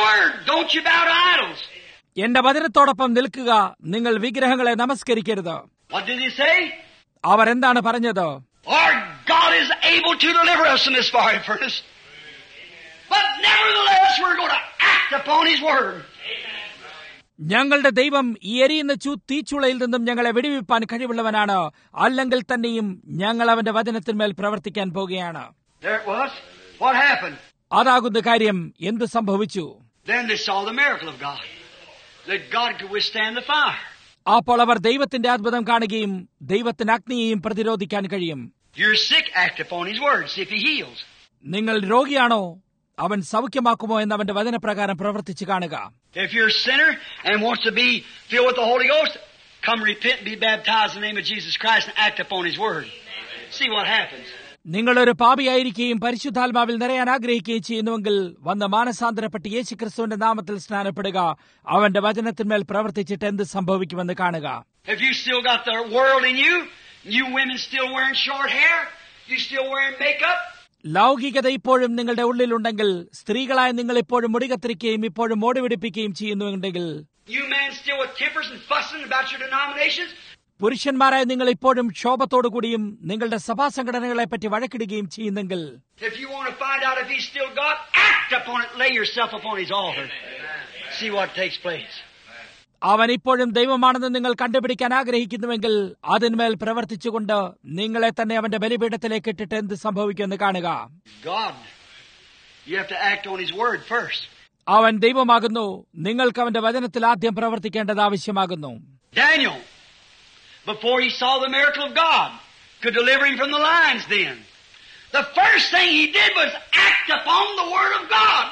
word. Don't you bow to idols. എന്റെ വചനത്തോടൊപ്പം നിൽക്കുക, നിങ്ങൾ വിഗ്രഹങ്ങളെ നമസ്കരിക്കരുത്. What did he say? അവർ എന്താണ് പറഞ്ഞത്? Our God is able to deliver us from this fiery furnace. But nevertheless, we're going to act upon His word. ഞങ്ങളുടെ ദൈവം ഈ എരിയുന്ന ചൂ തീച്ചുളയിൽ നിന്നും ഞങ്ങളെ വെടിവെപ്പാൻ കഴിവുള്ളവനാണ്. അല്ലെങ്കിൽ തന്നെയും ഞങ്ങൾ അവന്റെ വചനത്തിന്മേൽ പ്രവർത്തിക്കാൻ പോകുകയാണ്. There it was. What happened? അതാകുന്ന കാര്യം. എന്തു സംഭവിച്ചു? Then they saw the miracle of God. That God could withstand the fire. അപ്പോൾ അവർ ദൈവത്തിന്റെ അത്ഭുതം കാണുകയും ദൈവത്തിന് അഗ്നിയെയും പ്രതിരോധിക്കാൻ കഴിയും. You're sick, act upon His word. See if He heals. നിങ്ങൾ രോഗിയാണോ? അവൻ സൗഖ്യമാക്കുമോ എന്ന് അവന്റെ വചനപ്രകാരം പ്രവർത്തിച്ചു കാണുക. If you're a sinner and wants to be filled with the Holy Ghost, come repent and be baptized in the name of Jesus Christ and act upon His word. See what happens. നിങ്ങളൊരു പാപിയായിരിക്കുകയും പരിശുദ്ധാത്മാവിൽ നിറയാൻ ആഗ്രഹിക്കുകയും ചെയ്യുന്നുവെങ്കിൽ വന്ന് മാനസാന്തരപ്പെട്ട് യേശുക്രിസ്തുവിന്റെ നാമത്തിൽ സ്നാനപ്പെടുക. അവന്റെ വചനത്തിന്മേൽ പ്രവർത്തിച്ചിട്ട് എന്ത് സംഭവിക്കുമെന്ന് കാണുക. If you still got the world in you, you women still wearing short hair, you still wearing makeup, ലൗകികത ഇപ്പോഴും നിങ്ങളുടെ ഉള്ളിലുണ്ടെങ്കിൽ, സ്ത്രീകളായ നിങ്ങൾ ഇപ്പോഴും മുടികത്തിരിക്കുകയും ഇപ്പോഴും മോടി പിടിപ്പിക്കുകയും ചെയ്യുന്നുണ്ടെങ്കിൽ, you men still with tempers and fussing about your denominations, പുരുഷന്മാരായ നിങ്ങൾ ഇപ്പോഴും ക്ഷോഭത്തോടുകൂടിയും നിങ്ങളുടെ സഭാ സംഘടനകളെ പറ്റി വഴക്കിടുകയും ചെയ്യുന്നെങ്കിൽ, if you want to find out if He's still God, act upon it, lay yourself upon His altar. See what takes place. അവൻ ഇപ്പോഴും ദൈവമാണെന്ന് നിങ്ങൾ കണ്ടുപിടിക്കാൻ ആഗ്രഹിക്കുന്നുവെങ്കിൽ അതിന്മേൽ പ്രവർത്തിച്ചുകൊണ്ട് നിങ്ങളെ തന്നെ അവന്റെ ബലിപീഠത്തിലേക്ക് ഇട്ടിട്ട് എന്ത് സംഭവിക്കുമെന്ന് കാണുക. God, you have to act on His word first. അവൻ ദൈവമാകുന്നു. നിങ്ങൾക്ക് അവന്റെ വചനത്തിൽ ആദ്യം പ്രവർത്തിക്കേണ്ടത് ആവശ്യമാകുന്നു. Daniel, before he saw the miracle of God, could deliver him from the lions then. The first thing he did was act upon the word of God.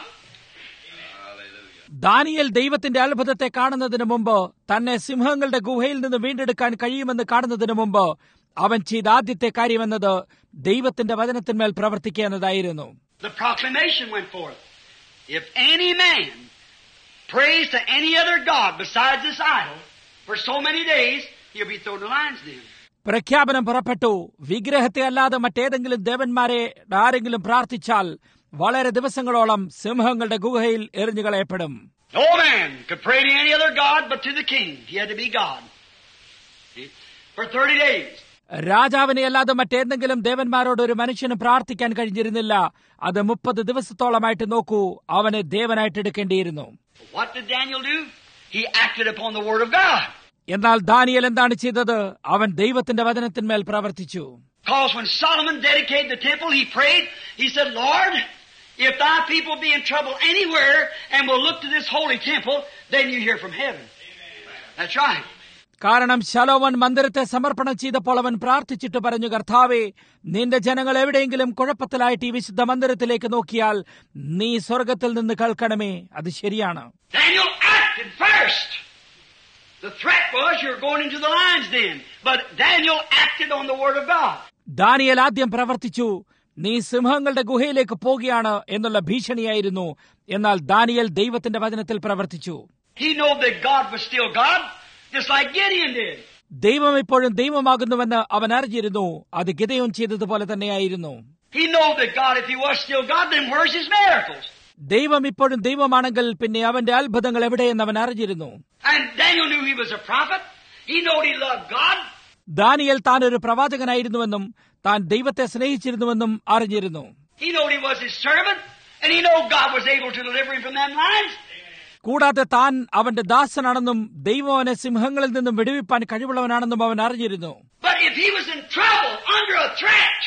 ദാനിയേൽ ദൈവത്തിന്റെ അത്ഭുതത്തെ കാണുന്നതിന് മുമ്പ്, തന്നെ സിംഹങ്ങളുടെ ഗുഹയിൽ നിന്ന് വീണ്ടെടുക്കാൻ കഴിയുമെന്ന് കാണുന്നതിന് മുമ്പ് അവൻ ചെയ്ത ആദ്യത്തെ കാര്യമെന്നത് ദൈവത്തിന്റെ വചനത്തിന്മേൽ പ്രവർത്തിക്കുക എന്നതായിരുന്നു. The proclamation went forth. If any man prays to any other god besides this idol for so many days, he'll be thrown in the lion's den. പ്രഖ്യാപനം പുറപ്പെട്ടു. വിഗ്രഹത്തെ അല്ലാതെ മറ്റേതെങ്കിലും ദേവന്മാരെ ആരെങ്കിലും പ്രാർത്ഥിച്ചാൽ വളരെ ദിവസങ്ങളോളം സിംഹങ്ങളുടെ ഗുഹയിൽ എറിഞ്ഞുകളയപ്പെടും. No man could pray to any other god but to the king. He had to be God. For thirty days. രാജാവിനെ അല്ലാതെ മറ്റേതെങ്കിലും ദേവന്മാരോട് ഒരു മനുഷ്യന് പ്രാർത്ഥിക്കാൻ കഴിഞ്ഞിരുന്നില്ല. അത് മുപ്പത് ദിവസത്തോളമായിട്ട് നോക്കൂ, അവനെ ദേവനായിട്ട് എടുക്കേണ്ടിയിരുന്നു. What did Daniel do? He acted upon the word of God. എന്നാൽ ദാനിയേൽ എന്താണ് ചെയ്തത്? അവൻ ദൈവത്തിന്റെ വചനത്തിന്മേൽ പ്രവർത്തിച്ചു. Because when Solomon dedicated the temple, he prayed, he said, Lord, if thy people be in trouble anywhere and will look to this holy temple, then you hear from heaven. That's right. കാരണം ശലോമോൻ മന്ദിരത്തെ സമർപ്പണം ചെയ്തപ്പോൾ അവൻ പ്രാർത്ഥിച്ചിട്ട് പറഞ്ഞു, കർത്താവേ, നിന്റെ ജനങ്ങൾ എവിടെയെങ്കിലും കുഴപ്പത്തിലായിട്ട് ഈ വിശുദ്ധ മന്ദിരത്തിലേക്ക് നോക്കിയാൽ നീ സ്വർഗത്തിൽ നിന്ന് കേൾക്കണമേ. അത് ശരിയാണ്. Daniel acted first. The threat was you're going into the lion's den. But Daniel acted on the word of God. ദാനിയേൽ ആദ്യം പ്രവർത്തിച്ചു. നീ സിംഹങ്ങളുടെ ഗുഹയിലേക്ക് പോകുകയാണ് എന്നുള്ള ഭീഷണിയായിരുന്നു. എന്നാൽ ദാനിയേൽ ദൈവത്തിന്റെ വചനത്തിൽ പ്രവർത്തിച്ചു. He knew that God was still God, just like Gideon did. ദൈവം ഇപ്പോഴും ദൈവമാകുന്നുവെന്ന് അവൻ അറിഞ്ഞിരുന്നു. അത് ഗിദെയോൻ ചെയ്തതുപോലെ തന്നെയായിരുന്നു. He knew that God, if He was still God, then where's His miracles? ദൈവം ഇപ്പോഴും ദൈവമാണെങ്കിൽ പിന്നെ അവന്റെ അത്ഭുതങ്ങൾ എവിടെയെന്ന് അവൻ അറിഞ്ഞിരുന്നു. And Daniel knew he was a prophet. He knew he loved God. ദാനിയേൽ താൻ ഒരു പ്രവാചകനായിരുന്നുവെന്നും താൻ ദൈവത്തെ സ്നേഹിച്ചിരുന്നുവെന്നും അറിഞ്ഞിരുന്നു. He knew he was His servant, and he knew God was able to deliver him from them lions. കൂടാതെ താൻ അവന്റെ ദാസനാണെന്നും ദൈവം അവനെ സിംഹങ്ങളിൽ നിന്നും വിടുവിപ്പാൻ കഴിവുള്ളവനാണെന്നും അവൻ അറിഞ്ഞിരുന്നു. But if he was in trouble, under a threat,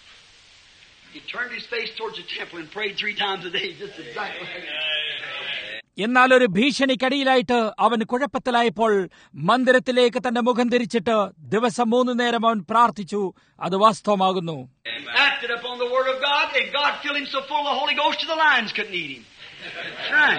he turned his face towards the temple and prayed three times a day, just exactly like that. എന്നാൽ ഒരു ഭീഷണിക്കടിയിലായിട്ട് അവൻ കുഴപ്പത്തിലായപ്പോൾ മന്ദിരത്തിലേക്ക് തന്റെ മുഖം തിരിച്ചിട്ട് ദിവസം മൂന്നു നേരം അവൻ പ്രാർത്ഥിച്ചു. അത് വാസ്തവമാകുന്നു. Acted upon the word of God, and God filled him so full of the Holy Ghost the lions couldn't eat him. That's right.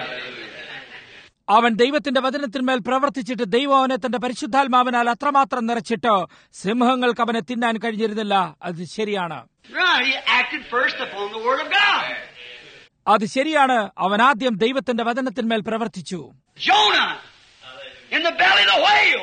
അവൻ ദൈവത്തിന്റെ വചനത്തിന്മേൽ പ്രവർത്തിച്ചിട്ട് ദൈവം അവനെ തന്റെ പരിശുദ്ധാത്മാവിനാൽ അത്രമാത്രം നിറച്ചിട്ട് സിംഹങ്ങൾക്ക് അവനെ തിന്നാൻ കഴിഞ്ഞിരുന്നില്ല. അത് ശരിയാണ്. Right. He acted first upon the word of God. അത് ശരിയാണ്. അവൻ ആദ്യം ദൈവത്തിന്റെ വചനത്തിന്മേൽ പ്രവർത്തിച്ചു. Jonah, in the belly of the whale,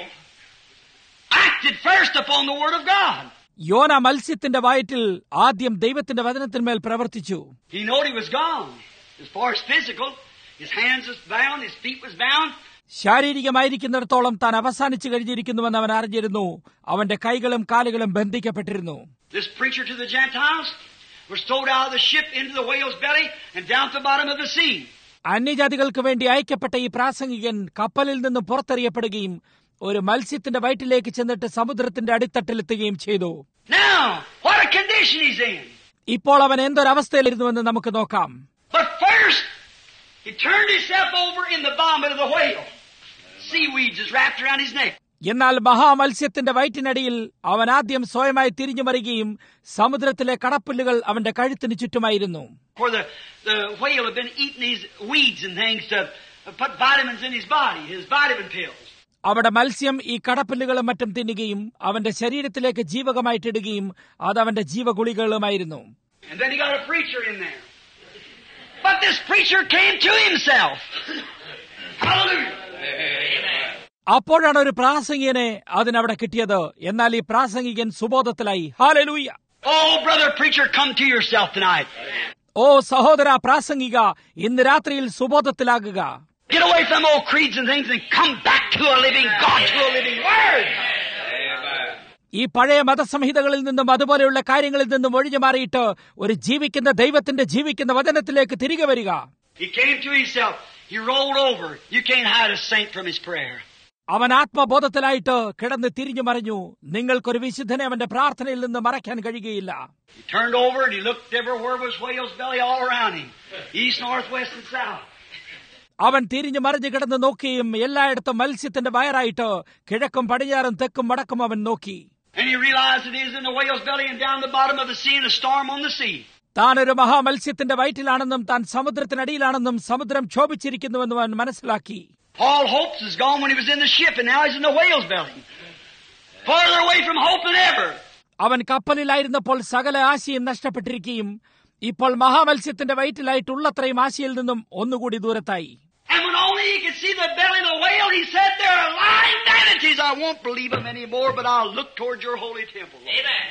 acted first upon the word of God. യോന മത്സ്യത്തിന്റെ വയറ്റിൽ ആദ്യം ദൈവത്തിന്റെ വചനത്തിന്മേൽ പ്രവർത്തിച്ചു. He knew he was gone. As far as physical, His hands was bound, his feet was bound. ശാരീരികമായിരിക്കുന്നിടത്തോളം താൻ അവസാനിച്ചു കഴിഞ്ഞിരിക്കുന്നുവെന്ന് അവൻ അറിഞ്ഞിരുന്നു. അവന്റെ കൈകളും കാലുകളും ബന്ധിക്കപ്പെട്ടിരുന്നു. This preacher to the Gentiles was thrown out of the ship into the whale's belly and down to the bottom of the sea. അന്യജാതികൾക്ക് വേണ്ടി അയക്കപ്പെട്ട ഈ പ്രാസംഗികൻ കപ്പലിൽ നിന്ന് പുറത്തെറിയപ്പെടുകയും ഒരു മത്സ്യത്തിന്റെ വയറ്റിലേക്ക് ചെന്നിട്ട് സമുദ്രത്തിന്റെ അടിത്തട്ടിലെത്തുകയും ചെയ്തു. Now, what a condition he's in. ഇപ്പോൾ അവൻ എന്തൊരവസ്ഥയിലിരുന്നുവെന്ന് നമുക്ക് നോക്കാം. But first, he turned himself over in the vomit of the whale. Seaweeds is wrapped around his neck. എന്നാൽ മഹാമത്സ്യത്തിന്റെ വയറ്റിനടിയിൽ അവൻ ആദ്യം സ്വയമായി തിരിഞ്ഞു മറിയുകയും സമുദ്രത്തിലെ കടപ്പുല്ലുകൾ അവന്റെ കഴുത്തിന് ചുറ്റുമായിരുന്നു. For the, the whale had been eating these weeds and things to put vitamins in his body, his vitamin pills. അവിടെ മത്സ്യം ഈ കടപ്പുല്ലുകളും മറ്റും തിന്നുകയും അവന്റെ ശരീരത്തിലേക്ക് ജീവകമായിട്ടിടുകയും അത് അവന്റെ ജീവഗുളികകളുമായിരുന്നു. And then he got a preacher in there. But this preacher came to himself. Hallelujah. അപ്പോഴാണ് ഒരു പ്രാസംഗികനെ അതിനവിടെ കിട്ടിയത്. എന്നാൽ ഈ പ്രാസംഗികൻ സുബോധത്തിലായി. ഹല്ലേലൂയ. Oh, brother preacher, come to yourself tonight. ഓ സഹോദര പ്രാസംഗിക, ഇന്ന് രാത്രിയിൽ സുബോധത്തിലാകുക. Get away from old creeds and things and come back to a living God, to a living Word. ഈ പഴയ മതസംഹിതകളിൽ നിന്നും അതുപോലെയുള്ള കാര്യങ്ങളിൽ നിന്നും ഒഴിഞ്ഞു മാറിയിട്ട് ഒരു ജീവിക്കുന്ന ദൈവത്തിന്റെ ജീവിക്കുന്ന വചനത്തിലേക്ക് തിരികെ വരിക. He came to himself. He rolled over. You can't hide a saint from his prayer. അവൻ ആത്മബോധത്തിലായിട്ട് കിടന്ന് തിരിഞ്ഞു മറിഞ്ഞു. നിങ്ങൾക്കൊരു വിശുദ്ധനെ അവന്റെ പ്രാർത്ഥനയിൽ നിന്ന് മറയ്ക്കാൻ കഴിയുകയില്ല. He turned over and he looked everywhere was whale's belly all around him. East, north, west and south. അവൻ തിരിഞ്ഞു മറിഞ്ഞു കിടന്ന് നോക്കിയും എല്ലായിടത്തും മത്സ്യത്തിന്റെ വയറായിട്ട് കിഴക്കും പടിഞ്ഞാറും തെക്കും വടക്കും അവൻ നോക്കി. And he realized it is in the whale's belly and down the bottom of the sea and a storm on the sea. താൻ ഒരു മഹാമത്സ്യത്തിന്റെ വയറ്റിലാണെന്നും താൻ സമുദ്രത്തിനടിയിലാണെന്നും സമുദ്രം ക്ഷോഭിച്ചിരിക്കുന്നുവെന്നും അവൻ മനസ്സിലാക്കി. All hopes is gone when he was in the ship and now he's in the whale's belly. Farther away from hope than ever. അവൻ കപ്പലിലായിരുന്നപ്പോൾ സകല ആശയും നഷ്ടപ്പെട്ടിരിക്കുകയും ഇപ്പോൾ മഹാമത്സ്യത്തിന്റെ വയറ്റിലായിട്ടുള്ളത്രയും ആശയിൽ നിന്നും ഒന്നുകൂടി ദൂരത്തായി. And when only he could see the belly of the whale, he said, "There are lying vanities. I won't believe them anymore, but I'll look towards your holy temple." Amen.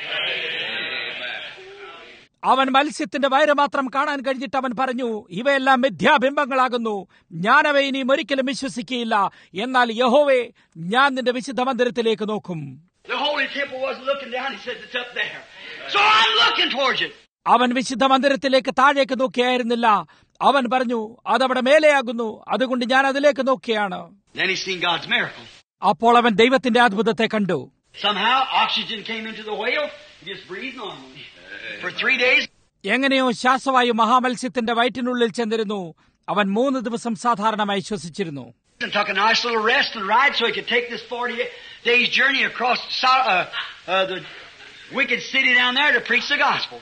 അവൻ മത്സ്യത്തിന്റെ വയറ് മാത്രം കാണാൻ കഴിഞ്ഞിട്ട് അവൻ പറഞ്ഞു, ഇവയെല്ലാം മിഥ്യാബിംബങ്ങളാകുന്നു, ഞാനവ ഇനിയും ഒരിക്കലും വിശ്വസിക്കുകയില്ല. എന്നാൽ യഹോവേ, ഞാൻ നിന്റെ വിശുദ്ധ മന്ദിരത്തിലേക്ക് നോക്കും. The holy temple wasn't looking down. He said, "It's up there." So I'm looking towards it. അവൻ വിശുദ്ധ മന്ദിരത്തിലേക്ക് താഴേക്ക് നോക്കിയായിരുന്നില്ല. അവൻ പറഞ്ഞു, അതവിടെ മേലെയാകുന്നു, അതുകൊണ്ട് ഞാൻ അതിലേക്ക് നോക്കിയാണ്. Then he seen God's miracle. അപ്പോൾ അവൻ ദൈവത്തിന്റെ അത്ഭുതത്തെ കണ്ടു. Somehow oxygen came into the whale. He just breathed normally. For three days. എങ്ങനെയോ ശ്വാസവായു മഹാമത്സ്യത്തിന്റെ വയറ്റിനുള്ളിൽ ചെന്നിരുന്നു. അവൻ മൂന്ന് ദിവസം സാധാരണമായി ശ്വസിച്ചിരുന്നു. And took a nice little rest and ride so he could take this forty days journey across uh, uh, the wicked city down there to preach the gospel.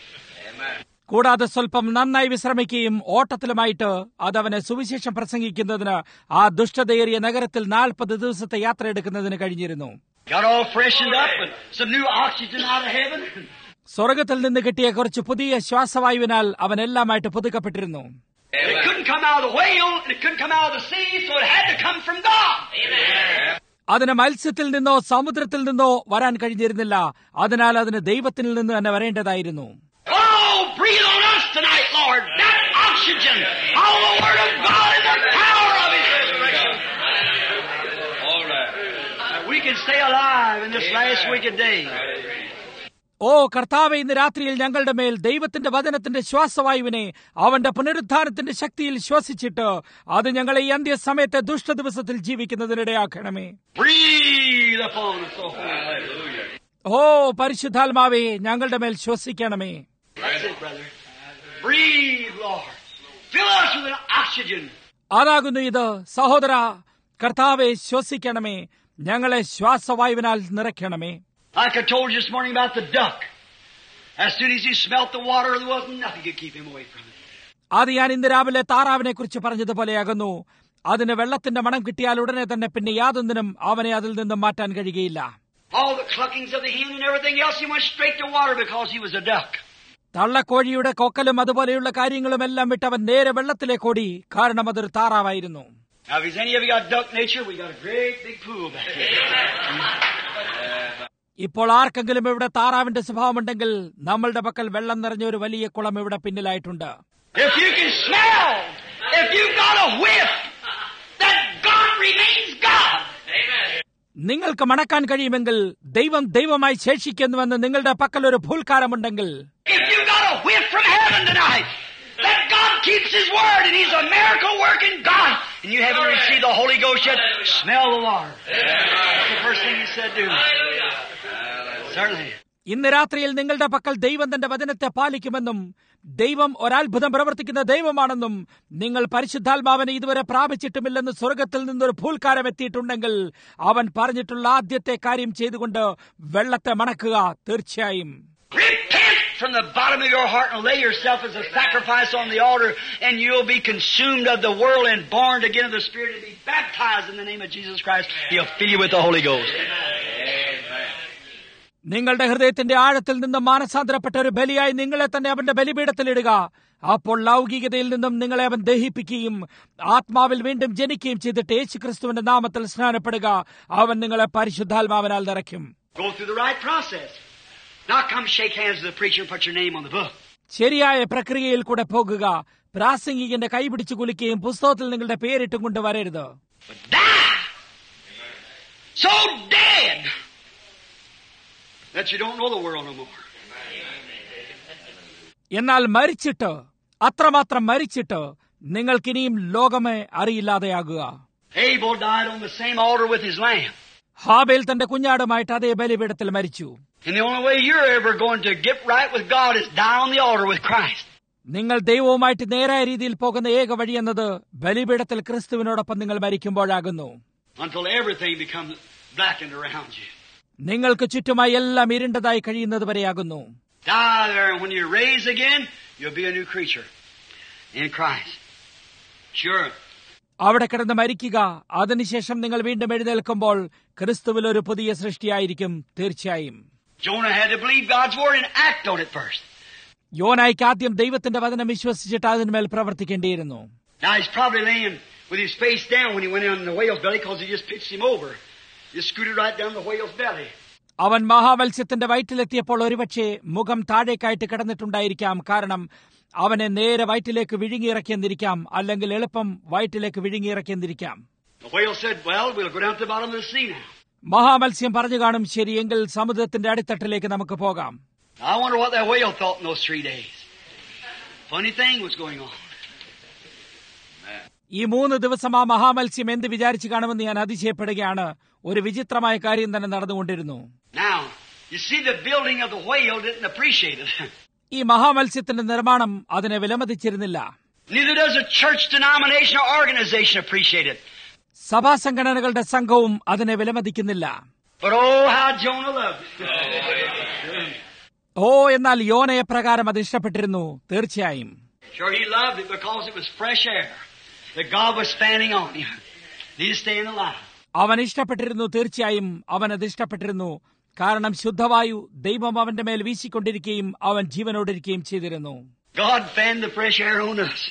കൂടാതെ സ്വല്പം നന്നായി വിശ്രമിക്കുകയും ഓട്ടത്തിലുമായിട്ട് അതവനെ സുവിശേഷം പ്രസംഗിക്കുന്നതിന് ആ ദുഷ്ടതയേറിയ നഗരത്തിൽ നാൽപ്പത് ദിവസത്തെ യാത്ര എടുക്കുന്നതിന് കഴിഞ്ഞിരുന്നു. Got all freshened up and some new oxygen out of heaven. സ്വർഗത്തിൽ നിന്ന് കിട്ടിയ കുറച്ച് പുതിയ ശ്വാസവായുവിനാൽ അവൻ എല്ലാമായിട്ട് പുതുക്കപ്പെട്ടിരുന്നു. It couldn't come out of the whale and it couldn't come out of the sea, so it had to come from God. Amen. അതിന് മത്സ്യത്തിൽ നിന്നോ സമുദ്രത്തിൽ നിന്നോ വരാൻ കഴിഞ്ഞിരുന്നില്ല. അതിനാൽ അതിന് ദൈവത്തിൽ നിന്ന് തന്നെ വരേണ്ടതായിരുന്നു. Oh, breathe on us tonight, Lord. That oxygen, all the word of God and the power of His resurrection. All right. We can stay alive in this last wicked day. ഓ കർത്താവേ, ഇന്ന് രാത്രിയിൽ ഞങ്ങളുടെ മേൽ ദൈവത്തിന്റെ വചനത്തിന്റെ ശ്വാസവായുവിനെ അവന്റെ പുനരുദ്ധാനത്തിന്റെ ശക്തിയിൽ ശ്വസിച്ചിട്ട് അത് ഞങ്ങളെ ഈ അന്ത്യസമയത്തെ ദുഷ്ടദിവസത്തിൽ ജീവിക്കുന്നതിനിടയാക്കണമേ. Breathe upon us, oh hallelujah. ഓ പരിശുദ്ധാത്മാവേ, ഞങ്ങളുടെ മേൽ ശ്വസിക്കണമേ. That's it, brother. Breathe, Lord. Fill us with oxygen. അതാകുന്നു ഇത്. സഹോദര, കർത്താവെ ശ്വസിക്കണമേ, ഞങ്ങളെ ശ്വാസവായുവിനാൽ നിറയ്ക്കണമേ. Like I told you this morning about the duck. As soon as he smelt the water, there wasn't nothing could keep him away from it. അത് ഞാൻ ഇന്ന് രാവിലെ താറാവിനെ കുറിച്ച് പറഞ്ഞതുപോലെയാകുന്നു. അതിന് വെള്ളത്തിന്റെ മണം കിട്ടിയാൽ ഉടനെ തന്നെ പിന്നെ യാതൊന്നിനും അവനെ അതിൽ നിന്നും മാറ്റാൻ കഴിയുകയില്ല. All the cluckings of the hen and everything else, he went straight to water because he was a duck. തള്ളക്കോഴിയുടെ കൊക്കലും അതുപോലെയുള്ള കാര്യങ്ങളും എല്ലാം വിട്ട് അവൻ നേരെ വെള്ളത്തിലേക്ക് ഓടി. കാരണം അതൊരു താറാവായിരുന്നു. Now, if any of you got duck nature, we got a great big pool back here. ഇപ്പോൾ ആർക്കെങ്കിലും ഇവിടെ താറാവിന്റെ സ്വഭാവമുണ്ടെങ്കിൽ നമ്മളുടെ പക്കൽ വെള്ളം നിറഞ്ഞ ഒരു വലിയ കുളം ഇവിടെ പിന്നിലായിട്ടുണ്ട്. If you can smell If you've got a whiff that God remains God. നിങ്ങൾക്ക് മണക്കാൻ കഴിയുമെങ്കിൽ ദൈവം ദൈവമായി ശേഷിക്കുന്നുവെന്ന് നിങ്ങളുടെ പക്കൽ ഒരു ഭൂൽക്കാരമുണ്ടെങ്കിൽ, If you got a whiff from heaven tonight that God keeps His word and He's a miracle working God, and you haven't received the Holy Ghost yet, smell the water. That's the first thing He said do. Certainly. ഇന്ന് രാത്രിയിൽ നിങ്ങളുടെ പക്കൽ ദൈവം തന്റെ വചനത്തെ പാലിക്കുമെന്നും ദൈവം ഒരത്ഭുതം പ്രവർത്തിക്കുന്ന ദൈവമാണെന്നും നിങ്ങൾ പരിശുദ്ധാത്മാവിനെ ഇതുവരെ പ്രാപിച്ചിട്ടുമില്ലെന്ന് സ്വർഗത്തിൽ നിന്നൊരു ഭൂൽക്കാരം എത്തിയിട്ടുണ്ടെങ്കിൽ അവൻ പറഞ്ഞിട്ടുള്ള ആദ്യത്തെ കാര്യം ചെയ്തുകൊണ്ട് വെള്ളത്തെ മണക്കുക. തീർച്ചയായും Repent from the bottom of your heart and lay yourself as a sacrifice on the altar, and you'll be consumed of the world and born again of the Spirit and be baptized in the name of Jesus Christ. He'll fill you with the Holy Ghost. നിങ്ങളുടെ ഹൃദയത്തിന്റെ ആഴത്തിൽ നിന്നും മാനസാന്തരപ്പെട്ട ഒരു ബലിയായി നിങ്ങളെ തന്നെ അവന്റെ ബലിപീഠത്തിലിടുക. അപ്പോൾ ലൗകികതയിൽ നിന്നും നിങ്ങളെ അവൻ ദഹിപ്പിക്കുകയും ആത്മാവിൽ വീണ്ടും ജനിക്കുകയും ചെയ്തിട്ട് യേശു ക്രിസ്തുവിന്റെ നാമത്തിൽ സ്നാനപ്പെടുക. അവൻ നിങ്ങളെ പരിശുദ്ധാത്മാവിനാൽ നിറയ്ക്കും. Go through the right process. Not come shake hands with the preacher and put your name on the book. ശരിയായ പ്രക്രിയയിൽ കൂടെ പോകുക. പ്രാസംഗികന്റെ കൈപിടിച്ചു കുലിക്കുകയും പുസ്തകത്തിൽ നിങ്ങളുടെ പേരിട്ടും കൊണ്ട് വരരുത്. But die! So dead that you don't know the world no more. എന്നാൽ മരിച്ചിട്ട്, അത്രമാത്രം മരിച്ചിട്ട് നിങ്ങൾക്കിനിയും ലോകമേ അറിയില്ലാതെയാകുക. Abel died on the same altar with his lamb. ഹാബേൽ തന്റെ കുഞ്ഞാടുമായിട്ട് അതേ ബലിപീഠത്തിൽ മരിച്ചു. And the only way you're ever going to get right with God is die on the altar with Christ. നിങ്ങൾ ദൈവവുമായിട്ട് നേരായ രീതിയിൽ പോകുന്ന ഏക വഴി എന്നത് ബലിപീഠത്തിൽ ക്രിസ്തുവിനോടൊപ്പം നിങ്ങൾ മരിക്കുമ്പോഴാകുന്നു. Until everything becomes blackened around you. നിങ്ങൾക്ക് ചുറ്റുമായി എല്ലാം ഇരുണ്ടതായി കഴിയുന്നത് വരെയാകുന്നു. Die there, and when you raise again, you'll be a new creature in Christ. Sure. അവിടെ കിടന്ന് മരിക്കുക. അതിനുശേഷം നിങ്ങൾ വീണ്ടും എഴുന്നേൽക്കുമ്പോൾ ക്രിസ്തുവിൽ ഒരു പുതിയ സൃഷ്ടിയായിരിക്കും. തീർച്ചയായും Jonah had to believe God's word and act on it first. യോനായ്ക്ക് ആദ്യം ദൈവത്തിന്റെ വചനം വിശ്വസിച്ചിട്ട് അതിന്മേൽ പ്രവർത്തിക്കേണ്ടിയിരുന്നു. Now he's probably laying with his face down when he went in the whale's belly because he just pitched him over. Just scooted right down the whale's belly. അവൻ മഹാമത്സ്യത്തിന്റെ വയറ്റിലെത്തിയപ്പോൾ ഒരുപക്ഷെ മുഖം താഴേക്കായിട്ട് കിടന്നിട്ടുണ്ടായിരിക്കാം. കാരണം അവനെ നേരെ വയറ്റിലേക്ക് വിഴുങ്ങിയിറക്കിയെന്നിരിക്കാം, അല്ലെങ്കിൽ എളുപ്പം വയറ്റിലേക്ക് വിഴുങ്ങിയിറക്കിയെന്നിരിക്കാം. The whale said, well, we'll go down to the bottom of the sea now. മഹാമത്സ്യം പറഞ്ഞു കാണും, ശരിയെങ്കിൽ സമുദ്രത്തിന്റെ അടിത്തട്ടിലേക്ക് നമുക്ക് പോകാം. I wonder what that whale thought in those three days. Funny thing was going on. ഈ മൂന്ന് ദിവസം ആ മഹാമത്സ്യം എന്ത് വിചാരിച്ചു കാണുമെന്ന് ഞാൻ അതിശയപ്പെടുകയാണ്. ഒരു വിചിത്രമായ കാര്യം തന്നെ നടന്നുകൊണ്ടിരുന്നു. Now, you see the building of the whale didn't appreciate it. ഈ മഹാമത്സ്യത്തിന്റെ നിർമ്മാണം അതിനെ വിലമതിച്ചിരുന്നില്ല. Neither does a church denomination or organization appreciate it. സഭാ സംഘടനകളുടെ സംഘവും അതിനെ വിലമതിക്കുന്നില്ല. But oh, how Jonah loved it. ഓ, എന്നാൽ യോനയെ പ്രകാരം അത് ഇഷ്ടപ്പെട്ടിരുന്നു. തീർച്ചയായും Sure, he loved it because it was fresh air that God was fanning on him. He's staying alive. അവൻ ഇഷ്ടപ്പെട്ടിരുന്നു. തീർച്ചയായും അവൻ അത് ഇഷ്ടപ്പെട്ടിരുന്നു. കാരണം ശുദ്ധവായു ദൈവം അവന്റെ മേൽ വീശിക്കൊണ്ടിരിക്കുകയും അവൻ ജീവനോടിരിക്കുകയും ചെയ്തിരുന്നു. God fanned the fresh air on us.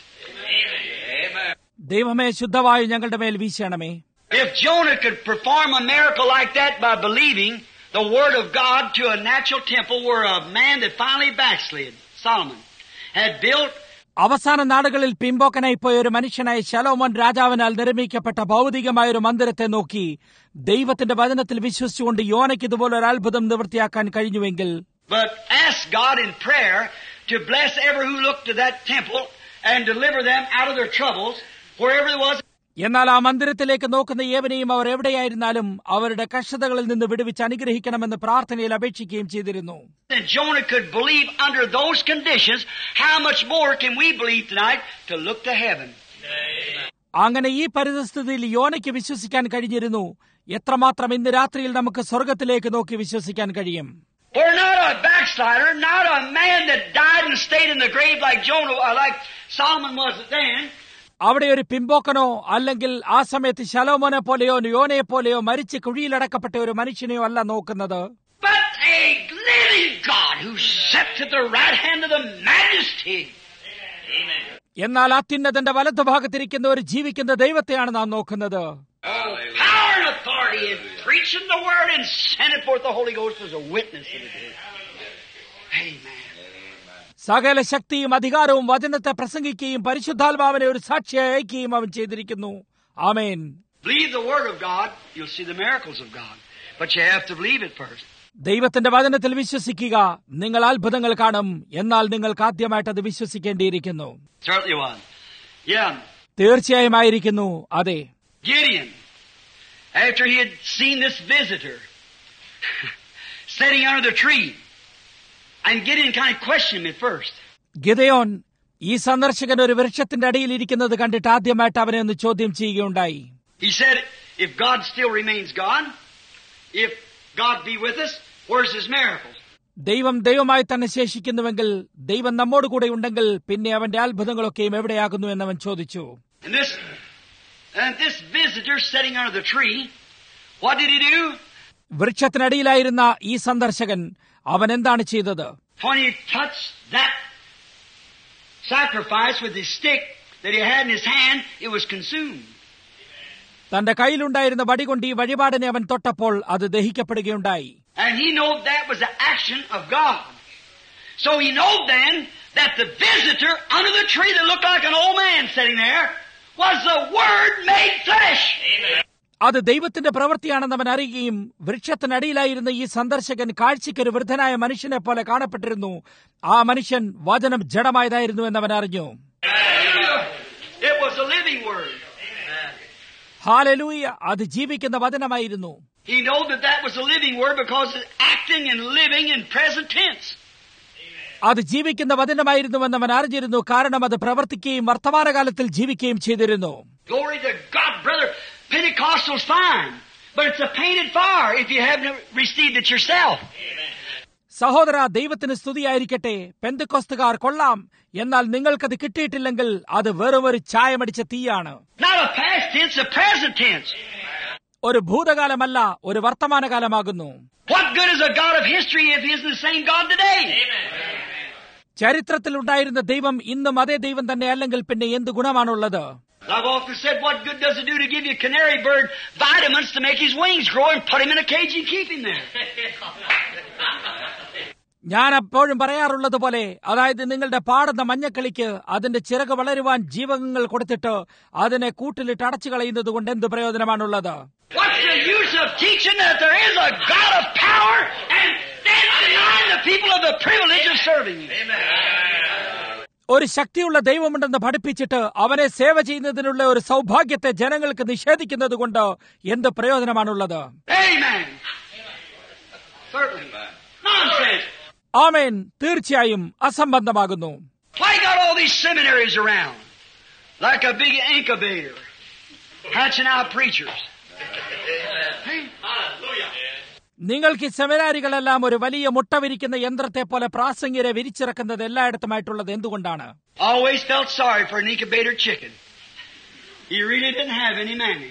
ദൈവമേ, ശുദ്ധവായു ഞങ്ങളുടെ മേൽ വീശണമേ. If Jonah could perform a miracle like that by believing the word of God to a natural temple where a man that finally backslid, Solomon, had built. അവസാന നാടുകളിൽ പിമ്പോക്കനായി പോയ ഒരു മനുഷ്യനായ ശലോമോൻ രാജാവിനാൽ നിർമ്മിക്കപ്പെട്ട ഭൗതികമായ ഒരു മന്ദിരത്തെ നോക്കി ദൈവത്തിന്റെ വചനത്തിൽ വിശ്വസിച്ചുകൊണ്ട് യോനയ്ക്ക് ഇതുപോലെ ഒരു അത്ഭുതം നിവൃത്തിയാക്കാൻ കഴിഞ്ഞുവെങ്കിൽ, But ask God in prayer to bless every who looked to that temple and deliver them out of their troubles wherever it was. എന്നാൽ ആ മന്ദിരത്തിലേക്ക് നോക്കുന്ന ഏവനെയും അവർ എവിടെയായിരുന്നാലും അവരുടെ കഷ്ടതകളിൽ നിന്ന് വിടുവിച്ച് അനുഗ്രഹിക്കണമെന്ന് പ്രാർത്ഥനയിൽ അപേക്ഷിക്കുകയും ചെയ്തിരുന്നു. And Jonah could believe under those conditions. How much more can we believe tonight to look to heaven? അങ്ങനെ ഈ പരിതസ്ഥിതിയിൽ യോനയ്ക്ക് വിശ്വസിക്കാൻ കഴിഞ്ഞിരുന്നു. എത്രമാത്രം ഇന്ന് രാത്രിയിൽ നമുക്ക് സ്വർഗത്തിലേക്ക് നോക്കി വിശ്വസിക്കാൻ കഴിയും. We're not a backslider, not a man that died and stayed in the grave like Jonah, or like Solomon was then. അവിടെ ഒരു പിമ്പോക്കനോ അല്ലെങ്കിൽ ആ സമയത്ത് ശലോമോനെ പോലെയോ യോനയെ പോലെയോ മരിച്ച് കുഴിയിലടക്കപ്പെട്ട ഒരു മനുഷ്യനെയോ അല്ല നോക്കുന്നത്. But a living God who sits at the right hand of the majesty. എന്നാൽ അത്യുന്നതന്റെ വലതുഭാഗത്തിരിക്കുന്ന ഒരു ജീവിക്കുന്ന ദൈവത്തെയാണ് നാം നോക്കുന്നത്. Power and authority in preaching the word and sending forth the Holy Ghost as a witness of it. Amen. സകല ശക്തിയും അധികാരവും വചനത്തെ പ്രസംഗിക്കുകയും പരിശുദ്ധാത്മാവിനെ ഒരു സാക്ഷിയായി അയക്കുകയും അവൻ ചെയ്തിരിക്കുന്നു. ആമേൻ. Believe the word of God, you'll see the miracles of God. But you have to believe it first. ദൈവത്തിന്റെ വചനത്തിൽ വിശ്വസിക്കുക, നിങ്ങൾ അത്ഭുതങ്ങൾ കാണും. എന്നാൽ നിങ്ങൾക്ക് ആദ്യമായിട്ട് അത് വിശ്വസിക്കേണ്ടിയിരിക്കുന്നു. Certainly was. Yeah. തീർച്ചയായും ആയിരിക്കുന്നു. അതെ. Gideon, after he had seen this visitor sitting under the tree, and Gideon kind of questioned him at first. ഗിദെയോൻ ഈ സന്ദർശകൻ ഒരു വൃക്ഷത്തിന്റെ അടിയിൽ ഇരിക്കുന്നത് കണ്ടിട്ട് ആദ്യമായിട്ട് അവനെ ഒന്ന് ചോദ്യം ചെയ്യുകയുണ്ടായി. He said, if God still remains God, if God be with us, where's his miracle? ദൈവം ദൈവമായി തന്നെ ശേഷിക്കുന്നുവെങ്കിൽ, ദൈവം നമ്മോട് കൂടെ ഉണ്ടെങ്കിൽ പിന്നെ അവന്റെ അത്ഭുതങ്ങളൊക്കെയും എവിടെയാകുന്നു എന്നവൻ ചോദിച്ചു. And this, and this visitor sitting under the tree, what did he do? വൃക്ഷത്തിനടിയിലായിരുന്ന ഈ സന്ദർശകൻ അവൻ എന്താണ് ചെയ്തത്? When he touched that sacrifice with his stick that he had in his hand, it was consumed. തന്റെ കയ്യിലുണ്ടായിരുന്ന വടി കൊണ്ട് ഈ വഴിപാടിനെ അവൻ തൊട്ടപ്പോൾ അത് ദഹിക്കപ്പെടുകയുണ്ടായി. And he knew that was the action of God. So he knew then that the visitor under the tree that looked like an old man sitting there was the Word made flesh. Amen. അത് ദൈവത്തിന്റെ പ്രവൃത്തിയാണെന്ന് അവൻ അറിയുകയും വൃക്ഷത്തിനടിയിലായിരുന്ന ഈ സന്ദർശകൻ കാഴ്ചയ്ക്കൊരു വൃദ്ധനായ മനുഷ്യനെ പോലെ കാണപ്പെട്ടിരുന്നു. ആ മനുഷ്യൻ വചനം ജഡമായതായിരുന്നു എന്നവൻ അറിഞ്ഞു. It was a living word. ഹല്ലേലൂയ! അത് ജീവിക്കുന്ന വചനമായിരുന്നു. He knew that that was a living word because it's acting and living in present tense. അത് ജീവിക്കുന്ന വചനമായിരുന്നുവെന്ന് അവൻ അറിഞ്ഞിരുന്നു. കാരണം അത് പ്രവർത്തിക്കുകയും വർത്തമാനകാലത്തിൽ ജീവിക്കുകയും ചെയ്തിരുന്നു. Glory to God, brother. Pentecostal's fine, but it's a painted fire if you haven't received it yourself. സഹോദര, ദൈവത്തിന് സ്തുതിയായിരിക്കട്ടെ. പെന്തക്കോസ്തുകാർ കൊള്ളാം, എന്നാൽ നിങ്ങൾക്കത് കിട്ടിയിട്ടില്ലെങ്കിൽ അത് വെറും ഒരു ചായമടിച്ച തീയാണ്. Not a past tense, a present tense. ഒരു ഭൂതകാലമല്ല, ഒരു വർത്തമാനകാലമാകുന്നു. What good is a God of history if he isn't the same God today? ചരിത്രത്തിൽ ഉണ്ടായിരുന്ന ദൈവം ഇന്നും അതേ ദൈവം തന്നെ അല്ലെങ്കിൽ പിന്നെ എന്ത് ഗുണമാണുള്ളത്? I've often said, what good does it do to give you a canary bird vitamins to make his wings grow and put him in a cage and keep him there? ഞാൻ എപ്പോഴും പറയാറുള്ളത് പോലെ, അതായത് നിങ്ങളുടെ പാടുന്ന മഞ്ഞക്കിളിക്ക് അതിന്റെ ചിറക് വളരുവാൻ ജീവകങ്ങൾ കൊടുത്തിട്ട് അതിനെ കൂട്ടിലിട്ട് അടച്ചു കളയുന്നത് കൊണ്ട് എന്ത് പ്രയോജനമാണുള്ളത്? What's the use of teaching that there is a God of power and then denying the people of the privilege of serving him? ഒരു ശക്തിയുള്ള ദൈവമുണ്ടെന്ന് പഠിപ്പിച്ചിട്ട് അവനെ സേവ ചെയ്യുന്നതിനുള്ള ഒരു സൗഭാഗ്യത്തെ ജനങ്ങൾക്ക് നിഷേധിക്കുന്നത് കൊണ്ട് എന്ത് പ്രയോജനമാണുള്ളത്? Amen. Certainly. Nonsense. ആമേൻ. തീർച്ചയായും അസംബന്ധമാകുന്നു. Why got all these seminaries around? Like a big incubator. Hatching out preachers. Hey. Hallelujah. നിങ്ങൾക്ക് ഈ സെമിനാരികളെല്ലാം ഒരു വലിയ മുട്ട വിരിക്കുന്ന യന്ത്രത്തെ പോലെ പ്രാസംഗികരെ വിരിച്ചിറക്കുന്നത് എല്ലായിടത്തുമായിട്ടുള്ളത് എന്തുകൊണ്ടാണ്? Always felt sorry for an incubator chicken. He really didn't have any mammy.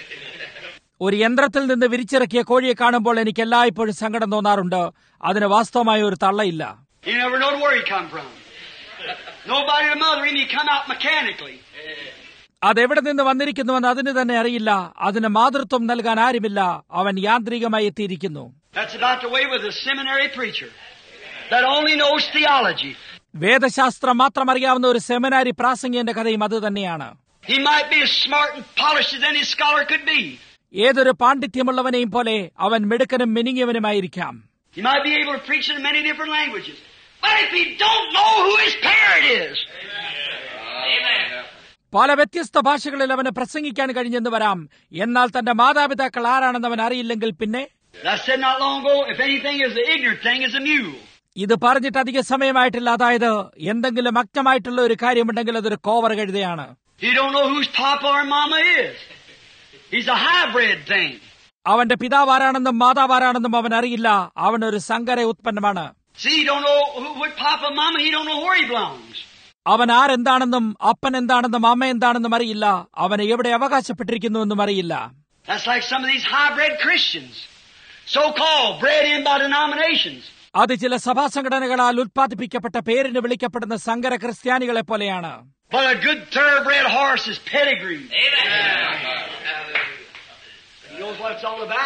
ഒരു യന്ത്രത്തിൽ നിന്ന് വിരിച്ചിറക്കിയ കോഴിയെ കാണുമ്പോൾ എനിക്ക് എല്ലായ്പ്പോഴും സങ്കടം തോന്നാറുണ്ട്. അതിന് വാസ്തവമായ ഒരു തള്ളയില്ല. You never know where he come from. Nobody to mother him. He come out mechanically. അതെവിടെ നിന്ന് വന്നിരിക്കുന്നുവെന്ന് അതിന് തന്നെ അറിയില്ല. അതിന് മാതൃത്വം നൽകാൻ ആരുമില്ല. അവൻ യാന്ത്രികമായി എത്തിയിരിക്കുന്നു. That's about the way with a seminary preacher that only knows theology. വേദശാസ്ത്രം മാത്രം അറിയാവുന്ന ഒരു സെമിനാരി പ്രാസംഗികന്റെ കഥയും അത് തന്നെയാണ്. He might be as smart and polished as any scholar could be. ഏതൊരു പാണ്ഡിത്യമുള്ളവനെയും പോലെ അവൻ മിടുക്കനും മിനുങ്ങിയവനുമായിരിക്കാം. He might be able to preach in many different languages. But if he don't know who his parent is. Amen. പല വ്യത്യസ്ത ഭാഷകളിൽ അവന് പ്രസംഗിക്കാൻ കഴിഞ്ഞെന്ന് വരാം. എന്നാൽ തന്റെ മാതാപിതാക്കൾ ആരാണെന്ന് അവൻ അറിയില്ലെങ്കിൽ പിന്നെ? I said not long ago, if anything is the ignorant thing is a mule. ഇത് പറഞ്ഞിട്ട് അധിക സമയമായിട്ടില്ല. അതായത് എന്തെങ്കിലും അജ്ഞമായിട്ടുള്ള ഒരു കാര്യമുണ്ടെങ്കിൽ അതൊരു കോവർ കഴുതയാണ്. He don't know whose papa or mama is. He's a hybrid thing. അവന്റെ പിതാവ് ആരാണെന്നും മാതാവ് ആരാണെന്നും അവൻ അറിയില്ല. അവനൊരു സങ്കര ഉത്പന്നമാണ്. See, he don't know who, what papa, mama. He don't know where he belongs. അവൻ ആരെന്താണെന്നും അപ്പൻ എന്താണെന്നും അമ്മ എന്താണെന്നും അറിയില്ല. അവന് എവിടെ അവകാശപ്പെട്ടിരിക്കുന്നുവെന്നും അറിയില്ല. That's like some of these hybrid Christians, so-called, bred in by denominations. അത് ചില സഭാ സംഘടനകളാൽ ഉത്പാദിപ്പിക്കപ്പെട്ട പേരിന് വിളിക്കപ്പെടുന്ന സങ്കര ക്രിസ്ത്യാനികളെ പോലെയാണ്. But a good thoroughbred horse is pedigree. Amen. He knows what it's all about.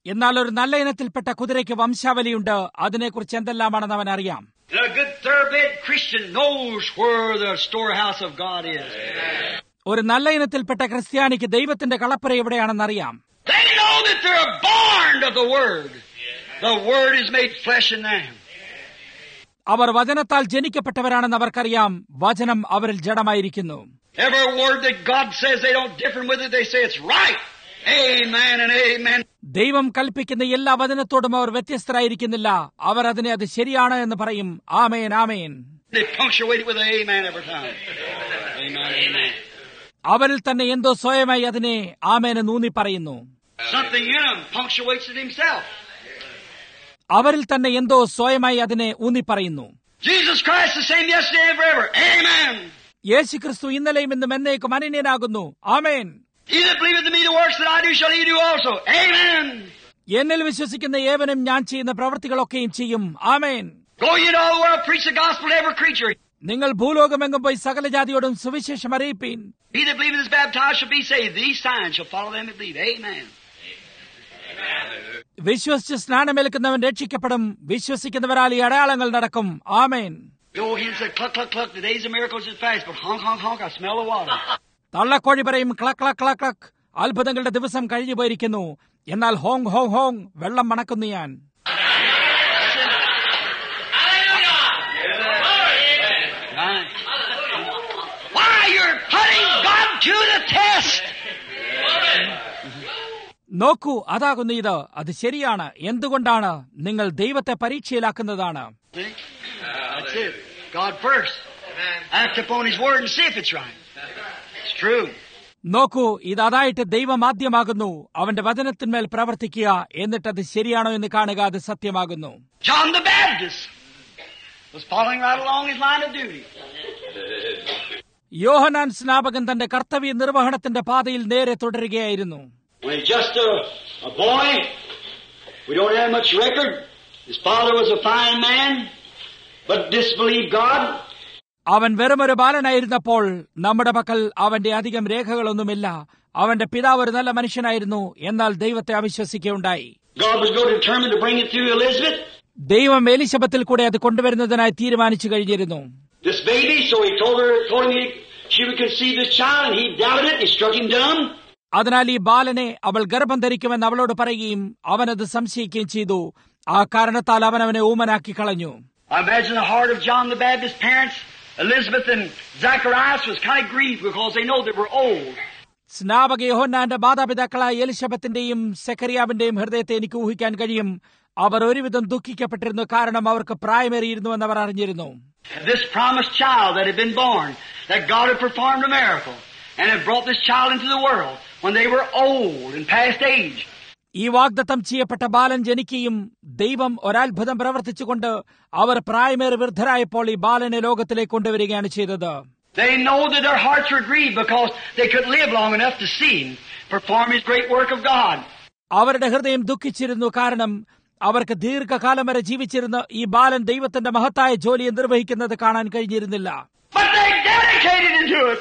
എന്നാൽ ഒരു നല്ല ഇനത്തിൽപ്പെട്ട കുതിരയ്ക്ക് വംശാവലിയുണ്ട്. അതിനെക്കുറിച്ച് എന്തെല്ലാമാണെന്ന് അവൻ അറിയാം. A good thoroughbred Christian knows where the storehouse of God is. ഒരു നല്ല ഇനത്തിൽപ്പെട്ട ക്രിസ്ത്യാനിക്ക് ദൈവത്തിന്റെ കളപ്പുര എവിടെയാണെന്നറിയാം. They know that they're born of the Word. The Word is made flesh in them. അവർ വചനത്താൽ ജനിക്കപ്പെട്ടവരാണെന്ന് അവർക്കറിയാം. വചനം അവരിൽ ജഡമായിരിക്കുന്നു. Every word that God says, they don't differ with it. They say it's right. Amen and amen. ദൈവം കൽപ്പിക്കുന്ന എല്ലാ വചനത്തോടും അവർ വ്യത്യസ്തരായിരിക്കുന്നില്ല. അവർ അതിനെ അത് ശരിയാണ് എന്ന് പറയും. ആമേൻ ആമേൻ. They punctuate it with an amen every time. Amen, amen. അവരിൽ തന്നെ എന്തോ സ്വയമായി അതിനെ ആമേന് നൂന്നി പറയുന്നു. Something in them punctuates it himself. അവരിൽ തന്നെ എന്തോ സ്വയമായി അതിനെ ഊന്നി പറയുന്നു. Jesus Christ the same yesterday and forever. Amen. യേശു ക്രിസ്തു ഇന്നലെയും ഇന്നും എന്നേക്കും അനന്യനാകുന്നു. ആമേൻ. He that believeth in me, the works that I do shall he do also. Amen. എന്നിൽ വിശ്വസിക്കുന്ന ഏവനും ഞാൻ ചെയ്യുന്ന പ്രവൃത്തികളൊക്കെയും ചെയ്യും. ആമേൻ. Go ye into all the world, preach the gospel to every creature. നിങ്ങൾ ഭൂലോകമെങ്ങും പോയി സകല ജാതിയോടും സുവിശേഷം അറിയിപ്പീൻ. He that believeth is baptized shall be saved. These signs shall follow them that believe. Amen. വിശ്വസിച്ച് സ്നാനമേൽക്കുന്നവൻ രക്ഷിക്കപ്പെടും. വിശ്വസിക്കുന്നവരാൽ ഈ അടയാളങ്ങൾ നടക്കും. ആമേൻ. Go ahead and say, cluck, cluck, cluck. The days of miracles is past, but honk, honk, honk, I smell the water. തള്ളക്കോഴി പറയും ക്ലക് ക്ലക് ക്ലക് ക്ലക്. അത്ഭുതങ്ങളുടെ ദിവസം കഴിഞ്ഞു പോയിരിക്കുന്നു. എന്നാൽ ഹോങ് ഹോങ് ഹോങ് വെള്ളം മണക്കുന്നു ഞാൻ. Why, you're putting God to the test. നോക്കൂ, അതാകുന്നു ഇത്. അത് ശരിയാണ്. എന്തുകൊണ്ടാണ്? നിങ്ങൾ ദൈവത്തെ പരീക്ഷയിലാക്കുന്നതാണ്. That's it. God first. Act upon His word and see if it's right. It's true. നോക്കൂ, ഇത് അതായിട്ട് ദൈവം ആദ്യമാകുന്നു. അവന്റെ വചനത്തിന്മേൽ പ്രവർത്തിക്കുക. എന്നിട്ടത് ശരിയാണോ എന്ന് കാണുക. അത് സത്യമാകുന്നു. John the Baptist was following right along his line of duty. യോഹന്നാൻ സ്നാപകൻ തന്റെ കർത്തവ്യ നിർവഹണത്തിന്റെ പാതയിൽ നേരെ തുടരുകയായിരുന്നു. When just a, a boy, we don't have much record. His father was a fine man, but disbelieved God. അവൻ വെറുമൊരു ബാലനായിരുന്നപ്പോൾ നമ്മുടെ പക്കൽ അവന്റെ അധികം രേഖകളൊന്നുമില്ല. അവന്റെ പിതാവ് ഒരു നല്ല മനുഷ്യനായിരുന്നു, എന്നാൽ ദൈവത്തെ അവിശ്വസിക്കുകയുണ്ടായി. God was going to determine to bring it through Elizabeth. ദൈവം എലിശബത്തിൽ കൂടെ അത് കൊണ്ടുവരുന്നതിനായി തീരുമാനിച്ചു കഴിഞ്ഞിരുന്നു. This baby, so he told her, told him he, she would conceive this child, and he doubted it. He struck him dumb. അതിനാൽ ഈ ബാലനെ അവൾ ഗർഭം ധരിക്കുമെന്ന് അവളോട് പറയുകയും അവനത് സംശയിക്കുകയും ചെയ്തു. ആ കാരണത്താൽ അവൻ അവനെ ഊമനാക്കി കളഞ്ഞു. I imagine the heart of John the Baptist's parents, Elizabeth and Zacharias, was kind of grieved because they know they were old. സ്നാപക യോഹന്നാന്റെ മാതാപിതാക്കളായ എലിശബത്തിന്റെയും സെക്കറിയാവിന്റെയും ഹൃദയത്തെ എനിക്ക് ഊഹിക്കാൻ കഴിയും. അവർ ഒരുവിധം ദുഃഖിക്കപ്പെട്ടിരുന്നു. കാരണം അവർക്ക് പ്രായമേറിയിരുന്നുവെന്ന് അവർ അറിഞ്ഞിരുന്നു. This promised child that had been born, that God had performed a miracle and had brought this child into the world when they were old and past age. ഈ വാഗ്ദത്തം ചെയ്യപ്പെട്ട ബാലൻ ജനിക്കുകയും ദൈവം ഒരത്ഭുതം പ്രവർത്തിച്ചുകൊണ്ട് അവർ പ്രായമേറി വൃദ്ധരായപ്പോൾ ഈ ബാലനെ ലോകത്തിലേക്ക് കൊണ്ടുവരികയാണ് ചെയ്തത്. They know that their hearts were grieved because they couldn't live long enough to see Him perform His great work of God. അവരുടെ ഹൃദയം ദുഃഖിച്ചിരുന്നു. കാരണം അവർക്ക് ദീർഘകാലം വരെ ജീവിച്ചിരുന്ന ഈ ബാലൻ ദൈവത്തിന്റെ മഹത്തായ ജോലിയെ നിർവഹിക്കുന്നത് കാണാൻ കഴിഞ്ഞിരുന്നില്ല. But they dedicated into it.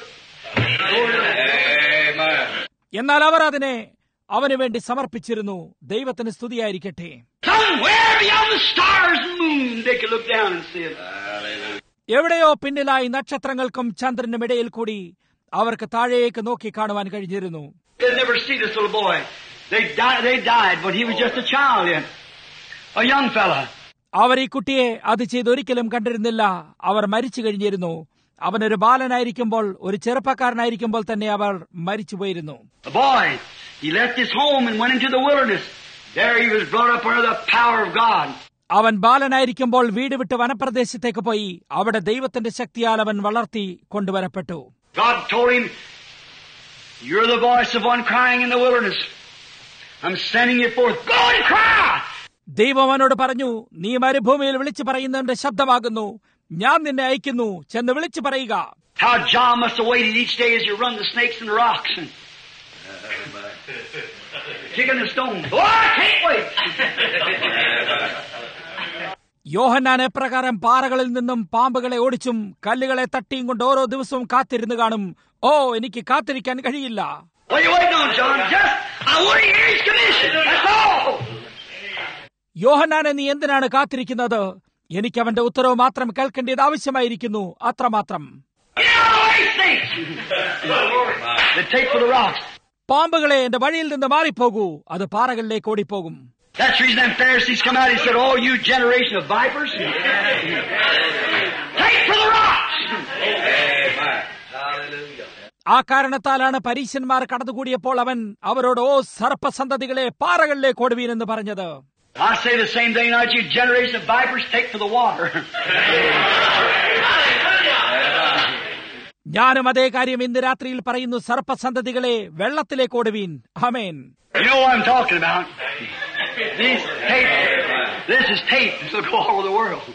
എന്നാൽ അവർ അതിനെ അവന് വേണ്ടി സമർപ്പിച്ചിരുന്നു. ദൈവത്തിന് സ്തുതിയായിരിക്കട്ടെ. Somewhere beyond the stars and moon, they could look down and see it. എവിടെയോ പിന്നിലായി നക്ഷത്രങ്ങൾക്കും ചന്ദ്രനും ഇടയിൽ കൂടി അവർക്ക് താഴേക്ക് നോക്കി കാണുവാൻ കഴിഞ്ഞിരുന്നു. They never see this little boy. They died. They died when he was just a child yet, a young fella. അവർ ഈ കുട്ടിയെ അത് ചെയ്തൊരിക്കലും കണ്ടിരുന്നില്ല. അവർ മരിച്ചു കഴിഞ്ഞിരുന്നു. അവനൊരു ബാലനായിരിക്കുമ്പോൾ, ഒരു ചെറുപ്പക്കാരനായിരിക്കുമ്പോൾ തന്നെ അവർ മരിച്ചുപോയിരുന്നു. A boy, he left his home and went into the wilderness. There he was brought up under the power of God. അവൻ ബാലനായിരിക്കുമ്പോൾ വീട് വിട്ട് വനപ്രദേശത്തേക്ക് പോയി. അവിടെ ദൈവത്തിന്റെ ശക്തിയാൽ അവൻ വളർത്തി കൊണ്ടുവരപ്പെട്ടു. God told him, "You're the voice of one crying in the wilderness. I'm sending you forth. Go and cry." ദൈവം അവനോട് പറഞ്ഞു, നീ മരുഭൂമിയിൽ വിളിച്ചു പറയുന്നതിന്റെ ശബ്ദമാകുന്നു. ഞാൻ നിന്നെ അയക്കുന്നു. ചെന്ന് വിളിച്ചു പറയുക. How John must have waited each day as you run the snakes and the rocks and kicking the stones. Oh, I can't wait. യോഹന്നാൻ എപ്രകാരം പാറകളിൽ നിന്നും പാമ്പുകളെ ഓടിച്ചും കല്ലുകളെ തട്ടിയും കൊണ്ട് ഓരോ ദിവസവും കാത്തിരുന്ന് കാണും. ഓ, എനിക്ക് കാത്തിരിക്കാൻ കഴിയില്ല. What are you waiting on, John? Just, I want to hear His commission. That's all. യോഹന്നാനെ നീ എന്തിനാണ് കാത്തിരിക്കുന്നത്? എനിക്ക് അവന്റെ ഉത്തരവ് മാത്രം കേൾക്കേണ്ടത് ആവശ്യമായിരിക്കുന്നു, അത്രമാത്രം. പാമ്പുകളെ എന്റെ വഴിയിൽ നിന്ന് മാറിപ്പോകൂ, അത് പാറകളിലേക്ക് ഓടിപ്പോകും. That's the reason them Pharisees come out and said, "Oh, you generation of vipers, take for the rocks." ആ കാരണത്താലാണ് പരീശന്മാർ കടന്നുകൂടിയപ്പോൾ അവൻ അവരോട്, ഓ സർപ്പസന്തതികളെ, പാറകളിലേക്ക് ഓടുവീൻ എന്ന് പറഞ്ഞത്. I say the same thing tonight, you generation of vipers, take for the water. ഞാനും അതേ കാര്യം ഇന്ന് രാത്രിയിൽ പറയുന്നു, സർപ്പസന്തതികളെ, വെള്ളത്തിലേക്ക് ഓടുവീൻ. ആമേൻ. You know what I'm talking about. These tape, this is tape. This will go all over the world.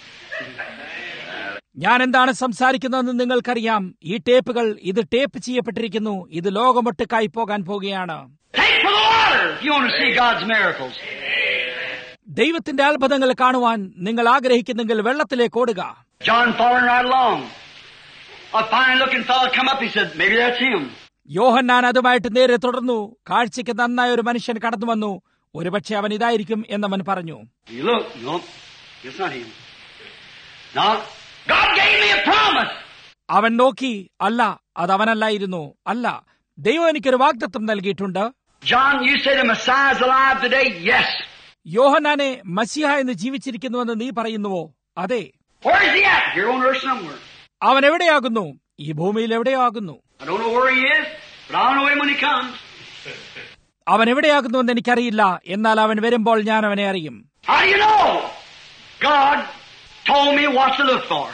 ഞാൻ എന്താണ് സംസാരിക്കുന്നതെന്ന് നിങ്ങൾക്കറിയാം. ഈ ടേപ്പുകൾ, ഇത് ടേപ്പ് ചെയ്യപ്പെട്ടിരിക്കുന്നു. ഇത് ലോകമൊട്ടുക്കായി പോകാൻ പോകുകയാണ്. Take for the water if you want to see God's miracles. ദൈവത്തിന്റെ അത്ഭുതങ്ങൾ കാണുവാൻ നിങ്ങൾ ആഗ്രഹിക്കുന്നെങ്കിൽ വെള്ളത്തിലേക്ക് ഓടുക. John following right along. A fine-looking fellow come up. He said, "Maybe that's him." യോഹന്നാൻ അതുമായിട്ട് നേരെ തുടർന്നു. കാഴ്ചയ്ക്ക് നന്നായ ഒരു മനുഷ്യൻ കടന്നു വന്നു. ഒരുപക്ഷെ അവൻ ഇതായിരിക്കും എന്നവൻ പറഞ്ഞു. You look, no, it's not him. Now, God gave me a promise. അവൻ നോക്കി, അല്ല, അത് അവനല്ലായിരുന്നു. അല്ല, ദൈവം എനിക്കൊരു വാഗ്ദത്തം നൽകിയിട്ടുണ്ട്. John, you say the Messiah is alive today? Yes. യോഹന്നാനെ, മസിഹ എന്ന് ജീവിച്ചിരിക്കുന്നുവെന്ന് നീ പറയുന്നുവോ? അതെ. Where is he at? Here on earth somewhere. അവൻ എവിടെയാകുന്നു? ഈ ഭൂമിയിൽ എവിടെയോ ആകുന്നു. I don't know where he is, but I'll know him when he comes. അവൻ എവിടെയാകുന്നുവെന്ന് എനിക്കറിയില്ല, എന്നാൽ അവൻ വരുമ്പോൾ ഞാൻ അവനെ അറിയും. How do you know? God told me what to look for.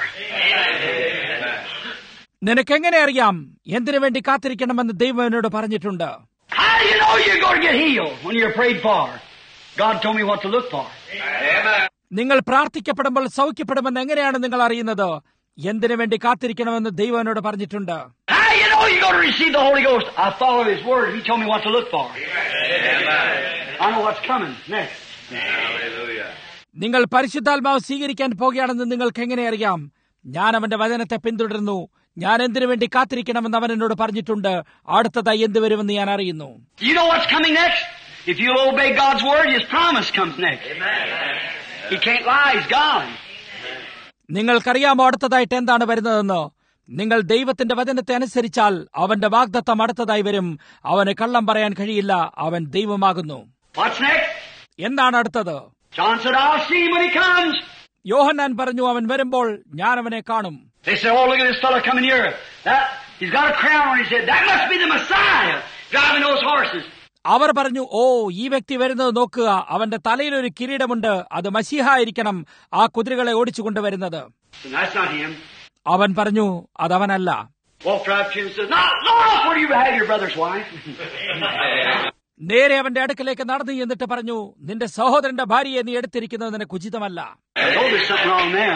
നിനക്കെങ്ങനെ അറിയാം എന്തിനു വേണ്ടി കാത്തിരിക്കണമെന്ന് ദൈവം എന്നോട് പറഞ്ഞിട്ടുണ്ട്? How do you know you're going to get healed when you're prayed for? God told me what to look for. നിങ്ങൾ പ്രാർത്ഥിക്കപ്പെടുമ്പോൾ സൗഖ്യപ്പെടുമെന്ന് എങ്ങനെയാണ് നിങ്ങൾ അറിയുന്നത്? എന്തിനു വേണ്ടി കാത്തിരിക്കണമെന്ന് ദൈവം എന്നോട് പറഞ്ഞിട്ടുണ്ട്. How do you know you're going to receive the Holy Ghost? I follow His Word. He told me what to look for. I know what's coming next. നിങ്ങൾ പരിശുദ്ധാത്മാവ് സ്വീകരിക്കാൻ പോകുകയാണെന്ന് നിങ്ങൾക്ക് എങ്ങനെ അറിയാം? ഞാൻ അവന്റെ വചനത്തെ പിന്തുടരുന്നു. ഞാൻ എന്തിനു വേണ്ടി കാത്തിരിക്കണമെന്ന് അവൻ എന്നോട് പറഞ്ഞിട്ടുണ്ട്. അടുത്തതായി എന്ത് വരുമെന്ന് ഞാൻ അറിയുന്നു. You know what's coming next? If you obey God's Word, His promise comes next. He can't lie. He's God. നിങ്ങൾക്കറിയാമോ അടുത്തതായിട്ട് എന്താണ് വരുന്നതെന്ന്? നിങ്ങൾ ദൈവത്തിന്റെ വചനത്തെ അനുസരിച്ചാൽ അവന്റെ വാഗ്ദത്തം അടുത്തതായി വരും. അവന് കള്ളം പറയാൻ കഴിയില്ല. അവൻ ദൈവമാകുന്നു. What's next? എന്താണ് അടുത്തത്? John said, "I'll see him when he comes." യോഹന്നാൻ പറഞ്ഞു, അവൻ വരുമ്പോൾ ഞാൻ അവനെ കാണും. They said, "Oh, look at this fellow coming here. That he's got a crown on his head. That must be the Messiah driving those horses." അവർ പറഞ്ഞു, ഓ, ഈ വ്യക്തി വരുന്നത് നോക്കുക. അവന്റെ തലയിൽ ഒരു കിരീടമുണ്ട്. അത് മസീഹ ആയിരിക്കണം, ആ കുതിരകളെ ഓടിച്ചുകൊണ്ടുവരുന്നത്. That's not him. അവൻ പറഞ്ഞു, അതവനല്ല. Walked right up to him and said, "No, no, where do you have your brother's wife?" നേരെ അവന്റെ അടുക്കലേക്ക് നടന്നു എന്നിട്ട് പറഞ്ഞു, നിന്റെ സഹോദരന്റെ ഭാര്യയെ നീ എടുത്തിരിക്കുന്നത് നിനക്ക് ഉചിതമല്ല. Oh, there's something wrong there.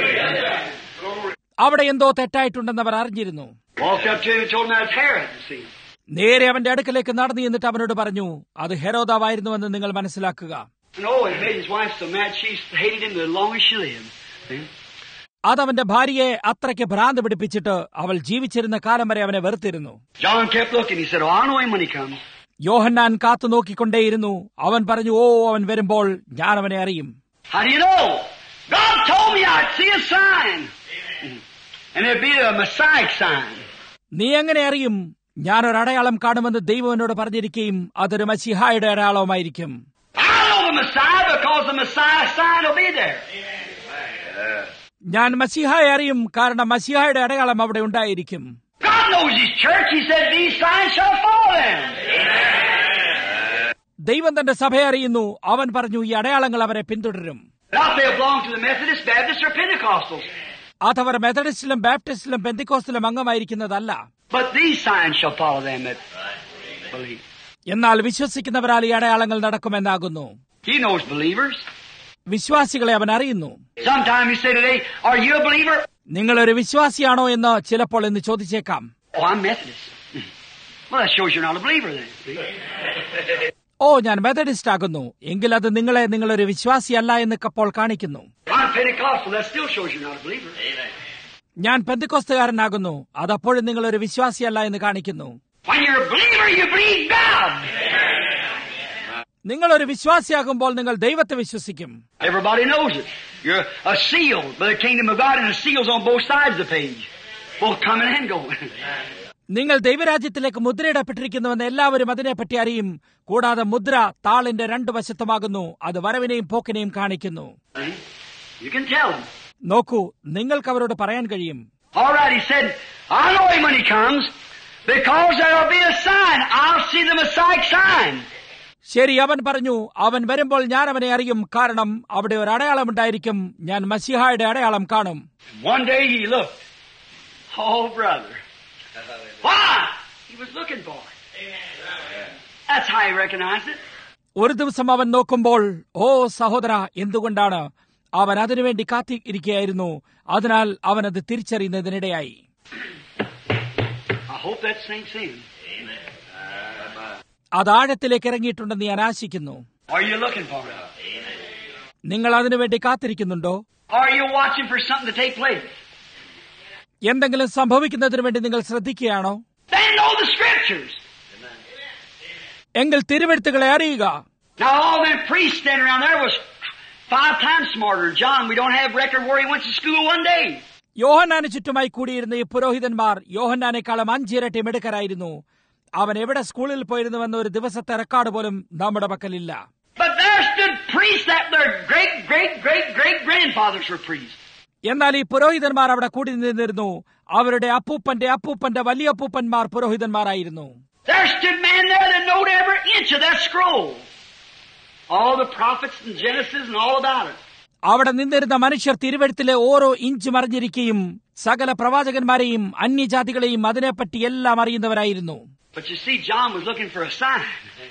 അവിടെ എന്തോ തെറ്റായിട്ടുണ്ടെന്ന് അവർ അറിഞ്ഞിരുന്നു. Walked up to him and told him that's Herod. See. നേരെ അവന്റെ അടുക്കലേക്ക് നടന്നു എന്നിട്ട് അവനോട് പറഞ്ഞു, അത് ഹെരോദാവായിരുന്നുവെന്ന് നിങ്ങൾ മനസ്സിലാക്കുക. And oh, it made his wife so mad she hated him the longest she lived. See? അതവന്റെ ഭാര്യയെ അത്രയ്ക്ക് ഭ്രാന്ത് പിടിപ്പിച്ചിട്ട് അവൾ ജീവിച്ചിരുന്ന കാലം വരെ അവനെ വെറുത്തിരുന്നു. John kept looking. He said, "Oh, I'll know him when he comes." യോഹന്നാൻ കാത്തു നോക്കിക്കൊണ്ടേയിരുന്നു. അവൻ പറഞ്ഞു, ഓ, അവൻ വരുമ്പോൾ ഞാൻ അവനെ അറിയും. How do you know? God told me I'd see a sign. And it'd be a Messiah sign. നീ എങ്ങനെ അറിയും? ഞാനൊരു അടയാളം കാണുമെന്ന് ദൈവം എന്നോട് പറഞ്ഞിരിക്കുകയും അതൊരു മസിഹായുടെ അടയാളമായിരിക്കും. I know the Messiah because the Messiah sign will be there. ഞാൻ മസിഹായെ അറിയും, കാരണം മസിഹായുടെ അടയാളം അവിടെ ഉണ്ടായിരിക്കും. God knows His church. He said, "These signs shall follow them." ദൈവം തന്റെ സഭയെ അറിയുന്നു. അവൻ പറഞ്ഞു, ഈ അടയാളങ്ങൾ അവരെ പിന്തുടരും. Not they belong to the Methodists, Baptists, or Pentecostals. അതവർ മെത്തഡിസ്റ്റിലും ബാപ്റ്റിസ്റ്റിലും പെന്തിക്കോസ്റ്റിലും അംഗമായിരിക്കുന്നതല്ല. But these signs shall follow them that believe. എന്നാൽ വിശ്വസിക്കുന്നവരാൽ ഈ അടയാളങ്ങൾ നടക്കുമെന്നാകുന്നു. He knows believers. വിശ്വാസികളെ അവൻ അറിയുന്നു. Sometimes you say today, "Are you a believer?" നിങ്ങളൊരു വിശ്വാസിയാണോ എന്ന് ചിലപ്പോൾ എന്ന് ചോദിച്ചേക്കാം. "Oh, I'm Methodist." Well, that shows you're not a believer then. See? ഓ, ഞാൻ മെത്തഡിസ്റ്റ് ആകുന്നു. എങ്കിൽ അത് നിങ്ങളെ നിങ്ങളൊരു വിശ്വാസിയല്ല എന്ന് അപ്പോൾ കാണിക്കുന്നു. I'm Pentecostal. That still shows you're not a believer. ഞാൻ പെന്തക്കോസ്തുകാരനാകുന്നു. അതപ്പോഴും നിങ്ങളൊരു വിശ്വാസിയല്ല എന്ന് കാണിക്കുന്നു. When you're a believer, you believe God. നിങ്ങൾ ഒരു വിശ്വാസിയാകുമ്പോൾ നിങ്ങൾ ദൈവത്തെ വിശ്വസിക്കും. Everybody knows it. You're a seal by the kingdom of God, and the seals on both sides of the page, both coming and going. നിങ്ങൾ ദൈവരാജ്യത്തിലേക്ക് മുദ്രയിടപ്പെട്ടിരിക്കുന്നുവെന്ന് എല്ലാവരും അതിനെപ്പറ്റി അറിയും. കൂടാതെ മുദ്ര താളിന്റെ രണ്ടു വശത്തുമാകുന്നു. അത് വരവിനെയും പോക്കിനെയും കാണിക്കുന്നു. You can tell them. നോക്കൂ, നിങ്ങൾക്ക് അവരോട് പറയാൻ കഴിയും. All right, he said, I know him when he comes, because there will be a sign. I'll see the Messiah sign. ശരി, അവൻ പറഞ്ഞു, അവൻ വരുമ്പോൾ ഞാൻ അവനെ അറിയും, കാരണം അവിടെ ഒരു അടയാളം ഉണ്ടായിരിക്കും. ഞാൻ മസിഹായുടെ അടയാളം കാണും. One day he looked. Oh, brother. Why? He was looking for it. That's how he recognized it. ഒരു ദിവസം അവൻ നോക്കുമ്പോൾ, ഓ സഹോദര, എന്തുകൊണ്ടാണ് അവൻ അതിനുവേണ്ടി കാത്തിരിക്കുകയായിരുന്നു. അതിനാൽ അവൻ അത് തിരിച്ചറിയുന്നതിനിടയായി. I hope that sinks in. അത് ആഴത്തിലേക്ക് ഇറങ്ങിയിട്ടുണ്ടെന്ന് ഞാൻ ആശിക്കുന്നു. Are you looking for it? നിങ്ങൾ അതിനുവേണ്ടി കാത്തിരിക്കുന്നുണ്ടോ? Are you watching for something to take place? എന്തെങ്കിലും സംഭവിക്കുന്നതിനു വേണ്ടി നിങ്ങൾ ശ്രദ്ധിക്കുകയാണോ? Then know the scriptures. എങ്കിൽ തിരുവെഴുത്തുകളെ അറിയുക. Now all them priests standing around there was five times smarter than John. We don't have record where he went to school one day. യോഹന്നാന് ചുറ്റുമായി കൂടിയിരുന്ന ഈ പുരോഹിതന്മാർ യോഹന്നാനേക്കാളും അഞ്ചിരട്ടി മിടുക്കരായിരുന്നു. അവൻ എവിടെ സ്കൂളിൽ പോയിരുന്നുവെന്ന ഒരു ദിവസത്തെ റെക്കോർഡ് പോലും നമ്മുടെ പക്കലില്ല. But there stood priests that their great, great, great, great grandfathers were priests. എന്നാൽ ഈ പുരോഹിതന്മാർ അവിടെ കൂടി നിന്നിരുന്നു. അവരുടെ അപ്പൂപ്പന്റെ അപ്പൂപ്പന്റെ വലിയ അപ്പൂപ്പന്മാർ പുരോഹിതന്മാരായിരുന്നു. There stood man there that knowed every inch of that scroll. All the prophets and Genesis and all about it. അവിടെ നിന്നിരുന്ന മനുഷ്യർ തിരുവെഴുത്തിലെ ഓരോ ഇഞ്ചും അറിഞ്ഞിരിക്കുകയും സകല പ്രവാചകന്മാരെയും അന്യജാതികളെയും അതിനെപ്പറ്റി എല്ലാം അറിയുന്നവരായിരുന്നു. But you see, John was looking for a sign,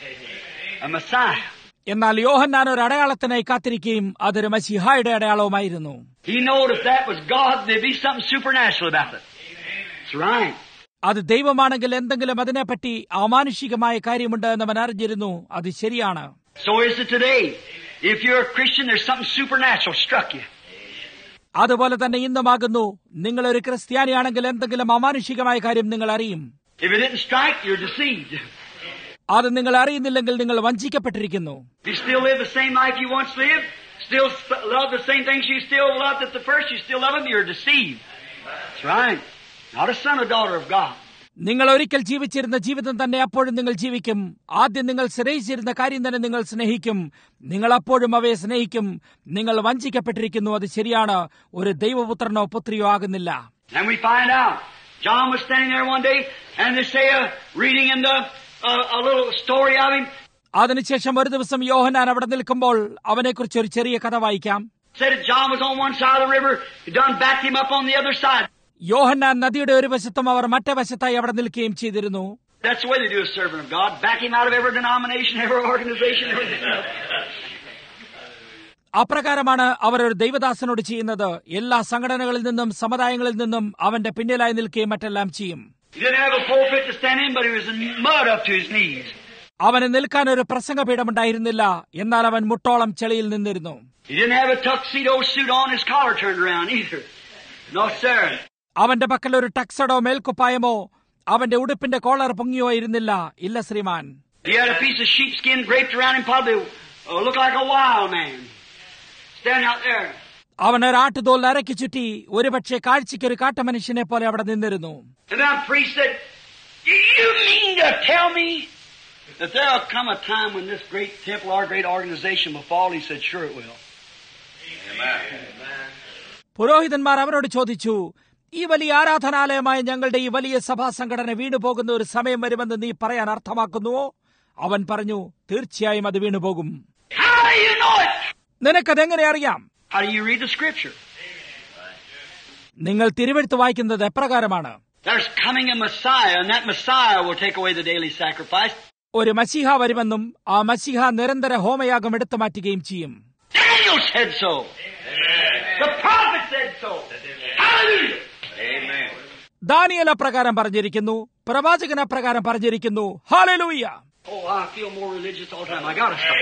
a Messiah. എന്നാൽ യോഹന്നാൻ ഒരു അടയാളത്തിനായി കാത്തിരിക്കുകയും അതൊരു മശിഹായുടെ അടയാളവുമായിരുന്നു. He knew if that was God, there'd be something supernatural about it. That's right. അത് ദൈവമാണെങ്കിൽ എന്തെങ്കിലും അതിനെപ്പറ്റി അമാനുഷികമായ കാര്യമുണ്ട് എന്ന് അവൻ അറിഞ്ഞിരുന്നു. അത് ശരിയാണ്. So is it today. If you're a Christian, there's something supernatural struck you. അതുപോലെ തന്നെ ഇന്നുമാകുന്നു. നിങ്ങൾ ഒരു ക്രിസ്ത്യാനിയാണെങ്കിൽ എന്തെങ്കിലും അമാനുഷികമായ കാര്യം നിങ്ങൾ അറിയും. If it didn't strike, you're deceived. അത് നിങ്ങൾ അറിയുന്നില്ലെങ്കിൽ നിങ്ങൾ വഞ്ചിക്കപ്പെട്ടിരിക്കുന്നു. If you still live the same life you once lived, still love the same things you still loved at the first, you still love them, you're deceived. That's right. Not a son or daughter of God. നിങ്ങൾ ഒരിക്കൽ ജീവിച്ചിരുന്ന ജീവിതം തന്നെ അപ്പോഴും നിങ്ങൾ ജീവിക്കും. ആദ്യം നിങ്ങൾ സ്നേഹിച്ചിരുന്ന കാര്യം തന്നെ നിങ്ങൾ സ്നേഹിക്കും. നിങ്ങൾ അപ്പോഴും അവയെ സ്നേഹിക്കും. നിങ്ങൾ വഞ്ചിക്കപ്പെട്ടിരിക്കുന്നു. അത് ശരിയാണ്. ഒരു ദൈവപുത്രനോ പുത്രിയോ ആകുന്നില്ല. And we find out John was standing there one day, and they say, uh, reading in the uh, a little story of him. അതിനുശേഷം ഒരു ദിവസം യോഹന്നാൻ അവിടെ നിൽക്കുമ്പോൾ അവനെക്കുറിച്ച് ഒരു ചെറിയ കഥ വായിക്കാം. Said that John was on one side of the river, he done backed him up on the other side. യോഹന്നാൻ നദിയുടെ ഒരു വശത്തും അവർ മറ്റേ വശത്തായി അവിടെ നിൽക്കുകയും ചെയ്തിരുന്നു. That's the way they do a servant of God. Back him out of every denomination, every organization, everything else. അപ്രകാരമാണ് അവർ ഒരു ദൈവദാസനോട് ചെയ്യുന്നത്. എല്ലാ സംഘടനകളിൽ നിന്നും സമുദായങ്ങളിൽ നിന്നും അവന്റെ പിന്നിലായി നിൽക്കുകയും മറ്റെല്ലാം ചെയ്യും. He didn't have a pulpit to stand in, but he was in mud up to his knees. അവന് നിൽക്കാൻ ഒരു പ്രസംഗപീഠമുണ്ടായിരുന്നില്ല. എന്നാൽ അവൻ മുട്ടോളം ചെളിയിൽ നിന്നിരുന്നു. He didn't have a tuxedo suit on, his collar turned around either. No, sir. അവന്റെ പക്കൽ ഒരു ടക്സഡോ മേൽക്കുപ്പായമോ അവന്റെ ഉടുപ്പിന്റെ കോളർ പൊങ്ങിയോ ഇരുന്നില്ല. ഇല്ല ശ്രീമാൻ. He had a piece of sheepskin draped around him, probably uh, looked like a wild man. Standing out there. അവൻ ഒരു ആട്ടുതോൽ അരക്കി ചുറ്റി ഒരുപക്ഷെ കാഴ്ചയ്ക്ക് ഒരു കാട്ടുമനുഷ്യനെ പോലെ അവിടെ നിന്നിരുന്നു. And that priest said, "Do you mean to tell me that there'll come a time when this great temple, our great organization will fall?" He said, "Sure it will." Amen. പുരോഹിതന്മാർ അവരോട് ചോദിച്ചു, ഈ വലിയ ആരാധനാലയമായ ഞങ്ങളുടെ ഈ വലിയ സഭാ സംഘടന വീണുപോകുന്ന ഒരു സമയം വരുമെന്ന് നീ പറയാൻ അർത്ഥമാക്കുന്നുവോ? അവൻ പറഞ്ഞു, തീർച്ചയായും അത് വീണുപോകും. How do you know it? നിനക്കതെങ്ങനെ അറിയാം? How do you read the scripture? നിങ്ങൾ തിരുവെഴുത്ത് വായിക്കുന്നത് എപ്രകാരമാണ്? There's coming a Messiah, and that Messiah will take away the daily sacrifice. ഒരു മശിഹ വരുമെന്നും ആ മശിഹ നിരന്തര ഹോമയാഗം എടുത്തു മാറ്റുകയും ചെയ്യും. Daniel said so. The prophet said so. Hallelujah. Amen. ദാനിയേൽ അപ്രകാരം പറഞ്ഞിരിക്കുന്നു. പ്രവാചകൻ അപ്രകാരം പറഞ്ഞിരിക്കുന്നു. ഹല്ലേലൂയ. Oh, I feel more religious all the time. I gotta stop.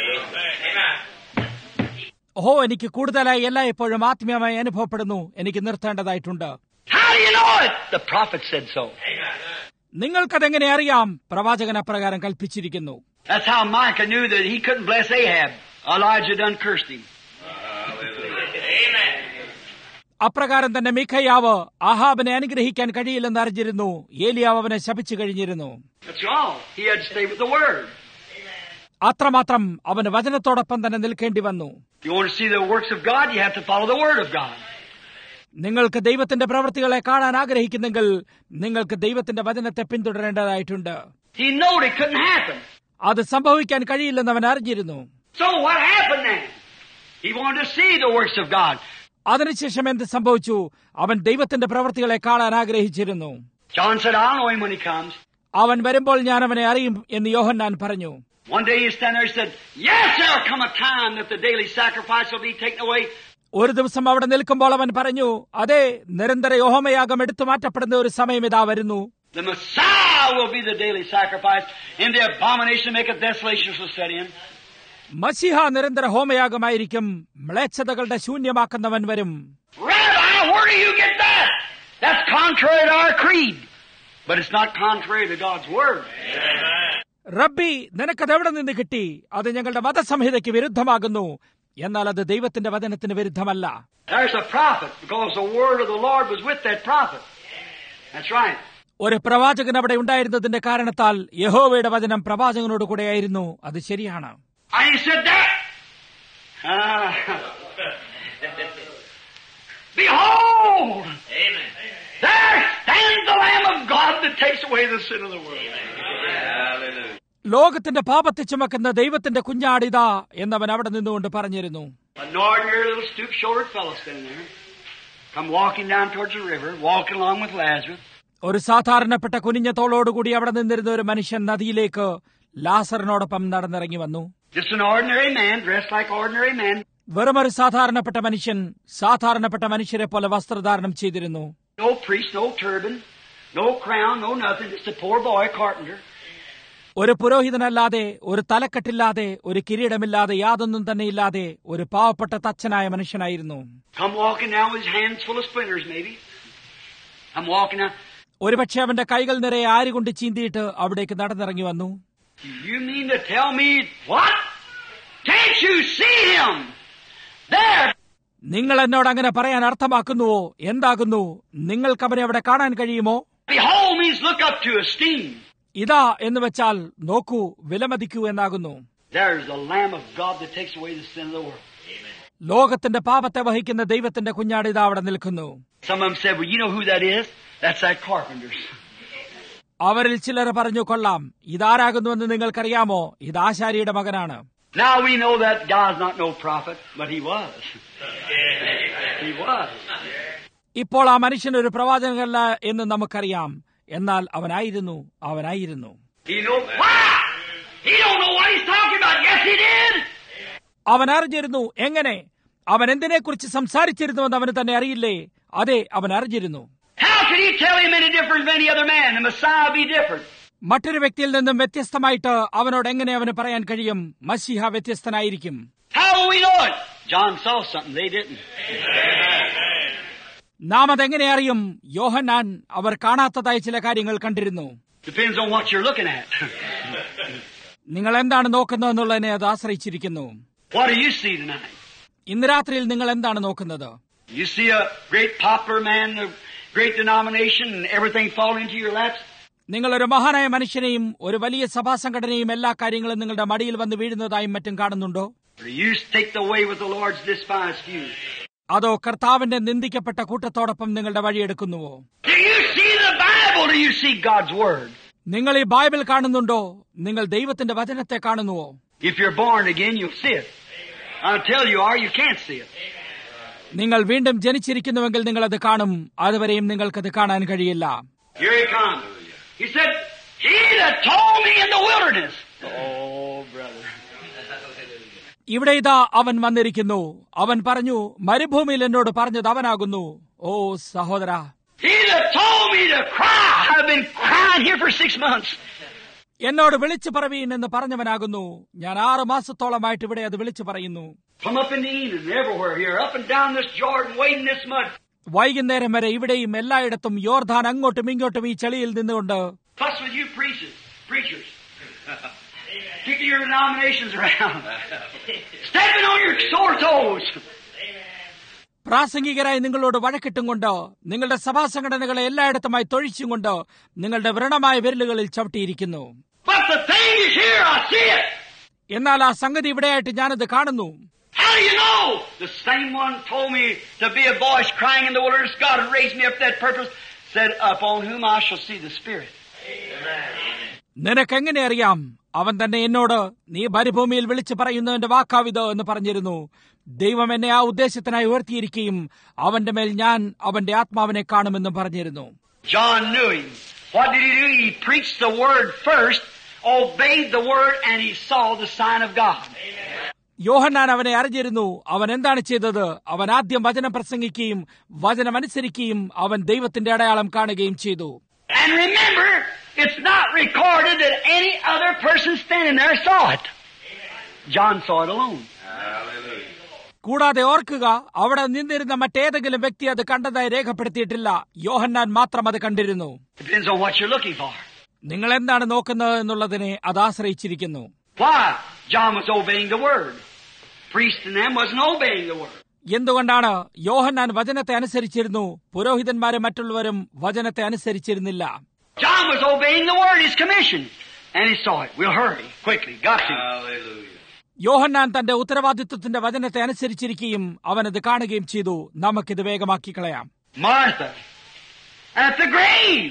ഓ, എനിക്ക് കൂടുതലായി എല്ലായ്പ്പോഴും ആത്മീയമായി അനുഭവപ്പെടുന്നു. എനിക്ക് നിർത്തേണ്ടതായിട്ടുണ്ട്. How do you know it? The prophet said so. നിങ്ങൾക്കതെങ്ങനെ അറിയാം? പ്രവാചകൻ അപ്രകാരം കൽപ്പിച്ചിരിക്കുന്നു. That's how Micah knew that he couldn't bless Ahab. Elijah done cursed him. Amen. അപ്രകാരം തന്നെ മീഖയാവ് ആഹാബിനെ അനുഗ്രഹിക്കാൻ കഴിയില്ലെന്ന് അറിഞ്ഞിരുന്നു. ഏലിയാവ് അവനെ ശപിച്ചു കഴിഞ്ഞിരുന്നു. That's all. He had to stay with the word. അത്രമാത്രം അവന് വചനത്തോടൊപ്പം തന്നെ നിൽക്കേണ്ടി വന്നു. You want to see the works of God, you have to follow the word of God. നിങ്ങൾക്ക് ദൈവത്തിന്റെ പ്രവൃത്തികളെ കാണാൻ ആഗ്രഹിക്കുന്നെങ്കിൽ നിങ്ങൾക്ക് ദൈവത്തിന്റെ വചനത്തെ പിന്തുടരേണ്ടതായിട്ടുണ്ട്. He knew it couldn't happen. അത് സംഭവിക്കാൻ കഴിയില്ലെന്ന് അവൻ അറിഞ്ഞിരുന്നു. So what happened then? He wanted to see the works of God. അതിനുശേഷം എന്ത് സംഭവിച്ചു? അവൻ ദൈവത്തിന്റെ പ്രവൃത്തികളെ കാണാൻ ആഗ്രഹിച്ചിരുന്നു. John said, I'll know him when he comes. അവൻ വരുമ്പോൾ ഞാൻ അവനെ അറിയും എന്ന് യോഹന്നാൻ പറഞ്ഞു. One day he stand there and said, yes, there'll come a time that the daily sacrifice will be taken away. ഒരു ദിവസം അവിടെ നിൽക്കുമ്പോൾ അവൻ പറഞ്ഞു, അതെ, നിരന്തര യോഹമയാഗം എടുത്തു മാറ്റപ്പെടുന്ന ഒരു സമയം ഇതാ വരുന്നു. The Messiah will be the daily sacrifice, and the abomination maketh desolation shall set in. മശിഹ നിരന്തര ഹോമയാഗമായിരിക്കും, മ്ലേച്ഛതകളുടെ ശൂന്യമാക്കുന്നവൻ വരും. Rabbi, where do you get that? That's contrary to our creed. But it's not contrary to God's word. റബ്ബി, നിനക്കതെവിടെ നിന്ന് കിട്ടി? അത് ഞങ്ങളുടെ മതസംഹിതയ്ക്ക് വിരുദ്ധമാകുന്നു. എന്നാൽ അത് ദൈവത്തിന്റെ വചനത്തിന് വിരുദ്ധമല്ല. There's a prophet, because the word of the Lord was with that prophet. That's right. ഒരു പ്രവാചകൻ അവിടെ ഉണ്ടായിരുന്നതിന്റെ കാരണത്താൽ യഹോവയുടെ വചനം പ്രവാചകനോട് കൂടെയായിരുന്നു. അത് ശരിയാണ്. I said that. Uh, Behold! Amen. There stands the Lamb of God that takes away the sin of the world. Hallelujah. ലോകത്തിന്റെ പാപത്തെ ചുമക്കുന്ന ദൈവത്തിന്റെ കുഞ്ഞാടിതാ എന്നവൻ അവിടെ നിന്നുകൊണ്ട് പറഞ്ഞിരുന്നു. An ordinary little stoop-shouldered fellow standing there, come walking down towards the river, walking along with Lazarus. ഒരു സാധാരണപ്പെട്ട കുനിഞ്ഞ തോളോടുകൂടി അവിടെ നിന്നിരുന്ന ഒരു മനുഷ്യൻ നദിയിലേക്ക് ലാസറിനോടൊപ്പം നടന്നിറങ്ങി വന്നു. Just an ordinary man, dressed like ordinary men. വെറുമൊരു സാധാരണപ്പെട്ട മനുഷ്യൻ സാധാരണപ്പെട്ട മനുഷ്യരെ പോലെ വസ്ത്രധാരണം ചെയ്തിരുന്നു. No priest, no turban, no crown, no nothing. Just a poor boy, carpenter. ഒരു പുരോഹിതനല്ലാതെ, ഒരു തലക്കെട്ടില്ലാതെ, ഒരു കിരീടമില്ലാതെ, യാതൊന്നും തന്നെ ഇല്ലാതെ ഒരു പാവപ്പെട്ട തച്ചനായ മനുഷ്യനായിരുന്നു. Come walking down with his hands full of splinters, maybe. I'm walking down. ഒരുപക്ഷെ അവന്റെ കൈകൾ നിറയെ ആരുകൊണ്ട് ചീന്തിയിട്ട് അവിടേക്ക് നടന്നിറങ്ങി വന്നു. You mean to tell me what? Can't you see him? There. നിങ്ങൾ എന്നോട് അങ്ങനെ പറയാൻ അർത്ഥമാക്കുന്നുവോ? എന്താകുന്നു? നിങ്ങൾക്ക് അവനെ അവിടെ കാണാൻ കഴിയുമോ? Behold means look up to, esteem. ഇതാ എന്ന് വെച്ചാൽ നോക്കൂ, വിലമതിക്കൂ എന്നാകുന്നു. There's the Lamb of God that takes away the sin of the world. ലോകത്തിന്റെ പാപത്തെ വഹിക്കുന്ന ദൈവത്തിന്റെ കുഞ്ഞാട് ഇതാ അവിടെ നിൽക്കുന്നു. Some of them said, well, you know who that is? That's that carpenter's. അവരിൽ ചിലർ പറഞ്ഞു, കൊള്ളാം, ഇതാരാകുന്നുവെന്ന് നിങ്ങൾക്കറിയാമോ? ഇത് ആശാരിയുടെ മകനാണ്. Now we know that God's not no prophet, but he was. He was. ഇപ്പോൾ ആ മനുഷ്യൻ ഒരു പ്രവാചകനല്ല എന്ന് നമുക്കറിയാം. എന്നാൽ അവനായിരുന്നു, അവനായിരുന്നു. He know why? He don't know what he's talking about. Yes, he did. അവൻ അറിഞ്ഞിരുന്നു. എങ്ങനെ? അവൻ എന്തിനെക്കുറിച്ച് സംസാരിച്ചിരുന്നുവെന്ന് അവന് തന്നെ അറിയില്ലേ? അതെ, അവൻ അറിഞ്ഞിരുന്നു. How could he tell him any different than any other man? The Messiah be different. മറ്റൊരു വ്യക്തിയിൽ നിന്നും വ്യത്യസ്തമായിട്ട് അവനോട് എങ്ങനെ അവന് പറയാൻ കഴിയും? മശീഹ വ്യത്യസ്തനായിരിക്കും. How do we know it? John saw something they didn't. നാം അതെങ്ങനെ അറിയും? യോഹന്നാൻ അവർ കാണാത്തതായ ചില കാര്യങ്ങൾ കണ്ടിരുന്നു. Depends on what you're looking at. നിങ്ങൾ എന്താണ് നോക്കുന്നതെന്നുള്ളതിനെ അത് ആശ്രയിച്ചിരിക്കുന്നു. What do you see tonight? ഇന്ന് രാത്രിയിൽ നിങ്ങൾ എന്താണ് നോക്കുന്നത്? You see a great popular man, a great denomination, and everything fall into your laps? നിങ്ങൾ ഒരു മഹാനായ മനുഷ്യനെയും ഒരു വലിയ സഭാ സംഘടനയും എല്ലാ കാര്യങ്ങളും നിങ്ങളുടെ മടിയിൽ വന്ന് വീഴുന്നതായും മറ്റും കാണുന്നുണ്ടോ? Or you take the way with the Lord's despised few? അതോ കർത്താവിന്റെ നിന്ദിക്കപ്പെട്ട കൂട്ടത്തോടൊപ്പം നിങ്ങളുടെ വഴിയെടുക്കുന്നുവോ? Do you see the Bible? Do you see God's Word? നിങ്ങൾ ഈ ബൈബിൾ കാണുന്നുണ്ടോ? നിങ്ങൾ ദൈവത്തിന്റെ വചനത്തെ കാണുന്നുവോ? If you're born again, you'll see it. Until you are, you can't see it. നിങ്ങൾ വീണ്ടും ജനിച്ചിരിക്കുന്നുവെങ്കിൽ നിങ്ങൾ അത് കാണും. അതുവരെയും നിങ്ങൾക്കത് കാണാൻ കഴിയില്ല. Here he comes. He said, he that told me in the wilderness. Oh, brother. ഇവിടെ ഇതാ അവൻ വന്നിരിക്കുന്നു. അവൻ പറഞ്ഞു, മരുഭൂമിയിൽ എന്നോട് പറഞ്ഞത് അവനാകുന്നു. ഓ സഹോദര, He that told me to cry. I've been crying here for six months. എന്നോട് വിളിച്ചു പറവീൻ എന്ന് പറഞ്ഞവനാകുന്നു. ഞാൻ ആറ് മാസത്തോളമായിട്ട് ഇവിടെ അത് വിളിച്ചു പറയുന്നു. From up in the Eden and everywhere here, up and down this Jordan, wading this mud. വൈകുന്നേരം വരെ ഇവിടെയും എല്ലായിടത്തും യോർദാൻ അങ്ങോട്ടും ഇങ്ങോട്ടും ഈ ചെളിയിൽ നിന്നുകൊണ്ട് Fuss with you preachers. Preachers. kicking your denominations around, stepping on your sore toes. പ്രാസംഗികരായി നിങ്ങളോട് വഴക്കിട്ടും കൊണ്ട് നിങ്ങളുടെ സഭാ സംഘടനകളെ എല്ലായിടത്തുമായി തൊഴിച്ചും കൊണ്ട് നിങ്ങളുടെ വ്രണമായ വിരലുകളിൽ ചവിട്ടിയിരിക്കുന്നു. But the thing is here, I see it. എന്നാൽ ആ സംഗതി ഇവിടെയായിട്ട് ഞാനത് കാണുന്നു. How do you know? The same one told me to be a voice crying in the wilderness. God had raised me up for that purpose. Said, upon whom I shall see the Spirit. നിനക്കെങ്ങനെ അറിയാം? അവൻ തന്നെ എന്നോട് നീ മരുഭൂമിയിൽ വിളിച്ചു പറയുന്നതിന്റെ വാക്കാവിത് എന്ന് പറഞ്ഞിരുന്നു. ദൈവം എന്നെ ആ ഉദ്ദേശത്തിനായി ഉയർത്തിയിരിക്കുകയും അവന്റെ മേൽ ഞാൻ അവന്റെ ആത്മാവിനെ കാണുമെന്നും പറഞ്ഞിരുന്നു. John knew him. What did he do? He preached the word first, obeyed the word, and he saw the sign of God. യോഹന്നാൻ അവനെ അറിഞ്ഞിരുന്നു. അവൻ എന്താണ് ചെയ്തത്? അവൻ ആദ്യം വചനം പ്രസംഗിക്കുകയും വചനം അനുസരിക്കുകയും അവൻ ദൈവത്തിന്റെ അടയാളം കാണുകയും ചെയ്തു. And remember, it's not recorded that any other person standing there saw it. John saw it alone. കൂടാതെ ഓർക്കുക, അവിടെ നിന്നിരുന്ന മറ്റേതെങ്കിലും വ്യക്തി അത് കണ്ടതായി രേഖപ്പെടുത്തിയിട്ടില്ല. യോഹന്നാൻ മാത്രം അത് കണ്ടിരുന്നു. Depends on what you're looking for. നിങ്ങൾ എന്താണ് നോക്കുന്നത് എന്നുള്ളതിനെ അത് ആശ്രയിച്ചിരിക്കുന്നു. Why? John was obeying the word. Priest and them wasn't obeying the word. എന്തുകൊണ്ടാണ്? യോഹന്നാൻ വചനത്തെ അനുസരിച്ചിരുന്നു. പുരോഹിതന്മാരും മറ്റുള്ളവരും വചനത്തെ അനുസരിച്ചിരുന്നില്ല. John was obeying the word, his commission, and he saw it. We'll hurry, quickly, got to. Hallelujah. യോഹന്നാൻ തന്റെ ഉത്തരവാദിത്വത്തിന്റെ വചനത്തെ അനുസരിച്ചിരിക്കുകയും അവനത് കാണുകയും ചെയ്തു. നമുക്കിത് വേഗമാക്കി കളയാം. Martha, at the grave,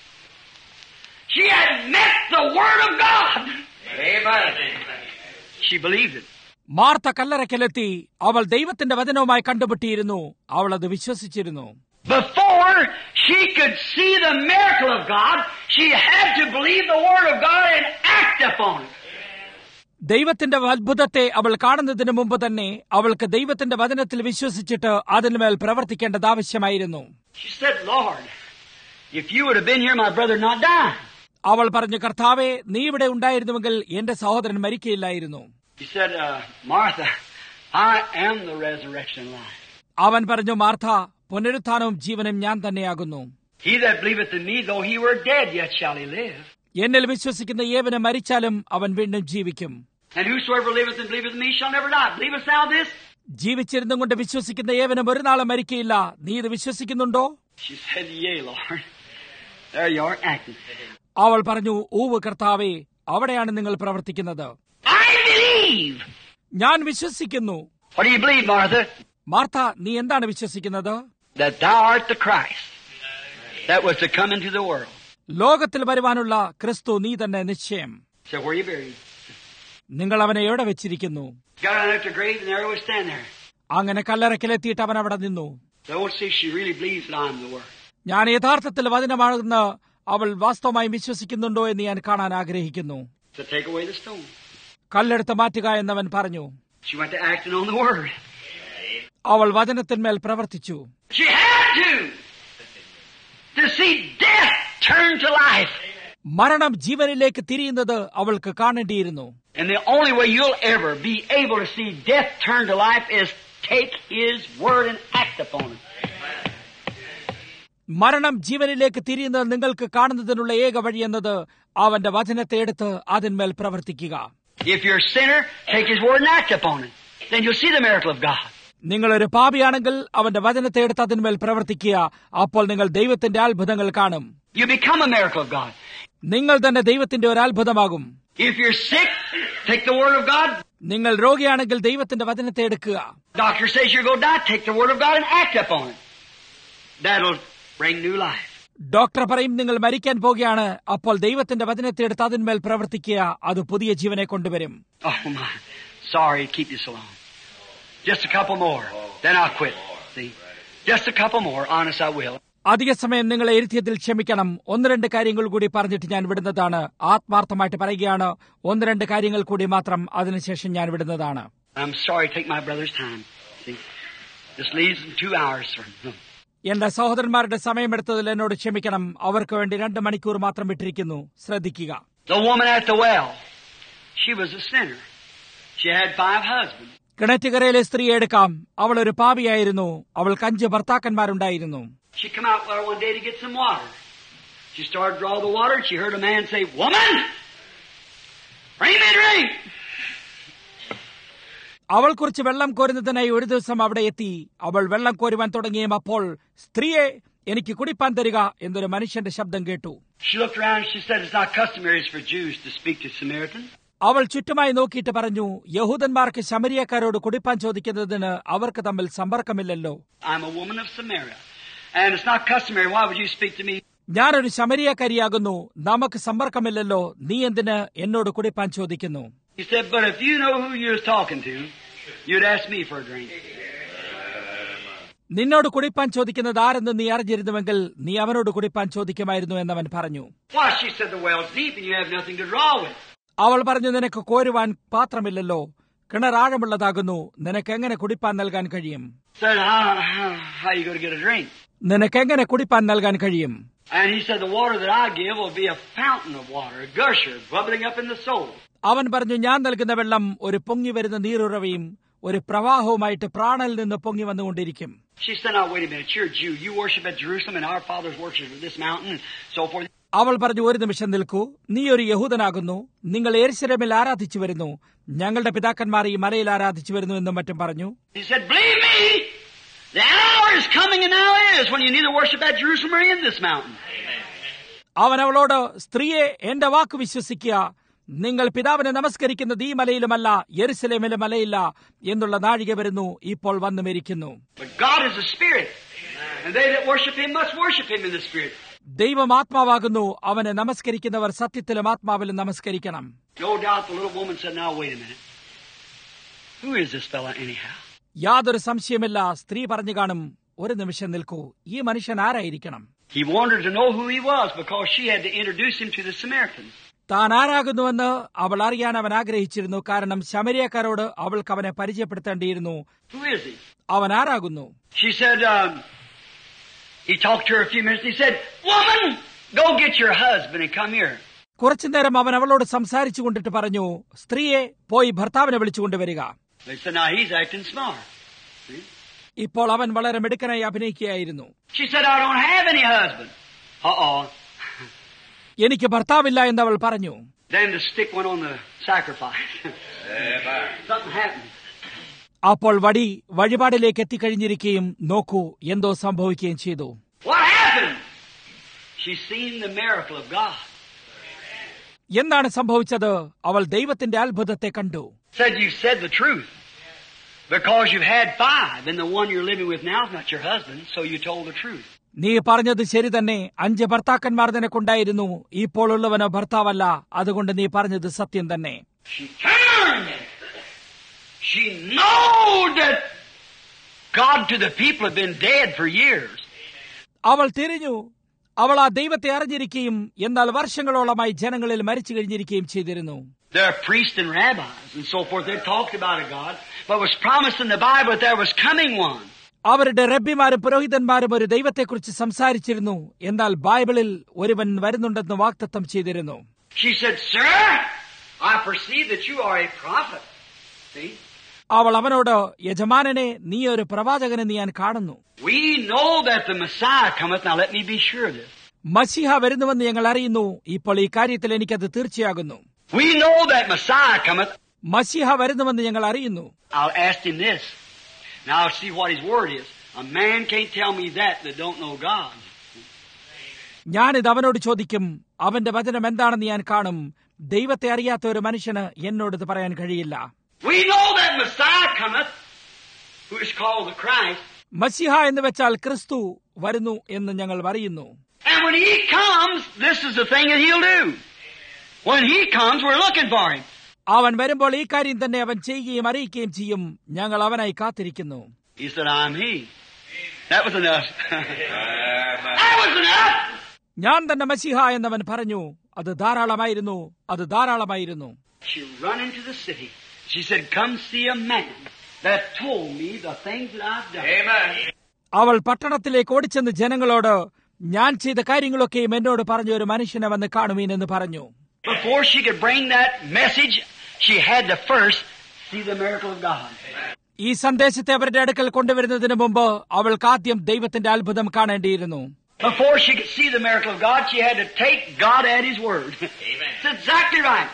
she had met the word of God. Amen. She believed it. Martha കല്ലറയ്ക്കലെത്തി. അവൾ ദൈവത്തിന്റെ വചനവുമായി കണ്ടുമുട്ടിയിരുന്നു. അവൾ അത് വിശ്വസിച്ചിരുന്നു. Before she could see the miracle of God, she had to believe the word of God and act upon it. ദൈവത്തിന്റെ അത്ഭുതത്തെ അവൾ കാണുന്നതിന് മുമ്പ് തന്നെ അവൾക്ക് ദൈവത്തിന്റെ വചനത്തിൽ വിശ്വസിച്ചിട്ട് അതിന്മേൽ പ്രവർത്തിക്കേണ്ടത് ആവശ്യമായിരുന്നു. She said, Lord, if you would have been here, my brother not die. അവൾ പറഞ്ഞു, കർത്താവേ, നീ ഇവിടെ ഉണ്ടായിരുന്നുവെങ്കിൽ എന്റെ സഹോദരൻ മരിക്കയില്ലായിരുന്നു. He said, uh, Martha, I am the resurrection and life. അവൻ പറഞ്ഞു, മാർത്ത, പുനരുത്ഥാനവും ജീവനും ഞാൻ തന്നെയാകുന്നു. He that believeth in me, though he were dead, yet shall he live. എന്നിൽ വിശ്വസിക്കുന്ന ഏവനും മരിച്ചാലും അവൻ വീണ്ടും ജീവിക്കും. And whosoever liveth and believeth in me shall never die. Believest thou this? ജീവിച്ചിരുന്നും കൊണ്ട് വിശ്വസിക്കുന്ന ഏവനും ഒരു നാളും മരിക്കയില്ല. നീ ഇത് വിശ്വസിക്കുന്നുണ്ടോ? She said, yea, Lord. There you are acting. അവൾ പറഞ്ഞു, ഊവ് കർത്താവേ, അവിടെയാണ് നിങ്ങൾ പ്രവർത്തിക്കുന്നത്. I believe. ഞാൻ വിശ്വസിക്കുന്നു. What do you believe, Martha? Martha, നീ എന്താണ് വിശ്വസിക്കുന്നത്? That thou art the Christ that was to come into the world. ലോകത്തിൽ വരുവാനുള്ള ക്രിസ്തു നീ തന്നെ നിശ്ചയം. So where are you buried? നിങ്ങൾ അവനെ എവിടെ വെച്ചിരിക്കുന്നു? Got out of the grave and there he was stand there. അങ്ങനെ കല്ലറക്കിലെത്തിയിട്ട് അവൻ അവിടെ നിന്നു. I want to see if she really believes that I'm the word. ഞാൻ യഥാർത്ഥത്തിൽ വചനമാണെന്ന് അവൾ വാസ്തവമായി വിശ്വസിക്കുന്നുണ്ടോ എന്ന് ഞാൻ കാണാൻ ആഗ്രഹിക്കുന്നു. To take away the stone. കല്ലെടുത്ത് മാറ്റുക എന്നവൻ പറഞ്ഞു. She went to acting on the word. അവൾ വചനത്തിന്മേൽ പ്രവർത്തിച്ചു. She had to. To see death turn to life. മരണം ജീവനിലേക്ക് തിരിയുന്നത് അവൾക്ക് കാണേണ്ടിയിരുന്നു. And the only way you'll ever be able to see death turn to life is take His word and act upon it. മരണം ജീവനിലേക്ക് തിരിയുന്നത് നിങ്ങൾക്ക് കാണുന്നതിനുള്ള ഏക വഴി എന്നത് അവന്റെ വചനത്തെ എടുത്ത് അതിന്മേൽ പ്രവർത്തിക്കുക. If you're a sinner, take His word and act upon it. Then you'll see the miracle of God. നിങ്ങളൊരു പാപിയാണെങ്കിൽ അവന്റെ വചനത്തെ എടുത്ത് അതിന്മേൽ പ്രവർത്തിക്കുക. അപ്പോൾ നിങ്ങൾ ദൈവത്തിന്റെ അത്ഭുതങ്ങൾ കാണും. You become a miracle of God. നിങ്ങൾ തന്നെ ദൈവത്തിന്റെ ഒരു അത്ഭുതമാകും. If you're sick, take the word of God. നിങ്ങൾ രോഗിയാണെങ്കിൽ ദൈവത്തിന്റെ വചനത്തെ എടുക്കുക. Doctor says you're going to die, take the word of God and act upon it. That'll bring new life. Doctor പറയും നിങ്ങൾ മരിക്കാൻ പോകുകയാണ്. അപ്പോൾ ദൈവത്തിന്റെ വചനത്തെ എടുത്ത് അതിന്മേൽ പ്രവർത്തിക്കുക. അത് പുതിയ ജീവനെ കൊണ്ടുവരും. Oh my, sorry to keep you so long. Just a couple more, then I'll quit. See, just a couple more. Honest, I will. അധിക സമയം നിങ്ങളെ ഇരുത്തിയതിൽ ക്ഷമിക്കണം. ഒന്ന് രണ്ട് കാര്യങ്ങൾ കൂടി പറഞ്ഞിട്ട് ഞാൻ വിടുന്നതാണ്. ആത്മാർത്ഥമായിട്ട് പറയുകയാണ്. ഒന്ന് രണ്ട് കാര്യങ്ങൾ കൂടി മാത്രം, അതിനുശേഷം ഞാൻ വിടുന്നതാണ്. I'm sorry to take my brother's time. See, this leaves him two hours for him. എന്റെ സഹോദരന്മാരുടെ സമയമെടുത്തതിൽ എന്നോട് ക്ഷമിക്കണം. അവർക്ക് വേണ്ടി രണ്ട് മണിക്കൂർ മാത്രം വിട്ടിരിക്കുന്നു. ശ്രദ്ധിക്കുക. The woman at the well, she was a sinner. She had five husbands. കിണറ്റുകരയിലെ സ്ത്രീയെ എടുക്കാം. അവൾ ഒരു പാപിയായിരുന്നു. അവൾക്ക് അഞ്ച് ഭർത്താക്കന്മാരുണ്ടായിരുന്നു. She come out there one day to get some water. She started to draw the water and she heard a man say, "Woman, Bring me a drink. അവൾ കുറച്ച് വെള്ളം കോരുന്നതിനായി ഒരു ദിവസം അവിടെ എത്തി. അവൾ വെള്ളം കോരുവാൻ തുടങ്ങിയും അപ്പോൾ സ്ത്രീയെ എനിക്ക് കുടിപ്പാൻ തരിക എന്നൊരു മനുഷ്യന്റെ ശബ്ദം കേട്ടു. She looked around and she said, it's not customary for Jews to speak to Samaritans. അവൾ ചുറ്റുമായി നോക്കിയിട്ട് പറഞ്ഞു, യഹൂദന്മാർക്ക് ശമരിയക്കാരോട് കുടിപ്പാൻ ചോദിക്കുന്നതിന് അവർക്ക് തമ്മിൽ സമ്പർക്കമില്ലല്ലോ. I'm a woman of Samaria, and it's not customary. Why would you speak to me? ഞാനൊരു ശമരിയക്കാരിയാകുന്നു, നമുക്ക് സമ്പർക്കമില്ലല്ലോ, നീ എന്തിന് എന്നോട് കുടിപ്പാൻ ചോദിക്കുന്നു? He said, but if you know who you're talking to, you'd ask me for a drink. നിന്നോട് കുടിപ്പാൻ ചോദിക്കുന്നത് ആരെന്ന് നീ അറിഞ്ഞിരുന്നുവെങ്കിൽ നീ അവനോട് കുടിപ്പാൻ ചോദിക്കുമായിരുന്നു എന്നവൻ പറഞ്ഞു. Why, she said, the well's deep and you have nothing to draw with. അവൾ പറഞ്ഞു, നിനക്ക് കോരുവാൻ പാത്രമില്ലല്ലോ, കിണർ ആഴമുള്ളതാകുന്നു, നിനക്ക് എങ്ങനെ കുടിപ്പാൻ നൽകാൻ കഴിയും? Said, how, how, how are you going to get a drink? നിനക്ക് എങ്ങനെ കുടിപ്പാൻ നൽകാൻ കഴിയും? And he said, the water that I give will be a fountain of water, a gusher, bubbling up in the soul. അവൻ പറഞ്ഞു, ഞാൻ നൽകുന്ന വെള്ളം ഒരു പൊങ്ങി വരുന്ന നീരുറവയും ഒരു പ്രവാഹവുമായിട്ട് പ്രാണനിൽ നിന്ന് പൊങ്ങി വന്നുകൊണ്ടിരിക്കും. She said, now wait a minute, you're a Jew. You worship at Jerusalem and our fathers worship at this mountain and so forth. അവൾ പറഞ്ഞു, ഒരു നിമിഷം നിൽക്കൂ, നീ ഒരു യഹൂദനാകുന്നു, നിങ്ങൾ യെരുശലേമിൽ ആരാധിച്ചു വരുന്നു, ഞങ്ങളുടെ പിതാക്കന്മാർ ഈ മലയിൽ ആരാധിച്ചു വരുന്നു എന്നും മറ്റും പറഞ്ഞു. He said, believe me, the hour is coming and now is when you neither worship at Jerusalem or in this mountain. അവൻ അവളോട്, സ്ത്രീയെ, എന്റെ വാക്ക് വിശ്വസിക്കുക, നിങ്ങൾ പിതാവിനെ നമസ്കരിക്കുന്നത് ഈ മലയിലുമല്ല, യെരുശലേമിലെ മലയില്ല എന്നുള്ള നാഴിക വരുന്നു, ഇപ്പോൾ വന്നുമിരിക്കുന്നു. But God is a spirit, and they that worship him must worship him in the spirit. ദൈവം ആത്മാവാകുന്നു, അവനെ നമസ്കരിക്കുന്നവർ സത്യത്തിലും ആത്മാവിലും നമസ്കരിക്കണം. No doubt the little woman said, now wait a minute. Who is this fella anyhow? യാതൊരു സംശയമില്ല, സ്ത്രീ പറഞ്ഞു കാണും, ഒരു നിമിഷം നിൽക്കൂ, ഈ മനുഷ്യൻ ആരായിരിക്കണം? He wanted to know who he was because she had to introduce him to the Samaritans. താൻ ആരാകുന്നുവെന്ന് അവൾ അറിയാൻ അവൻ ആഗ്രഹിച്ചിരുന്നു. കാരണം ശമരിയക്കാരോട് അവൾക്ക് അവനെ പരിചയപ്പെടുത്തേണ്ടിയിരുന്നു. Who is he? അവൻ ആരാകുന്നു? She said, um, he talked to her a few minutes. He said, woman, go get your husband and come here. കുറച്ചു നേരം അവൻ അവളോട് സംസാരിച്ചു കൊണ്ടിട്ട് പറഞ്ഞു, സ്ത്രീയെ, പോയി ഭർത്താവിനെ വിളിച്ചുകൊണ്ടുവരിക. They said, now he's acting smart. See? ഇപ്പോൾ അവൻ വളരെ മിടുക്കനായി അഭിനയിക്കുകയായിരുന്നു. She said, I don't have any husband. Uh-oh. എനിക്ക് ഭർത്താവില്ല എന്ന് അവൾ പറഞ്ഞു. Then the stick went on the sacrifice. Something happened. അപ്പോൾ വടി വഴിപാടിലേക്ക് എത്തിക്കഴിഞ്ഞിരിക്കുകയും നോക്കൂ, എന്തോ സംഭവിക്കുകയും ചെയ്തു. What happened? She's seen the miracle of God. എന്താണ് സംഭവിച്ചത്? അവൾ ദൈവത്തിന്റെ അത്ഭുതത്തെ കണ്ടു. Said you said the truth. Because you've had five and the one you're living with now is not your husband, so you told the truth. നീ പറഞ്ഞത് ശരി തന്നെ. അഞ്ച് ഭർത്താക്കന്മാർ നിനക്കുണ്ടായിരുന്നു, ഇപ്പോൾ ഉള്ളവനോ ഭർത്താവല്ല, അതുകൊണ്ട് നീ പറഞ്ഞത് സത്യം തന്നെ. She turned. She knew that God to the people have been dead for years. അവൾ തിരിഞ്ഞു. അവൾ ആ ദൈവത്തെ അറിഞ്ഞിരിക്കുകയും എന്നാൽ വർഷങ്ങളോളമായി ജനങ്ങളിൽ മരിച്ചു കഴിഞ്ഞിരിക്കുകയും ചെയ്തിരുന്നു. There are priests and rabbis and so forth. They talked about a God, but was promised in the Bible that there was coming one. അവരുടെ റബ്ബിമാരും പുരോഹിതന്മാരും ഒരു ദൈവത്തെക്കുറിച്ച് സംസാരിച്ചിരുന്നു, എന്നാൽ ബൈബിളിൽ ഒരുവൻ വരുന്നുണ്ടെന്ന് വാഗ്ദത്തം ചെയ്തിരുന്നു. She said, sir, I perceive that you are a prophet. See? അവൾ അവനോട്, യജമാനനെ, നീ ഒരു പ്രവാചകനെന്ന് ഞാൻ കാണുന്നു. We know that the Messiah cometh. Now let me be sure of this. മശീഹ വരുന്നുവെന്ന് ഞങ്ങൾ അറിയുന്നു. ഇപ്പോൾ ഈ കാര്യത്തിൽ എനിക്കത് തീർച്ചയാകുന്നു. We know that Messiah cometh. മശീഹ വരുന്നുവെന്ന് ഞങ്ങൾ അറിയുന്നു. I'll ask him this. Now I'll see what his word is. A man can't tell me that that don't know God. ഞാനിത് അവനോട് ചോദിക്കും. അവന്റെ വചനം എന്താണെന്ന് ഞാൻ കാണും. ദൈവത്തെ അറിയാത്ത ഒരു മനുഷ്യന് എന്നോട് ഇത് പറയാൻ കഴിയില്ല. We know that Messiah cometh, who is called the Christ. മശീഹ എന്ന് വെച്ചാൽ ക്രിസ്തു വരുന്നു എന്ന് ഞങ്ങൾ അറിയുന്നു. And when he comes, this is the thing that he'll do. When he comes, we're looking for him. അവൻ വരുമ്പോൾ ഈ കാര്യം തന്നെ അവൻ ചെയ്യുകയും അറിയിക്കുകയും ചെയ്യും. ഞങ്ങൾ അവനായി കാത്തിരിക്കുന്നു. He said, I'm he. That was enough. That was enough. ഞാൻ തന്നെ മശീഹ എന്നവൻ പറഞ്ഞു. അത് ധാരാളമായിരുന്നു, അത് ധാരാളമായിരുന്നു. She run into the city. She said, come see a man that told me the things that I've done. Amen. അവൾ പട്ടണത്തിലേക്ക് ഓടിച്ചെന്ന് ജനങ്ങളോട്, ഞാൻ ചെയ്ത കാര്യങ്ങളൊക്കെയും എന്നോട് പറഞ്ഞ ഒരു മനുഷ്യനെ വന്ന് കാണുമീൻ എന്ന് പറഞ്ഞു. Before she could bring that message, she had to first see the miracle of God. ഈ സന്ദേശത്തെ അവരുടെ അടുക്കൽ കൊണ്ടുവരുന്നതിന് മുമ്പ് അവൾക്ക് ആദ്യം ദൈവത്തിന്റെ അത്ഭുതം കാണേണ്ടിയിരുന്നു. Before she could see the miracle of God, she had to take God at his word. It's exactly right.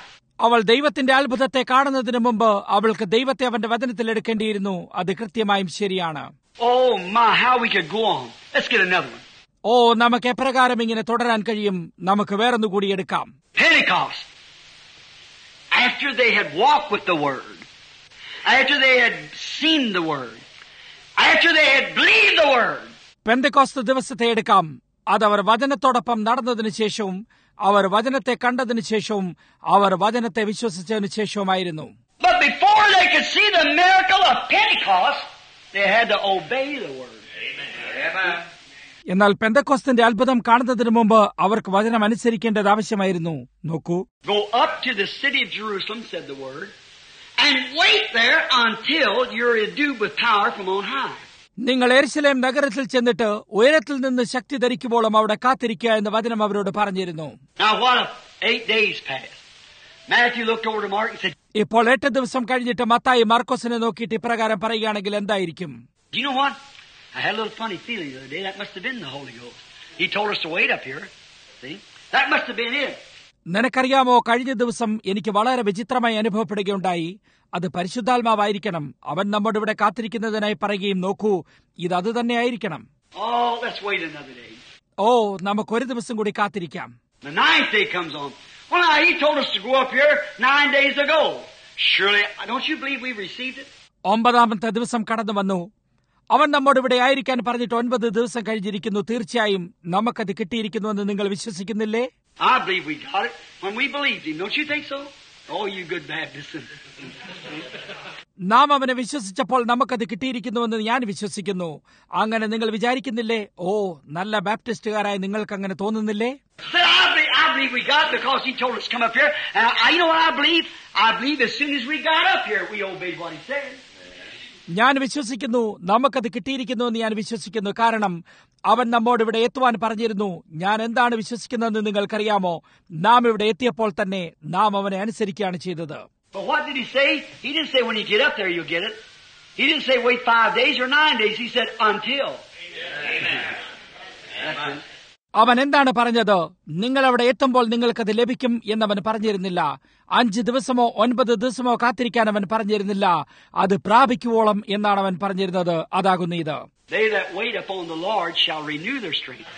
അവൾ ദൈവത്തിന്റെ അത്ഭുതത്തെ കാണുന്നതിന് മുമ്പ് അവൾക്ക് ദൈവത്തെ അവന്റെ വചനത്തിൽ എടുക്കേണ്ടിയിരുന്നു. അത് കൃത്യമായും ശരിയാണ്. Oh my, how we could go on. Let's get another one. ഓ, നമുക്ക് എപ്രകാരം ഇങ്ങനെ തുടരാൻ കഴിയും? നമുക്ക് വേറൊന്നുകൂടി എടുക്കാം. Pentecost. After they had walked with the Word, after they had seen the Word, after they had believed the Word. Pentecost ദിവസത്തെ എടുക്കാം. അതവർ വചനത്തോടൊപ്പം നടന്നതിനു ശേഷവും അവർ വചനത്തെ കണ്ടതിനു ശേഷവും അവർ വചനത്തെ വിശ്വസിച്ചതിനു ശേഷവുമായിരുന്നു. But before they could see the miracle of Pentecost, they had to obey the Word. Amen. എന്നാൽ പെന്തക്കോസ്തിന്റെ അത്ഭുതം കാണുന്നതിന് മുമ്പ് അവർക്ക് വചനം അനുസരിക്കേണ്ടത് ആവശ്യമായിരുന്നു. നോക്കൂ, Go up to the city of Jerusalem, said the Word, and wait there until you're endued with power from on high. നിങ്ങൾ യെരുശലേം നഗരത്തിൽ ചെന്നിട്ട് ഉയരത്തിൽ നിന്ന് ശക്തി ധരിക്കുമ്പോഴും അവിടെ കാത്തിരിക്കുക എന്ന് വചനം അവരോട് പറഞ്ഞിരുന്നു. Now what if eight days passed? Matthew looked over to Mark and said, ഇപ്പോൾ എട്ട് ദിവസം കഴിഞ്ഞിട്ട് മത്തായി മാർക്കോസിനെ നോക്കിയിട്ട് ഇപ്രകാരം പറയുകയാണെങ്കിൽ എന്തായിരിക്കും? Do you know what? I had a little funny feeling the other day. That must have been the Holy Ghost. He told us to wait up here. See? That must have been it. നിനക്കറിയാമോ, കഴിഞ്ഞ ദിവസം എനിക്ക് വളരെ വിചിത്രമായി അനുഭവപ്പെടുകയുണ്ടായി. അത് പരിശുദ്ധാത്മാവായിരിക്കണം. അവൻ നമ്മോട് ഇവിടെ കാത്തിരിക്കുന്നതിനായി പറയുകയും, നോക്കൂ, ഇത് അത് തന്നെയായിരിക്കണം. Oh, let's wait another day. ഓ, നമുക്ക് ഒരു ദിവസം കൂടി കാത്തിരിക്കാം. The ninth day comes on. Well, now, he told us to go up here nine days ago. Surely, don't you believe we received it? ഒമ്പതാമത്തെ ദിവസം കടന്നു വന്നു. അവൻ നമ്മോട് ഇവിടെ ആയിരിക്കാൻ പറഞ്ഞിട്ട് ഒൻപത് ദിവസം കഴിഞ്ഞിരിക്കുന്നു. തീർച്ചയായും നമുക്കത് കിട്ടിയിരിക്കുന്നുവെന്ന് നിങ്ങൾ വിശ്വസിക്കുന്നില്ലേ? I believe we got it when we believed him. Don't you think so? Oh, you good Baptists. നാം അവനെ വിശ്വസിച്ചപ്പോൾ നമുക്കത് കിട്ടിയിരിക്കുന്നുവെന്ന് ഞാൻ വിശ്വസിക്കുന്നു. അങ്ങനെ നിങ്ങൾ വിചാരിക്കുന്നില്ലേ? ഓ, നല്ല ബാപ്റ്റിസ്റ്റുകാരായി നിങ്ങൾക്ക് അങ്ങനെ തോന്നുന്നില്ലേ? I believe, I believe we got it because he told us to come up here. And I, you know what I believe? I believe as soon as we got up here, we obeyed what he said. ഞാൻ വിശ്വസിക്കുന്നു നമുക്കത് കിട്ടിയിരിക്കുന്നുവെന്ന് ഞാൻ വിശ്വസിക്കുന്നു. കാരണം അവൻ നമ്മോട് ഇവിടെ എത്തുവാൻ പറഞ്ഞിരുന്നു. ഞാൻ എന്താണ് വിശ്വസിക്കുന്നതെന്ന് നിങ്ങൾക്കറിയാമോ? നാം ഇവിടെ എത്തിയപ്പോൾ തന്നെ നാം അവനെ അനുസരിക്കുകയാണ് ചെയ്തത്. But what did he say? He didn't say when you get up there you'll get it. He didn't say wait five days or nine days. He said until. Amen. That's it. അവൻ എന്താണ് പറഞ്ഞത്? നിങ്ങൾ അവിടെ എത്തുമ്പോൾ നിങ്ങൾക്കത് ലഭിക്കും എന്നവൻ പറഞ്ഞിരുന്നില്ല. അഞ്ച് ദിവസമോ ഒൻപത് ദിവസമോ കാത്തിരിക്കാൻ അവൻ പറഞ്ഞിരുന്നില്ല. അത് പ്രാപിക്കുവോളം എന്നാണ് അവൻ പറഞ്ഞിരുന്നത്. അതാകുന്നു ഇത്. They that wait upon the Lord shall renew their strength.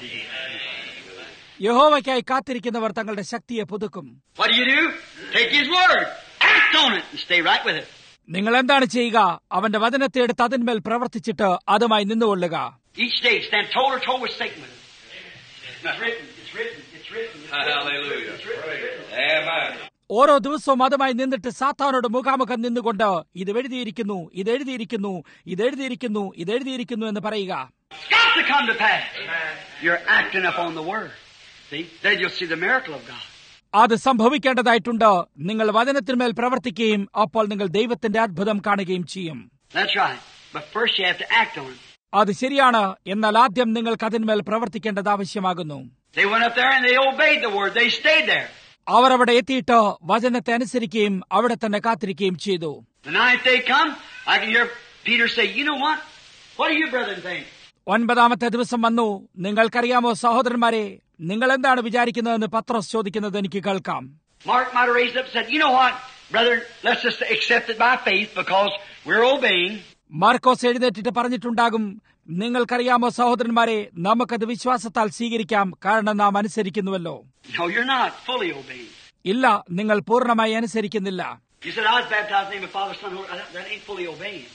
യഹോവയ്ക്കായി കാത്തിരിക്കുന്നവർ തങ്ങളുടെ ശക്തിയെ പുതുക്കും. What do you do? Take his word, act on it, and stay right with it. നിങ്ങൾ എന്താണ് ചെയ്യുക? അവന്റെ വചനത്തെ എടുത്ത് അതിന്മേൽ പ്രവർത്തിച്ചിട്ട് അതുമായി നിന്നുകൊള്ളുക. Each day stand toe to toe with Satan. It's written, it's written, it's written. Hallelujah. It's written, it's written. Amen. ഓരോ ദിവസവും അതുമായി നിന്നിട്ട് സാത്താനോട് മുഖാമുഖം നിന്നുകൊണ്ട് ഇത് എഴുതിയിരിക്കുന്നു, ഇത് എഴുതിയിരിക്കുന്നു, ഇത് എഴുതിയിരിക്കുന്നു, ഇത് എഴുതിയിരിക്കുന്നു എന്ന് പറയുക. It's got to come to pass. You're acting upon the word. See? Then you'll see the miracle of God. അത് സംഭവിക്കേണ്ടതായിട്ടുണ്ട്. നിങ്ങൾ വചനത്തിന്മേൽ പ്രവർത്തിക്കുകയും അപ്പോൾ നിങ്ങൾ ദൈവത്തിന്റെ അത്ഭുതം കാണുകയും ചെയ്യും. That's right. But first you have to act on it. അത് ശരിയാണ്. എന്നാൽ ആദ്യം നിങ്ങൾക്ക് അതിന്മേൽ പ്രവർത്തിക്കേണ്ടത് ആവശ്യമാകുന്നു. They went up there and they obeyed the word. They stayed there. അവർ അവിടെ എത്തിയിട്ട് വചനത്തെ അനുസരിക്കുകയും അവിടെ തന്നെ കാത്തിരിക്കുകയും ചെയ്തു. The ninth day come, I can hear Peter say, you know what? What do you brethren think? ഒൻപതാമത്തെ ദിവസം വന്നു. നിങ്ങൾക്കറിയാമോ സഹോദരന്മാരെ, നിങ്ങൾ എന്താണ് വിചാരിക്കുന്നതെന്ന് പത്രോസ് ചോദിക്കുന്നത് എനിക്ക് കേൾക്കാം. Mark might have raised up and said, you know what, brethren, let's just accept it by faith because we're obeying. Markose എഴുന്നേറ്റിട്ട് പറഞ്ഞിട്ടുണ്ടാകും, നിങ്ങൾക്കറിയാമോ സഹോദരന്മാരെ, നമുക്കത് വിശ്വാസത്താൽ സ്വീകരിക്കാം, കാരണം നാം അനുസരിക്കുന്നുവല്ലോ. No, you're not fully obeying. ഇല്ല, നിങ്ങൾ പൂർണ്ണമായി അനുസരിക്കുന്നില്ല. You said, I was baptized in the name of the Father, Son, and Holy Ghost. That ain't fully obeying.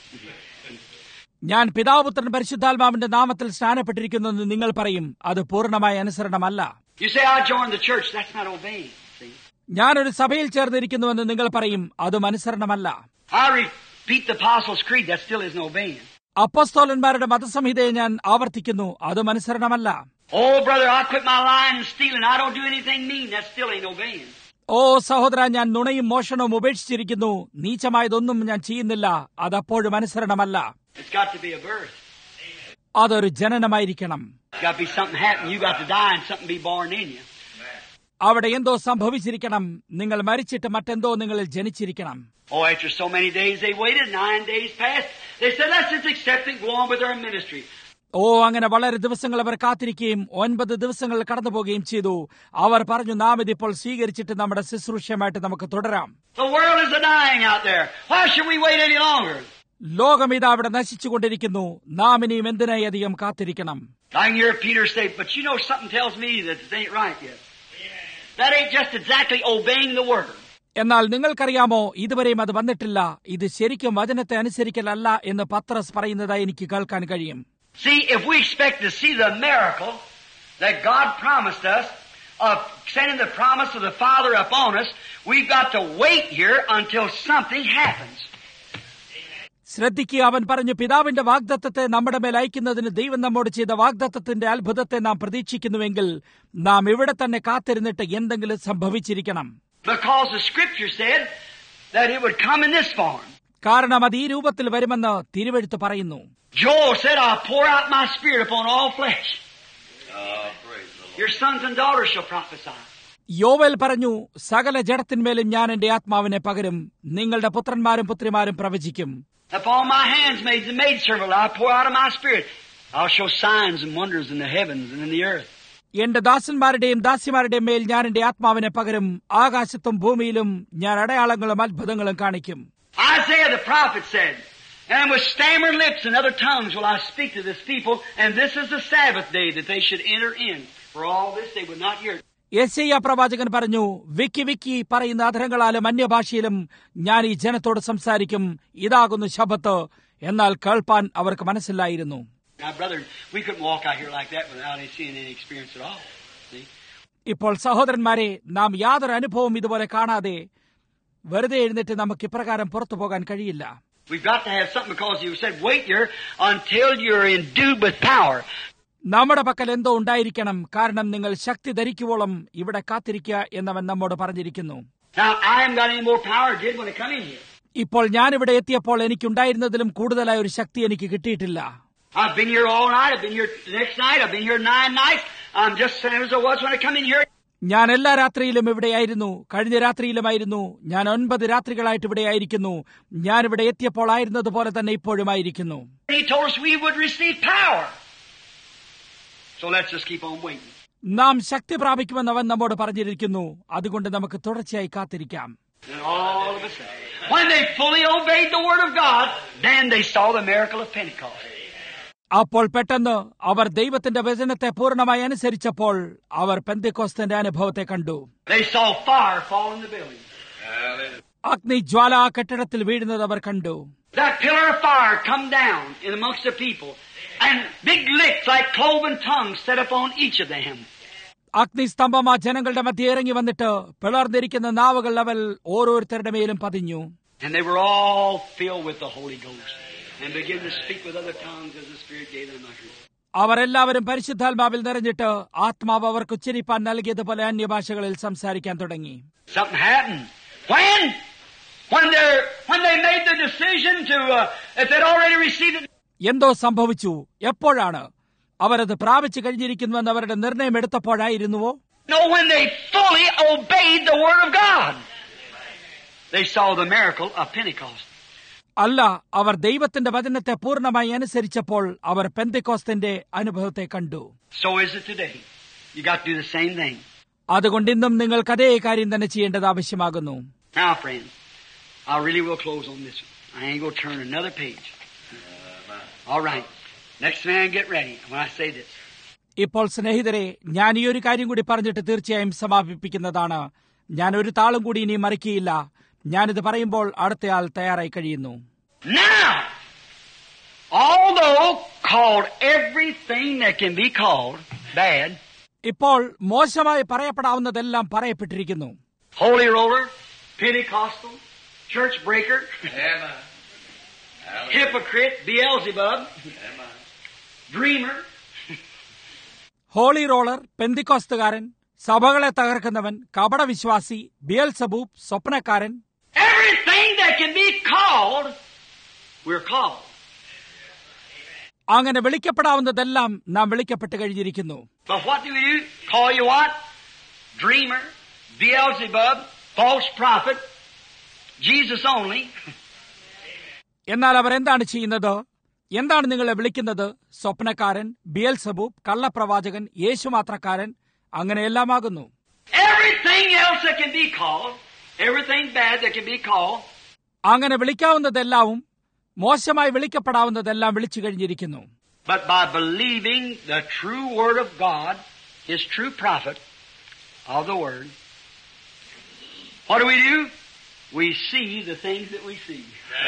ഞാൻ പിതാപുത്രൻ പരിശുദ്ധാത്മാവിന്റെ നാമത്തിൽ സ്നാനപ്പെട്ടിരിക്കുന്നെന്ന് നിങ്ങൾ പറയും. അത് പൂർണ്ണമായ അനുസരണമല്ല. You say, I joined the church. That's not obeying. See? ഞാനൊരു സഭയിൽ ചേർന്നിരിക്കുന്നുവെന്ന് നിങ്ങൾ പറയും. അതും അനുസരണമല്ല. I repeat the Apostles' Creed. That still isn't obeying. അപ്പോസ്തലന്മാരുടെ മതസംഹിതയെ ഞാൻ ആവർത്തിക്കുന്നു. അതും അനുസരണമല്ല. Oh, brother, I quit my lying and stealing. I don't do anything mean. That still ain't obeying. ഓ സഹോദര, ഞാൻ നുണയും മോഷണവും ഉപേക്ഷിച്ചിരിക്കുന്നു. നീചമായതൊന്നും ഞാൻ ചെയ്യുന്നില്ല. അതപ്പോഴും അനുസരണമല്ല. It's got to be a birth. അതൊരു ജനനമായിരിക്കണം. It's got to be something happen. You got to die and something be born in you. അവിടെ എന്തോ സംഭവിച്ചിരിക്കണം. നിങ്ങൾ മരിച്ചിട്ട് മറ്റെന്തോ നിങ്ങളിൽ ജനിച്ചിരിക്കണം. Oh, after so many days they waited, nine days passed. They said, let's just accept it and go on with our ministry. ഓ, അങ്ങനെ വളരെ ദിവസങ്ങൾ അവർ കാത്തിരിക്കുകയും ഒൻപത് ദിവസങ്ങൾ കടന്നു പോവുകയും ചെയ്തു. അവർ പറഞ്ഞു, നാം ഇതിപ്പോൾ സ്വീകരിച്ചിട്ട് നമ്മുടെ ശുശ്രൂഷയുമായിട്ട് നമുക്ക് തുടരാം. ലോകം ഇതാ അവിടെ നശിച്ചുകൊണ്ടിരിക്കുന്നു. നാം ഇനിയും എന്തിനായി അധികം കാത്തിരിക്കണം? എന്നാൽ നിങ്ങൾക്കറിയാമോ, ഇതുവരെയും അത് വന്നിട്ടില്ല. ഇത് ശരിക്കും വചനത്തെ അനുസരിക്കലല്ല എന്ന് പത്രസ് പറയുന്നതായി എനിക്ക് കേൾക്കാൻ കഴിയും. See, if we expect to see the miracle that God promised us of sending the promise of the Father upon us, we've got to wait here until something happens. ശ്രദ്ധിക്കുക, അവൻ പറഞ്ഞു, പിതാവിന്റെ വാഗ്ദത്തത്തെ നമ്മുടെ മേൽ അയക്കുന്നതിന് ദൈവം നമ്മോട് ചെയ്ത വാഗ്ദത്തത്തിന്റെ അത്ഭുതത്തെ നാം പ്രതീക്ഷിക്കുന്നുവെങ്കിൽ നാം ഇവിടെ തന്നെ കാത്തിരുന്നിട്ട് എന്തെങ്കിലും സംഭവിച്ചിരിക്കണം. Because the Scripture said that it would come in this form. കാരണം അത് ഈ രൂപത്തിൽ വരുമെന്ന് തിരുവെഴുത്ത് പറയുന്നു. Joel said, I'll pour out my spirit upon all flesh. Oh, praise the Lord. Your sons and daughters shall prophesy. യോവേൽ പറഞ്ഞു, സകല ജഡത്തിന്മേലും ഞാൻ എന്റെ ആത്മാവിനെ പകരും, നിങ്ങളുടെ പുത്രന്മാരും പുത്രിമാരും പ്രവചിക്കും. Upon my handmaids and maidservants I'll pour out of my spirit. I'll show signs and wonders in the heavens and in the earth. എന്റെ ദാസന്മാരുടെയും ദാസിമാരുടെയും മേൽ ഞാൻ എന്റെ ആത്മാവിനെ പകരും, ആകാശത്തും ഭൂമിയിലും ഞാൻ അടയാളങ്ങളും അത്ഭുതങ്ങളും കാണിക്കും. Isaiah the prophet said, and with stammering lips and other tongues will I speak to this people, and this is the Sabbath day that they should enter in. For all this they would not hear. യെശയ്യാ പ്രവാചകൻ പറഞ്ഞു, വിക്കി വിക്കി പറയുന്ന അധരങ്ങളാലും അന്യഭാഷയിലും ഞാൻ ഈ ജനത്തോട് സംസാരിക്കും. ഇതാകുന്നു ശബ്ബത്ത്, എന്നാൽ കേൾപ്പാൻ അവർക്ക് മനസ്സിലായിരുന്നു. Now, brother, we couldn't walk out here like that without seeing any experience at all. See? ഇപ്പോൾ സഹോദരന്മാരെ, നാം യാതൊരു അനുഭവം ഇതുപോലെ കാണാതെ വെറുതെ എഴുന്നേറ്റ് നമുക്ക് ഇപ്രകാരം പുറത്തു പോകാൻ കഴിയില്ല. We've got to have something because you said, wait here until you're endued with power. നമ്മുടെ പക്കൽ എന്തോ ഉണ്ടായിരിക്കണം, കാരണം നിങ്ങൾ ശക്തി ധരിക്കുവോളം ഇവിടെ കാത്തിരിക്കുക എന്നവൻ നമ്മോട് പറഞ്ഞിരിക്കുന്നു. Now, I haven't got any more power I did when I come in here. ഇപ്പോൾ ഞാനിവിടെ എത്തിയപ്പോൾ എനിക്കുണ്ടായിരുന്നതിലും കൂടുതലായ ഒരു ശക്തി എനിക്ക് കിട്ടിയിട്ടില്ല. I've been here all night. I've been here the next night. I've been here nine nights. I'm just the same as I was when I come in here. ഞാൻ എല്ലാ രാത്രിയിലും ഇവിടെയായിരുന്നു, കഴിഞ്ഞ രാത്രിയിലുമായിരുന്നു, ഞാൻ ഒൻപത് രാത്രികളായിട്ട് ഇവിടെയായിരിക്കുന്നു. ഞാനിവിടെ എത്തിയപ്പോൾ ആയിരുന്നതുപോലെ തന്നെ ഇപ്പോഴുമായിരിക്കുന്നു. He told us we would receive power. So let's just keep on waiting. നാം ശക്തി പ്രാപിക്കുമെന്ന് അവൻ നമ്മോട് പറഞ്ഞിരിക്കുന്നു. അതുകൊണ്ട് നമുക്ക് തുടർച്ചയായി കാത്തിരിക്കാം. And all of a sudden, when they fully obeyed the word of God, then they saw the miracle of Pentecost. അപ്പോൾ പെട്ടെന്ന് അവർ ദൈവത്തിന്റെ വചനത്തെ പൂർണ്ണമായി അനുസരിച്ചപ്പോൾ അവർ പെന്തക്കോസ്തിന്റെ അനുഭവത്തെ കണ്ടു. They saw fire fall in the building. അഗ്നി ജ്വാല ആ കെട്ടിടത്തിൽ വീഴുന്നത് അവർ കണ്ടു. That pillar of fire come down in amongst the people, and big licks like cloven tongues set upon each of them. അഗ്നിസ്തംഭം ആ ജനങ്ങളുടെ മധ്യ ഇറങ്ങി വന്നിട്ട് പിളർന്നിരിക്കുന്ന നാവുകൾ അവൽ ഓരോരുത്തരുടെ മേലും പതിഞ്ഞു. And they were all filled with the Holy Ghost and began to speak with other tongues as the Spirit gave them utterance. അവരെല്ലാവരും പരിശുദ്ധാത്മാവിൽ നിറഞ്ഞിട്ട് ആത്മാവ് അവർക്ക് ഉച്ചരിപ്പാൻ നൽകിയതുപോലെ അന്യഭാഷകളിൽ സംസാരിക്കാൻ തുടങ്ങി. Something happened. When? When they when they made the decision to uh, if they'd already received it. എന്തോ സംഭവിച്ചു. എപ്പോഴാണ്? അവരത് പ്രാപിച്ചു കഴിഞ്ഞിരിക്കുന്നുവെന്ന് അവരുടെ നിർണയം എടുത്തപ്പോഴായിരുന്നുവോ? No, when they fully obeyed the word of God. They saw the miracle of Pentecost. അല്ല, അവർ ദൈവത്തിന്റെ വചനത്തെ പൂർണ്ണമായി അനുസരിച്ചപ്പോൾ അവർ പെന്തക്കോസ്തിന്റെ അനുഭവത്തെ കണ്ടു. So is it today. You got to do the same thing. അതുകൊണ്ട് ഇന്നും നിങ്ങൾക്ക് അതേ കാര്യം തന്നെ ചെയ്യേണ്ടത് ആവശ്യമാകുന്നു. Now, friends, I really will close on this one. I ain't going to turn another page. All right. Next man, get ready when I say this. ഇപ്പോൾ സ്നേഹിതരെ, ഞാൻ ഈ ഒരു കാര്യം കൂടി പറഞ്ഞിട്ട് തീർച്ചയായും സമാപിപ്പിക്കുന്നതാണ്. ഞാൻ ഒരു താളും കൂടി ഇനി മറിക്കുകയില്ല. ഞാനിത് പറയുമ്പോൾ അടുത്തയാൾ തയ്യാറായി കഴിയുന്നു. Now, although called everything that can be called bad, ഇപ്പോൾ മോശമായി പറയപ്പെടാവുന്നതെല്ലാം പറയപ്പെട്ടിരിക്കുന്നു. Holy roller, Pentecostal, church breaker, Amen. hypocrite, Beelzebub, Amen. dreamer, holy roller, പെന്തിക്കോസ്തുകാരൻ, സഭകളെ തകർക്കുന്നവൻ, കപടവിശ്വാസി, ബിയൽസബൂബ്, സ്വപ്നക്കാരൻ, everything that can be called, we're called. അങ്ങനെ വിളിക്കപ്പെടാവുന്നതെല്ലാം നാം വിളിക്കപ്പെട്ട് കഴിഞ്ഞിരിക്കുന്നു. But what do we do? Call you what? Dreamer, Beelzebub, false prophet, Jesus only. എന്നാൽ അവർ എന്താണ് ചെയ്യുന്നത്? എന്താണ് നിങ്ങളെ വിളിക്കുന്നത്? സ്വപ്നക്കാരൻ, ബിയൽസബൂബ്, കള്ളപ്രവാചകൻ, യേശുമാത്രക്കാരൻ, അങ്ങനെ എല്ലാമാകുന്നു. Everything else that can be called, everything bad that can be called, അങ്ങനെ വിളിക്കാവുന്നതെല്ലാവും മോശമായി വിളിക്കപ്പെടാവുന്നതെല്ലാം വിളിച്ചു കഴിഞ്ഞിരിക്കുന്നു. but by believing the true word of God, His true prophet of the word, what do we do? We see the things that we see.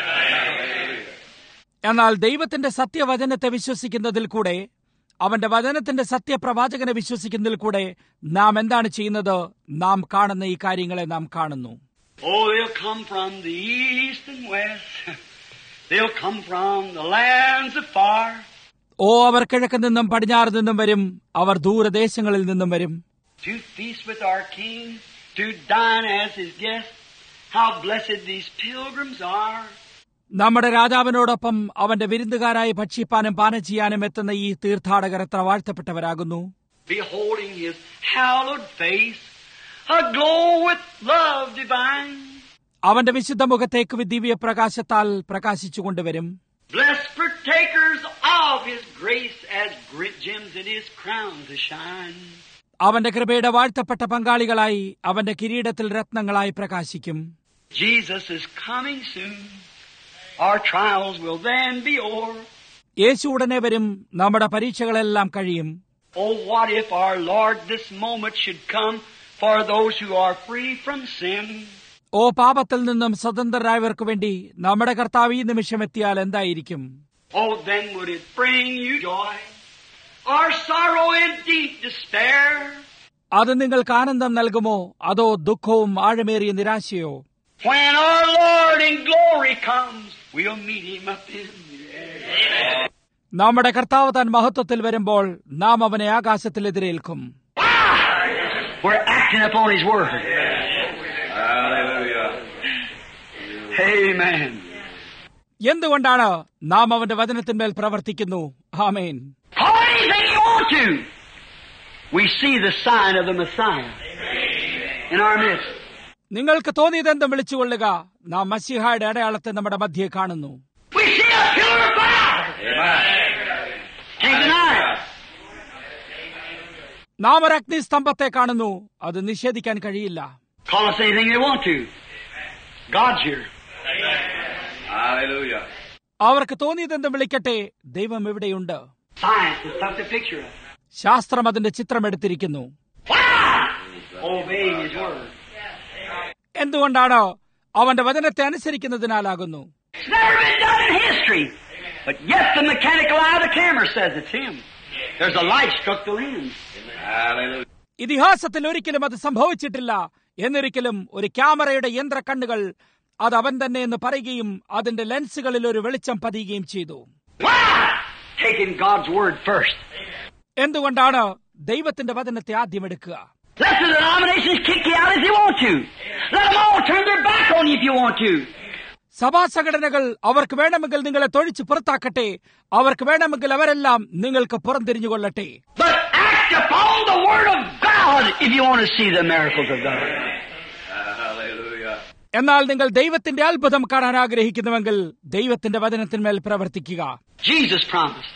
എന്നാൽ ദൈവത്തിന്റെ സത്യവചനത്തെ വിശ്വസിക്കുന്നതിൽ കൂടെ, അവന്റെ വചനത്തിന്റെ സത്യപ്രവാചകനെ വിശ്വസിക്കുന്നതിൽ കൂടെ നാം എന്താണ് ചെയ്യുന്നത്? നാം കാണുന്ന ഈ കാര്യങ്ങളെ നാം കാണുന്നു. Oh, they'll come from the east and west. They'll come from the lands afar. ഓ, അവർ കിഴക്ക് നിന്നും പടിഞ്ഞാറ് നിന്നും വരും, അവർ ദൂരദേശങ്ങളിൽ നിന്നും വരും. To feast with our King, to dine as His guests. How blessed these pilgrims are. നമ്മുടെ രാജാവിനോടൊപ്പം അവന്റെ വിരുന്നുകാരായി ഭക്ഷിപ്പാനും പാനം ചെയ്യാനും എത്തുന്ന ഈ തീർത്ഥാടകർ എത്ര വാഴ്ത്തപ്പെട്ടവരാകുന്നു. Beholding His hallowed face, aglow with love divine. അവന്റെ വിശുദ്ധ മുഖത്തേക്ക് ദിവ്യ പ്രകാശത്താൽ പ്രകാശിച്ചുകൊണ്ടുവരും. Blessed partakers of His grace, as great gems in His crown to shine. അവന്റെ കൃപയുടെ വാഴ്ത്തപ്പെട്ട പങ്കാളികളായി അവന്റെ കിരീടത്തിൽ രത്നങ്ങളായി പ്രകാശിക്കും. Jesus is coming soon. Our trials will then be over. യേശു ഉടനെ വരും, നമ്മുടെ പരീക്ഷകളെല്ലാം കഴിയും. Oh, what if our Lord this moment should come for those who are free from sin? ഓ, പാപത്തിൽ നിന്നും സ്വതന്ത്രരായവർക്ക് വേണ്ടി നമ്മുടെ കർത്താവ് ഈ നിമിഷം എത്തിയാൽ എന്തായിരിക്കും? Oh, then would it bring you joy or sorrow and deep despair? അത് നിങ്ങൾക്ക് ആനന്ദം നൽകുമോ, അതോ ദുഃഖവും ആഴമേറിയ നിരാശയോ? When our Lord in glory comes, we'll meet Him up in the air. നമ്മുടെ കർത്താവ് താൻ മഹത്വത്തിൽ വരുമ്പോൾ നാം അവനെ ആകാശത്തിൽ എതിരേൽക്കും. We're acting upon His word. Hallelujah. Amen. എന്തുകൊണ്ടാണ് നാം അവന്റെ വചനത്തിന്മേൽ പ്രവർത്തിക്കുന്നു? ആമേൻ. Call anything you want to. We see the sign of the Messiah in our midst. നിങ്ങൾക്ക് തോന്നിയതെന്തും വിളിച്ചുകൊള്ളുക, നാം മശീഹായുടെ അടയാളത്തെ നമ്മുടെ മധ്യേ കാണുന്നു. We see a pillar of cloud. Can't deny it. നാം ഒരു അഗ്നിസ്തംഭത്തെ കാണുന്നു, അത് നിഷേധിക്കാൻ കഴിയില്ല. Call us anything they want to. God's here. Hallelujah. അവർക്ക് തോന്നിയതെന്തും വിളിക്കട്ടെ, ദൈവം ഇവിടെയുണ്ട്. Science is tough to picture of. ശാസ്ത്രം അതിന്റെ ചിത്രമെടുത്തിരിക്കുന്നു. Obeying His word. എന്തുകൊണ്ടാണ്? അവന്റെ വചനത്തെ അനുസരിക്കുന്നതിനാലാകുന്നു. It's never been done in history. But yet the mechanical eye of the camera says it's Him. There's a light struck the lens. Hallelujah. ഇതിഹാസത്തിൽ ഒരിക്കലും അത് സംഭവിച്ചിട്ടില്ല. എന്നിരിക്കലും ഒരു ക്യാമറയുടെ യന്ത്ര കണ്ണുകൾ അത് അവൻ തന്നെ എന്ന് പറയുകയും അതിന്റെ ലെൻസുകളിൽ ഒരു വെളിച്ചം പതിയുകയും ചെയ്തു. Why? Taking God's word first. എന്തുകൊണ്ടാണ്? ദൈവത്തിന്റെ വചനത്തെ ആദ്യം എടുക്കുക. Let the denominations kick you out if you want to. Let them all turn their back on you if you want to. സഭാ സംഘടനകൾ അവർക്ക് വേണമെങ്കിൽ നിങ്ങളെ തൊഴിച്ച് പുറത്താക്കട്ടെ, അവർക്ക് വേണമെങ്കിൽ അവരെല്ലാം നിങ്ങൾക്ക് പുറംതിരിഞ്ഞുകൊള്ളട്ടെ. But act upon the word of God if you want to see the miracles of God. Hallelujah. എന്നാൽ നിങ്ങൾ ദൈവത്തിന്റെ അത്ഭുതം കാണാൻ ആഗ്രഹിക്കുന്നുവെങ്കിൽ ദൈവത്തിന്റെ വചനത്തിന്മേൽ പ്രവർത്തിക്കുക. Jesus promised,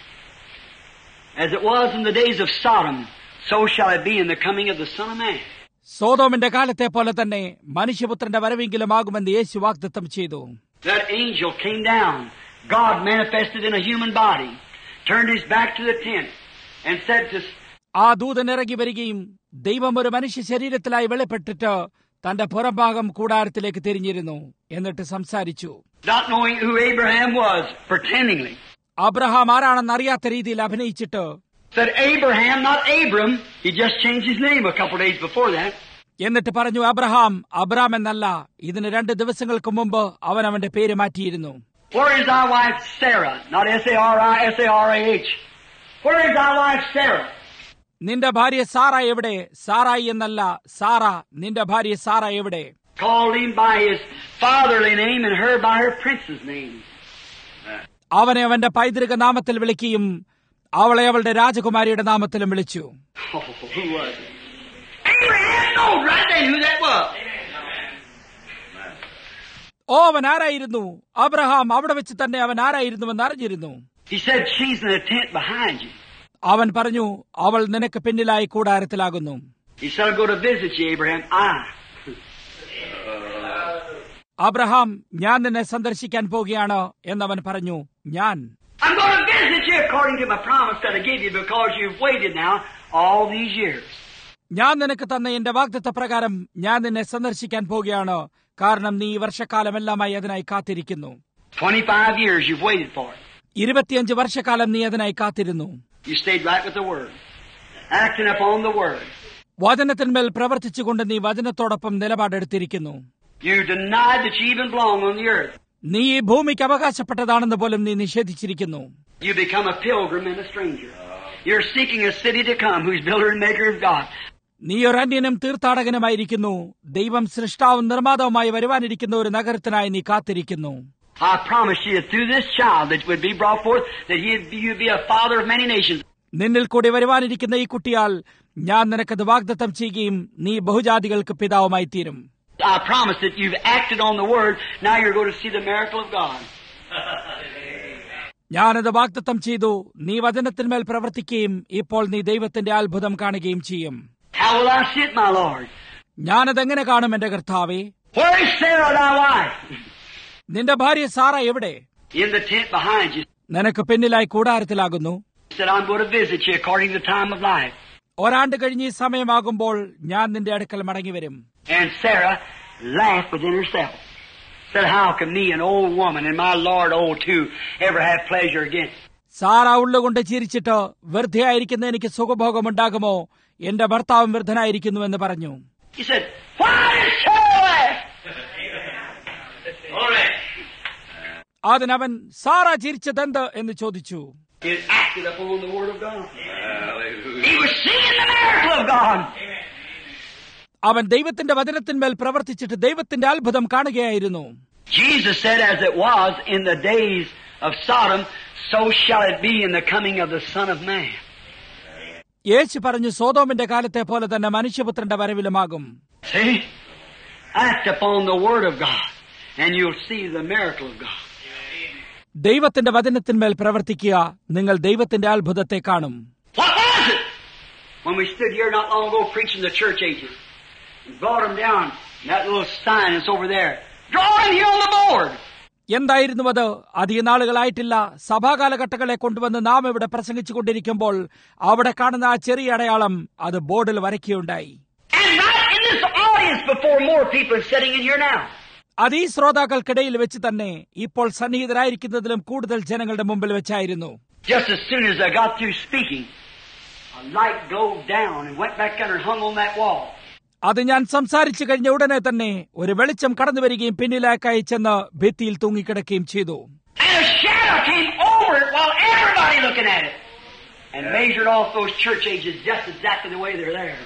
as it was in the days of Sodom, so shall it be in the coming of the Son of Man. സോദോമിന്റെ കാലത്തെ പോലെ തന്നെ മനുഷ്യപുത്രന്റെ വരവെങ്കിലും ആകുമെന്ന് യേശു വാഗ്ദത്തം ചെയ്തു. That angel came down, God manifested in a human body, turned His back to the tent, and said to... ആ ദൂതൻ ഇറങ്ങി വരികയും ദൈവം ഒരു മനുഷ്യ ശരീരത്തിലായി വെളിപ്പെട്ടിട്ട് തന്റെ പുറംഭാഗം കൂടാരത്തിലേക്ക് തിരിഞ്ഞിരുന്നു. എന്നിട്ട് സംസാരിച്ചു. Not knowing who Abraham was, pretendingly. Abraham ആരാണെന്ന് അറിയാത്ത രീതിയിൽ അഭിനയിച്ചിട്ട് Said Abraham, not Abram. He just changed his name a couple days before that. എന്നിട്ട് പറഞ്ഞു, അബ്രഹാം അബ്രാം എന്നല്ല, ഇതിന് രണ്ട് ദിവസങ്ങൾക്ക് മുമ്പ് അവൻ അവന്റെ പേര് മാറ്റിയിരുന്നു. Where is thy wife Sarah? Not S A R I, S A R A H. Where is thy wife Sarah? നിന്റെ ഭാര്യ സാറ എവിടെ? സാറായി എന്നല്ല, സാറ. നിന്റെ ഭാര്യ സാറ എവിടെ? Called him by his fatherly name and her by her prince's name. അവനെ അവന്റെ പൈതൃക നാമത്തിൽ വിളിക്കുകയും അവളെ അവളുടെ രാജകുമാരിയുടെ നാമത്തിലും വിളിച്ചു. Oh, who was it? Abraham knows right then who that was. ഓ, അവൻ ആരായിരുന്നു? അബ്രഹാം അവിടെ വെച്ച് തന്നെ അവൻ ആരായിരുന്നുവെന്ന് അറിഞ്ഞിരുന്നു. He said, she's in the tent behind you. അവൻ പറഞ്ഞു, അവൾ നിനക്ക് പിന്നിലായി കൂടാരത്തിലാകുന്നു. He said, I'll go to visit you, Abraham. I. Abraham, ഞാൻ നിന്നെ സന്ദർശിക്കാൻ പോകുകയാണ് എന്നവൻ പറഞ്ഞു. ഞാൻ I'm going to visit you according to my promise that I gave you because you've waited now all these years. ഞാൻ നിനക്ക് തന്ന എന്റെ വാഗ്ദത്ത പ്രകാരം ഞാൻ നിന്നെ സന്ദർശിക്കാൻ പോകുകയാണ്. കാരണം നീ ഈ വർഷക്കാലമെല്ലാമായി അതിനായി കാത്തിരിക്കുന്നു. twenty-five years you've waited for it. ഇരുപത്തിയഞ്ച് വർഷക്കാലം നീ അതിനായി കാത്തിരുന്നു. You stayed right with the Word. Acting upon the Word. വചനത്തിന്മേൽ പ്രവർത്തിച്ചുകൊണ്ട് നീ വചനത്തോടൊപ്പം നിലപാടെടുത്തിരിക്കുന്നു. You denied that you even belong on the earth. നീ ഈ ഭൂമിക്ക് അവകാശപ്പെട്ടതാണെന്ന് പോലും നീ നിഷേധിച്ചിരിക്കുന്നു. You become a pilgrim and a stranger. You're seeking a city to come who's builder and maker of God. നീ ഒരു അന്യനും തീർത്ഥാടകനുമായിരിക്കുന്നു. ദൈവം സൃഷ്ടാവും നിർമ്മാതാവുമായി വരുവാനിരിക്കുന്ന ഒരു നഗരത്തിനായി നീ കാത്തിരിക്കുന്നു. I promise you that through this child that would be brought forth, that you'd be, you'd be a father of many nations. നിന്നിൽ കൂടി വരുവാനിരിക്കുന്ന ഈ കുട്ടിയാൽ ഞാൻ നിനക്കത് വാഗ്ദത്തം ചെയ്യുകയും നീ ബഹുജാതികൾക്ക് പിതാവുമായി തീരും. I promise that you've acted on the word. Now you're going to see the miracle of God. ഞാനത് വാഗ്ദത്തം ചെയ്തു. നീ വചനത്തിന്മേൽ പ്രവർത്തിക്കുകയും ഇപ്പോൾ നീ ദൈവത്തിന്റെ അത്ഭുതം കാണുകയും ചെയ്യും. How will I see it, my Lord? ഞാനതെങ്ങനെ കാണും എന്റെ കർത്താവേ? Where is Sarah, thy wife? നിന്റെ ഭാര്യ സാറ എവിടെ? In the tent behind you. നിനക്ക് പിന്നിലായി കൂടാരത്തിലാകുന്നു. He said, I'm going to visit you according to the time of life. ഒരാണ്ട് കഴിഞ്ഞ് ഈ സമയമാകുമ്പോൾ ഞാൻ നിന്റെ അടുക്കൽ മടങ്ങി വരും. And Sarah laughed within herself. Said, how can me, an old woman, and my Lord old too, ever have pleasure again? Sarah ഉള്ളുകൊണ്ട് ചിരിച്ചിട്ട്, വെറുതെ ആയിരിക്കുന്ന എനിക്ക് സുഖഭോഗമുണ്ടാകുമോ? എന്റെ ഭർത്താവും വൃദ്ധനായിരിക്കുന്നുവെന്ന് പറഞ്ഞു. He said, why did Sarah laugh? അതിനവൻ സാറ ചിരിച്ചതെന്ത് എന്ന് ചോദിച്ചു. He had acted upon the word of God. He was seeing the miracle of God. അവൻ ദൈവത്തിന്റെ വചനത്തിന്മേൽ പ്രവർത്തിച്ചിട്ട് ദൈവത്തിന്റെ അത്ഭുതം കാണുകയായിരുന്നു. Jesus said, as it was in the days of Sodom, so shall it be in the coming of the Son of Man. യേശു പറഞ്ഞു, സോദോമിന്റെ കാലത്തെ പോലെ തന്നെ മനുഷ്യപുത്രന്റെ വരവിലുമാകും. See? Act upon the word of God, and you'll see the miracle of God. ദൈവത്തിന്റെ വചനത്തിന്മേൽ പ്രവർത്തിക്കുക, നിങ്ങൾ ദൈവത്തിന്റെ അത്ഭുതത്തെ കാണും. What was it? When we stood here not long ago preaching the church ages, and brought them down, that little sign that's over there, drawing here on the board. എന്തായിരുന്നു അത്? അധിക നാളുകളായിട്ടില്ല. സഭാകാലഘട്ടങ്ങളെ കൊണ്ടുവന്ന് നാം ഇവിടെ പ്രസംഗിച്ചു കൊണ്ടിരിക്കുമ്പോൾ അവിടെ കാണുന്ന ആ ചെറിയ അടയാളം അത് ബോർഡിൽ വരയ്ക്കുകയുണ്ടായി. And right in this audience before more people sitting in here now. അത് ഈ ശ്രോതാക്കൾക്കിടയിൽ വെച്ച് തന്നെ ഇപ്പോൾ സന്നിഹിതരായിരിക്കുന്നതിലും കൂടുതൽ ജനങ്ങളുടെ മുമ്പിൽ വെച്ചായിരുന്നു. Just as soon as I got through speaking, a light glowed down and went back under and hung on that wall. അത് ഞാൻ സംസാരിച്ചു കഴിഞ്ഞ ഉടനെ തന്നെ ഒരു വെളിച്ചം കടന്നു വരികയും പിന്നിലേക്കായി ചെന്ന് ഭിത്തിയിൽ തൂങ്ങിക്കിടക്കുകയും ചെയ്തു. And a shadow came over it while everybody looking at it and measured off those church ages just exactly the way they're there.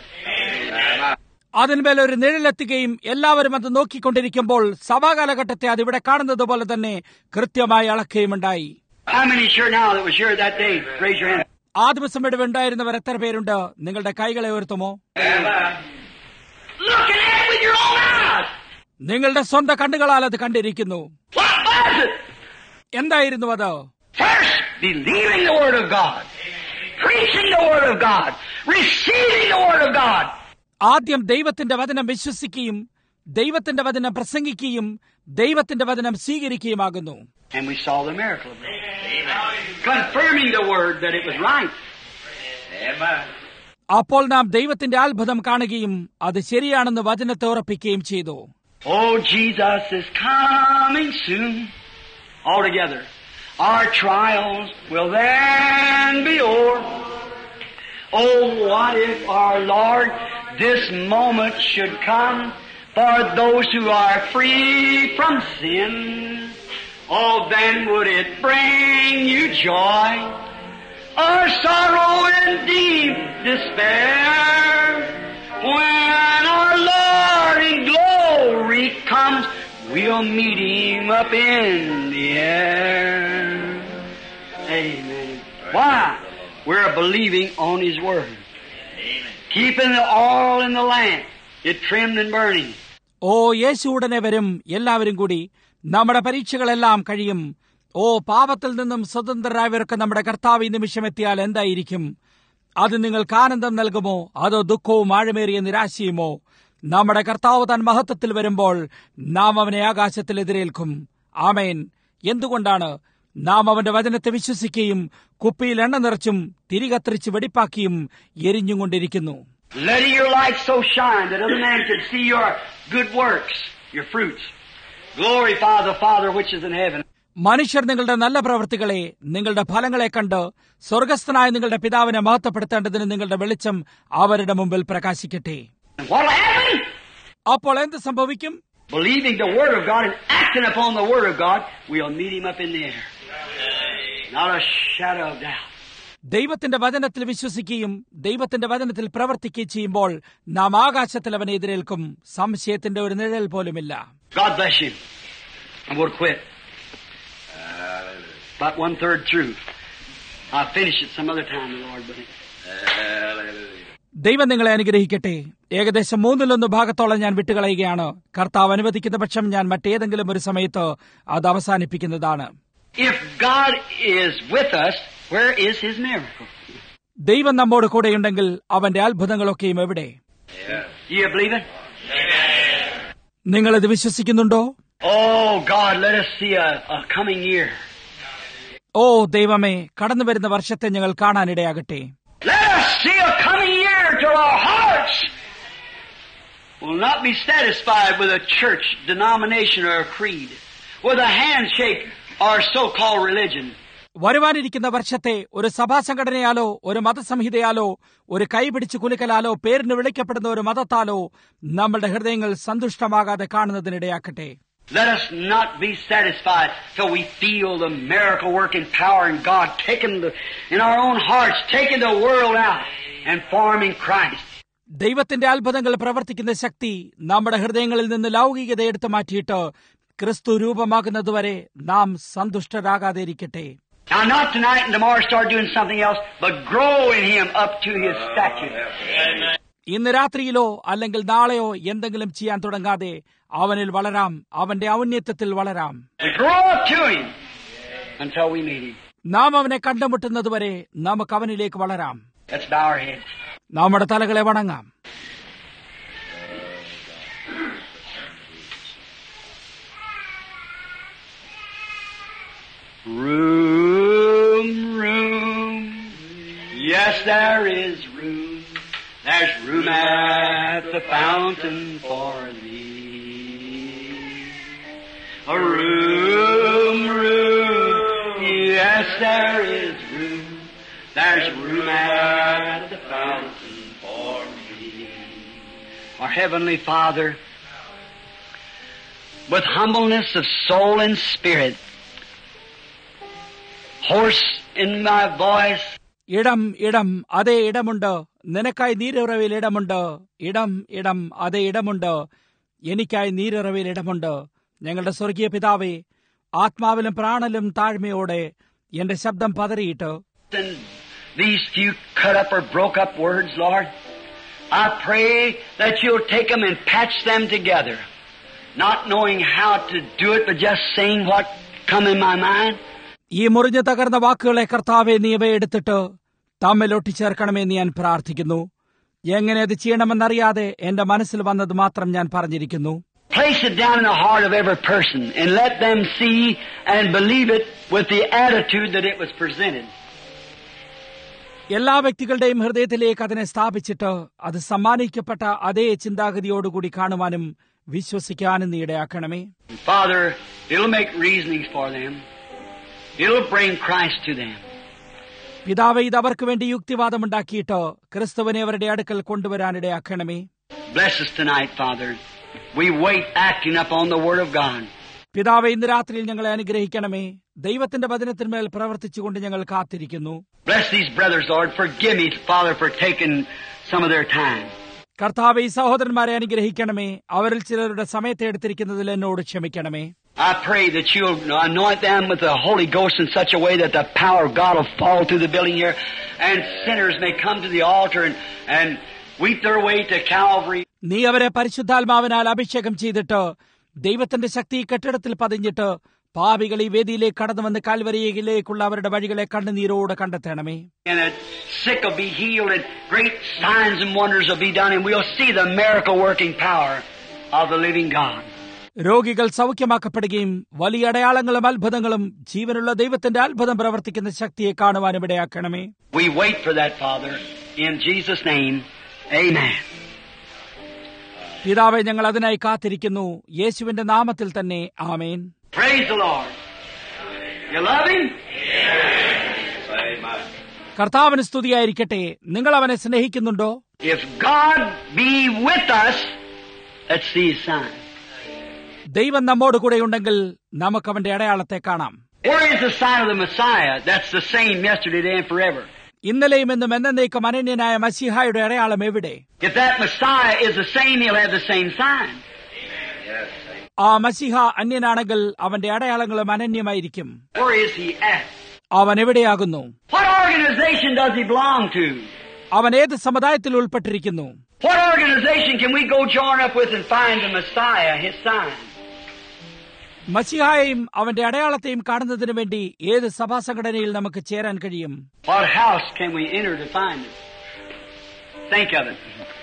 അതിന്മേൽ ഒരു നിഴലെത്തുകയും എല്ലാവരും അത് നോക്കിക്കൊണ്ടിരിക്കുമ്പോൾ സഭാകാലഘട്ടത്തെ അതിവിടെ കാണുന്നത് പോലെ തന്നെ കൃത്യമായി അളക്കുകയുമുണ്ടായി. How many sure now that was here that day? Raise your hand. ആ ദിവസം ഇവിടെ ഉണ്ടായിരുന്നവർ എത്ര പേരുണ്ട്? നിങ്ങളുടെ കൈകളെ ഉയർത്തുമോ? Looking at it with your own eyes. നിങ്ങളുടെ സ്വന്തം കണ്ണുകളാൽ അത് കണ്ടിരിക്കുന്നു. What was it? എന്തായിരുന്നു അത്? First, believing the Word of God, preaching the Word of God, receiving the Word of God. ആദ്യം ദൈവത്തിന്റെ വചനം വിശ്വസിക്കുകയും ദൈവത്തിന്റെ വചനം പ്രസംഗിക്കുകയും ദൈവത്തിന്റെ വചനം സ്വീകരിക്കുകയുമാകുന്നു. And we saw the miracle of it. Confirming the Word that it was right. Amen. അപ്പോൾ നാം ദൈവത്തിന്റെ അത്ഭുതം കാണുകയും അത് ശരിയാണെന്ന് വചനത്തെ ഉറപ്പിക്കുകയും ചെയ്തു. Oh, Jesus is coming soon. All together. Our trials will then be o'er. Oh, what if our Lord this moment should come for those who are free from sin? Oh, then would it bring you joy or sorrow and deep despair? When our Lord in glory comes, we'll meet Him up in the air. Amen. Why? We're believing on His Word. Keeping the oil in the lamp, it trimmed and burning. ഓ, യേശു ഉടനെ വരും, എല്ലാവരും കൂടി നമ്മുടെ പരീക്ഷകളെല്ലാം കഴിയും, ഓ, പാപത്തിൽ നിന്നും സ്വതന്ത്രരായവർക്ക് നമ്മുടെ കർത്താവ് ഈ നിമിഷം എത്തിയാൽ എന്തായിരിക്കും? അത് നിങ്ങൾക്ക് ആനന്ദം നൽകുമോ, അതോ ദുഃഖവും ആഴമേറിയ നിരാശയുമോ? നമ്മുടെ കർത്താവ് താൻ മഹത്വത്തിൽ വരുമ്പോൾ നാം അവനെ ആകാശത്തിൽ എതിരേൽക്കും. ആമേൻ. എന്തുകൊണ്ടാണ്? നാം അവന്റെ വചനത്തെ വിശ്വസിക്കുകയും കുപ്പിയിൽ എണ്ണ നിറച്ചും തിരികത്തിരിച്ച് വെടിപ്പാക്കിയും എരിഞ്ഞും കൊണ്ടിരിക്കുന്നു. Let your light so shine that other men can see your good works, your fruits. Glorify the Father which is in heaven. മനുഷ്യർ നിങ്ങളുടെ നല്ല പ്രവൃത്തികളെ, നിങ്ങളുടെ ഫലങ്ങളെ കണ്ട് സ്വർഗസ്ഥനായ നിങ്ങളുടെ പിതാവിനെ മഹത്വപ്പെടുത്തേണ്ടതിന് നിങ്ങളുടെ വെളിച്ചം അവരുടെ മുമ്പിൽ പ്രകാശിക്കട്ടെ. What will happen? അപ്പോൾ എന്ത് സംഭവിക്കും? Believing the Word of God and acting upon the Word of God, we'll meet Him up in the air. Not a shadow of doubt. ദൈവത്തിന്റെ വചനത്തിൽ വിശ്വസിക്കുകയും ദൈവത്തിന്റെ വചനത്തിൽ പ്രവർത്തിക്കുകയും ചെയ്യുമ്പോൾ നാം ആകാശത്തിൽ അവനെ എതിരേൽക്കും. സംശയത്തിന്റെ ഒരു നിഴൽ പോലുമില്ല. God bless you. I'm going to quit. About one third through. I'll finish it some other time, the Lord willing. ദൈവം നിങ്ങളെ അനുഗ്രഹിക്കട്ടെ. ഏകദേശം മൂന്നിലൊന്ന് ഭാഗത്തോളം ഞാൻ വിട്ടുകളയുകയാണ്. കർത്താവ് അനുവദിക്കുന്ന പക്ഷം ഞാൻ മറ്റേതെങ്കിലും ഒരു സമയത്ത് അത് അവസാനിപ്പിക്കുന്നതാണ്. If God is with us, where is His miracle? ദൈവം നമ്മോട് കൂടെയുണ്ടെങ്കിൽ അവന്റെ അത്ഭുതങ്ങളൊക്കെയും എവിടെ? Do you believe it? നിങ്ങളിത് വിശ്വസിക്കുന്നുണ്ടോ? Oh God, let us see a, a coming year. ഓ ദൈവമേ, കടന്നു വരുന്ന വർഷത്തെ ഞങ്ങൾ കാണാനിടയാകട്ടെ. Let us see a coming year till our hearts will not be satisfied with a church denomination or a creed, with a handshake or so-called religion. വരുവാനിരിക്കുന്ന വർഷത്തെ ഒരു സഭാ സംഘടനയാലോ ഒരു മതസംഹിതയാലോ ഒരു കൈപിടിച്ച് കുലുക്കലാലോ പേരിന് വിളിക്കപ്പെടുന്ന ഒരു മതത്താലോ നമ്മളുടെ ഹൃദയങ്ങൾ സന്തുഷ്ടമാകാതെ കാണുന്നതിനിടയാക്കട്ടെ. Let us not be satisfied till we feel the miracle working power in God taking the, in our own hearts, taking the world out and forming Christ. ദൈവത്തിന്റെ അത്ഭുതങ്ങൾ പ്രവർത്തിക്കുന്ന ശക്തി നമ്മുടെ ഹൃദയങ്ങളിൽ നിന്ന് ലൗകികത എടുത്തു മാറ്റിയിട്ട് ക്രിസ്തു രൂപമാകുന്നതുവരെ നാം സന്തുഷ്ടരാകാതെ ഇരിക്കട്ടെ. Now not tonight and tomorrow start doing something else, but grow in Him up to His stature. ഇന്ന് രാത്രിയിലോ അല്ലെങ്കിൽ നാളെയോ എന്തെങ്കിലും ചെയ്യാൻ തുടങ്ങാതെ അവനിൽ വളരാം, അവന്റെ ഔന്നത്യത്തിൽ വളരാം. We grow up to Him until we meet Him. നാം അവനെ കണ്ടുമുട്ടുന്നതുവരെ നമുക്ക് അവനിലേക്ക് വളരാം. Let's bow our heads. നമ്മുടെ തലകളെ വണങ്ങാം. Room, room, yes there is room. There's room at the fountain for thee. A room, room, yes there is room. There's room at the fountain for thee. Our Heavenly Father, with humbleness of soul and spirit, hoarse in my voice, ഇടം ഇടം അതേ ഇടമുണ്ട്, നിനക്കായി നീരുറവിൽ ഇടമുണ്ട്. ഇടം ഇടം അതേ ഇടമുണ്ട്, എനിക്കായി നീരുറവിൽ ഇടമുണ്ട്. ഞങ്ങളുടെ സ്വർഗീയ പിതാവേ, ആത്മാവിലും പ്രാണലും താഴ്മയോടെ എന്റെ ശബ്ദം പതറിയിട്ട് these few cut up or broke up words, Lord, I pray that you'll take them and patch them together, not knowing how to do it, but just saying what come in my mind. ഈ മുറിഞ്ഞു തകർന്ന വാക്കുകളെ കർത്താവെ നീ ഇവ എടുത്തിട്ട് തമ്മിൽ ഒട്ടിച്ചേർക്കണമെന്ന് ഞാൻ പ്രാർത്ഥിക്കുന്നു. എങ്ങനെ അത് ചെയ്യണമെന്നറിയാതെ എന്റെ മനസ്സിൽ വന്നത് മാത്രം ഞാൻ പറഞ്ഞിരിക്കുന്നു. Place it down in the heart of every person and let them see and believe it with the attitude that it was presented. എല്ലാ വ്യക്തികളുടെയും ഹൃദയത്തിലേക്ക് അതിനെ സ്ഥാപിച്ചിട്ട് അത് സമ്മാനിക്കപ്പെട്ട അതേ ചിന്താഗതിയോടുകൂടി കാണുവാനും വിശ്വസിക്കാനും നീ ഇടയാക്കണമേ. Father, it'll make reasonings for them. It'll bring Christ to them. പിതാവേ, ഇത് അവർക്ക് വേണ്ടി യുക്തിവാദമുണ്ടാക്കിയിട്ട് ക്രിസ്തുവിനെ അവരുടെ അടുക്കൽ കൊണ്ടുവരാനിടയാക്കണമേ. Bless us tonight, Father. We wait acting upon the Word of God. പിതാവേ, ഇന്ന് രാത്രിയിൽ ഞങ്ങളെ അനുഗ്രഹിക്കണമേ. ദൈവത്തിന്റെ വചനത്തിന്മേൽ പ്രവർത്തിച്ചുകൊണ്ട് ഞങ്ങൾ കാത്തിരിക്കുന്നു. Bless these brothers, Lord. Forgive me, Father, for taking some of their time. കർത്താവേ, ഈ സഹോദരന്മാരെ അനുഗ്രഹിക്കണമേ. അവരിൽ ചിലരുടെ സമയത്തെ എടുത്തിരിക്കുന്നതിൽ എന്നോട് ക്ഷമിക്കണമേ. I pray that you'll anoint them with the Holy Ghost in such a way that the power of God will fall through the building here and sinners may come to the altar and, and weep their way to Calvary. നീ അവരെ പരിശുദ്ധാത്മാവിനാൽ അഭിഷേകം ചെയ്തിട്ട് ദൈവത്തിന്റെ ശക്തി കെട്ടിടത്തിൽ പതിഞ്ഞിട്ട് പാപികൾ ഈ വേദിയിലേക്ക് കടന്നു വന്ന് കാൽവരിയിലേക്കുള്ള അവരുടെ വഴികളെ കണ്ണുനീരോടെ കണ്ടെത്തണമേ. And the sick will be healed and great signs and wonders will be done and we'll see the miracle working power of the living God. രോഗികൾ സൗഖ്യമാക്കപ്പെടുകയും വലിയ അടയാളങ്ങളും അത്ഭുതങ്ങളും ജീവനുള്ള ദൈവത്തിന്റെ അത്ഭുതം പ്രവർത്തിക്കുന്ന ശക്തിയെ കാണുവാനും ഇടയാക്കണമേ. We wait for that, Father, in Jesus' name. Amen. പിതാവേ, ഞങ്ങൾ അതിനായി കാത്തിരിക്കുന്നു. യേശുവിന്റെ നാമത്തിൽ തന്നെ ആമേൻ. Praise the Lord. You love him? Amen. കർത്താവിന് സ്തുതിയായിരിക്കട്ടെ. നിങ്ങൾ അവനെ സ്നേഹിക്കുന്നുണ്ടോ? If God be with us, let's see his sign. ദൈവം നമ്മോട് കൂടെയുണ്ടെങ്കിൽ നമുക്ക് അവന്റെ അടയാളത്തെ കാണാം. Where is the sign of the Messiah? That's the same yesterday, today, and forever. ഇന്നലെയും എന്നും എന്നേക്കും അനന്യനായ മസീഹായുടെ അടയാളം എവിടെ? If that Messiah is the same, he'll have the same sign. ആ മസീഹ അന്യനാണെങ്കിൽ അവന്റെ അടയാളങ്ങളും അനന്യമായിരിക്കും. Where is he at? അവൻ എവിടെയാകുന്നു? What organization does he belong to? അവൻ ഏത് സമുദായത്തിൽ ഉൾപ്പെട്ടിരിക്കുന്നു? What organization can we go join up with and find the Messiah, his sign? മസീഹായെയും അവന്റെ അടയാളത്തെയും കാണുന്നതിനു വേണ്ടി ഏത് സഭാ സംഘടനയിൽ നമുക്ക് ചേരാൻ കഴിയും? What house can we enter to find it? Think of it.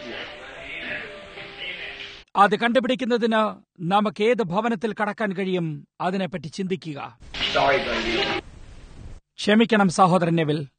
അത് കണ്ടുപിടിക്കുന്നതിന് നമുക്ക് ഏത് ഭവനത്തിൽ കടക്കാൻ കഴിയും? അതിനെപ്പറ്റി ചിന്തിക്കുക. Sorry, brother. ക്ഷമിക്കണം സഹോദരൻ നെവിൽ.